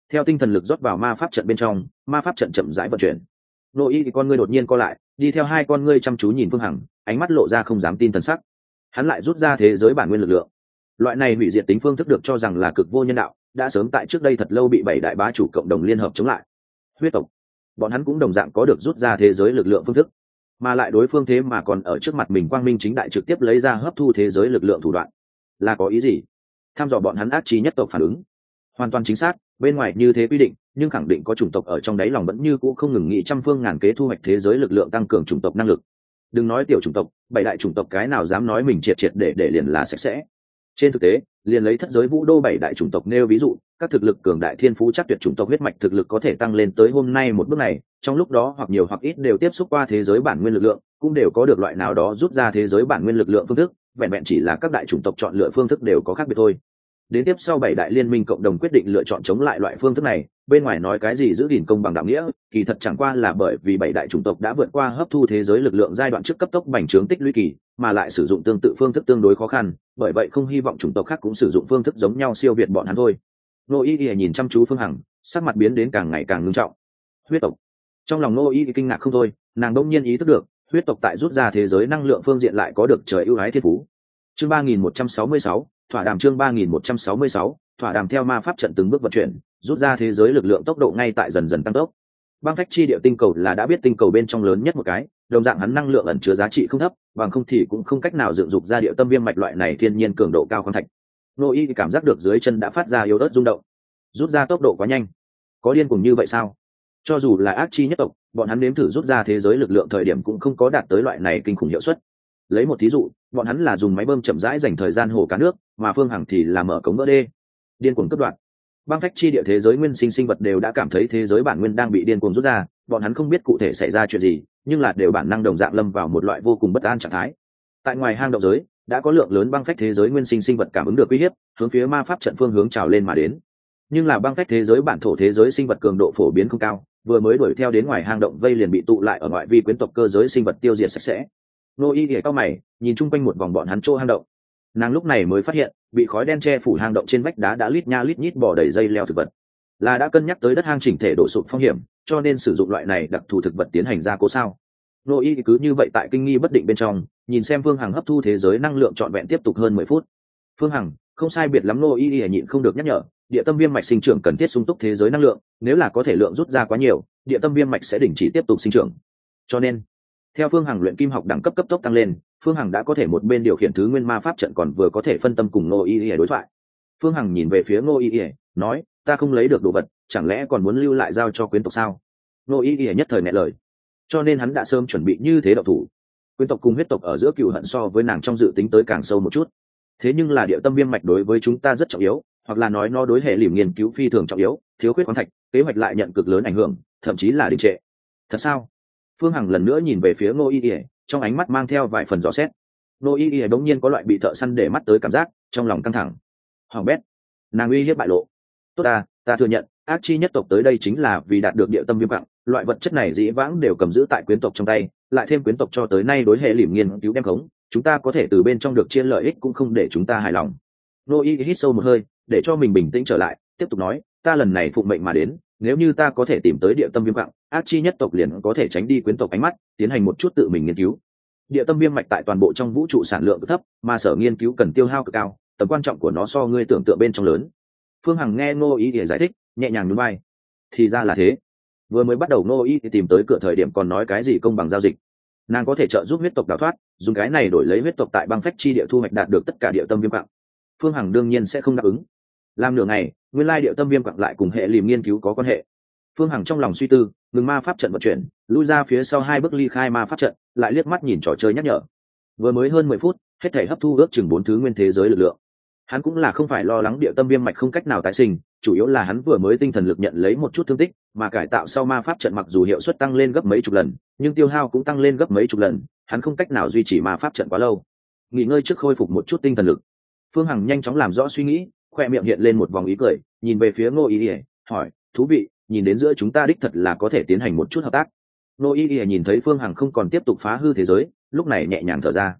Theo tinh thần lực rót vào ma pháp trận bên trong, ma pháp trận chậm rãi vận chuyển. Ngô y thì con ngươi đột nhiên co lại, đi theo hai con ngươi chăm chú nhìn Phương Hằng, ánh mắt lộ ra không dám tin thần sắc. Hắn lại rút ra thế giới bản nguyên lực lượng. Loại này hủy diệt tính phương thức được cho rằng là cực vô nhân đạo, đã sớm tại trước đây thật lâu bị bảy đại bá chủ cộng đồng liên hợp chống lại. Huyết tộc, bọn hắn cũng đồng dạng có được rút ra thế giới lực lượng phương thức, mà lại đối phương thế mà còn ở trước mặt mình quang minh chính đại trực tiếp lấy ra hấp thu thế giới lực lượng thủ đoạn, là có ý gì? Tham dò bọn hắn ác trí nhất tộc phản ứng. Hoàn toàn chính xác, bên ngoài như thế quy định, nhưng khẳng định có chủng tộc ở trong đáy lòng vẫn như cũ không ngừng nghĩ trăm phương ngàn kế thu hoạch thế giới lực lượng tăng cường chủng tộc năng lực. Đừng nói tiểu chủng tộc, bảy đại chủng tộc cái nào dám nói mình triệt triệt để để liền là sạch sẽ. Trên thực tế, liền lấy thất giới vũ đô bảy đại chủng tộc nêu ví dụ, các thực lực cường đại thiên phú chắc tuyệt chủng tộc huyết mạch thực lực có thể tăng lên tới hôm nay một bước này, trong lúc đó hoặc nhiều hoặc ít đều tiếp xúc qua thế giới bản nguyên lực lượng, cũng đều có được loại nào đó rút ra thế giới bản nguyên lực lượng phương thức, vẹn vẹn chỉ là các đại chủng tộc chọn lựa phương thức đều có khác biệt thôi. Đến tiếp sau bảy đại liên minh cộng đồng quyết định lựa chọn chống lại loại phương thức này, bên ngoài nói cái gì giữ gìn công bằng đạo nghĩa, kỳ thật chẳng qua là bởi vì bảy đại chủng tộc đã vượt qua hấp thu thế giới lực lượng giai đoạn trước cấp tốc bành trướng tích lũy kỳ, mà lại sử dụng tương tự phương thức tương đối khó khăn, bởi vậy không hy vọng chủng tộc khác cũng sử dụng phương thức giống nhau siêu việt bọn hắn thôi. Nô Y Y nhìn chăm chú Phương Hằng, sắc mặt biến đến càng ngày càng ngưng trọng. Huyết tộc. Trong lòng Nô Y Y kinh ngạc không thôi, nàng đột nhiên ý thức được, huyết tộc tại rút ra thế giới năng lượng phương diện lại có được trời ưu ái thiên phú. Chương ba nghìn một trăm sáu mươi sáu, thỏa đàm chương ba nghìn một trăm sáu mươi sáu, thỏa đàm theo ma pháp trận từng bước vận chuyển, rút ra thế giới lực lượng tốc độ ngay tại dần dần tăng tốc. Băng phách chi địa tinh cầu là đã biết tinh cầu bên trong lớn nhất một cái, đồng dạng hắn năng lượng ẩn chứa giá trị không thấp, bằng không thì cũng không cách nào dựng dục ra địa tâm viêm mạch loại này thiên nhiên cường độ cao khoáng thạch. Nô Y cảm giác được dưới chân đã phát ra yếu ớt rung động, rút ra tốc độ quá nhanh, có điên cuồng như vậy sao? Cho dù là ác chi nhất tộc, bọn hắn nếm thử rút ra thế giới lực lượng thời điểm cũng không có đạt tới loại này kinh khủng hiệu suất. Lấy một thí dụ, bọn hắn là dùng máy bơm chậm rãi dành thời gian hồ cá nước, mà Phương Hằng thì là mở cống vỡ đê, điên cuồng cắt đoạn. Băng phách chi địa thế giới nguyên sinh sinh vật đều đã cảm thấy thế giới bản nguyên đang bị điên cuồng rút ra, bọn hắn không biết cụ thể xảy ra chuyện gì, nhưng là đều bản năng đồng dạng lâm vào một loại vô cùng bất an trạng thái. Tại ngoài hang động giới, đã có lượng lớn băng phách thế giới nguyên sinh sinh vật cảm ứng được uy hiếp, hướng phía ma pháp trận phương hướng trào lên mà đến. Nhưng là băng phách thế giới bản thổ thế giới sinh vật cường độ phổ biến không cao, vừa mới đuổi theo đến ngoài hang động vây liền bị tụ lại ở ngoại vi quyến tộc cơ giới sinh vật tiêu diệt sạch sẽ. Nô Y ghé cao mày, nhìn chung quanh một vòng bọn hắn chỗ hang động. Nàng lúc này mới phát hiện, bị khói đen che phủ hang động trên vách đá đã lít nha lít nhít bò đầy dây leo thực vật. Là đã cân nhắc tới đất hang chỉnh thể đổ sụp phong hiểm, cho nên sử dụng loại này đặc thù thực vật tiến hành gia cố sao. Nô Y cứ như vậy tại kinh nghi bất định bên trong, nhìn xem Phương Hằng hấp thu thế giới năng lượng trọn vẹn tiếp tục hơn mười phút. Phương Hằng, không sai biệt lắm. Nô Y nhịn không được nhắc nhở, địa tâm viêm mạch sinh trưởng cần thiết sung túc thế giới năng lượng, nếu là có thể lượng rút ra quá nhiều, địa tâm viêm mạch sẽ đình chỉ tiếp tục sinh trưởng. Cho nên, theo Phương Hằng luyện kim học đẳng cấp cấp tốc tăng lên, Phương Hằng đã có thể một bên điều khiển thứ nguyên ma pháp trận còn vừa có thể phân tâm cùng Ngô Y Y đối thoại. Phương Hằng nhìn về phía Ngô Y Y, nói, ta không lấy được đồ vật, chẳng lẽ còn muốn lưu lại giao cho quyến tộc sao? Ngô Y Y nhất thời nghẹn lời, cho nên hắn đã sớm chuẩn bị như thế động thủ. Quyến tộc cùng huyết tộc ở giữa cừu hận so với nàng trong dự tính tới càng sâu một chút. Thế nhưng là địa tâm viêm mạch đối với chúng ta rất trọng yếu, hoặc là nói nó đối hệ liềm nghiên cứu phi thường trọng yếu, thiếu khuyết khoáng thạch, kế hoạch lại nhận cực lớn ảnh hưởng, thậm chí là đình trệ. Thật sao? Phương Hằng lần nữa nhìn về phía Ngô Y Y, trong ánh mắt mang theo vài phần dò xét. Ngô Y Y bỗng nhiên có loại bị thợ săn để mắt tới cảm giác, trong lòng căng thẳng. Hoàng bét, nàng uy hiếp bại lộ. Tốt ta, ta thừa nhận, ác chi nhất tộc tới đây chính là vì đạt được địa tâm viêm quặng, loại vật chất này dĩ vãng đều cầm giữ tại quyến tộc trong tay, lại thêm quyến tộc cho tới nay đối hệ liềm nghiên cứu đem khống, chúng ta có thể từ bên trong được chia lợi ích cũng không để chúng ta hài lòng. Ngô Y hít sâu một hơi, để cho mình bình tĩnh trở lại, tiếp tục nói, ta lần này phụng mệnh mà đến, nếu như ta có thể tìm tới địa tâm viêm quặng, ác chi nhất tộc liền có thể tránh đi quyến tộc ánh mắt, tiến hành một chút tự mình nghiên cứu. Địa tâm viêm mạch tại toàn bộ trong vũ trụ sản lượng cực thấp, mà sở nghiên cứu cần tiêu hao cực cao, tầm quan trọng của nó so ngươi tưởng tượng bên trong lớn. Phương Hằng nghe Ngô Y để giải thích, nhẹ nhàng nhún vai. Thì ra là thế. Vừa mới bắt đầu Ngô Y thì tìm tới cửa thời điểm còn nói cái gì công bằng giao dịch, nàng có thể trợ giúp huyết tộc đào thoát, dùng cái này đổi lấy huyết tộc tại băng phách chi địa thu hoạch đạt được tất cả địa tâm viêm quặng. Phương Hằng đương nhiên sẽ không đáp ứng. Làm nửa ngày, nguyên lai địa tâm viêm quặng lại cùng hệ liềm nghiên cứu có quan hệ. Phương Hằng trong lòng suy tư, ngừng ma pháp trận vận chuyển, lui ra phía sau hai bước ly khai ma pháp trận, lại liếc mắt nhìn trò chơi nhắc nhở. Vừa mới hơn mười phút, hết thể hấp thu ước chừng bốn thứ nguyên thế giới lực lượng. Hắn cũng là không phải lo lắng địa tâm viêm mạch không cách nào tái sinh, chủ yếu là hắn vừa mới tinh thần lực nhận lấy một chút thương tích, mà cải tạo sau ma pháp trận mặc dù hiệu suất tăng lên gấp mấy chục lần, nhưng tiêu hao cũng tăng lên gấp mấy chục lần, hắn không cách nào duy trì ma pháp trận quá lâu. Nghỉ ngơi trước khôi phục một chút tinh thần lực. Phương Hằng nhanh chóng làm rõ suy nghĩ, khoe miệng hiện lên một vòng ý cười, nhìn về phía Ngô Y Y, hỏi, thú vị, nhìn đến giữa chúng ta đích thật là có thể tiến hành một chút hợp tác. Ngô Y Y nhìn thấy Phương Hằng không còn tiếp tục phá hư thế giới, lúc này nhẹ nhàng thở ra.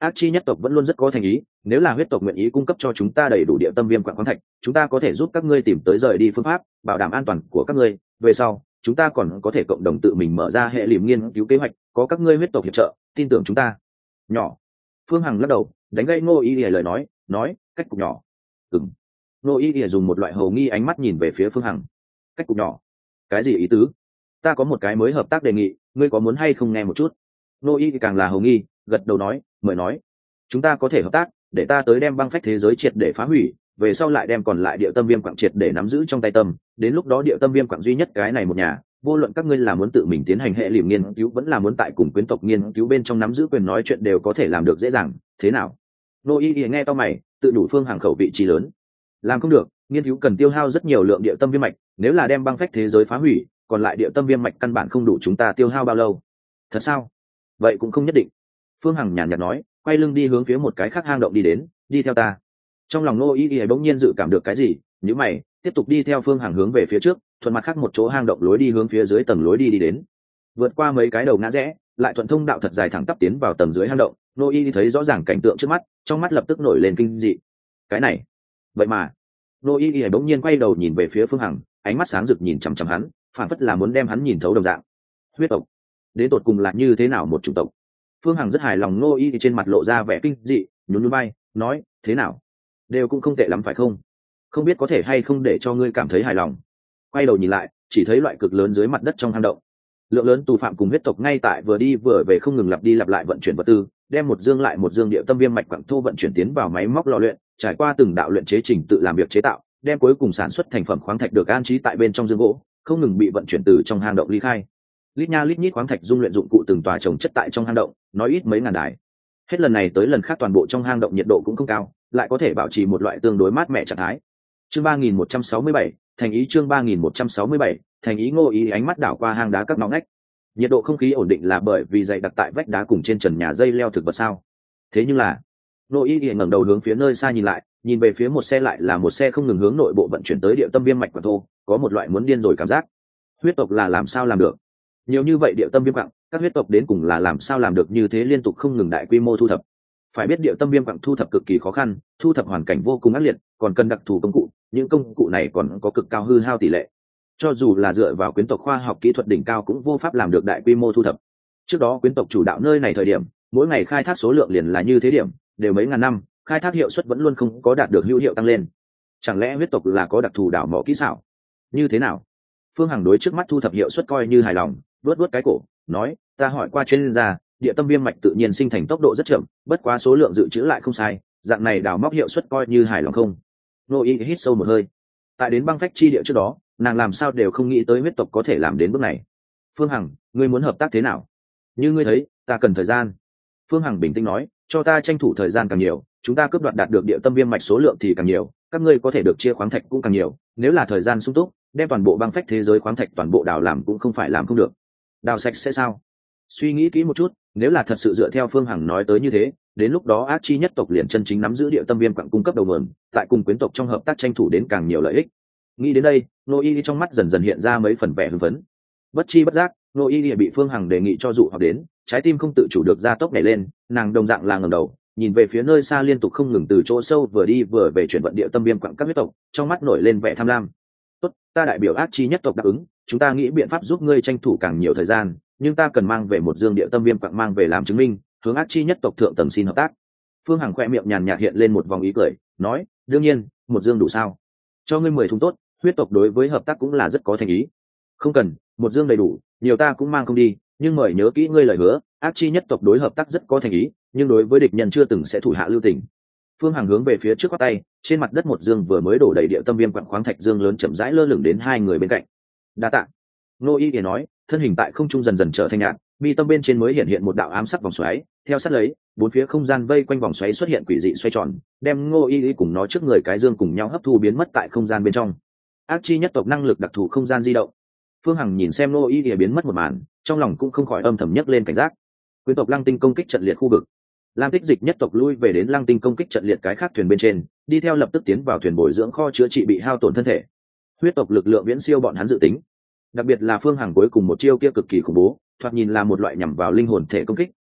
ác chi nhất tộc vẫn luôn rất có thành ý, nếu là huyết tộc nguyện ý cung cấp cho chúng ta đầy đủ địa tâm viêm quặng khoáng thạch, chúng ta có thể giúp các ngươi tìm tới rời đi phương pháp, bảo đảm an toàn của các ngươi. Về sau chúng ta còn có thể cộng đồng tự mình mở ra hệ liềm nghiên cứu kế hoạch, có các ngươi huyết tộc hiệp trợ, tin tưởng chúng ta. Nhỏ. Phương Hằng lắc đầu, đánh gây Ngô Y Lìa lời nói, nói, cách cục nhỏ. Ừm. Ngô Y Lìa dùng một loại hầu nghi ánh mắt nhìn về phía Phương Hằng. Cách cục nhỏ? Cái gì ý tứ? Ta có một cái mới hợp tác đề nghị, ngươi có muốn hay không nghe một chút? Ngô Y càng là hầu nghi, gật đầu nói, mời nói. Chúng ta có thể hợp tác, để ta tới đem băng phách thế giới triệt để phá hủy, về sau lại đem còn lại địa tâm viêm quặng triệt để nắm giữ trong tay tâm, đến lúc đó địa tâm viêm quặng duy nhất cái này một nhà, vô luận các ngươi là muốn tự mình tiến hành hệ liềm nghiên cứu vẫn là muốn tại cùng quyến tộc nghiên cứu bên trong nắm giữ quyền nói chuyện đều có thể làm được dễ dàng, thế nào? Nô Y Y nghe to mày, tự đủ Phương Hằng khẩu vị trí lớn. Làm không được, nghiên cứu cần tiêu hao rất nhiều lượng địa tâm viêm mạch, nếu là đem băng phách thế giới phá hủy, còn lại địa tâm viêm mạch căn bản không đủ chúng ta tiêu hao bao lâu. Thật sao? Vậy cũng không nhất định. Phương Hằng nhàn nhạt nói, quay lưng đi hướng phía một cái khác hang động đi đến, đi theo ta. Trong lòng Nô Y Y bỗng nhiên dự cảm được cái gì, nhíu mày, tiếp tục đi theo Phương Hằng hướng về phía trước, thuận mặt khác một chỗ hang động lối đi hướng phía dưới tầng lối đi đi đến. Vượt qua mấy cái đầu ngã rẽ, lại thuận thông đạo thật dài thẳng tắp tiến vào tầng dưới hang động. Nô Y thấy rõ ràng cảnh tượng trước mắt, trong mắt lập tức nổi lên kinh dị. Cái này, vậy mà, Nô Y bỗng nhiên quay đầu nhìn về phía Phương Hằng, ánh mắt sáng rực nhìn chằm chằm hắn, phảng phất là muốn đem hắn nhìn thấu đồng dạng. Huyết tộc, đến tột cùng là như thế nào một chủng tộc? Phương Hằng rất hài lòng. Nô Y trên mặt lộ ra vẻ kinh dị, nhún nhún vai, nói, thế nào? Đều cũng không tệ lắm phải không? Không biết có thể hay không để cho ngươi cảm thấy hài lòng. Quay đầu nhìn lại, chỉ thấy loại cực lớn dưới mặt đất trong hang động, lượng lớn tù phạm cùng huyết tộc ngay tại vừa đi vừa về không ngừng lặp đi lặp lại vận chuyển vật tư, đem một dương lại một dương địa tâm viêm mạch quặng thô vận chuyển tiến vào máy móc lò luyện, trải qua từng đạo luyện chế trình tự làm việc chế tạo, đem cuối cùng sản xuất thành phẩm khoáng thạch được an trí tại bên trong dương gỗ, không ngừng bị vận chuyển từ trong hang động ly khai. Lít nha lít nhít khoáng thạch dung luyện dụng cụ từng tòa trồng chất tại trong hang động, nói ít mấy ngàn đài. Hết lần này tới lần khác toàn bộ trong hang động nhiệt độ cũng không cao, lại có thể bảo trì một loại tương đối mát mẻ trạng thái. Chương ba nghìn một trăm sáu mươi bảy, thành ý. Chương ba nghìn một trăm sáu mươi bảy, thành ý. Ngô Ý ánh mắt đảo qua hang đá các ngõ ngách. Nhiệt độ không khí ổn định là bởi vì dày đặc tại vách đá cùng trên trần nhà dây leo thực vật sao? Thế nhưng là, Ngô Ý ngẩng đầu hướng phía nơi xa nhìn lại, nhìn về phía một xe lại là một xe không ngừng hướng nội bộ vận chuyển tới địa tâm viêm mạch quặng thô, có một loại muốn điên rồi cảm giác. Huyết tộc là làm sao làm được? Nhiều như vậy địa tâm viêm quặng, các huyết tộc đến cùng là làm sao làm được như thế liên tục không ngừng đại quy mô thu thập? Phải biết địa tâm viêm quặng thu thập cực kỳ khó khăn, thu thập hoàn cảnh vô cùng ác liệt, còn cần đặc thù công cụ, những công cụ này còn có cực cao hư hao tỷ lệ. Cho dù là dựa vào quyến tộc khoa học kỹ thuật đỉnh cao cũng vô pháp làm được đại quy mô thu thập. Trước đó quyến tộc chủ đạo nơi này thời điểm, mỗi ngày khai thác số lượng liền là như thế điểm, đều mấy ngàn năm, khai thác hiệu suất vẫn luôn không có đạt được hữu hiệu tăng lên. Chẳng lẽ huyết tộc là có đặc thù đảo mỏ kỹ xảo? Như thế nào? Phương Hằng đối trước mắt thu thập hiệu suất coi như hài lòng, vuốt vuốt cái cổ, nói, ta hỏi qua chuyên gia, địa tâm viêm mạch tự nhiên sinh thành tốc độ rất chậm, bất quá số lượng dự trữ lại không sai, dạng này đào móc hiệu suất coi như hài lòng không? Nô Y hít sâu một hơi. Tại đến băng phách chi địa trước đó, nàng làm sao đều không nghĩ tới huyết tộc có thể làm đến bước này. Phương Hằng, ngươi muốn hợp tác thế nào? Như ngươi thấy, ta cần thời gian. Phương Hằng bình tĩnh nói, cho ta tranh thủ thời gian càng nhiều, chúng ta cướp đoạt đạt được địa tâm viêm mạch số lượng thì càng nhiều, các ngươi có thể được chia khoáng thạch cũng càng nhiều, nếu là thời gian sung túc, đem toàn bộ băng phách thế giới khoáng thạch toàn bộ đào làm cũng không phải làm không được. Đào sạch sẽ sao? Suy nghĩ kỹ một chút, nếu là thật sự dựa theo Phương Hằng nói tới như thế, đến lúc đó ác chi nhất tộc liền chân chính nắm giữ địa tâm viêm quặng cung cấp đầu nguồn, tại cùng quyến tộc trong hợp tác tranh thủ đến càng nhiều lợi ích. Nghĩ đến đây, Nô Y trong mắt dần dần hiện ra mấy phần vẻ hưng phấn. Bất chi bất giác, Nô Y bị Phương Hằng đề nghị cho dụ hoặc đến, trái tim không tự chủ được ra tốc nhảy lên, nàng đồng dạng là ngẩng đầu, nhìn về phía nơi xa liên tục không ngừng từ chỗ sâu vừa đi vừa về chuyển vận địa tâm viêm quặng các huyết tộc, trong mắt nổi lên vẻ tham lam. Tốt, ta đại biểu ác chi nhất tộc đáp ứng, chúng ta nghĩ biện pháp giúp ngươi tranh thủ càng nhiều thời gian, nhưng ta cần mang về một dương địa tâm viêm quặng mang về làm chứng minh, hướng ác chi nhất tộc thượng tầng xin hợp tác. Phương Hằng khoe miệng nhàn nhạt hiện lên một vòng ý cười, nói, đương nhiên, một dương đủ sao? Cho ngươi mười thùng tốt, huyết tộc đối với hợp tác cũng là rất có thành ý. Không cần, một dương đầy đủ, nhiều ta cũng mang không đi, nhưng mời nhớ kỹ ngươi lời hứa, ác chi nhất tộc đối hợp tác rất có thành ý, nhưng đối với địch nhân chưa từng sẽ thủ hạ lưu tình. Phương Hằng hướng về phía trước quát tay, trên mặt đất một dương vừa mới đổ đầy địa tâm viêm quặng khoáng thạch dương lớn chậm rãi lơ lửng đến hai người bên cạnh. Đa tạ. Nô Y Kỳ nói, thân hình tại không trung dần dần trở thành nhạt, mi tâm bên trên mới hiện hiện một đạo ám sắc vòng xoáy, theo sát lấy, bốn phía không gian vây quanh vòng xoáy xuất hiện quỷ dị xoay tròn, đem Ngô Y Y cùng nó trước người cái dương cùng nhau hấp thu biến mất tại không gian bên trong. Ác chi nhất tộc năng lực đặc thù không gian di động. Phương Hằng nhìn xem Ngô Y Y biến mất một màn, trong lòng cũng không khỏi âm thầm nhấc lên cảnh giác. Quyến tộc Lăng Tinh công kích trận liệt khu vực. Lam Tích Dịch nhất tộc lui về đến Lăng Tinh công kích trận liệt cái khác thuyền bên trên, đi theo lập tức tiến vào thuyền bồi dưỡng kho chữa trị bị hao tổn thân thể. Huyết tộc lực lượng viễn siêu bọn hắn dự tính, đặc biệt là Phương Hằng cuối cùng một chiêu kia cực kỳ khủng bố, thoạt nhìn là một loại nhằm vào linh hồn thể công kích,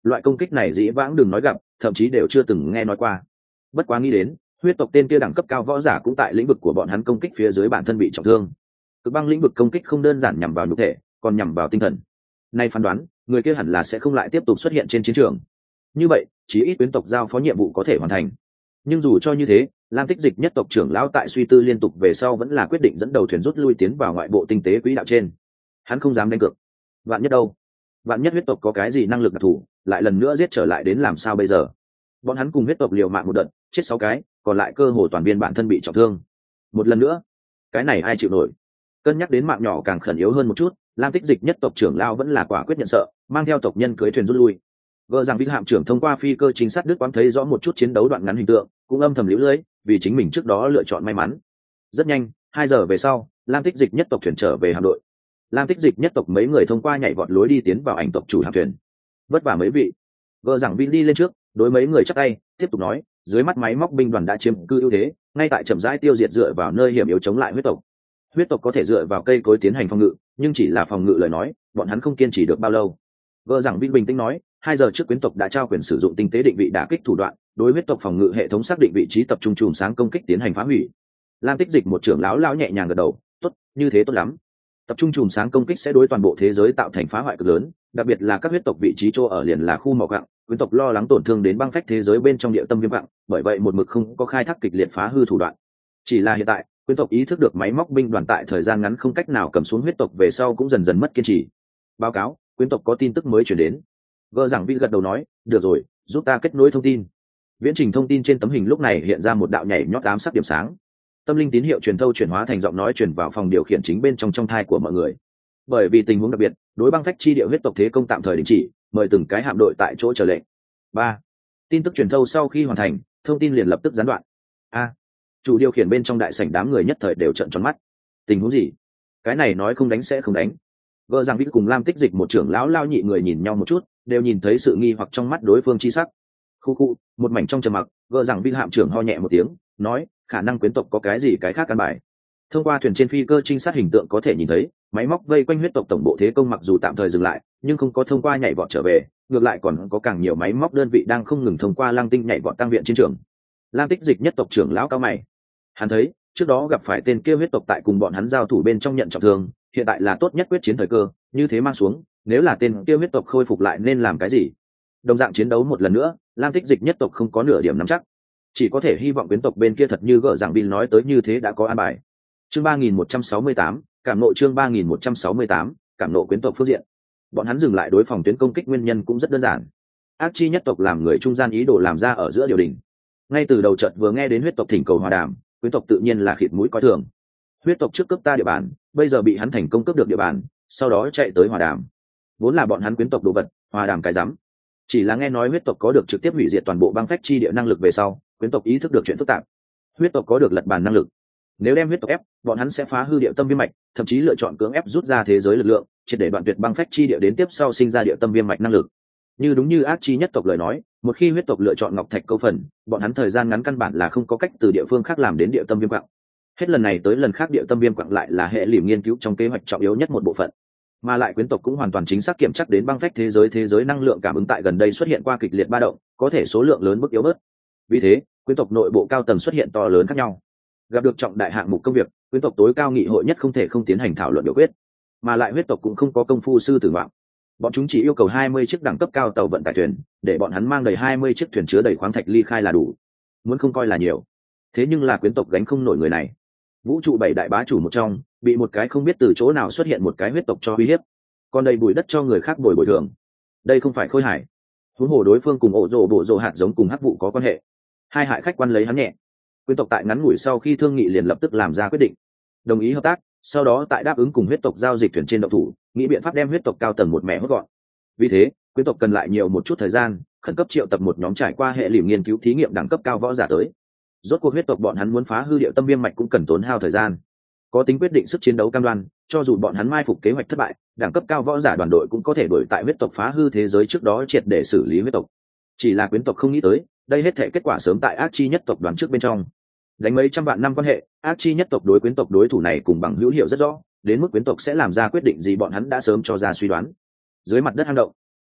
loại công kích này dĩ vãng đừng nói gặp, thậm chí đều chưa từng nghe nói qua. Bất quá nghĩ đến huyết tộc tên kia đẳng cấp cao võ giả cũng tại lĩnh vực của bọn hắn công kích phía dưới bản thân bị trọng thương. Cực băng lĩnh vực công kích không đơn giản nhằm vào nhục thể, còn nhằm vào tinh thần. Nay phán đoán, người kia hẳn là sẽ không lại tiếp tục xuất hiện trên chiến trường. Như vậy, chí ít quyến tộc giao phó nhiệm vụ có thể hoàn thành. Nhưng dù cho như thế, Lam Tích Dịch nhất tộc trưởng lão tại suy tư liên tục về sau vẫn là quyết định dẫn đầu thuyền rút lui tiến vào ngoại bộ tinh tế quỹ đạo trên. Hắn không dám đánh cược. Vạn nhất đâu? Vạn nhất huyết tộc có cái gì năng lực đặc thù, lại lần nữa giết trở lại đến làm sao bây giờ? Bọn hắn cùng huyết tộc liều mạng một đợt, chết sáu cái, còn lại cơ hồ toàn viên bản thân bị trọng thương. Một lần nữa, cái này ai chịu nổi? Cân nhắc đến mạng nhỏ càng khẩn yếu hơn một chút, Lam Tích Dịch nhất tộc trưởng lão vẫn là quả quyết nhận sợ, mang theo tộc nhân cưới thuyền rút lui. Vợ rằng Vinh hạm trưởng thông qua phi cơ chính sát đứt quãng thấy rõ một chút chiến đấu đoạn ngắn hình tượng, cũng âm thầm liễu lưới, vì chính mình trước đó lựa chọn may mắn. Rất nhanh, hai giờ về sau, Lam Tích Dịch nhất tộc thuyền trở về hạm đội. Lam Tích Dịch nhất tộc mấy người thông qua nhảy vọt lối đi tiến vào ảnh tộc chủ hạm thuyền. Vất vả mấy vị. Vợ rằng Vinh đi lên trước, đối mấy người chắp tay, tiếp tục nói, dưới mắt máy móc binh đoàn đã chiếm cư ưu thế, ngay tại chậm rãi tiêu diệt dựa vào nơi hiểm yếu chống lại huyết tộc. Huyết tộc có thể dựa vào cây cối tiến hành phòng ngự, nhưng chỉ là phòng ngự lời nói, bọn hắn không kiên trì được bao lâu. Vợ rằng Vinh bình tĩnh nói, hai giờ trước quyến tộc đã trao quyền sử dụng tinh tế định vị đả kích thủ đoạn, đối huyết tộc phòng ngự hệ thống xác định vị trí tập trung chùm sáng công kích tiến hành phá hủy. Lam Tích Dịch một trưởng lão lão nhẹ nhàng gật đầu, tốt, như thế tốt lắm. Tập trung chùm sáng công kích sẽ đối toàn bộ thế giới tạo thành phá hoại cực lớn, đặc biệt là các huyết tộc vị trí chỗ ở liền là khu mỏ quặng, quyến tộc lo lắng tổn thương đến băng phách thế giới bên trong địa tâm viêm quặng, bởi vậy một mực không có khai thác kịch liệt phá hư thủ đoạn. Chỉ là hiện tại, quyến tộc ý thức được máy móc binh đoàn tại thời gian ngắn không cách nào cầm xuống huyết tộc về sau cũng dần dần mất kiên trì. Báo cáo, quyến tộc có tin tức mới chuyển đến. Vợ giảng Vi gật đầu nói, được rồi, giúp ta kết nối thông tin. Viễn trình thông tin trên tấm hình lúc này hiện ra một đạo nhảy nhót ám sắc điểm sáng. Tâm linh tín hiệu truyền thâu chuyển hóa thành giọng nói truyền vào phòng điều khiển chính bên trong trong thai của mọi người. Bởi vì tình huống đặc biệt, đối băng phách chi địa huyết tộc thế công tạm thời đình chỉ, mời từng cái hạm đội tại chỗ chờ lệnh. Ba. Tin tức truyền thâu sau khi hoàn thành, thông tin liền lập tức gián đoạn. A. Chủ điều khiển bên trong đại sảnh đám người nhất thời đều trợn tròn mắt. Tình huống gì? Cái này nói không đánh sẽ không đánh. Vợ rằng Vĩ cùng Lam Tích Dịch một trưởng lão lao nhị người nhìn nhau một chút, đều nhìn thấy sự nghi hoặc trong mắt đối phương chi sắc. Khu khu, một mảnh trong trầm mặc, vợ rằng Vĩ hạm trưởng ho nhẹ một tiếng, nói, khả năng quyến tộc có cái gì cái khác căn bài. Thông qua thuyền trên phi cơ trinh sát hình tượng có thể nhìn thấy, máy móc vây quanh huyết tộc tổng bộ thế công mặc dù tạm thời dừng lại, nhưng không có thông qua nhảy vọt trở về, ngược lại còn có càng nhiều máy móc đơn vị đang không ngừng thông qua lăng tinh nhảy vọt tăng viện chiến trường. Lam Tích Dịch nhất tộc trưởng lão cao mày. Hắn thấy, trước đó gặp phải tên kia huyết tộc tại cùng bọn hắn giao thủ bên trong nhận trọng thương, hiện tại là tốt nhất quyết chiến thời cơ, như thế mang xuống, nếu là tên kia huyết tộc khôi phục lại nên làm cái gì? Đồng dạng chiến đấu một lần nữa, Lam Tích Dịch nhất tộc không có nửa điểm nắm chắc, chỉ có thể hy vọng quyến tộc bên kia thật như gỡ giảng Bill nói tới như thế đã có an bài. Chương ba nghìn một trăm sáu mươi tám, cảm nộ chương ba nghìn một trăm sáu mươi tám, cảm nộ quyến tộc phương diện. Bọn hắn dừng lại đối phòng tuyến công kích nguyên nhân cũng rất đơn giản. Ác chi nhất tộc làm người trung gian ý đồ làm ra ở giữa điều đình. Ngay từ đầu trận vừa nghe đến huyết tộc thỉnh cầu hòa đàm, quyến tộc tự nhiên là khịt mũi coi thường. Huyết tộc trước cướp ta địa bàn, bây giờ bị hắn thành công cướp được địa bàn, sau đó chạy tới hòa đàm. Vốn là bọn hắn quyến tộc đồ vật, hòa đàm cái rắm. Chỉ là nghe nói huyết tộc có được trực tiếp hủy diệt toàn bộ băng phách chi địa năng lực về sau, quyến tộc ý thức được chuyện phức tạp. Huyết tộc có được lật bàn năng lực. Nếu đem huyết tộc ép, bọn hắn sẽ phá hư địa tâm viêm mạch, thậm chí lựa chọn cưỡng ép rút ra thế giới lực lượng, triệt để đoạn tuyệt băng phách chi địa đến tiếp sau sinh ra địa tâm viêm mạch năng lực. Như đúng như ác chi nhất tộc lời nói, một khi huyết tộc lựa chọn ngọc thạch câu phần, bọn hắn thời gian ngắn căn bản là không có cách từ địa phương khác làm đến địa tâm viêm quặng. Hết lần này tới lần khác địa tâm viêm quặng lại là hệ liễu nghiên cứu trong kế hoạch trọng yếu nhất một bộ phận, mà lại quyến tộc cũng hoàn toàn chính xác kiểm chắc đến băng phách thế giới thế giới năng lượng cảm ứng tại gần đây xuất hiện qua kịch liệt ba động, có thể số lượng lớn mức yếu bớt. Vì thế, quyến tộc nội bộ cao tầng xuất hiện to lớn khác nhau. Gặp được trọng đại hạng mục công việc, quyến tộc tối cao nghị hội nhất không thể không tiến hành thảo luận biểu quyết, mà lại huyết tộc cũng không có công phu sư tử ngoạm. Bọn chúng chỉ yêu cầu hai mươi chiếc đẳng cấp cao tàu vận tải thuyền, để bọn hắn mang đầy hai mươi chiếc thuyền chứa đầy khoáng thạch ly khai là đủ. Muốn không coi là nhiều. Thế nhưng là quyến tộc gánh không nổi người này. Vũ trụ bảy đại bá chủ một trong, bị một cái không biết từ chỗ nào xuất hiện một cái huyết tộc cho uy hiếp, còn đầy bụi đất cho người khác bồi bồi thường. Đây không phải khôi hài. Huống hồ đối phương cùng ổ rồ bộ rồ hạt giống cùng hắc vụ có quan hệ. Hai hại khách quan lấy hắn nhẹ. Quyến tộc tại ngắn ngủi sau khi thương nghị liền lập tức làm ra quyết định, đồng ý hợp tác, sau đó tại đáp ứng cùng huyết tộc giao dịch thuyền trên động thủ, nghĩ biện pháp đem huyết tộc cao tầng một mẻ hốt gọn. Vì thế, quyến tộc cần lại nhiều một chút thời gian, khẩn cấp triệu tập một nhóm trải qua hệ liễu nghiên cứu thí nghiệm đẳng cấp cao võ giả tới. Rốt cuộc huyết tộc bọn hắn muốn phá hư điệu tâm viêm mạch cũng cần tốn hao thời gian, có tính quyết định sức chiến đấu cam đoan, cho dù bọn hắn mai phục kế hoạch thất bại, đẳng cấp cao võ giả đoàn đội cũng có thể đuổi tại huyết tộc phá hư thế giới trước đó triệt để xử lý huyết tộc. Chỉ là quyến tộc không nghĩ tới, đây hết thể kết quả sớm tại ác chi nhất tộc đoàn trước bên trong. Đánh mấy trăm vạn năm quan hệ, ác chi nhất tộc đối quyến tộc đối thủ này cùng bằng hữu hiệu rất rõ, đến mức quyến tộc sẽ làm ra quyết định gì bọn hắn đã sớm cho ra suy đoán. Dưới mặt đất hang động,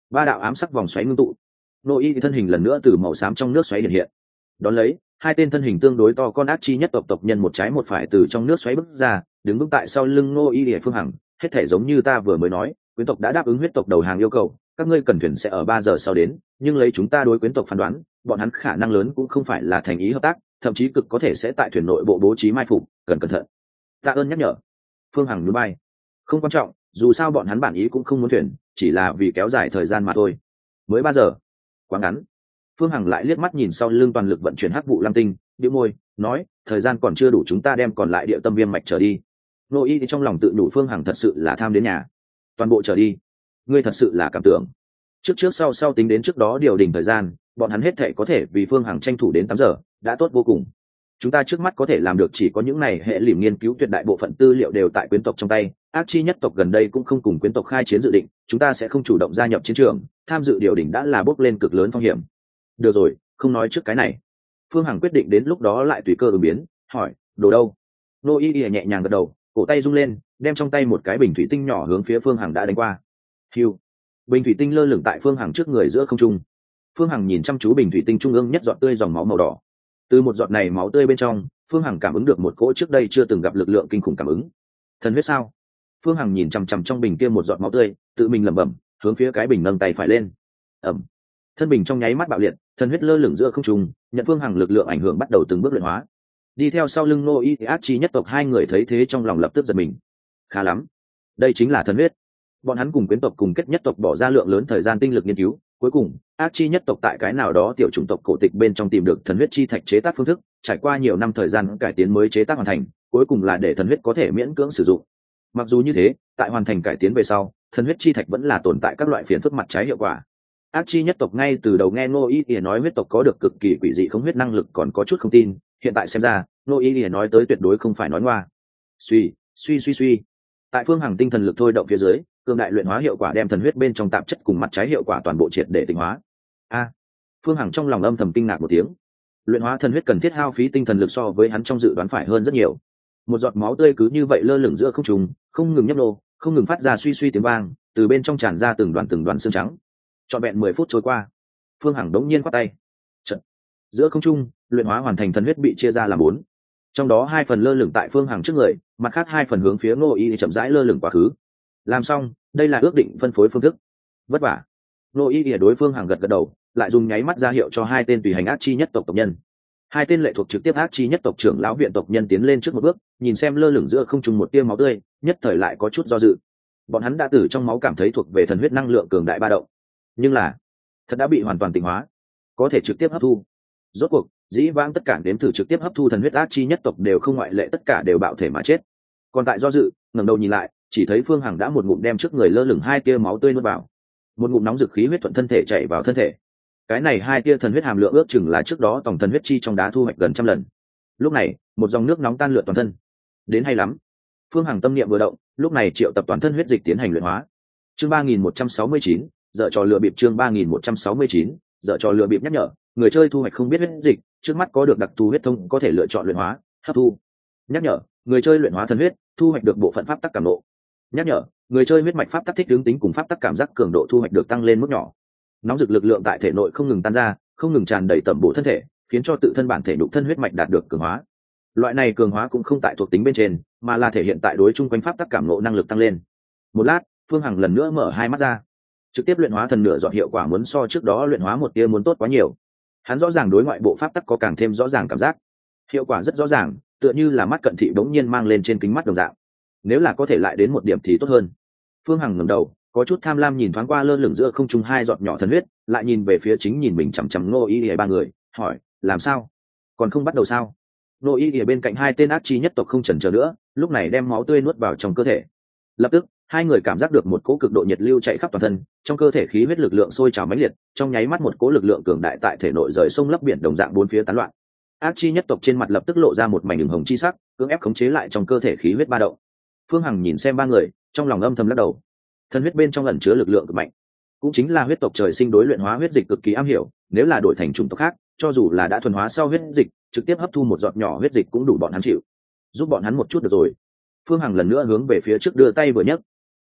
ba đạo ám sắc vòng xoáy ngưng tụ, Ngô Y thân hình lần nữa từ màu xám trong nước xoáy hiện hiện. Đón lấy, hai tên thân hình tương đối to con ác chi nhất tộc tộc nhân một trái một phải từ trong nước xoáy bước ra, đứng vững tại sau lưng Ngô Y Phương Hằng, hết thể giống như ta vừa mới nói, quyến tộc đã đáp ứng huyết tộc đầu hàng yêu cầu, các ngươi cần thuyền sẽ ở ba giờ sau đến, nhưng lấy chúng ta đối quyến tộc phán đoán, bọn hắn khả năng lớn cũng không phải là thành ý hợp tác, thậm chí cực có thể sẽ tại thuyền nội bộ bố trí mai phục, cần cẩn thận. Tạ ơn nhắc nhở. Phương Hằng nhún vai. Không quan trọng, dù sao bọn hắn bản ý cũng không muốn thuyền, chỉ là vì kéo dài thời gian mà thôi. Mới ba giờ, quá ngắn. Phương Hằng lại liếc mắt nhìn sau lưng toàn lực vận chuyển hắc vụ lam tinh, bĩu môi, nói, thời gian còn chưa đủ, chúng ta đem còn lại địa tâm viêm mạch trở đi. Ngô Y thì trong lòng tự đủ Phương Hằng thật sự là tham đến nhà. Toàn bộ trở đi. Ngươi thật sự là cảm tưởng. Trước trước sau sau tính đến trước đó điều đình thời gian, bọn hắn hết thể có thể vì Phương Hằng tranh thủ đến tám giờ, đã tốt vô cùng. Chúng ta trước mắt có thể làm được chỉ có những này hệ liềm nghiên cứu tuyệt đại bộ phận tư liệu đều tại quyến tộc trong tay, ác chi nhất tộc gần đây cũng không cùng quyến tộc khai chiến dự định, chúng ta sẽ không chủ động gia nhập chiến trường, tham dự điều đình đã là bước lên cực lớn phong hiểm. Được rồi, không nói trước cái này. Phương Hằng quyết định đến lúc đó lại tùy cơ ứng biến, hỏi, đồ đâu? Ngô Y Y nhẹ nhàng gật đầu, cổ tay rung lên, đem trong tay một cái bình thủy tinh nhỏ hướng phía Phương Hằng đã đánh qua. Hiu, bình thủy tinh lơ lửng tại Phương Hằng trước người giữa không trung. Phương Hằng nhìn chăm chú bình thủy tinh trung ương nhất giọt tươi dòng máu màu đỏ. Từ một giọt này máu tươi bên trong, Phương Hằng cảm ứng được một cỗ trước đây chưa từng gặp lực lượng kinh khủng cảm ứng. Thần huyết sao? Phương Hằng nhìn chằm chằm trong bình kia một giọt máu tươi, tự mình lẩm bẩm, hướng phía cái bình nâng tay phải lên. Ầm. Thân bình trong nháy mắt bạo liệt, thần huyết lơ lửng giữa không trung, nhận Phương Hằng lực lượng ảnh hưởng bắt đầu từng bước luyện hóa. Đi theo sau lưng Ngô Y ác chi nhất tộc hai người thấy thế trong lòng lập tức giật mình. Khá lắm, đây chính là thần huyết. Bọn hắn cùng quyến tộc cùng kết nhất tộc bỏ ra lượng lớn thời gian tinh lực nghiên cứu, cuối cùng ác chi nhất tộc tại cái nào đó tiểu chủng tộc cổ tịch bên trong tìm được thần huyết chi thạch chế tác phương thức, trải qua nhiều năm thời gian cải tiến mới chế tác hoàn thành, cuối cùng là để thần huyết có thể miễn cưỡng sử dụng. Mặc dù như thế, tại hoàn thành cải tiến về sau, thần huyết chi thạch vẫn là tồn tại các loại phiền phức mặt trái hiệu quả. Ác chi nhất tộc ngay từ đầu nghe Ngô Y Y nói huyết tộc có được cực kỳ quỷ dị không huyết năng lực còn có chút không tin, hiện tại xem ra, Ngô Y Y nói tới tuyệt đối không phải nói ngoa. Suy, suy suy suy. Tại Phương Hằng tinh thần lực thôi động phía dưới, cường đại luyện hóa hiệu quả đem thần huyết bên trong tạp chất cùng mặt trái hiệu quả toàn bộ triệt để tinh hóa. A, Phương Hằng trong lòng âm thầm kinh ngạc một tiếng. Luyện hóa thần huyết cần thiết hao phí tinh thần lực so với hắn trong dự đoán phải hơn rất nhiều. Một giọt máu tươi cứ như vậy lơ lửng giữa không trung, không ngừng nhấp nô, không ngừng phát ra suy suy tiếng vang, từ bên trong tràn ra từng đoàn từng đoàn xương trắng. Trọn vẹn mười phút trôi qua, Phương Hằng đống nhiên quát tay. Trận. Giữa không trung, luyện hóa hoàn thành thần huyết bị chia ra làm bốn. Trong đó hai phần lơ lửng tại Phương Hằng trước người, mặt khác hai phần hướng phía Ngô Y chậm rãi lơ lửng quá khứ. Làm xong, đây là ước định phân phối phương thức. Vất vả. Ngô Y đối Phương Hằng gật gật đầu, lại dùng nháy mắt ra hiệu cho hai tên tùy hành ác chi nhất tộc tộc nhân. Hai tên lệ thuộc trực tiếp ác chi nhất tộc trưởng lão viện tộc nhân tiến lên trước một bước, nhìn xem lơ lửng giữa không trung một tia máu tươi, nhất thời lại có chút do dự. Bọn hắn đã từ trong máu cảm thấy thuộc về thần huyết năng lượng cường đại ba động, nhưng là thật đã bị hoàn toàn tịnh hóa, có thể trực tiếp hấp thu. Rốt cuộc, dĩ vãng tất cả đếm thử trực tiếp hấp thu thần huyết ác chi nhất tộc đều không ngoại lệ, tất cả đều bạo thể mà chết. Còn tại do dự, ngẩng đầu nhìn lại, chỉ thấy Phương Hằng đã một ngụm đem trước người lơ lửng hai tia máu tươi nuốt vào, một ngụm nóng dực khí huyết thuận thân thể chảy vào thân thể. Cái này hai tia thần huyết hàm lượng ước chừng là trước đó tổng thần huyết chi trong đá thu hoạch gần trăm lần. Lúc này, một dòng nước nóng tan lượn toàn thân. Đến hay lắm. Phương Hằng tâm niệm vừa động, lúc này triệu tập toàn thân huyết dịch tiến hành luyện hóa. Chương ba nghìn một trăm sáu mươi chín, dở trò lừa bịp. Chương ba nghìn một trăm sáu mươi chín, dở trò lừa bịp nhắc nhở, người chơi thu hoạch không biết huyết dịch, trước mắt có được đặc thù huyết thông có thể lựa chọn luyện hóa, hấp thu. Nhắc nhở, người chơi luyện hóa thần huyết, thu hoạch được bộ phận pháp tắc cảm nộ. Nhắc nhở, người chơi huyết mạch pháp tắc thích ứng tính cùng pháp tắc cảm giác cường độ thu hoạch được tăng lên mức nhỏ. Nóng rực lực lượng tại thể nội không ngừng tan ra, không ngừng tràn đầy tẩm bổ thân thể, khiến cho tự thân bản thể nhục thân huyết mạch đạt được cường hóa. Loại này cường hóa cũng không tại thuộc tính bên trên, mà là thể hiện tại đối chung quanh pháp tắc cảm nộ năng lực tăng lên. Một lát, Phương Hằng lần nữa mở hai mắt ra, trực tiếp luyện hóa thần nửa dọn hiệu quả muốn so trước đó luyện hóa một tia muốn tốt quá nhiều. Hắn rõ ràng đối ngoại bộ pháp tắc có càng thêm rõ ràng cảm giác, hiệu quả rất rõ ràng, tựa như là mắt cận thị bỗng nhiên mang lên trên kính mắt đồng dạng. Nếu là có thể lại đến một điểm thì tốt hơn. Phương Hằng ngẩng đầu, có chút tham lam nhìn thoáng qua lơ lửng giữa không trung hai giọt nhỏ thần huyết, lại nhìn về phía chính nhìn mình chằm chằm Ngô Y Y ba người, hỏi, làm sao? Còn không bắt đầu sao? Ngô Y Y bên cạnh hai tên ác chi nhất tộc không chần chờ nữa, lúc này đem máu tươi nuốt vào trong cơ thể. Lập tức, hai người cảm giác được một cỗ cực độ nhiệt lưu chạy khắp toàn thân, trong cơ thể khí huyết lực lượng sôi trào mãnh liệt, trong nháy mắt một cỗ lực lượng cường đại tại thể nội rời sông lấp biển đồng dạng bốn phía tán loạn. Ác chi nhất tộc trên mặt lập tức lộ ra một mảnh đường hồng chi sắc, cưỡng ép khống chế lại trong cơ thể khí huyết ba động. Phương Hằng nhìn xem ba người, trong lòng âm thầm lắc đầu. Thần huyết bên trong ẩn chứa lực lượng cực mạnh, cũng chính là huyết tộc trời sinh đối luyện hóa huyết dịch cực kỳ am hiểu, nếu là đổi thành chủng tộc khác, cho dù là đã thuần hóa sau huyết dịch, trực tiếp hấp thu một giọt nhỏ huyết dịch cũng đủ bọn hắn chịu. Giúp bọn hắn một chút được rồi. Phương Hằng lần nữa hướng về phía trước đưa tay vừa nhấc,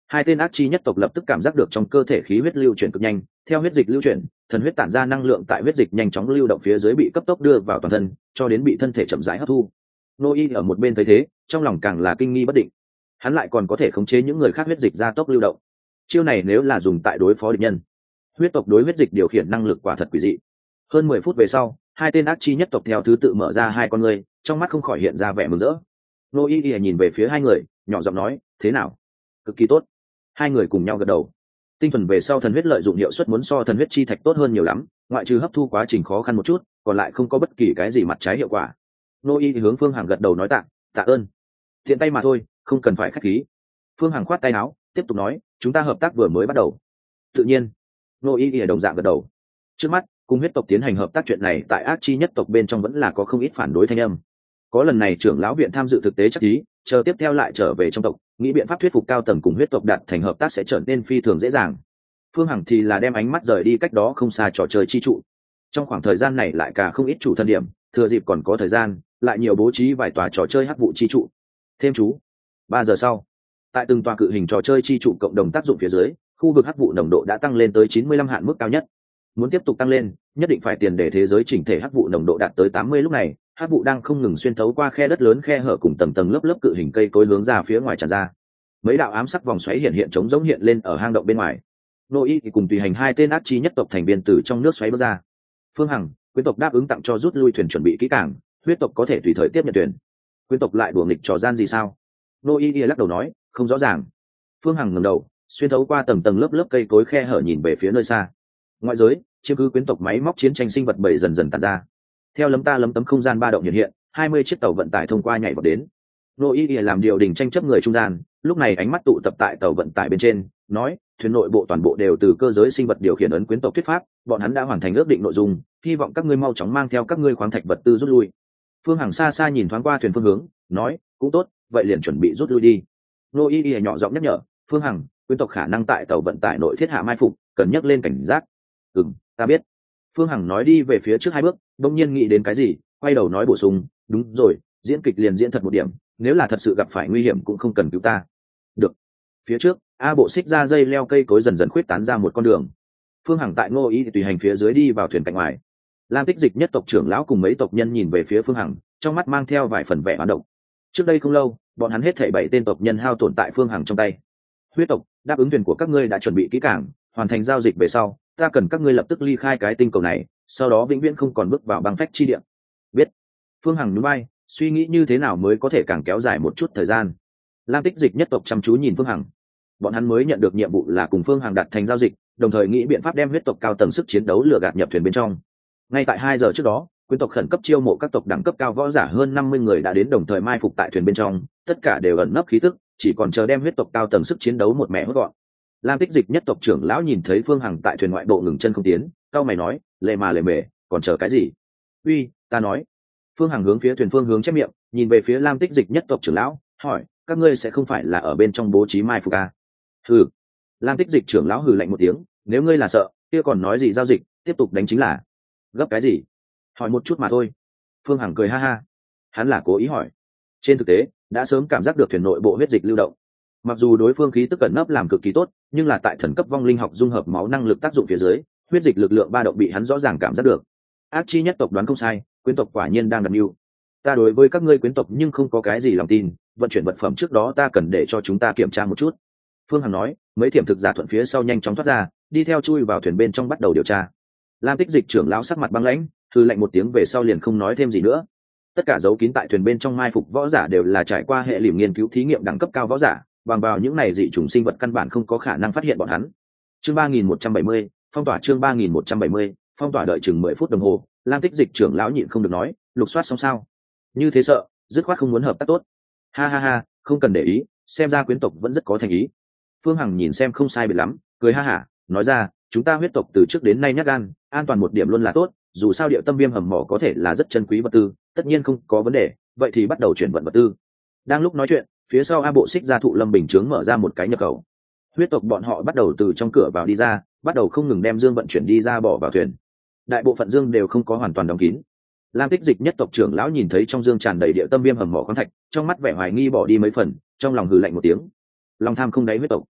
Hai tên ác chi nhất tộc lập tức cảm giác được trong cơ thể khí huyết lưu chuyển cực nhanh, theo huyết dịch lưu chuyển, thần huyết tản ra năng lượng tại huyết dịch nhanh chóng lưu động phía dưới bị cấp tốc đưa vào toàn thân, cho đến bị thân thể chậm rãi hấp thu. Nô Y ở một bên thấy thế, trong lòng càng là kinh nghi bất định. Hắn lại còn có thể khống chế những người khác huyết dịch ra tốc lưu động. Chiêu này nếu là dùng tại đối phó địch nhân, huyết tộc đối huyết dịch điều khiển năng lực quả thật quỷ dị. Hơn mười phút về sau, hai tên ác chi nhất tộc theo thứ tự mở ra hai con ngươi, trong mắt không khỏi hiện ra vẻ mừng rỡ. Nô Y Y nhìn về phía hai người, nhỏ giọng nói, thế nào? Cực kỳ tốt. Hai người cùng nhau gật đầu. Tinh thuần về sau thần huyết lợi dụng hiệu suất muốn so thần huyết chi thạch tốt hơn nhiều lắm, ngoại trừ hấp thu quá trình khó khăn một chút, còn lại không có bất kỳ cái gì mặt trái hiệu quả. Nô Y thì hướng Phương Hằng gật đầu nói tạ, tạ ơn. Tiện tay mà thôi, không cần phải khách khí. Phương Hằng khoát tay áo, tiếp tục nói, chúng ta hợp tác vừa mới bắt đầu. Tự nhiên. Nô Y thì đồng dạng gật đầu. Trước mắt, cùng huyết tộc tiến hành hợp tác chuyện này tại ác chi nhất tộc bên trong vẫn là có không ít phản đối thanh âm. Có lần này trưởng lão viện tham dự thực tế chắc ý, chờ tiếp theo lại trở về trong tộc, nghĩ biện pháp thuyết phục cao tầng cùng huyết tộc đạt thành hợp tác sẽ trở nên phi thường dễ dàng. Phương Hằng thì là đem ánh mắt rời đi cách đó không xa trò chơi chi trụ. Trong khoảng thời gian này lại cả không ít chủ thân điểm, thừa dịp còn có thời gian, lại nhiều bố trí vài tòa trò chơi hắc vụ chi trụ. Thêm chú. Ba giờ sau, tại từng tòa cự hình trò chơi chi trụ cộng đồng tác dụng phía dưới, khu vực hắc vụ nồng độ đã tăng lên tới chín mươi lăm hạn mức cao nhất. Muốn tiếp tục tăng lên, nhất định phải tiền để thế giới chỉnh thể hắc vụ nồng độ đạt tới tám mươi lúc này, hắc vụ đang không ngừng xuyên thấu qua khe đất lớn khe hở cùng tầng tầng lớp lớp cự hình cây cối hướng ra phía ngoài tràn ra. Mấy đạo ám sắc vòng xoáy hiện hiện chống giống hiện lên ở hang động bên ngoài. Nô Y thì cùng tùy hành hai tên ác chi nhất tộc thành viên từ trong nước xoáy bước ra. Phương Hằng, quyến tộc đáp ứng tặng cho rút lui thuyền chuẩn bị kỹ càng, huyết tộc có thể tùy thời tiếp nhận thuyền. Quyến tộc lại đùa nghịch trò gian gì sao? Nô Y lắc đầu nói, không rõ ràng. Phương Hằng ngẩng đầu, xuyên thấu qua tầng tầng lớp lớp cây cối khe hở nhìn về phía nơi xa. Ngoại giới, chiếm cứ quyến tộc máy móc chiến tranh sinh vật bầy dần dần tàn ra. Theo lấm ta lấm tấm không gian ba động hiện hiện, hai mươi chiếc tàu vận tải thông qua nhảy vào đến. Nô Y làm điều đình tranh chấp người trung gian, lúc này ánh mắt tụ tập tại tàu vận tải bên trên, nói, thuyền nội bộ toàn bộ đều từ cơ giới sinh vật điều khiển ấn quyến tộc thuyết pháp, bọn hắn đã hoàn thành ước định nội dung, hy vọng các ngươi mau chóng mang theo các ngươi khoáng thạch vật tư rút lui. Phương Hằng xa xa nhìn thoáng qua thuyền phương hướng, nói, cũng tốt, vậy liền chuẩn bị rút lui đi. Nô Y nhỏ giọng nhắc nhở, Phương Hằng, quyến tộc khả năng tại tàu vận tải nội thiết hạ mai phục, cần nhắc lên cảnh giác. Ừm, ta biết. Phương Hằng nói đi về phía trước hai bước, đột nhiên nghĩ đến cái gì, quay đầu nói bổ sung, đúng rồi, diễn kịch liền diễn thật một điểm, nếu là thật sự gặp phải nguy hiểm cũng không cần cứu ta. Được. Phía trước, A Bộ xích ra dây leo cây cối dần dần khuyết tán ra một con đường. Phương Hằng tại Ngô Ý tùy hành phía dưới đi vào thuyền cạnh ngoài. Lam Tích Dịch nhất tộc trưởng lão cùng mấy tộc nhân nhìn về phía Phương Hằng, trong mắt mang theo vài phần vẻ hoán động. Trước đây không lâu, bọn hắn hết thảy bảy tên tộc nhân hao tổn tại Phương Hằng trong tay. Huyết tộc, đáp ứng thuyền của các ngươi đã chuẩn bị kỹ càng, hoàn thành giao dịch về sau, ta cần các ngươi lập tức ly khai cái tinh cầu này, sau đó vĩnh viễn không còn bước vào băng phách chi địa. Biết. Phương Hằng nhún vai, suy nghĩ như thế nào mới có thể càng kéo dài một chút thời gian. Lam Tích Dịch nhất tộc chăm chú nhìn Phương Hằng. Bọn hắn mới nhận được nhiệm vụ là cùng Phương Hằng đạt thành giao dịch, đồng thời nghĩ biện pháp đem huyết tộc cao tầng sức chiến đấu lừa gạt nhập thuyền bên trong. Ngay tại hai giờ trước đó, quyến tộc khẩn cấp chiêu mộ các tộc đẳng cấp cao võ giả hơn năm mươi người đã đến, đồng thời mai phục tại thuyền bên trong, tất cả đều ẩn nấp khí tức, chỉ còn chờ đem huyết tộc cao tầng sức chiến đấu một mẻ hốt gọn. Lam Tích Dịch nhất tộc trưởng lão nhìn thấy Phương Hằng tại thuyền ngoại bộ ngừng chân không tiến, cao mày nói, lệ mà lệ mề, còn chờ cái gì? Uy, ta nói. Phương Hằng hướng phía thuyền phương hướng chép miệng, nhìn về phía Lam Tích Dịch nhất tộc trưởng lão, hỏi, các ngươi sẽ không phải là ở bên trong bố trí mai phục à? Hừ. Lam Tích Dịch trưởng lão hừ lạnh một tiếng, nếu ngươi là sợ, kia còn nói gì giao dịch, tiếp tục đánh chính là. Gấp cái gì? Hỏi một chút mà thôi. Phương Hằng cười ha ha. Hắn là cố ý hỏi. Trên thực tế, đã sớm cảm giác được thuyền nội bộ huyết dịch lưu động. Mặc dù đối phương khí tức cẩn nấp làm cực kỳ tốt, nhưng là tại thần cấp vong linh học dung hợp máu năng lực tác dụng phía dưới, huyết dịch lực lượng ba động bị hắn rõ ràng cảm giác được. Ác chi nhất tộc đoán không sai, quyến tộc quả nhiên đang đặt mưu. Ta đối với các ngươi quyến tộc nhưng không có cái gì lòng tin, vận chuyển vật phẩm trước đó ta cần để cho chúng ta kiểm tra một chút. Phương Hằng nói, mấy thiểm thực giả thuận phía sau nhanh chóng thoát ra, đi theo chui vào thuyền bên trong bắt đầu điều tra. Lam Tích Dịch trưởng lão sắc mặt băng lãnh, thư lệnh một tiếng về sau liền không nói thêm gì nữa. Tất cả dấu kín tại thuyền bên trong mai phục võ giả đều là trải qua hệ liễm nghiên cứu thí nghiệm đẳng cấp cao võ giả, bằng vào những này dị chủng sinh vật căn bản không có khả năng phát hiện bọn hắn. Chương ba nghìn một trăm bảy mươi, phong tỏa chương ba nghìn một trăm bảy mươi, phong tỏa đợi chừng mười phút đồng hồ, Lam Tích Dịch trưởng lão nhịn không được nói, lục soát xong sao? Như thế sợ, dứt khoát không muốn hợp tác tốt. Ha ha ha, không cần để ý, xem ra quyến tộc vẫn rất có thành ý. Phương Hằng nhìn xem không sai biệt lắm, cười ha hả, nói ra, chúng ta huyết tộc từ trước đến nay nhát gan, an toàn một điểm luôn là tốt, dù sao địa tâm viêm hầm mỏ có thể là rất chân quý vật tư, tất nhiên không có vấn đề, vậy thì bắt đầu chuyển vận vật tư. Đang lúc nói chuyện, phía sau A Bộ xích ra thụ lâm bình chướng mở ra một cái nhập khẩu. Huyết tộc bọn họ bắt đầu từ trong cửa vào đi ra, bắt đầu không ngừng đem dương vận chuyển đi ra bỏ vào thuyền. Đại bộ phận dương đều không có hoàn toàn đóng kín. Lam Tích Dịch nhất tộc trưởng lão nhìn thấy trong dương tràn đầy địa tâm viêm hầm mỏ khoáng thạch, trong mắt vẻ hoài nghi bỏ đi mấy phần, trong lòng hừ lạnh một tiếng. Lòng tham không đáy huyết tộc.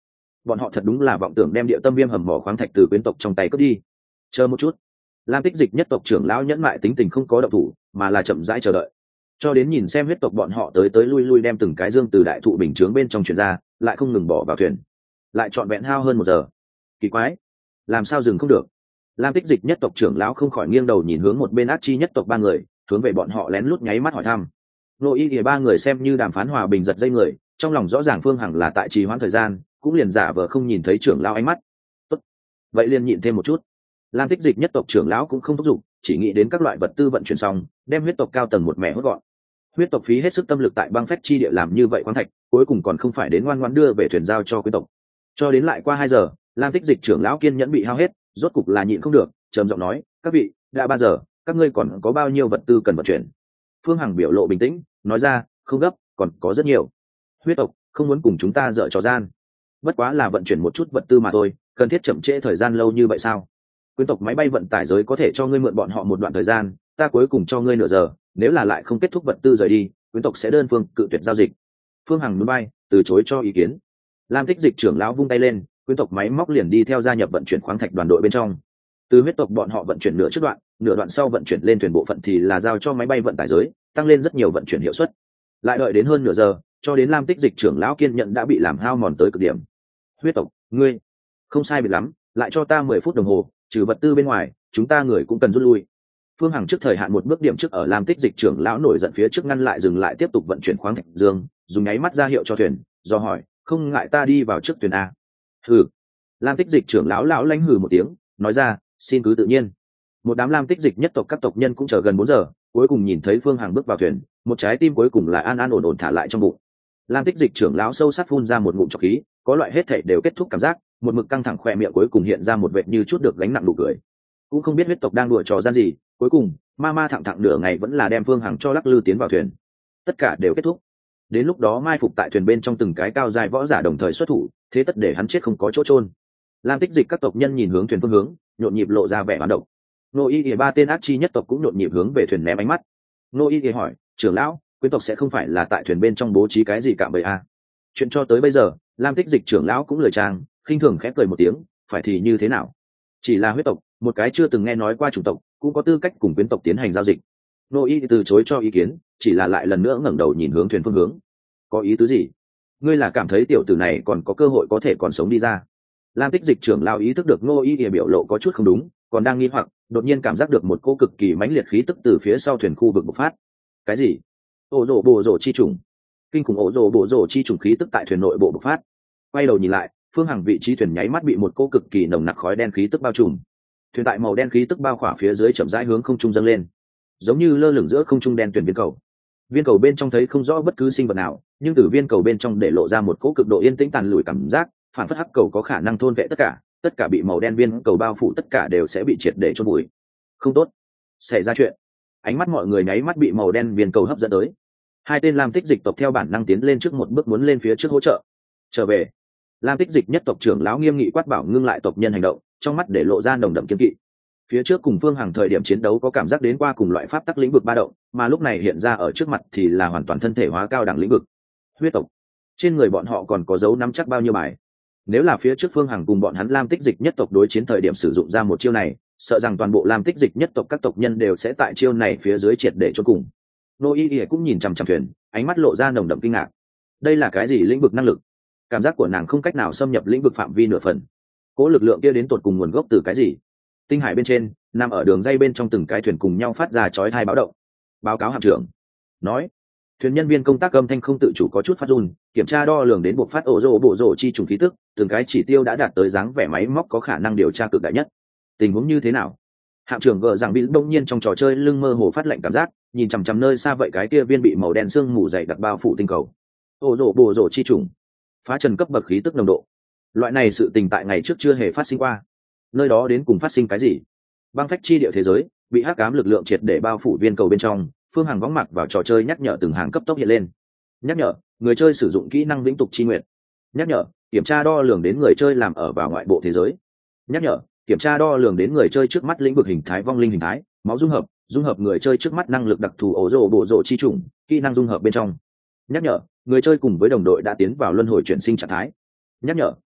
bọn họ thật đúng là vọng tưởng đem địa tâm viêm hầm mỏ khoáng thạch từ quyến tộc trong tay cướp đi. Chờ một chút. Lam Tích Dịch nhất tộc trưởng lão nhẫn mại tính tình không có động thủ, mà là chậm rãi chờ đợi, cho đến nhìn xem huyết tộc bọn họ tới tới lui lui đem từng cái dương từ đại thụ bình chướng bên trong truyền ra, lại không ngừng bỏ vào thuyền, lại trọn vẹn hao hơn một giờ. Kỳ quái, làm sao dừng không được? Lam Tích Dịch nhất tộc trưởng lão không khỏi nghiêng đầu nhìn hướng một bên ác chi nhất tộc ba người, hướng về bọn họ lén lút nháy mắt hỏi thăm. Nội y thì ba người xem như đàm phán hòa bình giật dây người, trong lòng rõ ràng Phương Hằng là tại trì hoãn thời gian, cũng liền giả vờ không nhìn thấy trưởng lão ánh mắt. Tốt, vậy liền nhịn thêm một chút. Lam Tích Dịch nhất tộc trưởng lão cũng không thúc giục, chỉ nghĩ đến các loại vật tư vận chuyển xong, đem huyết tộc cao tầng một mẻ hốt gọn. Huyết tộc phí hết sức tâm lực tại băng phách chi địa làm như vậy khoáng thạch, cuối cùng còn không phải đến ngoan ngoãn đưa về thuyền giao cho quý tộc. Cho đến lại qua hai giờ, Lam Tích Dịch trưởng lão kiên nhẫn bị hao hết, rốt cục là nhịn không được, trầm giọng nói: "Các vị, đã ba giờ, các ngươi còn có bao nhiêu vật tư cần vận chuyển?" Phương Hằng biểu lộ bình tĩnh, nói ra: "Không gấp, còn có rất nhiều. Huyết tộc không muốn cùng chúng ta dở trò gian, bất quá là vận chuyển một chút vật tư mà thôi, cần thiết chậm trễ thời gian lâu như vậy sao? Quyến tộc máy bay vận tải giới có thể cho ngươi mượn bọn họ một đoạn thời gian, ta cuối cùng cho ngươi nửa giờ, nếu là lại không kết thúc vật tư rời đi, quyến tộc sẽ đơn phương cự tuyệt giao dịch." Phương Hằng núi bay, từ chối cho ý kiến. Lam Tích Dịch trưởng lão vung tay lên, quyến tộc máy móc liền đi theo gia nhập vận chuyển khoáng thạch đoàn đội bên trong. Từ huyết tộc bọn họ vận chuyển nửa trước đoạn, nửa đoạn sau vận chuyển lên thuyền bộ phận thì là giao cho máy bay vận tải giới, tăng lên rất nhiều vận chuyển hiệu suất. Lại đợi đến hơn nửa giờ, cho đến Lam Tích Dịch trưởng lão kiên nhận đã bị làm hao mòn tới cực điểm. "Huyết tộc, ngươi không sai biệt lắm, lại cho ta mười phút đồng hồ, trừ vật tư bên ngoài, chúng ta người cũng cần rút lui." Phương Hằng trước thời hạn một bước điểm trước ở Lam Tích Dịch trưởng lão nổi giận phía trước ngăn lại dừng lại tiếp tục vận chuyển khoáng thạch dương, dùng nháy mắt ra hiệu cho thuyền, do hỏi: "Không ngại ta đi vào trước thuyền a?" "Hừ." Lam Tích Dịch trưởng lão lão lãnh hừ một tiếng, nói ra: "Xin cứ tự nhiên." Một đám Lam Tích Dịch nhất tộc các tộc nhân cũng chờ gần bốn giờ, cuối cùng nhìn thấy Phương Hằng bước vào thuyền, một trái tim cuối cùng là an an ổn ổn thả lại trong bụng. Lam Tích Dịch trưởng lão sâu sắc phun ra một ngụm trọc khí, có loại hết thảy đều kết thúc cảm giác, một mực căng thẳng khỏe miệng cuối cùng hiện ra một vệt như chút được gánh nặng nụ cười. Cũng không biết huyết tộc đang đùa trò gian gì, cuối cùng ma ma thẳng thẳng nửa ngày vẫn là đem Phương Hằng cho lắc lư tiến vào thuyền. Tất cả đều kết thúc. Đến lúc đó mai phục tại thuyền bên trong từng cái cao dài võ giả đồng thời xuất thủ, thế tất để hắn chết không có chỗ chôn. Lam Tích Dịch các tộc nhân nhìn hướng thuyền phương hướng, nhộn nhịp lộ ra vẻ hoán độc. Nô Y thì ba tên ác chi nhất tộc cũng nhộn nhịp hướng về thuyền ném ánh mắt. Nô Y thì hỏi: "Trưởng lão, quyến tộc sẽ không phải là tại thuyền bên trong bố trí cái gì cạm bẫy à?" Chuyện cho tới bây giờ, Lam Tích Dịch trưởng lão cũng lời trang, khinh thường khẽ cười một tiếng: "Phải thì như thế nào? Chỉ là huyết tộc, một cái chưa từng nghe nói qua chủng tộc, cũng có tư cách cùng quyến tộc tiến hành giao dịch." Nô Y từ chối cho ý kiến, chỉ là lại lần nữa ngẩng đầu nhìn hướng thuyền phương hướng. "Có ý tứ gì? Ngươi là cảm thấy tiểu tử này còn có cơ hội có thể còn sống đi ra?" Lam Tích Dịch trưởng lão ý thức được Nô Y biểu lộ có chút không đúng, còn đang nghi hoặc, đột nhiên cảm giác được một cỗ cực kỳ mãnh liệt khí tức từ phía sau thuyền khu vực bộc phát. Cái gì? Ổ rồ bồ rồ chi trùng. Kinh khủng ổ rồ bồ rồ chi trùng khí tức tại thuyền nội bộ bộc phát. Quay đầu nhìn lại, Phương Hằng vị trí thuyền nháy mắt bị một cỗ cực kỳ nồng nặc khói đen khí tức bao trùm. Thuyền tại màu đen khí tức bao khỏa phía dưới chậm rãi hướng không trung dâng lên, giống như lơ lửng giữa không trung đen tuyển viên cầu. Viên cầu bên trong thấy không rõ bất cứ sinh vật nào, nhưng từ viên cầu bên trong để lộ ra một cỗ cực độ yên tĩnh tàn lủi cảm giác, phản phất hắc cầu có khả năng thôn vệ tất cả, tất cả bị màu đen viên cầu bao phủ tất cả đều sẽ bị triệt để chôn vùi. Không tốt, xảy ra chuyện. Ánh mắt mọi người nháy mắt bị màu đen viên cầu hấp dẫn tới. Hai tên Lam Tích Dịch tộc theo bản năng tiến lên trước một bước muốn lên phía trước hỗ trợ. Trở về. Lam Tích Dịch nhất tộc trưởng lão nghiêm nghị quát bảo ngưng lại tộc nhân hành động, trong mắt để lộ ra nồng đậm kiên kỵ. Phía trước cùng Phương Hằng thời điểm chiến đấu có cảm giác đến qua cùng loại pháp tắc lĩnh vực ba động, mà lúc này hiện ra ở trước mặt thì là hoàn toàn thân thể hóa cao đẳng lĩnh vực. Huyết tộc. Trên người bọn họ còn có dấu nắm chắc bao nhiêu bài. Nếu là phía trước Phương Hằng cùng bọn hắn Lam Tích Dịch nhất tộc đối chiến thời điểm sử dụng ra một chiêu này, sợ rằng toàn bộ Lam Tích Dịch nhất tộc các tộc nhân đều sẽ tại chiêu này phía dưới triệt để chôn cùng. Nô Y Y cũng nhìn chằm chằm thuyền, ánh mắt lộ ra nồng đậm kinh ngạc. Đây là cái gì lĩnh vực năng lực? Cảm giác của nàng không cách nào xâm nhập lĩnh vực phạm vi nửa phần. Cố lực lượng kia đến tột cùng nguồn gốc từ cái gì? Tinh hải bên trên, nằm ở đường dây bên trong từng cái thuyền cùng nhau phát ra chói tai báo động. Báo cáo hạm trưởng. Nói, thuyền nhân viên công tác âm thanh không tự chủ có chút phát run, kiểm tra đo lường đến buộc phát ổ rồ bộ rồ chi trùng khí tức, từng cái chỉ tiêu đã đạt tới dáng vẻ máy móc có khả năng điều tra cực đại nhất. Tình huống như thế nào? Hạm trưởng gờ rằng bị đông nhiên trong trò chơi lưng mơ hồ phát lạnh cảm giác, nhìn chằm chằm nơi xa vậy cái kia viên bị màu đen sương mù dày đặc bao phủ tinh cầu. Ổ rồ bộ rồ chi trùng, phá trần cấp bậc khí tức nồng độ. Loại này sự tình tại ngày trước chưa hề phát sinh qua. Nơi đó đến cùng phát sinh cái gì? Băng phách chi địa thế giới bị hắc ám lực lượng triệt để bao phủ viên cầu bên trong. Phương Hằng vắng mặt vào trò chơi nhắc nhở từng hàng cấp tốc hiện lên. Nhắc nhở người chơi sử dụng kỹ năng vĩnh tục chi nguyện. Nhắc nhở kiểm tra đo lường đến người chơi làm ở vào ngoại bộ thế giới. Nhắc nhở kiểm tra đo lường đến người chơi trước mắt lĩnh vực hình thái vong linh hình thái máu dung hợp dung hợp người chơi trước mắt năng lực đặc thù ổ rồ bộ rồ chi chủng kỹ năng dung hợp bên trong. Nhắc nhở người chơi cùng với đồng đội đã tiến vào luân hồi chuyển sinh trạng thái. Nhắc nhở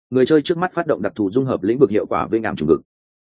người chơi trước mắt phát động đặc thù dung hợp lĩnh vực hiệu quả vĩnh ảm trùng vực.